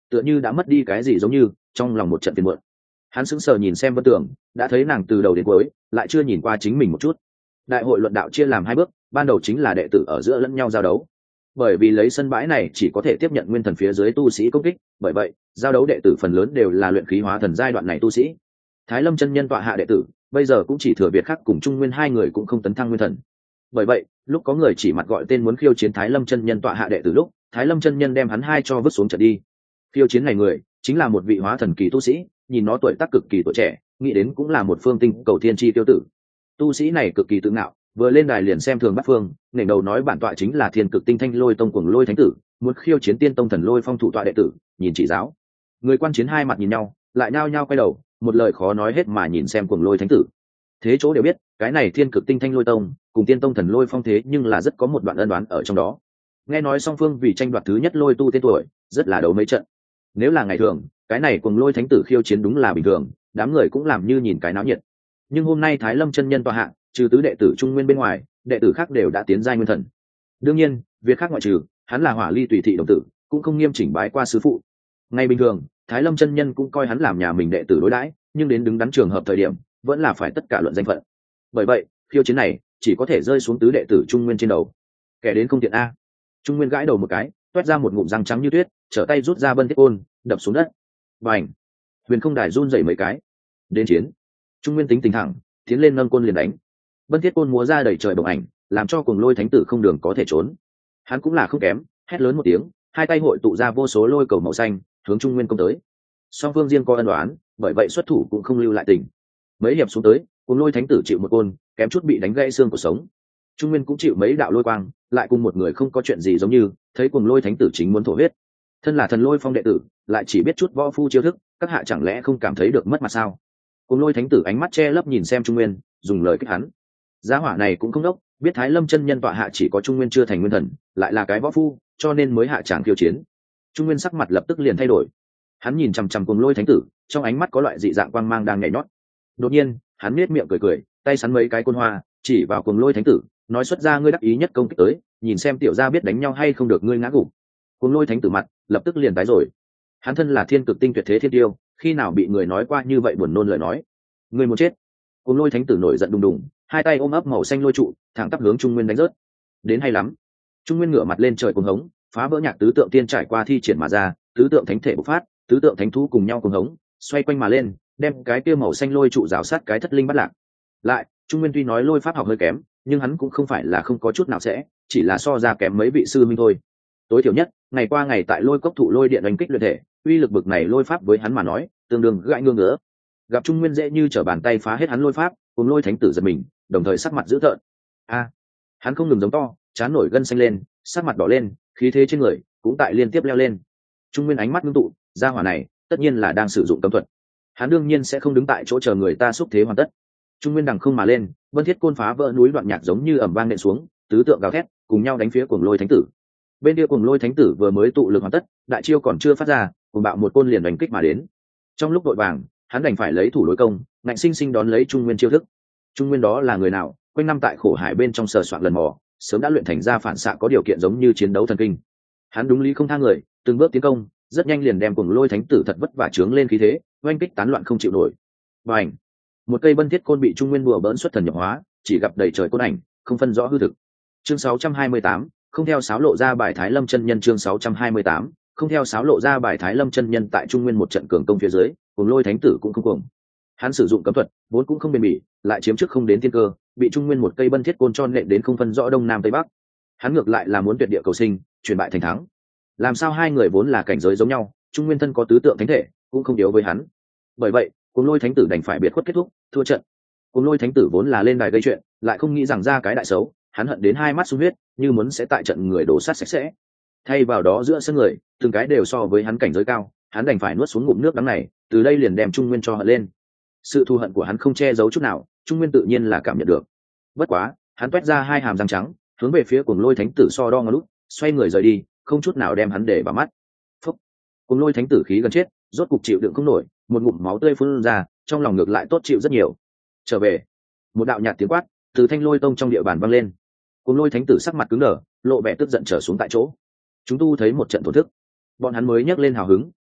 tựa như đã mất đi cái gì giống như trong lòng một trận phiền muộn. Hắn sững sờ nhìn xem Vân Tường, đã thấy nàng từ đầu đến cuối lại chưa nhìn qua chính mình một chút. Đại hội luận đạo chia làm hai bước, ban đầu chính là đệ tử ở giữa lẫn nhau giao đấu. Bởi vì lấy sân bãi này chỉ có thể tiếp nhận nguyên thần phía dưới tu sĩ công kích, bởi vậy giao đấu đệ tử phần lớn đều là luyện khí hóa thần giai đoạn này tu sĩ. Thái Lâm chân nhân tọa hạ đệ tử bây giờ cũng chỉ thừa Việt Khắc cùng Trung Nguyên hai người cũng không tấn thăng nguyên thần. Bởi vậy lúc có người chỉ mặt gọi tên muốn khiêu chiến Thái Lâm chân nhân tọa hạ đệ tử lúc, Thái Lâm chân nhân đem hắn hai cho vứt xuống trận đi. Khiêu chiến này người chính là một vị hóa thần kỳ tu sĩ, nhìn nó tuổi tác cực kỳ tuổi trẻ, nghĩ đến cũng là một phương tinh cầu thiên chi tiêu tử. Tu sĩ này cực kỳ tự ngạo, vừa lên đài liền xem thường bắt phương, ngẩng đầu nói bản tọa chính là Thiên Cực Tinh Thanh Lôi Tông Cuồng Lôi Thánh Tử, muốn khiêu chiến Tiên Tông Thần Lôi Phong thủ tọa đệ tử, nhìn chỉ giáo. Người quan chiến hai mặt nhìn nhau, lại nhao nhao quay đầu, một lời khó nói hết mà nhìn xem Cuồng Lôi Thánh Tử. Thế chỗ đều biết, cái này Thiên Cực Tinh Thanh Lôi Tông cùng Tiên Tông Thần Lôi Phong thế nhưng là rất có một đoạn ân đoán ở trong đó. Nghe nói song phương vì tranh đoạt thứ nhất lôi tu tên tuổi, rất là đấu mấy trận. Nếu là ngày thường, cái này Cuồng Lôi Thánh Tử khiêu chiến đúng là bình thường, đám người cũng làm như nhìn cái náo nhiệt. Nhưng hôm nay Thái Lâm chân nhân tọa hạ, trừ tứ đệ tử Trung Nguyên bên ngoài, đệ tử khác đều đã tiến giai nguyên thần. Đương nhiên, việc khác ngoại trừ, hắn là Hỏa Ly tùy thị đồng tử, cũng không nghiêm chỉnh bái qua sư phụ. Ngay bình thường, Thái Lâm chân nhân cũng coi hắn làm nhà mình đệ tử đối đãi, nhưng đến đứng đắn trường hợp thời điểm, vẫn là phải tất cả luận danh phận. Bởi vậy, khiêu chiến này chỉ có thể rơi xuống tứ đệ tử Trung Nguyên trên đầu. Kẻ đến không tiện a. Trung Nguyên gãi đầu một cái, toét ra một ngụm răng trắng như tuyết, trở tay rút ra Bân Thiết Côn, đập xuống đất. Bành! Huyền Không Đài run rẩy mấy cái. Đến chiến. Trung Nguyên tính tình thẳng, tiến lên nâng côn liền đánh. Bân Thiết Côn múa ra đầy trời bồng ảnh, làm cho Cuồng Lôi Thánh Tử không đường có thể trốn. Hắn cũng là không kém, hét lớn một tiếng, hai tay hội tụ ra vô số lôi cầu màu xanh, hướng Trung Nguyên công tới. Song phương riêng có ân đoán, bởi vậy xuất thủ cũng không lưu lại tình. Mấy hiệp xuống tới, Cuồng Lôi Thánh Tử chịu một côn, kém chút bị đánh gãy xương của sống. Trung Nguyên cũng chịu mấy đạo lôi quang, lại cùng một người không có chuyện gì giống như, thấy Cuồng Lôi Thánh Tử chính muốn thổ huyết. Thân là Thần Lôi Phong đệ tử, lại chỉ biết chút võ phu chiêu thức, các hạ chẳng lẽ không cảm thấy được mất mặt sao? Cuồng Lôi Thánh Tử ánh mắt che lấp nhìn xem Trung Nguyên, dùng lời kích hắn. Gia hỏa này cũng không đốc, biết Thái Lâm chân nhân tọa hạ chỉ có Trung Nguyên chưa thành nguyên thần, lại là cái võ phu, cho nên mới hạ tràng khiêu chiến. Trung Nguyên sắc mặt lập tức liền thay đổi. Hắn nhìn chằm chằm Cuồng Lôi Thánh Tử, trong ánh mắt có loại dị dạng quang mang đang nhảy nhót. Đột nhiên, hắn nhếch miệng cười cười, tay sắn mấy cái côn hoa, chỉ vào Cuồng Lôi Thánh Tử, nói xuất ra ngươi đắc ý nhất công kích tới, nhìn xem tiểu gia biết đánh nhau hay không được ngươi ngã gục. Cuồng Lôi Thánh Tử mặt lập tức liền tái rồi. Hắn thân là Thiên Cực Tinh tuyệt thế thiên tiêu, khi nào bị người nói qua như vậy buồn nôn lời nói. Ngươi muốn chết. Cuồng Lôi Thánh Tử nổi giận đùng đùng, hai tay ôm ấp màu xanh lôi trụ, thẳng tắp hướng Trung Nguyên đánh rớt. Đến hay lắm. Trung Nguyên ngửa mặt lên trời cuồng hống, phá vỡ nhạc tứ tượng tiên trải qua thi triển mà ra, tứ tượng thánh thể bộc phát, tứ tượng thánh thú cùng nhau cuồng hống, xoay quanh mà lên, đem cái kia màu xanh lôi trụ rào sát cái thất linh bắt lạc. Lại, Trung Nguyên tuy nói lôi pháp học hơi kém, nhưng hắn cũng không phải là không có chút nào sẽ, chỉ là so ra kém mấy vị sư minh thôi. Tối thiểu nhất, ngày qua ngày tại lôi cốc thụ lôi điện đánh kích luyện thể, uy lực bực này lôi pháp với hắn mà nói, tương đương gãi ngương ngứa. Gặp Trung Nguyên dễ như trở bàn tay phá hết hắn lôi pháp, cùng Lôi Thánh Tử giật mình, đồng thời sắc mặt dữ tợn. A! Hắn không ngừng giống to, chán nổi gân xanh lên, sắc mặt đỏ lên, khí thế trên người cũng tại liên tiếp leo lên. Trung Nguyên ánh mắt ngưng tụ, gia hỏa này tất nhiên là đang sử dụng cấm thuật. Hắn đương nhiên sẽ không đứng tại chỗ chờ người ta xúc thế hoàn tất. Trung Nguyên đằng không mà lên, Vân Thiết Côn phá vỡ núi đoạn nhạc giống như ầm vang nện xuống, tứ tượng gào thét, cùng nhau đánh phía Cuồng Lôi Thánh Tử. Bên kia Cuồng Lôi Thánh Tử vừa mới tụ lực hoàn tất, đại chiêu còn chưa phát ra, cùng bạo một côn liền đánh kích mà đến. Trong lúc đội vàng, hắn đành phải lấy thủ đối công, ngạnh sinh sinh đón lấy Trung Nguyên chiêu thức. Trung Nguyên đó là người nào, quanh năm tại khổ hải bên trong sờ soạn lần mò, sớm đã luyện thành ra phản xạ có điều kiện giống như chiến đấu thần kinh. Hắn đúng lý không tha người, từng bước tiến công, rất nhanh liền đem Cuồng Lôi Thánh Tử thật vất vả trướng lên khí thế, oanh kích tán loạn không chịu nổi. Bành! Một cây Bân Thiết Côn bị Trung Nguyên bùa bỡn xuất thần nhập hóa, chỉ gặp đầy trời côn ảnh, không phân rõ hư thực. Chương sáu trăm hai mươi tám, không theo sáo lộ ra bài Thái Lâm chân nhân. Chương sáu trăm hai mươi tám, không theo sáo lộ ra bài Thái Lâm chân nhân. Tại Trung Nguyên một trận cường công phía dưới, Cuồng Lôi Thánh Tử cũng không cuồng. Hắn sử dụng cấm thuật, vốn cũng không bền bỉ, lại chiếm trước không đến thiên cơ, bị Trung Nguyên một cây Bân Thiết Côn cho nện đến không phân rõ đông nam tây bắc. Hắn ngược lại là muốn tuyệt địa cầu sinh, chuyển bại thành thắng. Làm sao hai người vốn là cảnh giới giống nhau, Trung Nguyên thân có tứ tượng thánh thể, cũng không yếu với hắn. Bởi vậy, Cuồng Lôi Thánh Tử đành phải biệt khuất kết thúc, thua trận. Cuồng Lôi Thánh Tử vốn là lên đài gây chuyện, lại không nghĩ rằng ra cái đại xấu, hắn hận đến hai mắt sung huyết, như muốn sẽ tại trận người đổ sát sạch sẽ. Thay vào đó giữa sân người, từng cái đều so với hắn cảnh giới cao, hắn đành phải nuốt xuống ngụm nước đắng này, từ đây liền đem Trung Nguyên cho hận lên. Sự thù hận của hắn không che giấu chút nào, Trung Nguyên tự nhiên là cảm nhận được. Bất quá, hắn toét ra hai hàm răng trắng, hướng về phía Cuồng Lôi Thánh Tử so đo ngó lút, xoay người rời đi, không chút nào đem hắn để vào mắt. Phúc! Cuồng Lôi Thánh Tử khí gần chết, rốt cục chịu đựng không nổi, một ngụm máu tươi phun ra, trong lòng ngược lại tốt chịu rất nhiều. Trở về! Một đạo nhạt tiếng quát từ Thanh Lôi Tông trong địa bàn vang lên. Cuồng Lôi Thánh Tử sắc mặt cứng đờ, lộ vẻ tức giận trở xuống tại chỗ. Chúng tu thấy một trận thổn thức, bọn hắn mới nhấc lên hào hứng,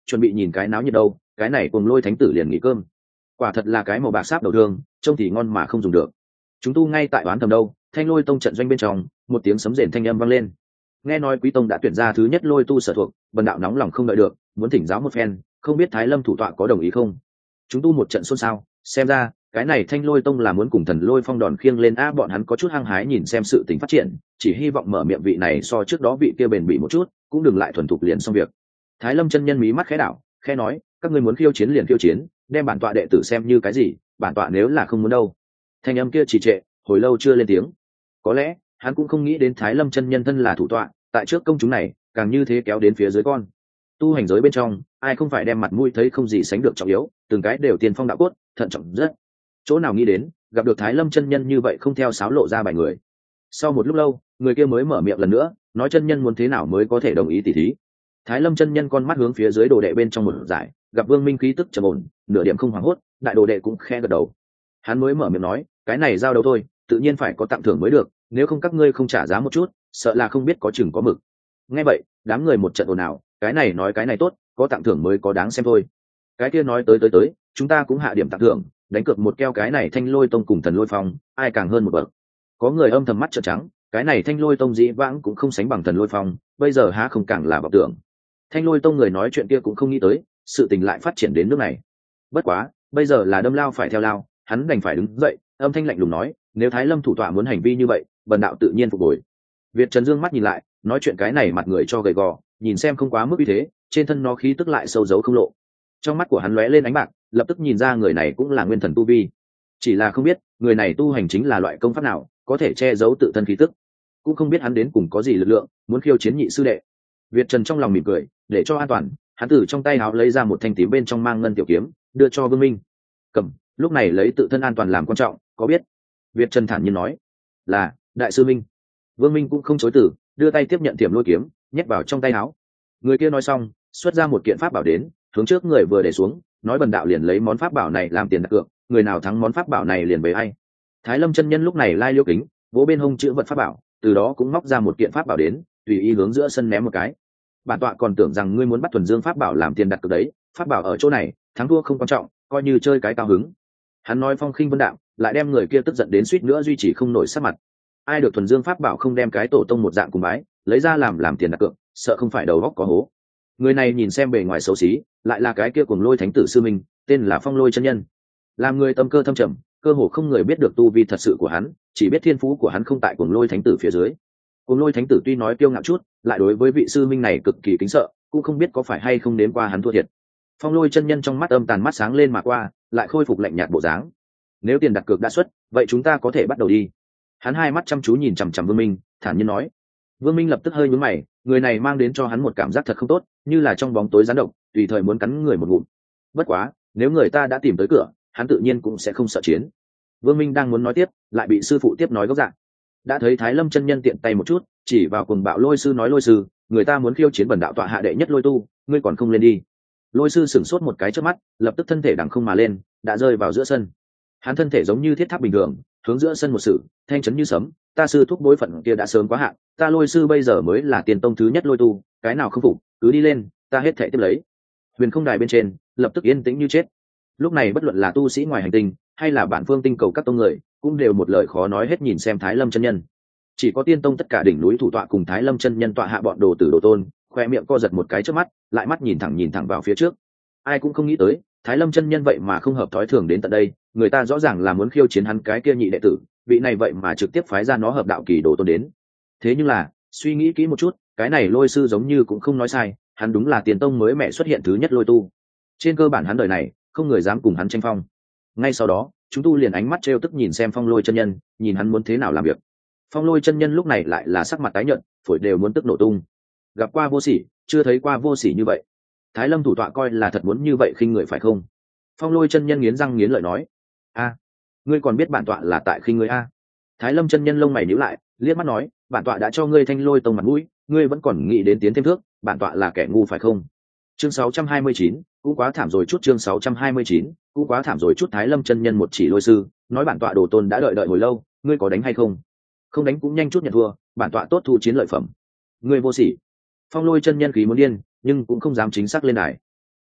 chuẩn bị nhìn cái náo nhiệt đâu, cái này cùng lôi thánh tử liền nghỉ cơm. Quả thật là cái màu bạc sáp đầu thương, trông thì ngon mà không dùng được. Chúng tu ngay tại đoán thầm đâu, Thanh Lôi tông trận doanh bên trong, một tiếng sấm rền thanh âm vang lên. Nghe nói Quý tông đã tuyển ra thứ nhất Lôi tu sở thuộc, Bần đạo nóng lòng không đợi được, muốn thỉnh giáo một phen, không biết Thái Lâm thủ tọa có đồng ý không? Chúng tu một trận xôn xao, xem ra cái này Thanh Lôi tông là muốn cùng Thần Lôi Phong đòn khiêng lên a, bọn hắn có chút hăng hái nhìn xem sự tình phát triển, chỉ hy vọng mở miệng vị này so trước đó vị kia bền bỉ một chút, cũng đừng lại thuần thục liền xong việc. Thái Lâm chân nhân mí mắt khẽ đảo, khẽ nói, các ngươi muốn khiêu chiến liền khiêu chiến, đem bản tọa đệ tử xem như cái gì, bản tọa nếu là không muốn đâu. Thanh âm kia trì trệ, hồi lâu chưa lên tiếng. Có lẽ hắn cũng không nghĩ đến Thái Lâm chân nhân thân là thủ tọa, tại trước công chúng này càng như thế kéo đến phía dưới con. Tu hành giới bên trong ai không phải đem mặt mũi thấy không gì sánh được trọng yếu, từng cái đều tiền phong đạo cốt, thận trọng rất. Chỗ nào nghĩ đến gặp được Thái Lâm chân nhân như vậy không theo sáo lộ ra bài người. Sau một lúc lâu, người kia mới mở miệng lần nữa, nói chân nhân muốn thế nào mới có thể đồng ý tỉ thí. Thái Lâm chân nhân con mắt hướng phía dưới đồ đệ bên trong một giải, gặp Vương Minh khí tức trầm ổn, nửa điểm không hoảng hốt, đại đồ đệ cũng khe gật đầu. Hắn mới mở miệng nói, cái này giao đấu thôi, tự nhiên phải có tặng thưởng mới được, nếu không các ngươi không trả giá một chút, sợ là không biết có chừng có mực. Nghe vậy, đám người một trận ồn ào, cái này nói cái này tốt, có tặng thưởng mới có đáng xem thôi. Cái kia nói tới tới tới, chúng ta cũng hạ điểm tặng thưởng, đánh cược một keo cái này Thanh Lôi tông cùng Thần Lôi Phong, ai càng hơn một bậc. Có người âm thầm mắt trợn trắng, cái này Thanh Lôi tông dĩ vãng cũng không sánh bằng Thần Lôi Phong, bây giờ há không càng là vọng tưởng. Thanh Lôi tông người nói chuyện kia cũng không nghĩ tới, sự tình lại phát triển đến nước này. Bất quá, bây giờ là đâm lao phải theo lao, hắn đành phải đứng dậy, âm thanh lạnh lùng nói, nếu Thái Lâm thủ tọa muốn hành vi như vậy, bần đạo tự nhiên phục hồi. Việt Trần dương mắt nhìn lại, nói chuyện cái này mặt người cho gầy gò, nhìn xem không quá mức uy thế, trên thân nó khí tức lại sâu giấu không lộ. Trong mắt của hắn lóe lên ánh bạc, lập tức nhìn ra người này cũng là nguyên thần tu vi. Chỉ là không biết, người này tu hành chính là loại công pháp nào, có thể che giấu tự thân khí tức. Cũng không biết hắn đến cùng có gì lực lượng, muốn khiêu chiến nhị sư đệ. Việt Trần trong lòng mỉm cười, để cho an toàn, hắn từ trong tay áo lấy ra một thanh tím bên trong mang ngân tiểu kiếm, đưa cho Vương Minh. Cầm, lúc này lấy tự thân an toàn làm quan trọng, có biết? Việt Trần thản nhiên nói, là đại sư Minh. Vương Minh cũng không chối từ, đưa tay tiếp nhận tiềm lôi kiếm, nhét vào trong tay áo. Người kia nói xong, xuất ra một kiện pháp bảo đến, hướng trước người vừa để xuống, nói bần đạo liền lấy món pháp bảo này làm tiền đặt cược, người nào thắng món pháp bảo này liền về ai. Thái Lâm chân nhân lúc này lai liêu kính, vỗ bên hông chữ vật pháp bảo, từ đó cũng móc ra một kiện pháp bảo đến, tùy ý hướng giữa sân ném một cái. Bản tọa còn tưởng rằng ngươi muốn bắt thuần dương pháp bảo làm tiền đặt cược đấy, pháp bảo ở chỗ này, thắng thua không quan trọng, coi như chơi cái cao hứng. Hắn nói phong khinh vân đạm, lại đem người kia tức giận đến suýt nữa duy trì không nổi sắc mặt. Ai được thuần dương pháp bảo không đem cái tổ tông một dạng cùng bái, lấy ra làm làm tiền đặt cược, sợ không phải đầu góc có hố. Người này nhìn xem bề ngoài xấu xí, lại là cái kia cuồng lôi thánh tử sư minh, tên là Phong Lôi chân nhân. Làm người tâm cơ thâm trầm, cơ hồ không người biết được tu vi thật sự của hắn, chỉ biết thiên phú của hắn không tại cuồng lôi thánh tử phía dưới. Cuồng lôi thánh tử tuy nói kiêu ngạo chút, lại đối với vị sư minh này cực kỳ kính sợ, cũng không biết có phải hay không đến qua hắn thua thiệt. Phong Lôi chân nhân trong mắt âm tàn mắt sáng lên mà qua, lại khôi phục lạnh nhạt bộ dáng. Nếu tiền đặt cược đã xuất, vậy chúng ta có thể bắt đầu đi. Hắn hai mắt chăm chú nhìn chằm chằm Vương Minh, thản nhiên nói. Vương Minh lập tức hơi nhướng mày, người này mang đến cho hắn một cảm giác thật không tốt, như là trong bóng tối gián độc, tùy thời muốn cắn người một ngụm. Bất quá, nếu người ta đã tìm tới cửa, hắn tự nhiên cũng sẽ không sợ chiến. Vương Minh đang muốn nói tiếp, lại bị sư phụ tiếp nói góc dạng. Đã thấy Thái Lâm chân nhân tiện tay một chút, chỉ vào Cuồng Bạo Lôi sư nói, Lôi sư, người ta muốn khiêu chiến bần đạo tọa hạ đệ nhất Lôi tu, ngươi còn không lên đi. Lôi sư sửng sốt một cái trước mắt, lập tức thân thể đằng không mà lên, đã rơi vào giữa sân. Hắn thân thể giống như thiết tháp bình thường, hướng giữa sân một sự, thanh chấn như sấm, ta sư thúc bối phận kia đã sớm quá hạn, ta Lôi sư bây giờ mới là tiền tông thứ nhất Lôi tu, cái nào không phục, cứ đi lên, ta hết thể tiếp lấy. Huyền không đài bên trên, lập tức yên tĩnh như chết. Lúc này bất luận là tu sĩ ngoài hành tinh, hay là bản phương tinh cầu các tông người, cũng đều một lời khó nói hết nhìn xem Thái Lâm chân nhân. Chỉ có tiên tông tất cả đỉnh núi thủ tọa cùng Thái Lâm chân nhân tọa hạ bọn đồ tử đồ tôn, khoe miệng co giật một cái trước mắt, lại mắt nhìn thẳng nhìn thẳng vào phía trước. Ai cũng không nghĩ tới, Thái Lâm chân nhân vậy mà không hợp thói thường đến tận đây, người ta rõ ràng là muốn khiêu chiến hắn cái kia nhị đệ tử, vị này vậy mà trực tiếp phái ra nó hợp đạo kỳ đồ tôn đến. Thế nhưng là, suy nghĩ kỹ một chút, cái này Lôi sư giống như cũng không nói sai, hắn đúng là tiền tông mới mẹ xuất hiện thứ nhất Lôi tu. Trên cơ bản hắn đời này, không người dám cùng hắn tranh phong. Ngay sau đó, chúng tu liền ánh mắt trêu tức nhìn xem Phong Lôi chân nhân, nhìn hắn muốn thế nào làm việc. Phong Lôi chân nhân lúc này lại là sắc mặt tái nhợt, phổi đều muốn tức nổ tung. Gặp qua vô sỉ, chưa thấy qua vô sỉ như vậy. Thái Lâm thủ tọa coi là thật muốn như vậy khinh người phải không? Phong Lôi chân nhân nghiến răng nghiến lợi nói. A, ngươi còn biết bản tọa là tại khinh ngươi a? Thái Lâm chân nhân lông mày nhíu lại, liếc mắt nói, bản tọa đã cho ngươi Thanh Lôi tông mặt mũi, ngươi vẫn còn nghĩ đến tiến thêm thước, bản tọa là kẻ ngu phải không? Chương sáu trăm hai mươi chín, cũng quá thảm rồi chút. Chương sáu trăm hai mươi chín, cũng quá thảm rồi chút. Thái Lâm chân nhân một chỉ Lôi sư, nói bản tọa đồ tôn đã đợi đợi hồi lâu, ngươi có đánh hay không? Không đánh cũng nhanh chút nhận thua, bản tọa tốt thu chiến lợi phẩm. Ngươi vô sỉ. Phong Lôi chân nhân khí muốn điên, nhưng cũng không dám chính xác lên đài.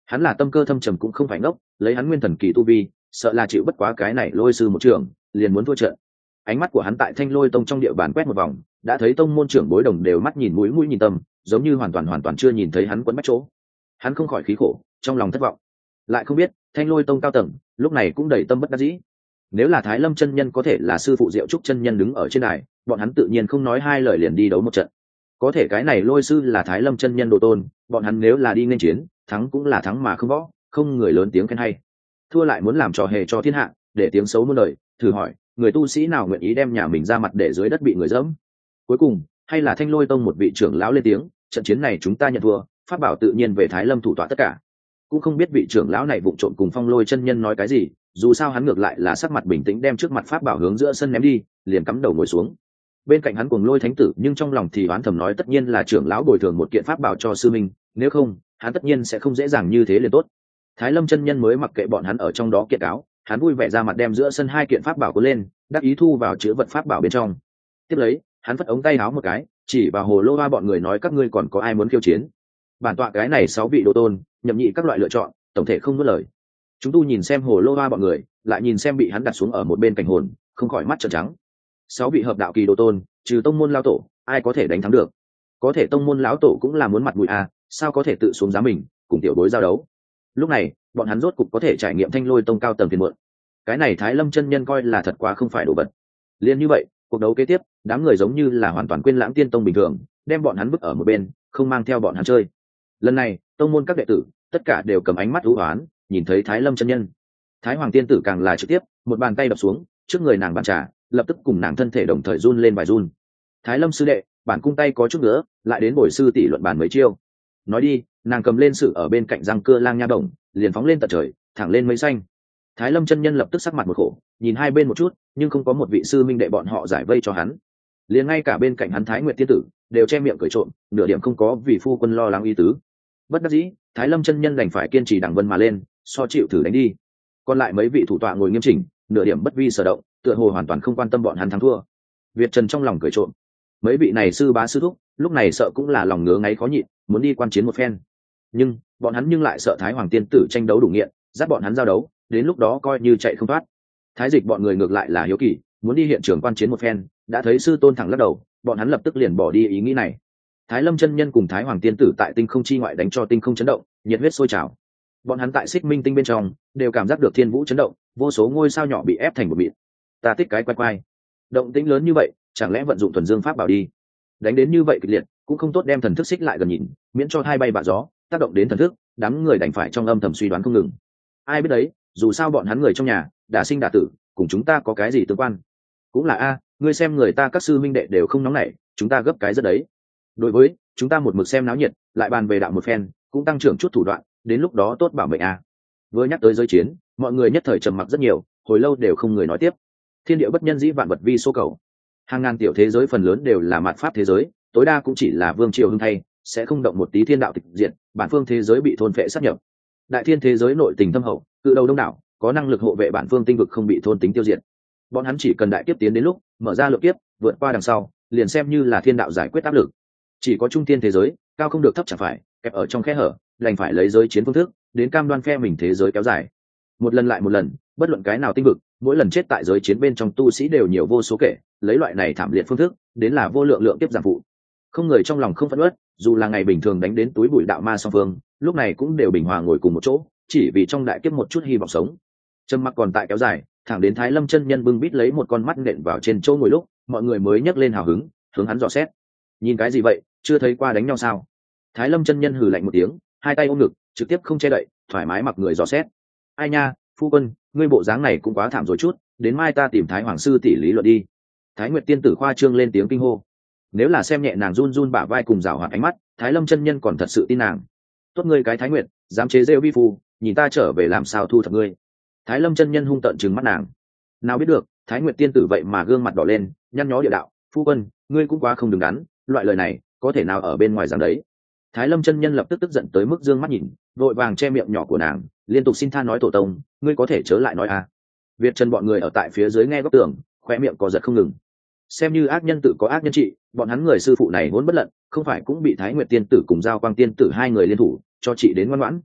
Hắn là tâm cơ thâm trầm cũng không phải ngốc, lấy hắn nguyên thần kỳ tu vi, sợ là chịu bất quá cái này lôi sư một trường, liền muốn thua trận. Ánh mắt của hắn tại Thanh Lôi Tông trong địa bàn quét một vòng, đã thấy tông môn trưởng bối đồng đều mắt nhìn mũi mũi nhìn tâm, giống như hoàn toàn hoàn toàn chưa nhìn thấy hắn quấn bách chỗ. Hắn không khỏi khí khổ, trong lòng thất vọng. Lại không biết, Thanh Lôi Tông cao tầng, lúc này cũng đầy tâm bất đắc dĩ. Nếu là Thái Lâm chân nhân có thể là sư phụ Diệu Trúc chân nhân đứng ở trên đài, bọn hắn tự nhiên không nói hai lời liền đi đấu một trận. Có thể cái này lôi sư là Thái Lâm chân nhân đồ tôn, bọn hắn nếu là đi nên chiến, thắng cũng là thắng mà không võ, không người lớn tiếng khen hay. Thua lại muốn làm trò hề cho thiên hạ, để tiếng xấu muôn đời, thử hỏi, người tu sĩ nào nguyện ý đem nhà mình ra mặt để dưới đất bị người dẫm? Cuối cùng, hay là Thanh Lôi Tông một vị trưởng lão lên tiếng, trận chiến này chúng ta nhận thua, pháp bảo tự nhiên về Thái Lâm thủ tọa tất cả. Cũng không biết vị trưởng lão này vụng trộm cùng Phong Lôi chân nhân nói cái gì, dù sao hắn ngược lại là sắc mặt bình tĩnh đem trước mặt pháp bảo hướng giữa sân ném đi, liền cắm đầu ngồi xuống. Bên cạnh hắn Cuồng Lôi thánh tử, nhưng trong lòng thì oán thầm nói tất nhiên là trưởng lão bồi thường một kiện pháp bảo cho sư minh, nếu không, hắn tất nhiên sẽ không dễ dàng như thế liền tốt. Thái Lâm chân nhân mới mặc kệ bọn hắn ở trong đó kiện cáo, hắn vui vẻ ra mặt đem giữa sân hai kiện pháp bảo cuốn lên, đắc ý thu vào chứa vật pháp bảo bên trong. Tiếp lấy, hắn phất ống tay áo một cái, chỉ vào Hồ Lô Hoa bọn người nói các ngươi còn có ai muốn khiêu chiến? Bản tọa cái này sáu vị đồ tôn, nhậm nhị các loại lựa chọn, tổng thể không nuốt lời. Chúng tu nhìn xem Hồ Lô Hoa bọn người, lại nhìn xem bị hắn đặt xuống ở một bên cảnh hồn, không khỏi mắt trợn trắng. Sáu vị hợp đạo kỳ đồ tôn, trừ tông môn lão tổ, ai có thể đánh thắng được? Có thể tông môn lão tổ cũng là muốn mặt mũi à, sao có thể tự xuống giá mình, cùng tiểu bối giao đấu? Lúc này, bọn hắn rốt cục có thể trải nghiệm Thanh Lôi Tông cao tầng tiền mượn. Cái này Thái Lâm chân nhân coi là thật quá không phải đồ vật. Liên như vậy, cuộc đấu kế tiếp, đám người giống như là hoàn toàn quên lãng tiên tông bình thường, đem bọn hắn vứt ở một bên, không mang theo bọn hắn chơi. Lần này, tông môn các đệ tử, tất cả đều cầm ánh mắt u uất, nhìn thấy Thái Lâm chân nhân. Thái Hoàng tiên tử càng là trực tiếp, một bàn tay đập xuống, trước người nàng bàn trà, lập tức cùng nàng thân thể đồng thời run lên vài run. Thái Lâm sư đệ, bản cung tay có chút nữa, lại đến bồi sư tỷ luận bàn mấy chiêu. Nói đi, nàng cầm lên sự ở bên cạnh răng cưa lang nha đồng, liền phóng lên tận trời, thẳng lên mây xanh. Thái Lâm chân nhân lập tức sắc mặt một khổ, nhìn hai bên một chút, nhưng không có một vị sư minh đệ bọn họ giải vây cho hắn. Liền ngay cả bên cạnh hắn Thái Nguyệt tiên tử đều che miệng cười trộm, nửa điểm không có vì phu quân lo lắng ý tứ. Bất đắc dĩ, Thái Lâm chân nhân đành phải kiên trì đẳng vân mà lên, so chịu thử đánh đi. Còn lại mấy vị thủ tọa ngồi nghiêm chỉnh, nửa điểm bất vi sở động, tựa hồ hoàn toàn không quan tâm bọn hắn thắng thua. Việt Trần trong lòng cười trộm, mấy vị này sư bá sư thúc, lúc này sợ cũng là lòng ngứa ngáy khó nhịn, muốn đi quan chiến một phen. Nhưng bọn hắn nhưng lại sợ Thái Hoàng tiên tử tranh đấu đủ nghiện, dắt bọn hắn giao đấu, đến lúc đó coi như chạy không thoát. Thái Dịch bọn người ngược lại là hiếu kỳ, muốn đi hiện trường quan chiến một phen, đã thấy sư tôn thẳng lắc đầu, bọn hắn lập tức liền bỏ đi ý nghĩ này. Thái Lâm chân nhân cùng Thái Hoàng tiên tử tại tinh không chi ngoại đánh cho tinh không chấn động, nhiệt huyết sôi trào. Bọn hắn tại Xích Minh tinh bên trong đều cảm giác được thiên vũ chấn động, vô số ngôi sao nhỏ bị ép thành một mịn. Ta thích cái quay quay. Động tĩnh lớn như vậy, chẳng lẽ vận dụng thuần dương pháp bảo đi? Đánh đến như vậy kịch liệt, cũng không tốt đem thần thức xích lại gần nhìn, miễn cho hai bay bạ gió, tác động đến thần thức, đám người đành phải trong âm thầm suy đoán không ngừng. Ai biết đấy, dù sao bọn hắn người trong nhà, đã sinh đã tử, cùng chúng ta có cái gì tương quan? Cũng là a, ngươi xem người ta các sư minh đệ đều không nóng nảy, chúng ta gấp cái rất đấy. Đối với, chúng ta một mực xem náo nhiệt, lại bàn về đạo một phen, cũng tăng trưởng chút thủ đoạn, đến lúc đó tốt bảo mệnh a. Vừa nhắc tới giới chiến, mọi người nhất thời trầm mặc rất nhiều, hồi lâu đều không người nói tiếp. Thiên địa bất nhân dĩ vạn vật vi số cầu. Hàng ngàn tiểu thế giới phần lớn đều là mạt pháp thế giới, tối đa cũng chỉ là vương triều hưng thay, sẽ không động một tí thiên đạo tịch diệt, bản phương thế giới bị thôn phệ sát nhập. Đại thiên thế giới nội tình thâm hậu, cự đầu đông đảo, có năng lực hộ vệ bản phương tinh vực không bị thôn tính tiêu diệt. Bọn hắn chỉ cần đại kiếp tiến đến lúc mở ra lượng kiếp, vượt qua đằng sau, liền xem như là thiên đạo giải quyết áp lực. Chỉ có trung thiên thế giới, cao không được thấp chẳng phải, kẹp ở trong khe hở, đành phải lấy giới chiến phương thức, đến cam đoan phe mình thế giới kéo dài. Một lần lại một lần, bất luận cái nào tinh vực, mỗi lần chết tại giới chiến bên trong tu sĩ đều nhiều vô số kể, lấy loại này thảm liệt phương thức, đến là vô lượng lượng tiếp giảm phụ. Không người trong lòng không phẫn uất, dù là ngày bình thường đánh đến túi bụi đạo ma song phương, lúc này cũng đều bình hòa ngồi cùng một chỗ, chỉ vì trong đại kiếp một chút hy vọng sống. Trầm mặc còn tại kéo dài, thẳng đến Thái Lâm chân nhân bưng bít lấy một con mắt nện vào trên chỗ ngồi lúc, mọi người mới nhấc lên hào hứng, hướng hắn dò xét. Nhìn cái gì vậy, chưa thấy qua đánh nhau sao? Thái Lâm chân nhân hừ lạnh một tiếng, hai tay ôm ngực, trực tiếp không che đậy, thoải mái mặc người dò xét. Ai nha, phu quân, ngươi bộ dáng này cũng quá thảm rồi chút, đến mai ta tìm Thái Hoàng sư tỷ lý luận đi. Thái Nguyệt tiên tử khoa trương lên tiếng kinh hô. Nếu là xem nhẹ nàng run run bả vai cùng rào hoạt ánh mắt, Thái Lâm chân nhân còn thật sự tin nàng. Tốt ngươi cái Thái Nguyệt, dám chế rêu vi phu, nhìn ta trở về làm sao thu thập ngươi. Thái Lâm chân nhân hung tợn trừng mắt nàng. Nào biết được, Thái Nguyệt tiên tử vậy mà gương mặt đỏ lên, nhăn nhó địa đạo, phu quân, ngươi cũng quá không đứng đắn, loại lời này có thể nào ở bên ngoài rằng đấy. Thái Lâm chân nhân lập tức tức giận tới mức dương mắt nhìn, vội vàng che miệng nhỏ của nàng, liên tục xin tha nói tổ tông, ngươi có thể chớ lại nói à. Việt Trần bọn người ở tại phía dưới nghe góc tường, khoe miệng có giật không ngừng. Xem như ác nhân tự có ác nhân trị, bọn hắn người sư phụ này vốn bất lận, không phải cũng bị Thái Nguyệt tiên tử cùng Giao Quang tiên tử hai người liên thủ cho chị đến ngoan ngoãn.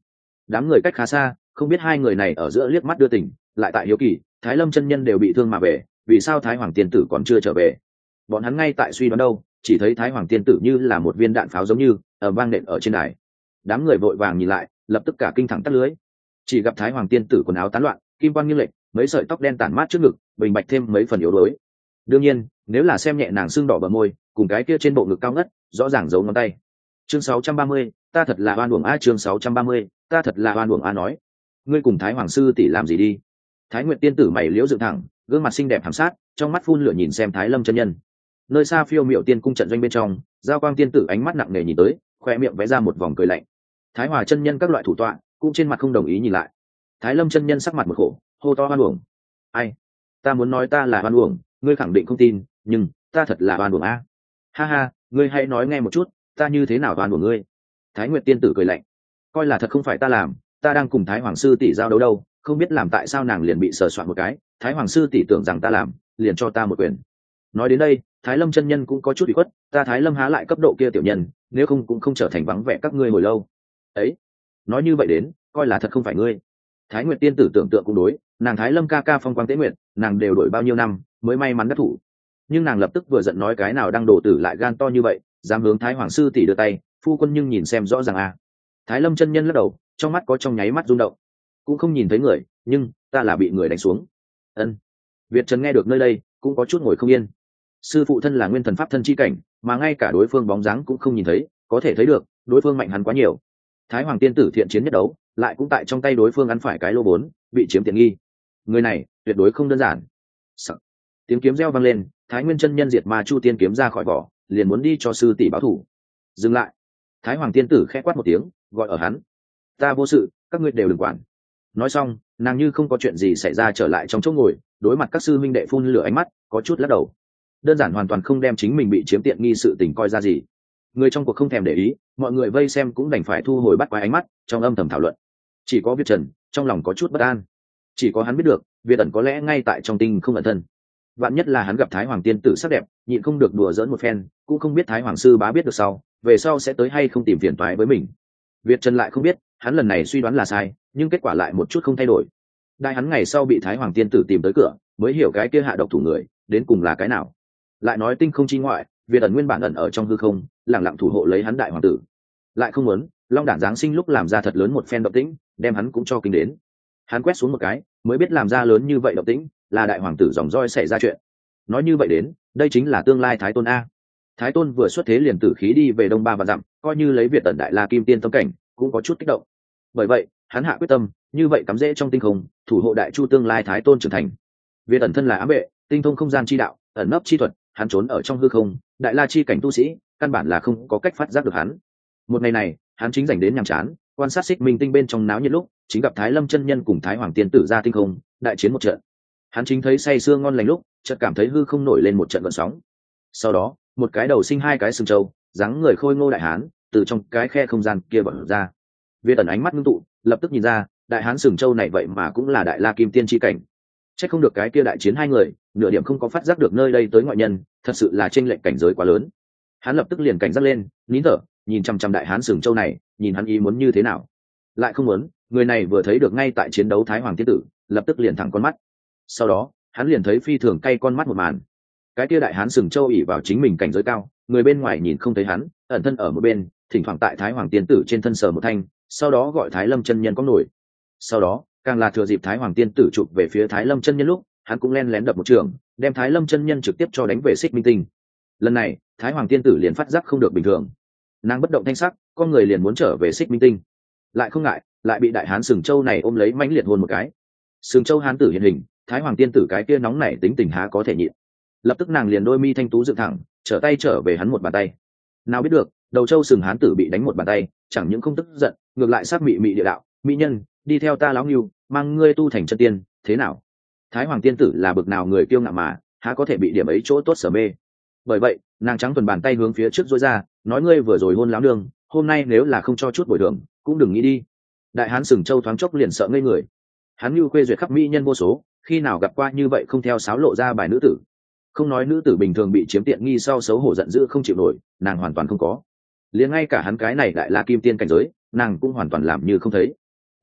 đám người cách khá xa, không biết hai người này ở giữa liếc mắt đưa tình, lại tại hiếu kỳ Thái Lâm chân nhân đều bị thương mà về, vì sao Thái Hoàng tiên tử còn chưa trở về. Bọn hắn ngay tại suy đoán đâu, chỉ thấy Thái Hoàng tiên tử như là một viên đạn pháo giống như ở vang nện ở trên đài. Đám người vội vàng nhìn lại, lập tức cả kinh thẳng tắt lưới. Chỉ gặp Thái Hoàng tiên tử quần áo tán loạn, kim quan nghiêng lệch, mấy sợi tóc đen tản mát trước ngực, bình bạch thêm mấy phần yếu đuối. Đương nhiên, nếu là xem nhẹ nàng xương đỏ bờ môi, cùng cái kia trên bộ ngực cao ngất, rõ ràng giấu ngón tay. Chương sáu trăm ba mươi, ta thật là oan uổng a. Chương sáu trăm ba mươi, ta thật là oan uổng a. Nói, ngươi cùng Thái Hoàng sư tỷ làm gì đi? Thái Nguyệt tiên tử mày liễu dựng thẳng, gương mặt xinh đẹp hàm sát, trong mắt phun lửa nhìn xem Thái Lâm chân nhân. Nơi xa phiêu miệu tiên cung trận doanh bên trong, Giao Quang tiên tử ánh mắt nặng nề nhìn tới, khoe miệng vẽ ra một vòng cười lạnh. Thái Hòa chân nhân các loại thủ tọa cũng trên mặt không đồng ý nhìn lại. Thái Lâm chân nhân sắc mặt một khổ, hô to oan uổng. Ai? Ta muốn nói ta là oan uổng, ngươi khẳng định không tin, nhưng ta thật là oan uổng a. Ha ha, ngươi hãy nói nghe một chút, ta như thế nào oan uổng ngươi? Thái Nguyệt tiên tử cười lạnh, coi là thật không phải ta làm, ta đang cùng Thái Hoàng sư tỷ giao đấu đâu, không biết làm tại sao nàng liền bị sờ soạn một cái, Thái Hoàng sư tỷ tưởng rằng ta làm, liền cho ta một quyền. Nói đến đây, Thái Lâm chân nhân cũng có chút ủy khuất, ta Thái Lâm há lại cấp độ kia tiểu nhân, nếu không cũng không trở thành vắng vẻ các ngươi hồi lâu. Ấy, nói như vậy đến, coi là thật không phải ngươi. Thái Nguyệt tiên tử tưởng tượng cũng đối, nàng Thái Lâm ca ca phong quang tế nguyệt, nàng đều đổi bao nhiêu năm mới may mắn đắc thủ. Nhưng nàng lập tức vừa giận nói cái nào đang đổ tử lại gan to như vậy, dám hướng Thái Hoàng sư tỷ đưa tay, phu quân nhưng nhìn xem rõ ràng à. Thái Lâm chân nhân lắc đầu, trong mắt có trong nháy mắt rung động, cũng không nhìn thấy người, nhưng ta là bị người đánh xuống. Ân. Việt Trần nghe được nơi đây, cũng có chút ngồi không yên. Sư phụ thân là nguyên thần pháp thân chi cảnh, mà ngay cả đối phương bóng dáng cũng không nhìn thấy, có thể thấy được đối phương mạnh hắn quá nhiều. Thái Hoàng tiên tử thiện chiến nhất đấu, lại cũng tại trong tay đối phương ăn phải cái lô bốn, bị chiếm tiện nghi. Người này tuyệt đối không đơn giản. Sợ. Tiếng kiếm reo vang lên, Thái Nguyên chân nhân diệt ma chu tiên kiếm ra khỏi vỏ, liền muốn đi cho sư tỷ báo thủ. Dừng lại. Thái Hoàng tiên tử khẽ quát một tiếng, gọi ở hắn. Ta vô sự, các ngươi đều đừng quản. Nói xong, nàng như không có chuyện gì xảy ra trở lại trong chỗ ngồi, đối mặt các sư minh đệ phun lửa ánh mắt, có chút lắc đầu. Đơn giản hoàn toàn không đem chính mình bị chiếm tiện nghi sự tình coi ra gì. Người trong cuộc không thèm để ý, mọi người vây xem cũng đành phải thu hồi bắt quái ánh mắt, trong âm thầm thảo luận. Chỉ có Việt Trần trong lòng có chút bất an, chỉ có hắn biết được Việt ẩn có lẽ ngay tại trong tinh không ẩn thân. Vạn nhất là hắn gặp Thái Hoàng tiên tử sắc đẹp, nhịn không được đùa giỡn một phen, cũng không biết Thái Hoàng sư bá biết được sau, về sau sẽ tới hay không tìm phiền toái với mình. Việt Trần lại không biết, hắn lần này suy đoán là sai, nhưng kết quả lại một chút không thay đổi. Đại hắn ngày sau bị Thái Hoàng tiên tử tìm tới cửa, mới hiểu cái kia hạ độc thủ người đến cùng là cái nào. Lại nói tinh không chi ngoại, Việt ẩn nguyên bản ẩn ở trong hư không, lặng lặng thủ hộ lấy hắn đại hoàng tử. Lại không muốn, Long Đản giáng sinh lúc làm ra thật lớn một phen động tĩnh, đem hắn cũng cho kinh đến. Hắn quét xuống một cái, mới biết làm ra lớn như vậy động tĩnh, là đại hoàng tử dòng roi xảy ra chuyện. Nói như vậy đến, đây chính là tương lai Thái Tôn a. Thái Tôn vừa xuất thế liền tử khí đi về đông ba và dặm, coi như lấy Việt ẩn đại la kim tiên tâm cảnh, cũng có chút kích động. Bởi vậy, hắn hạ quyết tâm, như vậy cắm rễ trong tinh không, thủ hộ đại chu tương lai Thái Tôn trưởng thành. Việt ẩn thân là ám vệ, tinh thông không gian chi đạo, ẩn nấp chi thuật, hắn trốn ở trong hư không, đại la chi cảnh tu sĩ, căn bản là không có cách phát giác được hắn. Một ngày này, hắn chính dành đến nhàm chán, quan sát xích minh tinh bên trong náo nhiệt lúc, chính gặp Thái Lâm chân nhân cùng Thái Hoàng tiên tử ra tinh không, đại chiến một trận. Hắn chính thấy say sưa ngon lành lúc, chợt cảm thấy hư không nổi lên một trận gợn sóng. Sau đó, một cái đầu sinh hai cái sừng trâu, dáng người khôi ngô đại hán, từ trong cái khe không gian kia bật ra. Việt ẩn ánh mắt ngưng tụ, lập tức nhìn ra, đại hán sừng trâu này vậy mà cũng là đại la kim tiên chi cảnh. Chắc không được cái kia đại chiến hai người, nửa điểm không có phát giác được nơi đây tới ngoại nhân, thật sự là chênh lệch cảnh giới quá lớn. Hắn lập tức liền cảnh giác lên, nín thở, nhìn chăm chăm đại hán sừng trâu này, nhìn hắn ý muốn như thế nào. Lại không muốn, người này vừa thấy được ngay tại chiến đấu Thái Hoàng tiên tử, lập tức liền thẳng con mắt. Sau đó, hắn liền thấy phi thường cay con mắt một màn. Cái kia đại hán sừng trâu ỉ vào chính mình cảnh giới cao, người bên ngoài nhìn không thấy hắn, ẩn thân ở một bên, thỉnh thoảng tại Thái Hoàng tiên tử trên thân sờ một thanh, sau đó gọi Thái Lâm chân nhân có nổi. Sau đó, càng là thừa dịp Thái Hoàng tiên tử chụp về phía Thái Lâm chân nhân lúc, hắn cũng len lén đập một trường, đem Thái Lâm chân nhân trực tiếp cho đánh về xích minh tinh. Lần này, Thái Hoàng tiên tử liền phát giác không được bình thường, nàng bất động thanh sắc, con người liền muốn trở về xích minh tinh, lại không ngại, lại bị đại hán sừng châu này ôm lấy mãnh liệt hôn một cái. Sừng châu hán tử hiện hình, Thái Hoàng tiên tử cái kia nóng nảy tính tình há có thể nhịn, lập tức nàng liền đôi mi thanh tú dựng thẳng, trở tay trở về hắn một bàn tay. Nào biết được, đầu châu sừng hán tử bị đánh một bàn tay, chẳng những không tức giận, ngược lại sát mị mị địa đạo, mỹ nhân, đi theo ta láo nghiêu, mang ngươi tu thành chân tiên, thế nào? Thái Hoàng tiên tử là bực nào người kiêu ngạo mà, há có thể bị điểm ấy chỗ tốt sở mê. Bởi vậy, nàng trắng tuần bàn tay hướng phía trước dối ra, nói ngươi vừa rồi hôn láo nương, hôm nay nếu là không cho chút bồi thường, cũng đừng nghĩ đi. Đại hán sừng châu thoáng chốc liền sợ ngây người. Hắn như khuê duyệt khắp mỹ nhân vô số, khi nào gặp qua như vậy không theo sáo lộ ra bài nữ tử. Không nói nữ tử bình thường bị chiếm tiện nghi sau xấu hổ giận dữ không chịu nổi, nàng hoàn toàn không có. Liền ngay cả hắn cái này đại la kim tiên cảnh giới, nàng cũng hoàn toàn làm như không thấy.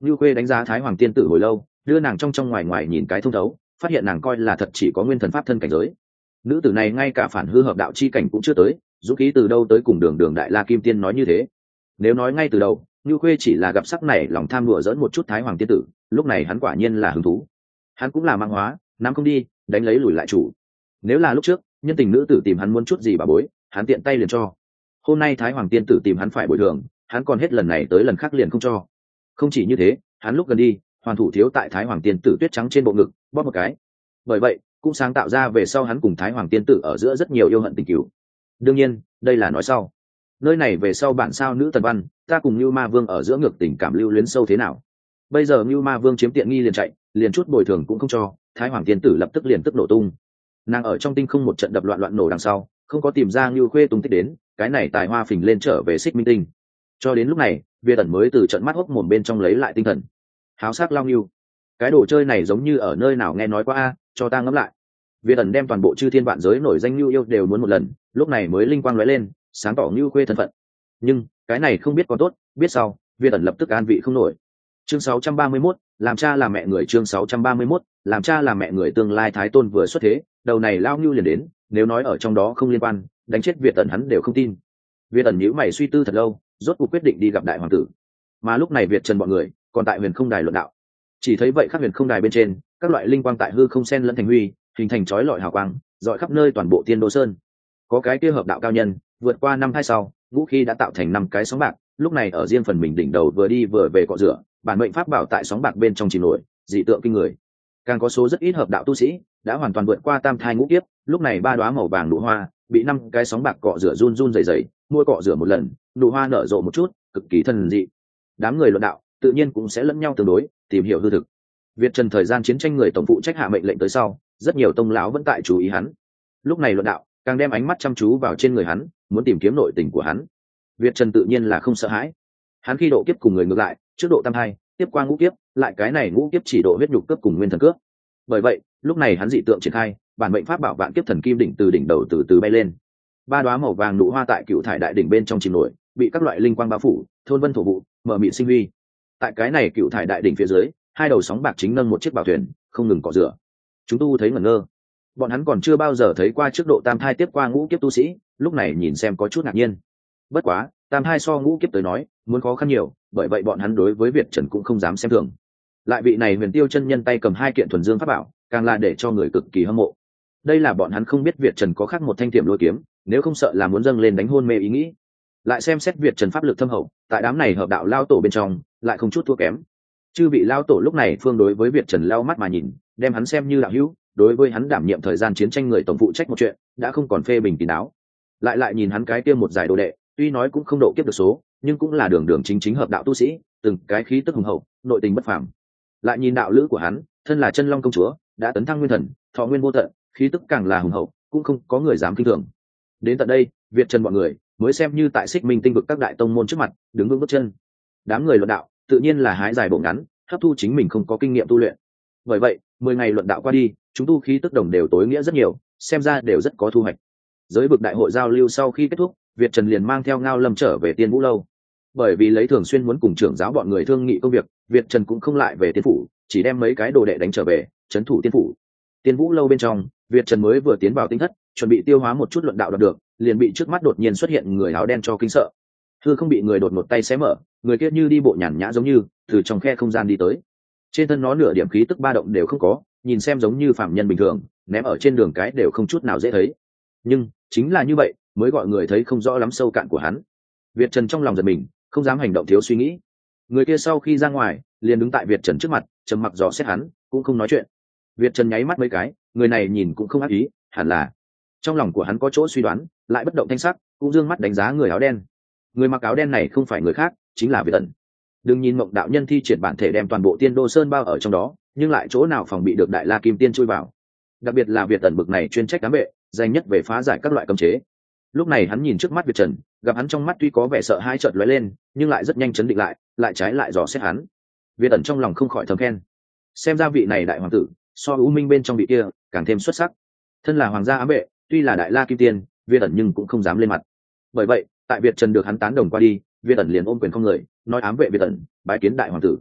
Ngưu Khuê đánh giá Thái Hoàng tiên tử hồi lâu, đưa nàng trong trong ngoài ngoài nhìn cái thông thấu, phát hiện nàng coi là thật chỉ có nguyên thần pháp thân cảnh giới. Nữ tử này ngay cả phản hư hợp đạo chi cảnh cũng chưa tới, dũng khí từ đâu tới cùng Đường Đường Đại La Kim Tiên nói như thế. Nếu nói ngay từ đầu, Ngưu Khuê chỉ là gặp sắc này lòng tham đùa dỡn một chút Thái Hoàng tiên tử, lúc này hắn quả nhiên là hứng thú. Hắn cũng là mang hóa, nắm không đi, đánh lấy lùi lại chủ. Nếu là lúc trước, nhân tình nữ tử tìm hắn muốn chút gì bà bối, hắn tiện tay liền cho. Hôm nay Thái Hoàng tiên tử tìm hắn phải bồi thường, hắn còn hết lần này tới lần khác liền không cho. Không chỉ như thế, hắn lúc gần đi, hoàn thủ thiếu tại Thái Hoàng tiên tử tuyết trắng trên bộ ngực bóp một cái. Bởi vậy cũng sáng tạo ra về sau hắn cùng Thái Hoàng tiên tử ở giữa rất nhiều yêu hận tình cửu. Đương nhiên đây là nói sau, nơi này về sau bản sao nữ tần văn, ta cùng Lưu Ma Vương ở giữa ngược tình cảm lưu luyến sâu thế nào. Bây giờ Lưu Ma Vương chiếm tiện nghi liền chạy, liền chút bồi thường cũng không cho, Thái Hoàng tiên tử lập tức liền tức nổ tung. Nàng ở trong tinh không một trận đập loạn loạn nổ đằng sau, không có tìm ra Lưu Khuê tung tích đến, cái này tài hoa phình lên trở về Xích Minh Tinh. Cho đến lúc này, Việt ẩn mới từ trận mắt hốc mồm bên trong lấy lại tinh thần. Háo sắc Long Lưu, cái đồ chơi này giống như ở nơi nào nghe nói qua a, cho ta ngẫm lại. Việt ẩn đem toàn bộ chư thiên vạn giới nổi danh Lưu yêu đều muốn một lần, lúc này mới linh quang lóe lên, sáng tỏ Lưu Khuê thân phận. Nhưng cái này không biết còn tốt, biết sau, Việt ẩn lập tức an vị không nổi. Chương sáu trăm ba mươi mốt, làm cha làm mẹ người. Chương sáu trăm ba mươi mốt, làm cha làm mẹ người. Tương lai Thái Tôn vừa xuất thế, đầu này lao Lưu liền đến, nếu nói ở trong đó không liên quan, đánh chết Việt ẩn hắn đều không tin. Việt ẩn nhíu mày suy tư thật lâu, rốt cuộc quyết định đi gặp đại hoàng tử. Mà lúc này Việt Trần bọn người còn tại Huyền Không Đài luận đạo. Chỉ thấy vậy khắc Huyền Không Đài bên trên, các loại linh quang tại hư không xen lẫn thành huy, hình thành chói lọi hào quang, rọi khắp nơi toàn bộ Tiên Đô Sơn. Có cái kia hợp đạo cao nhân, vượt qua năm hai sau, vũ khí đã tạo thành năm cái sóng bạc, lúc này ở riêng phần mình đỉnh đầu vừa đi vừa về cọ rửa, bản mệnh pháp bảo tại sóng bạc bên trong chìm nổi, dị tượng kinh người. Càng có số rất ít hợp đạo tu sĩ đã hoàn toàn vượt qua tam thai ngũ kiếp, lúc này ba đóa màu vàng nụ hoa bị năm cái sóng bạc cọ rửa run run rẩy rẩy, mỗi cọ rửa một lần, nụ hoa nở rộ một chút, cực kỳ thần dị. Đám người luận đạo tự nhiên cũng sẽ lẫn nhau tương đối, tìm hiểu hư thực. Việt Trần thời gian chiến tranh người tổng phụ trách hạ mệnh lệnh tới sau, rất nhiều tông lão vẫn tại chú ý hắn. Lúc này luận đạo càng đem ánh mắt chăm chú vào trên người hắn, muốn tìm kiếm nội tình của hắn. Việt Trần tự nhiên là không sợ hãi. Hắn khi độ kiếp cùng người ngược lại, trước độ tam hai, tiếp qua ngũ kiếp, lại cái này ngũ kiếp chỉ độ huyết nhục cấp cùng nguyên thần cướp. Bởi vậy, lúc này hắn dị tượng triển khai, bản mệnh pháp bảo vạn kiếp thần kim đỉnh từ đỉnh đầu từ từ bay lên. Ba đóa màu vàng nụ hoa tại cựu thải đại đỉnh bên trong chìm nổi, bị các loại linh quang bao phủ, thôn vân thổ vụ, mở mịt sinh huy. Tại cái này cựu thải đại đỉnh phía dưới, hai đầu sóng bạc chính nâng một chiếc bảo thuyền, không ngừng cọ rửa. Chúng tu thấy ngẩn ngơ. Bọn hắn còn chưa bao giờ thấy qua trước độ tam thai tiếp qua ngũ kiếp tu sĩ, lúc này nhìn xem có chút ngạc nhiên. Bất quá, tam thai so ngũ kiếp tới nói, muốn khó khăn nhiều, bởi vậy bọn hắn đối với Việt Trần cũng không dám xem thường. Lại vị này Huyền Tiêu chân nhân tay cầm hai kiện thuần dương pháp bảo, càng là để cho người cực kỳ hâm mộ. Đây là bọn hắn không biết Việt Trần có khác một thanh tiệm lôi kiếm, nếu không sợ là muốn dâng lên đánh hôn mê ý nghĩ. Lại xem xét Việt Trần pháp lực thâm hậu, tại đám này hợp đạo lao tổ bên trong, lại không chút thua kém. Chư vị lao tổ lúc này phương đối với Việt Trần lao mắt mà nhìn, đem hắn xem như đạo hữu, đối với hắn đảm nhiệm thời gian chiến tranh người tổng phụ trách một chuyện, đã không còn phê bình kín đáo. Lại lại nhìn hắn cái kia một giải đồ đệ, tuy nói cũng không độ kiếp được số, nhưng cũng là đường đường chính chính hợp đạo tu sĩ, từng cái khí tức hùng hậu, nội tình bất phàm. Lại nhìn đạo lữ của hắn, thân là Chân Long công chúa, đã tấn thăng nguyên thần, thọ nguyên vô tận, khí tức càng là hùng hậu, cũng không có người dám kinh thường. Đến tận đây, Việt Trần bọn người mới xem như tại Xích Minh Tinh vực các đại tông môn trước mặt, đứng vững bước chân. Đám người luận đạo, tự nhiên là hái dài bộ ngắn, hấp thu chính mình không có kinh nghiệm tu luyện. Bởi vậy, mười ngày luận đạo qua đi, chúng tu khí tức đồng đều tối nghĩa rất nhiều, xem ra đều rất có thu hoạch. Giới vực đại hội giao lưu sau khi kết thúc, Việt Trần liền mang theo Ngao Lâm trở về Tiên Vũ lâu. Bởi vì lấy thường xuyên muốn cùng trưởng giáo bọn người thương nghị công việc, Việt Trần cũng không lại về Tiên phủ, chỉ đem mấy cái đồ đệ đánh trở về, trấn thủ Tiên phủ. Tiên Vũ lâu bên trong, Việt Trần mới vừa tiến vào tinh thất, chuẩn bị tiêu hóa một chút luận đạo đạt được, liền bị trước mắt đột nhiên xuất hiện người áo đen cho kinh sợ. Thưa không bị người đột một tay xé mở, người kia như đi bộ nhàn nhã giống như từ trong khe không gian đi tới. Trên thân nó nửa điểm khí tức ba động đều không có, nhìn xem giống như phạm nhân bình thường, ném ở trên đường cái đều không chút nào dễ thấy. Nhưng chính là như vậy, mới gọi người thấy không rõ lắm sâu cạn của hắn. Việt Trần trong lòng giật mình, không dám hành động thiếu suy nghĩ. Người kia sau khi ra ngoài, liền đứng tại Việt Trần trước mặt, trầm mặc dò xét hắn, cũng không nói chuyện. Việt Trần nháy mắt mấy cái, người này nhìn cũng không ác ý, hẳn là. Trong lòng của hắn có chỗ suy đoán, lại bất động thanh sắc, cũng dương mắt đánh giá người áo đen. Người mặc áo đen này không phải người khác, chính là Việt Ẩn. Đừng nhìn Mộng đạo nhân thi triển bản thể đem toàn bộ Tiên Đô Sơn bao ở trong đó, nhưng lại chỗ nào phòng bị được Đại La Kim Tiên chui vào. Đặc biệt là Việt Ẩn bực này chuyên trách ám vệ, danh nhất về phá giải các loại cấm chế. Lúc này hắn nhìn trước mắt Việt Trần, gặp hắn trong mắt tuy có vẻ sợ hãi chợt lóe lên, nhưng lại rất nhanh chấn định lại, lại trái lại dò xét hắn. Việt Ẩn trong lòng không khỏi thầm khen, xem ra vị này đại hoàng tử so U Minh bên trong vị kia càng thêm xuất sắc. Thân là hoàng gia ám vệ, tuy là Đại La Kim Tiên, Việt Ẩn nhưng cũng không dám lên mặt. Bởi vậy, tại Việt Trần được hắn tán đồng qua đi, Việt Ẩn liền ôm quyền không người, nói ám vệ Việt Ẩn bái kiến đại hoàng tử.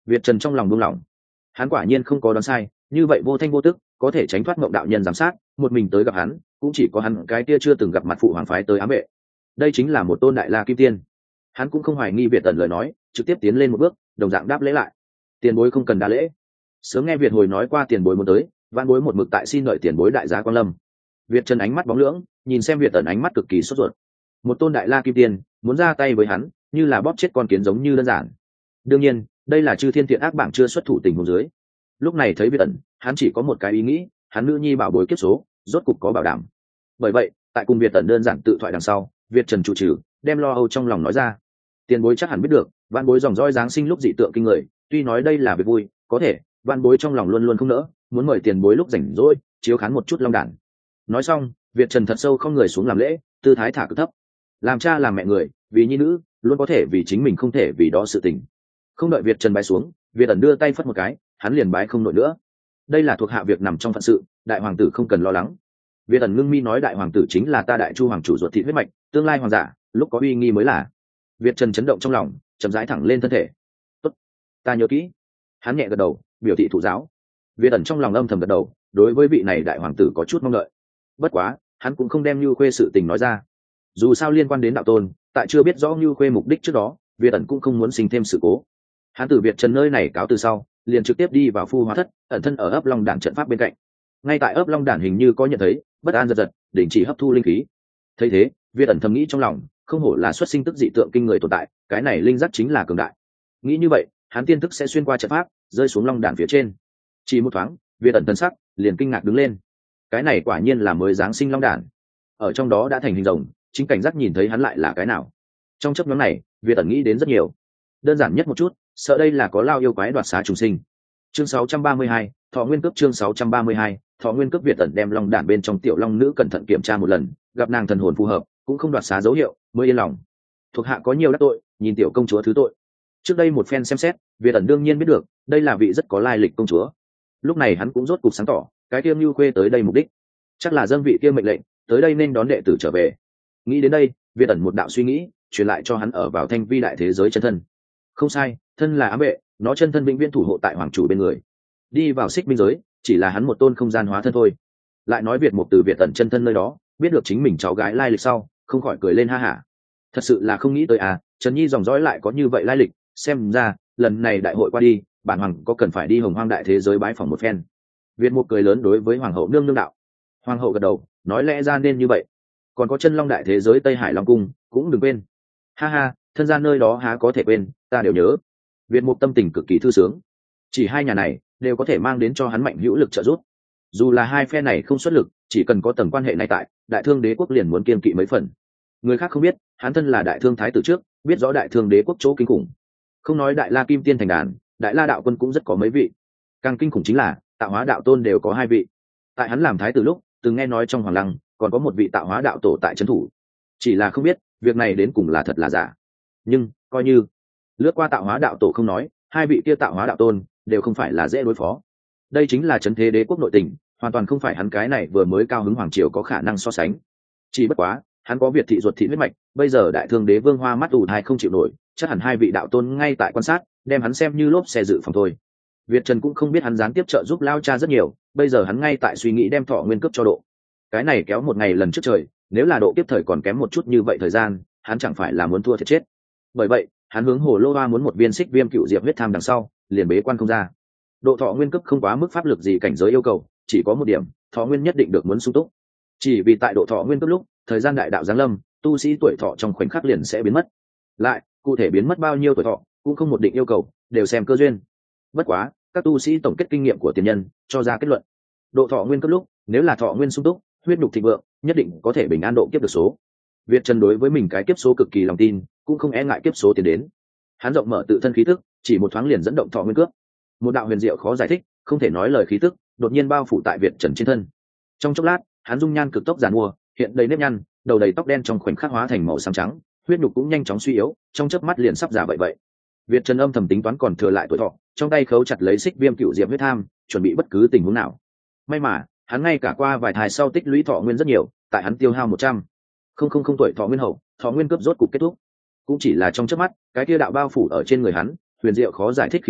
Việt Trần trong lòng buông lỏng, hắn quả nhiên không có đoán sai, như vậy vô thanh vô tức có thể tránh thoát mộng đạo nhân giám sát, một mình tới gặp hắn cũng chỉ có hắn cái kia chưa từng gặp mặt phụ hoàng phái tới ám vệ. Đây chính là một tôn đại la kim tiên. Hắn cũng không hoài nghi Việt Tần lời nói, trực tiếp tiến lên một bước, đồng dạng đáp lễ lại. Tiền bối không cần đa lễ. Sớm nghe Việt hồi nói qua tiền bối muốn tới, vãn bối một mực tại xin đợi tiền bối đại giá quan lâm. Việt Trần ánh mắt bóng lưỡng, nhìn xem Việt Tần ánh mắt cực kỳ sốt ruột. Một tôn đại la kim tiên muốn ra tay với hắn, như là bóp chết con kiến giống như đơn giản. Đương nhiên, đây là chư thiên tiện ác bảng chưa xuất thủ tình huống dưới. Lúc này thấy Việt Tần, hắn chỉ có một cái ý nghĩ, hắn nữ nhi bảo bối kiếp số, rốt cục có bảo đảm. Bởi vậy, tại cùng Việt Tần đơn giản tự thoại đằng sau, Việt Trần chủ trừ, đem lo âu trong lòng nói ra. Tiền bối chắc hẳn biết được, vãn bối dòng dõi giáng sinh lúc dị tượng kinh người, tuy nói đây là việc vui, có thể vãn bối trong lòng luôn luôn không nỡ, muốn mời tiền bối lúc rảnh rỗi chiếu khán một chút long đản. Nói xong, Việt Trần thật sâu không người xuống làm lễ, tư thái thả cực thấp. Làm cha làm mẹ người, vì nhi nữ, luôn có thể vì chính mình không thể vì đó sự tình. Không đợi Việt Trần bái xuống, Việt Ẩn đưa tay phất một cái, hắn liền bái không nổi nữa. Đây là thuộc hạ việc nằm trong phận sự, đại hoàng tử không cần lo lắng. Việt Ẩn ngưng mi nói đại hoàng tử chính là ta đại chu hoàng chủ ruột thịt huyết mạch, tương lai hoàng giả, lúc có uy nghi mới là. Việt Trần chấn động trong lòng, chậm rãi thẳng lên thân thể. Tốt, ta nhớ kỹ. Hắn nhẹ gật đầu, biểu thị thụ giáo. Việt Ẩn trong lòng âm thầm gật đầu, đối với vị này đại hoàng tử có chút mong đợi. Bất quá, hắn cũng không đem Nưu Khuê sự tình nói ra. Dù sao liên quan đến đạo tôn, tại chưa biết rõ Nưu Khuê mục đích trước đó, Việt Ẩn cũng không muốn sinh thêm sự cố. Hắn từ Việt Trần nơi này cáo từ sau, liền trực tiếp đi vào Phu Hóa Thất, ẩn thân ở ấp Long Đản trận pháp bên cạnh. Ngay tại ấp Long Đản hình như có nhận thấy, bất an giật giật, đình chỉ hấp thu linh khí. Thấy thế, Việt Ẩn thầm nghĩ trong lòng, không hổ là xuất sinh tức dị tượng kinh người tồn tại, cái này linh giác chính là cường đại. Nghĩ như vậy, hắn tiên thức sẽ xuyên qua trận pháp, rơi xuống Long Đản phía trên. Chỉ một thoáng, Việt Ẩn thần sắc liền kinh ngạc đứng lên. Cái này quả nhiên là mới giáng sinh Long Đản. Ở trong đó đã thành hình rồng, chính cảnh giác nhìn thấy hắn lại là cái nào. Trong chớp nhoáng này, Việt Ẩn nghĩ đến rất nhiều. Đơn giản nhất một chút, sợ đây là có lao yêu quái đoạt xá trùng sinh. Chương sáu trăm ba mươi hai, Thọ Nguyên Cướp chương sáu trăm ba mươi hai, Thọ Nguyên Cướp. Việt Ẩn đem Long Đản bên trong tiểu long nữ cẩn thận kiểm tra một lần, gặp nàng thần hồn phù hợp, cũng không đoạt xá dấu hiệu, mới yên lòng. Thuộc hạ có nhiều đắc tội, nhìn tiểu công chúa thứ tội. Trước đây một phen xem xét, Việt Ẩn đương nhiên biết được, đây là vị rất có lai lịch công chúa. Lúc này hắn cũng rốt cục sáng tỏ, cái Kiêm Nưu Khuê tới đây mục đích, chắc là dâng vị kia mệnh lệnh, tới đây nên đón đệ tử trở về. Nghĩ đến đây, Việt Ẩn một đạo suy nghĩ, truyền lại cho hắn ở vào thanh vi đại thế giới chân thân. Không sai, thân là ám vệ, nó chân thân vĩnh viễn thủ hộ tại hoàng chủ bên người. Đi vào xích minh giới, chỉ là hắn một tôn không gian hóa thân thôi. Lại nói Việt Mục từ Việt Tần chân thân nơi đó, biết được chính mình cháu gái lai lịch sau, không khỏi cười lên ha hả. Thật sự là không nghĩ tới à, Trần Nhi dòng dõi lại có như vậy lai lịch, xem ra lần này đại hội qua đi, bản hoàng có cần phải đi hồng hoang đại thế giới bái phỏng một phen. Việt Mục cười lớn đối với hoàng hậu nương nương đạo. Hoàng hậu gật đầu, nói lẽ ra nên như vậy. Còn có chân long đại thế giới Tây Hải Long cung, cũng đừng quên. Ha ha, thân gia nơi đó há có thể quên, ta đều nhớ. Việt Mục tâm tình cực kỳ thư sướng. Chỉ hai nhà này đều có thể mang đến cho hắn mạnh hữu lực trợ giúp. Dù là hai phe này không xuất lực, chỉ cần có tầng quan hệ này tại, đại thương đế quốc liền muốn kiên kỵ mấy phần. Người khác không biết, hắn thân là đại thương thái tử trước, biết rõ đại thương đế quốc chỗ kinh khủng. Không nói đại la kim tiên thành đàn, đại la đạo quân cũng rất có mấy vị. Càng kinh khủng chính là tạo hóa đạo tôn đều có hai vị. Tại hắn làm thái tử lúc, từng nghe nói trong hoàng lăng còn có một vị tạo hóa đạo tổ tại trấn thủ. Chỉ là không biết việc này đến cùng là thật là giả. Nhưng coi như lướt qua tạo hóa đạo tổ không nói, hai vị kia tạo hóa đạo tôn đều không phải là dễ đối phó. Đây chính là trấn thế đế quốc nội tình, hoàn toàn không phải hắn cái này vừa mới cao hứng hoàng triều có khả năng so sánh. Chỉ bất quá hắn có việt thị ruột thị huyết mạch, bây giờ đại thương đế vương hoa mắt ù thai không chịu nổi, chắc hẳn hai vị đạo tôn ngay tại quan sát, đem hắn xem như lốp xe dự phòng thôi. Việt Trần cũng không biết hắn gián tiếp trợ giúp lao cha rất nhiều, bây giờ hắn ngay tại suy nghĩ đem Thọ Nguyên cướp cho độ. Cái này kéo một ngày lần trước trời, nếu là độ kiếp thời còn kém một chút như vậy thời gian, hắn chẳng phải là muốn thua thiệt chết. Bởi vậy, hắn hướng Hồ Lô Hoa muốn một viên xích viêm cựu diệp huyết tham đằng sau, liền bế quan không ra. Độ Thọ Nguyên cấp không quá mức pháp lực gì cảnh giới yêu cầu, chỉ có một điểm, Thọ Nguyên nhất định được muốn sung túc. Chỉ vì tại độ Thọ Nguyên cấp lúc, thời gian đại đạo giáng lâm, tu sĩ tuổi thọ trong khoảnh khắc liền sẽ biến mất. Lại, cụ thể biến mất bao nhiêu tuổi thọ, cũng không một định yêu cầu, đều xem cơ duyên. Bất quá, các tu sĩ tổng kết kinh nghiệm của tiền nhân, cho ra kết luận. Độ Thọ Nguyên cấp lúc, nếu là Thọ Nguyên sung túc, huyết nhục thịnh vượng, nhất định có thể bình an độ kiếp được số. Việt Trần đối với mình cái kiếp số cực kỳ lòng tin, cũng không e ngại kiếp số tiến đến. Hắn rộng mở tự thân khí tức, chỉ một thoáng liền dẫn động Thọ Nguyên cướp. Một đạo huyền diệu khó giải thích, không thể nói lời khí tức, đột nhiên bao phủ tại Việt Trần trên thân. Trong chốc lát, hắn dung nhan cực tốc giàn mua, hiện đầy nếp nhăn, đầu đầy tóc đen trong khoảnh khắc hóa thành màu xám trắng, huyết nhục cũng nhanh chóng suy yếu, trong chớp mắt liền sắp già vậy vậy. Việt Trần âm thầm tính toán còn thừa lại tuổi thọ, trong tay khấu chặt lấy xích viêm cựu diệp huyết tham, chuẩn bị bất cứ tình huống nào. May mà, hắn ngay cả qua vài thai sau tích lũy thọ nguyên rất nhiều, tại hắn tiêu hao một trăm không không không tuổi thọ nguyên hậu, thọ nguyên cướp rốt cục kết thúc. Cũng chỉ là trong chớp mắt, cái kia đạo bao phủ ở trên người hắn, huyền diệu khó giải thích khí tức,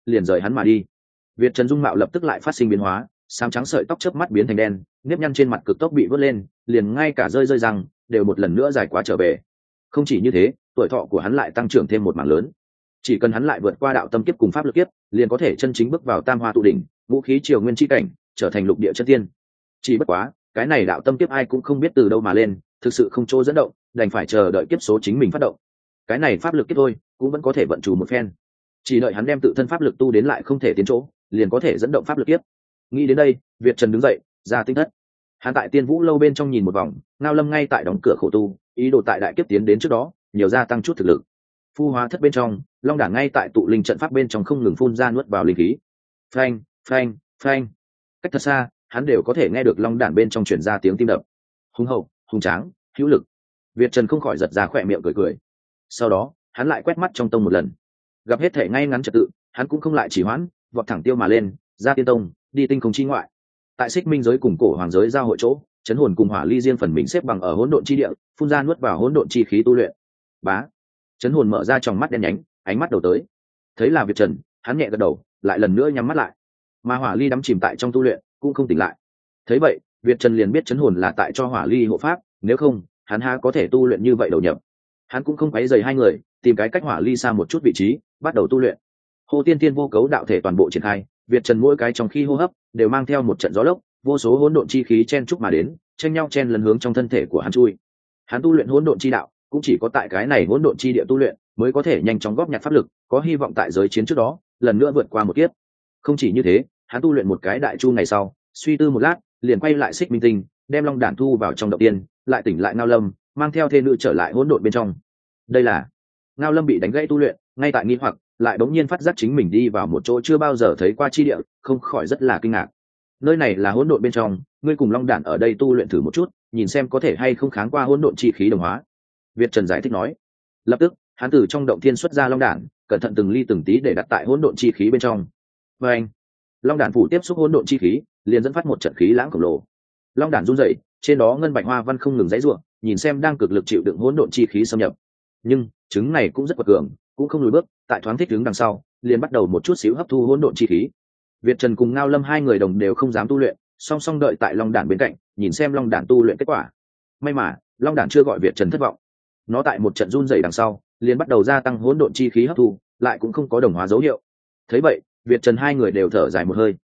liền rời hắn mà đi. Việt Trần dung mạo lập tức lại phát sinh biến hóa, xám trắng sợi tóc chớp mắt biến thành đen, nếp nhăn trên mặt cực tốc bị vớt lên, liền ngay cả rơi rơi răng đều một lần nữa dài quá trở về. Không chỉ như thế, tuổi thọ của hắn lại tăng trưởng thêm một mảng lớn. Chỉ cần hắn lại vượt qua đạo tâm kiếp cùng pháp lực kiếp, liền có thể chân chính bước vào tam hoa tụ đỉnh, vũ khí triều nguyên chi cảnh, trở thành lục địa chân tiên. Chỉ bất quá, cái này đạo tâm kiếp ai cũng không biết từ đâu mà lên, thực sự không chỗ dẫn động, đành phải chờ đợi kiếp số chính mình phát động. Cái này pháp lực kiếp thôi, cũng vẫn có thể vận chủ một phen. Chỉ đợi hắn đem tự thân pháp lực tu đến lại không thể tiến chỗ, liền có thể dẫn động pháp lực kiếp. Nghĩ đến đây, Việt Trần đứng dậy, ra tinh thất. Hắn tại Tiên Vũ lâu bên trong nhìn một vòng, Ngao Lâm ngay tại đóng cửa khổ tu, ý đồ tại đại kiếp tiến đến trước đó, nhiều gia tăng chút thực lực. Phu hóa thất bên trong, Long Đản ngay tại tụ linh trận pháp bên trong không ngừng phun ra nuốt vào linh khí. Phanh, phanh, phanh. Cách thật xa, hắn đều có thể nghe được Long Đản bên trong truyền ra tiếng tim đập. Hùng hậu, hùng tráng, hữu lực. Việt Trần không khỏi giật ra khỏe miệng cười cười. Sau đó, hắn lại quét mắt trong tông một lần. Gặp hết thể ngay ngắn trật tự, hắn cũng không lại chỉ hoãn, vọt thẳng tiêu mà lên, ra tiên tông, đi tinh không chi ngoại. Tại Xích Minh giới cùng cổ hoàng giới giao hội chỗ, chấn hồn cùng hỏa ly riêng phần mình xếp bằng ở hỗn độn chi địa, phun ra nuốt vào hỗn độn chi khí tu luyện. Bá, chấn hồn mở ra tròng mắt đen nhánh, ánh mắt đầu tới. Thấy là Việt Trần, hắn nhẹ gật đầu, lại lần nữa nhắm mắt lại. Mà hỏa ly đắm chìm tại trong tu luyện, cũng không tỉnh lại. Thấy vậy, Việt Trần liền biết chấn hồn là tại cho hỏa ly hộ pháp, nếu không, hắn há có thể tu luyện như vậy đầu nhập. Hắn cũng không quấy rầy hai người, tìm cái cách hỏa ly xa một chút vị trí, bắt đầu tu luyện. Hồ Tiên Tiên vô cấu đạo thể toàn bộ triển khai, Việt Trần mỗi cái trong khi hô hấp đều mang theo một trận gió lốc, vô số hỗn độn chi khí chen chúc mà đến, tranh nhau chen lấn hướng trong thân thể của hắn chui. Hắn tu luyện hỗn độn chi đạo, cũng chỉ có tại cái này hỗn độn chi địa tu luyện, mới có thể nhanh chóng góp nhặt pháp lực, có hy vọng tại giới chiến trước đó, lần nữa vượt qua một kiếp. Không chỉ như thế, hắn tu luyện một cái đại chu ngày sau, suy tư một lát, liền quay lại Xích Minh Tinh, đem Long Đản thu vào trong động tiên, lại tỉnh lại Ngao Lâm, mang theo thê nữ trở lại hỗn độn bên trong. Đây là Ngao Lâm bị đánh gãy tu luyện, ngay tại nghi hoặc, lại bỗng nhiên phát giác chính mình đi vào một chỗ chưa bao giờ thấy qua chi địa, không khỏi rất là kinh ngạc. Nơi này là hỗn độn bên trong, ngươi cùng Long Đản ở đây tu luyện thử một chút, nhìn xem có thể hay không kháng qua hỗn độn chi khí đồng hóa. Việt Trần giải thích nói. Lập tức, hắn từ trong động thiên xuất ra Long Đản, cẩn thận từng ly từng tí để đặt tại hỗn độn chi khí bên trong. Và anh, Long Đản phủ tiếp xúc hỗn độn chi khí, liền dẫn phát một trận khí lãng khổng lồ. Long Đản run rẩy, trên đó ngân bạch hoa văn không ngừng giãy giụa, nhìn xem đang cực lực chịu đựng hỗn độn chi khí xâm nhập. Nhưng trứng này cũng rất quật cường, cũng không lùi bước, tại thoáng thích đứng đằng sau, liền bắt đầu một chút xíu hấp thu hỗn độn chi khí. Việt Trần cùng Ngao Lâm hai người đồng đều không dám tu luyện, song song đợi tại Long Đản bên cạnh, nhìn xem Long Đản tu luyện kết quả. May mà, Long Đản chưa gọi Việt Trần thất vọng. Nó tại một trận run rẩy đằng sau, liền bắt đầu gia tăng hỗn độn chi khí hấp thu, lại cũng không có đồng hóa dấu hiệu. Thấy vậy, Việt Trần hai người đều thở dài một hơi.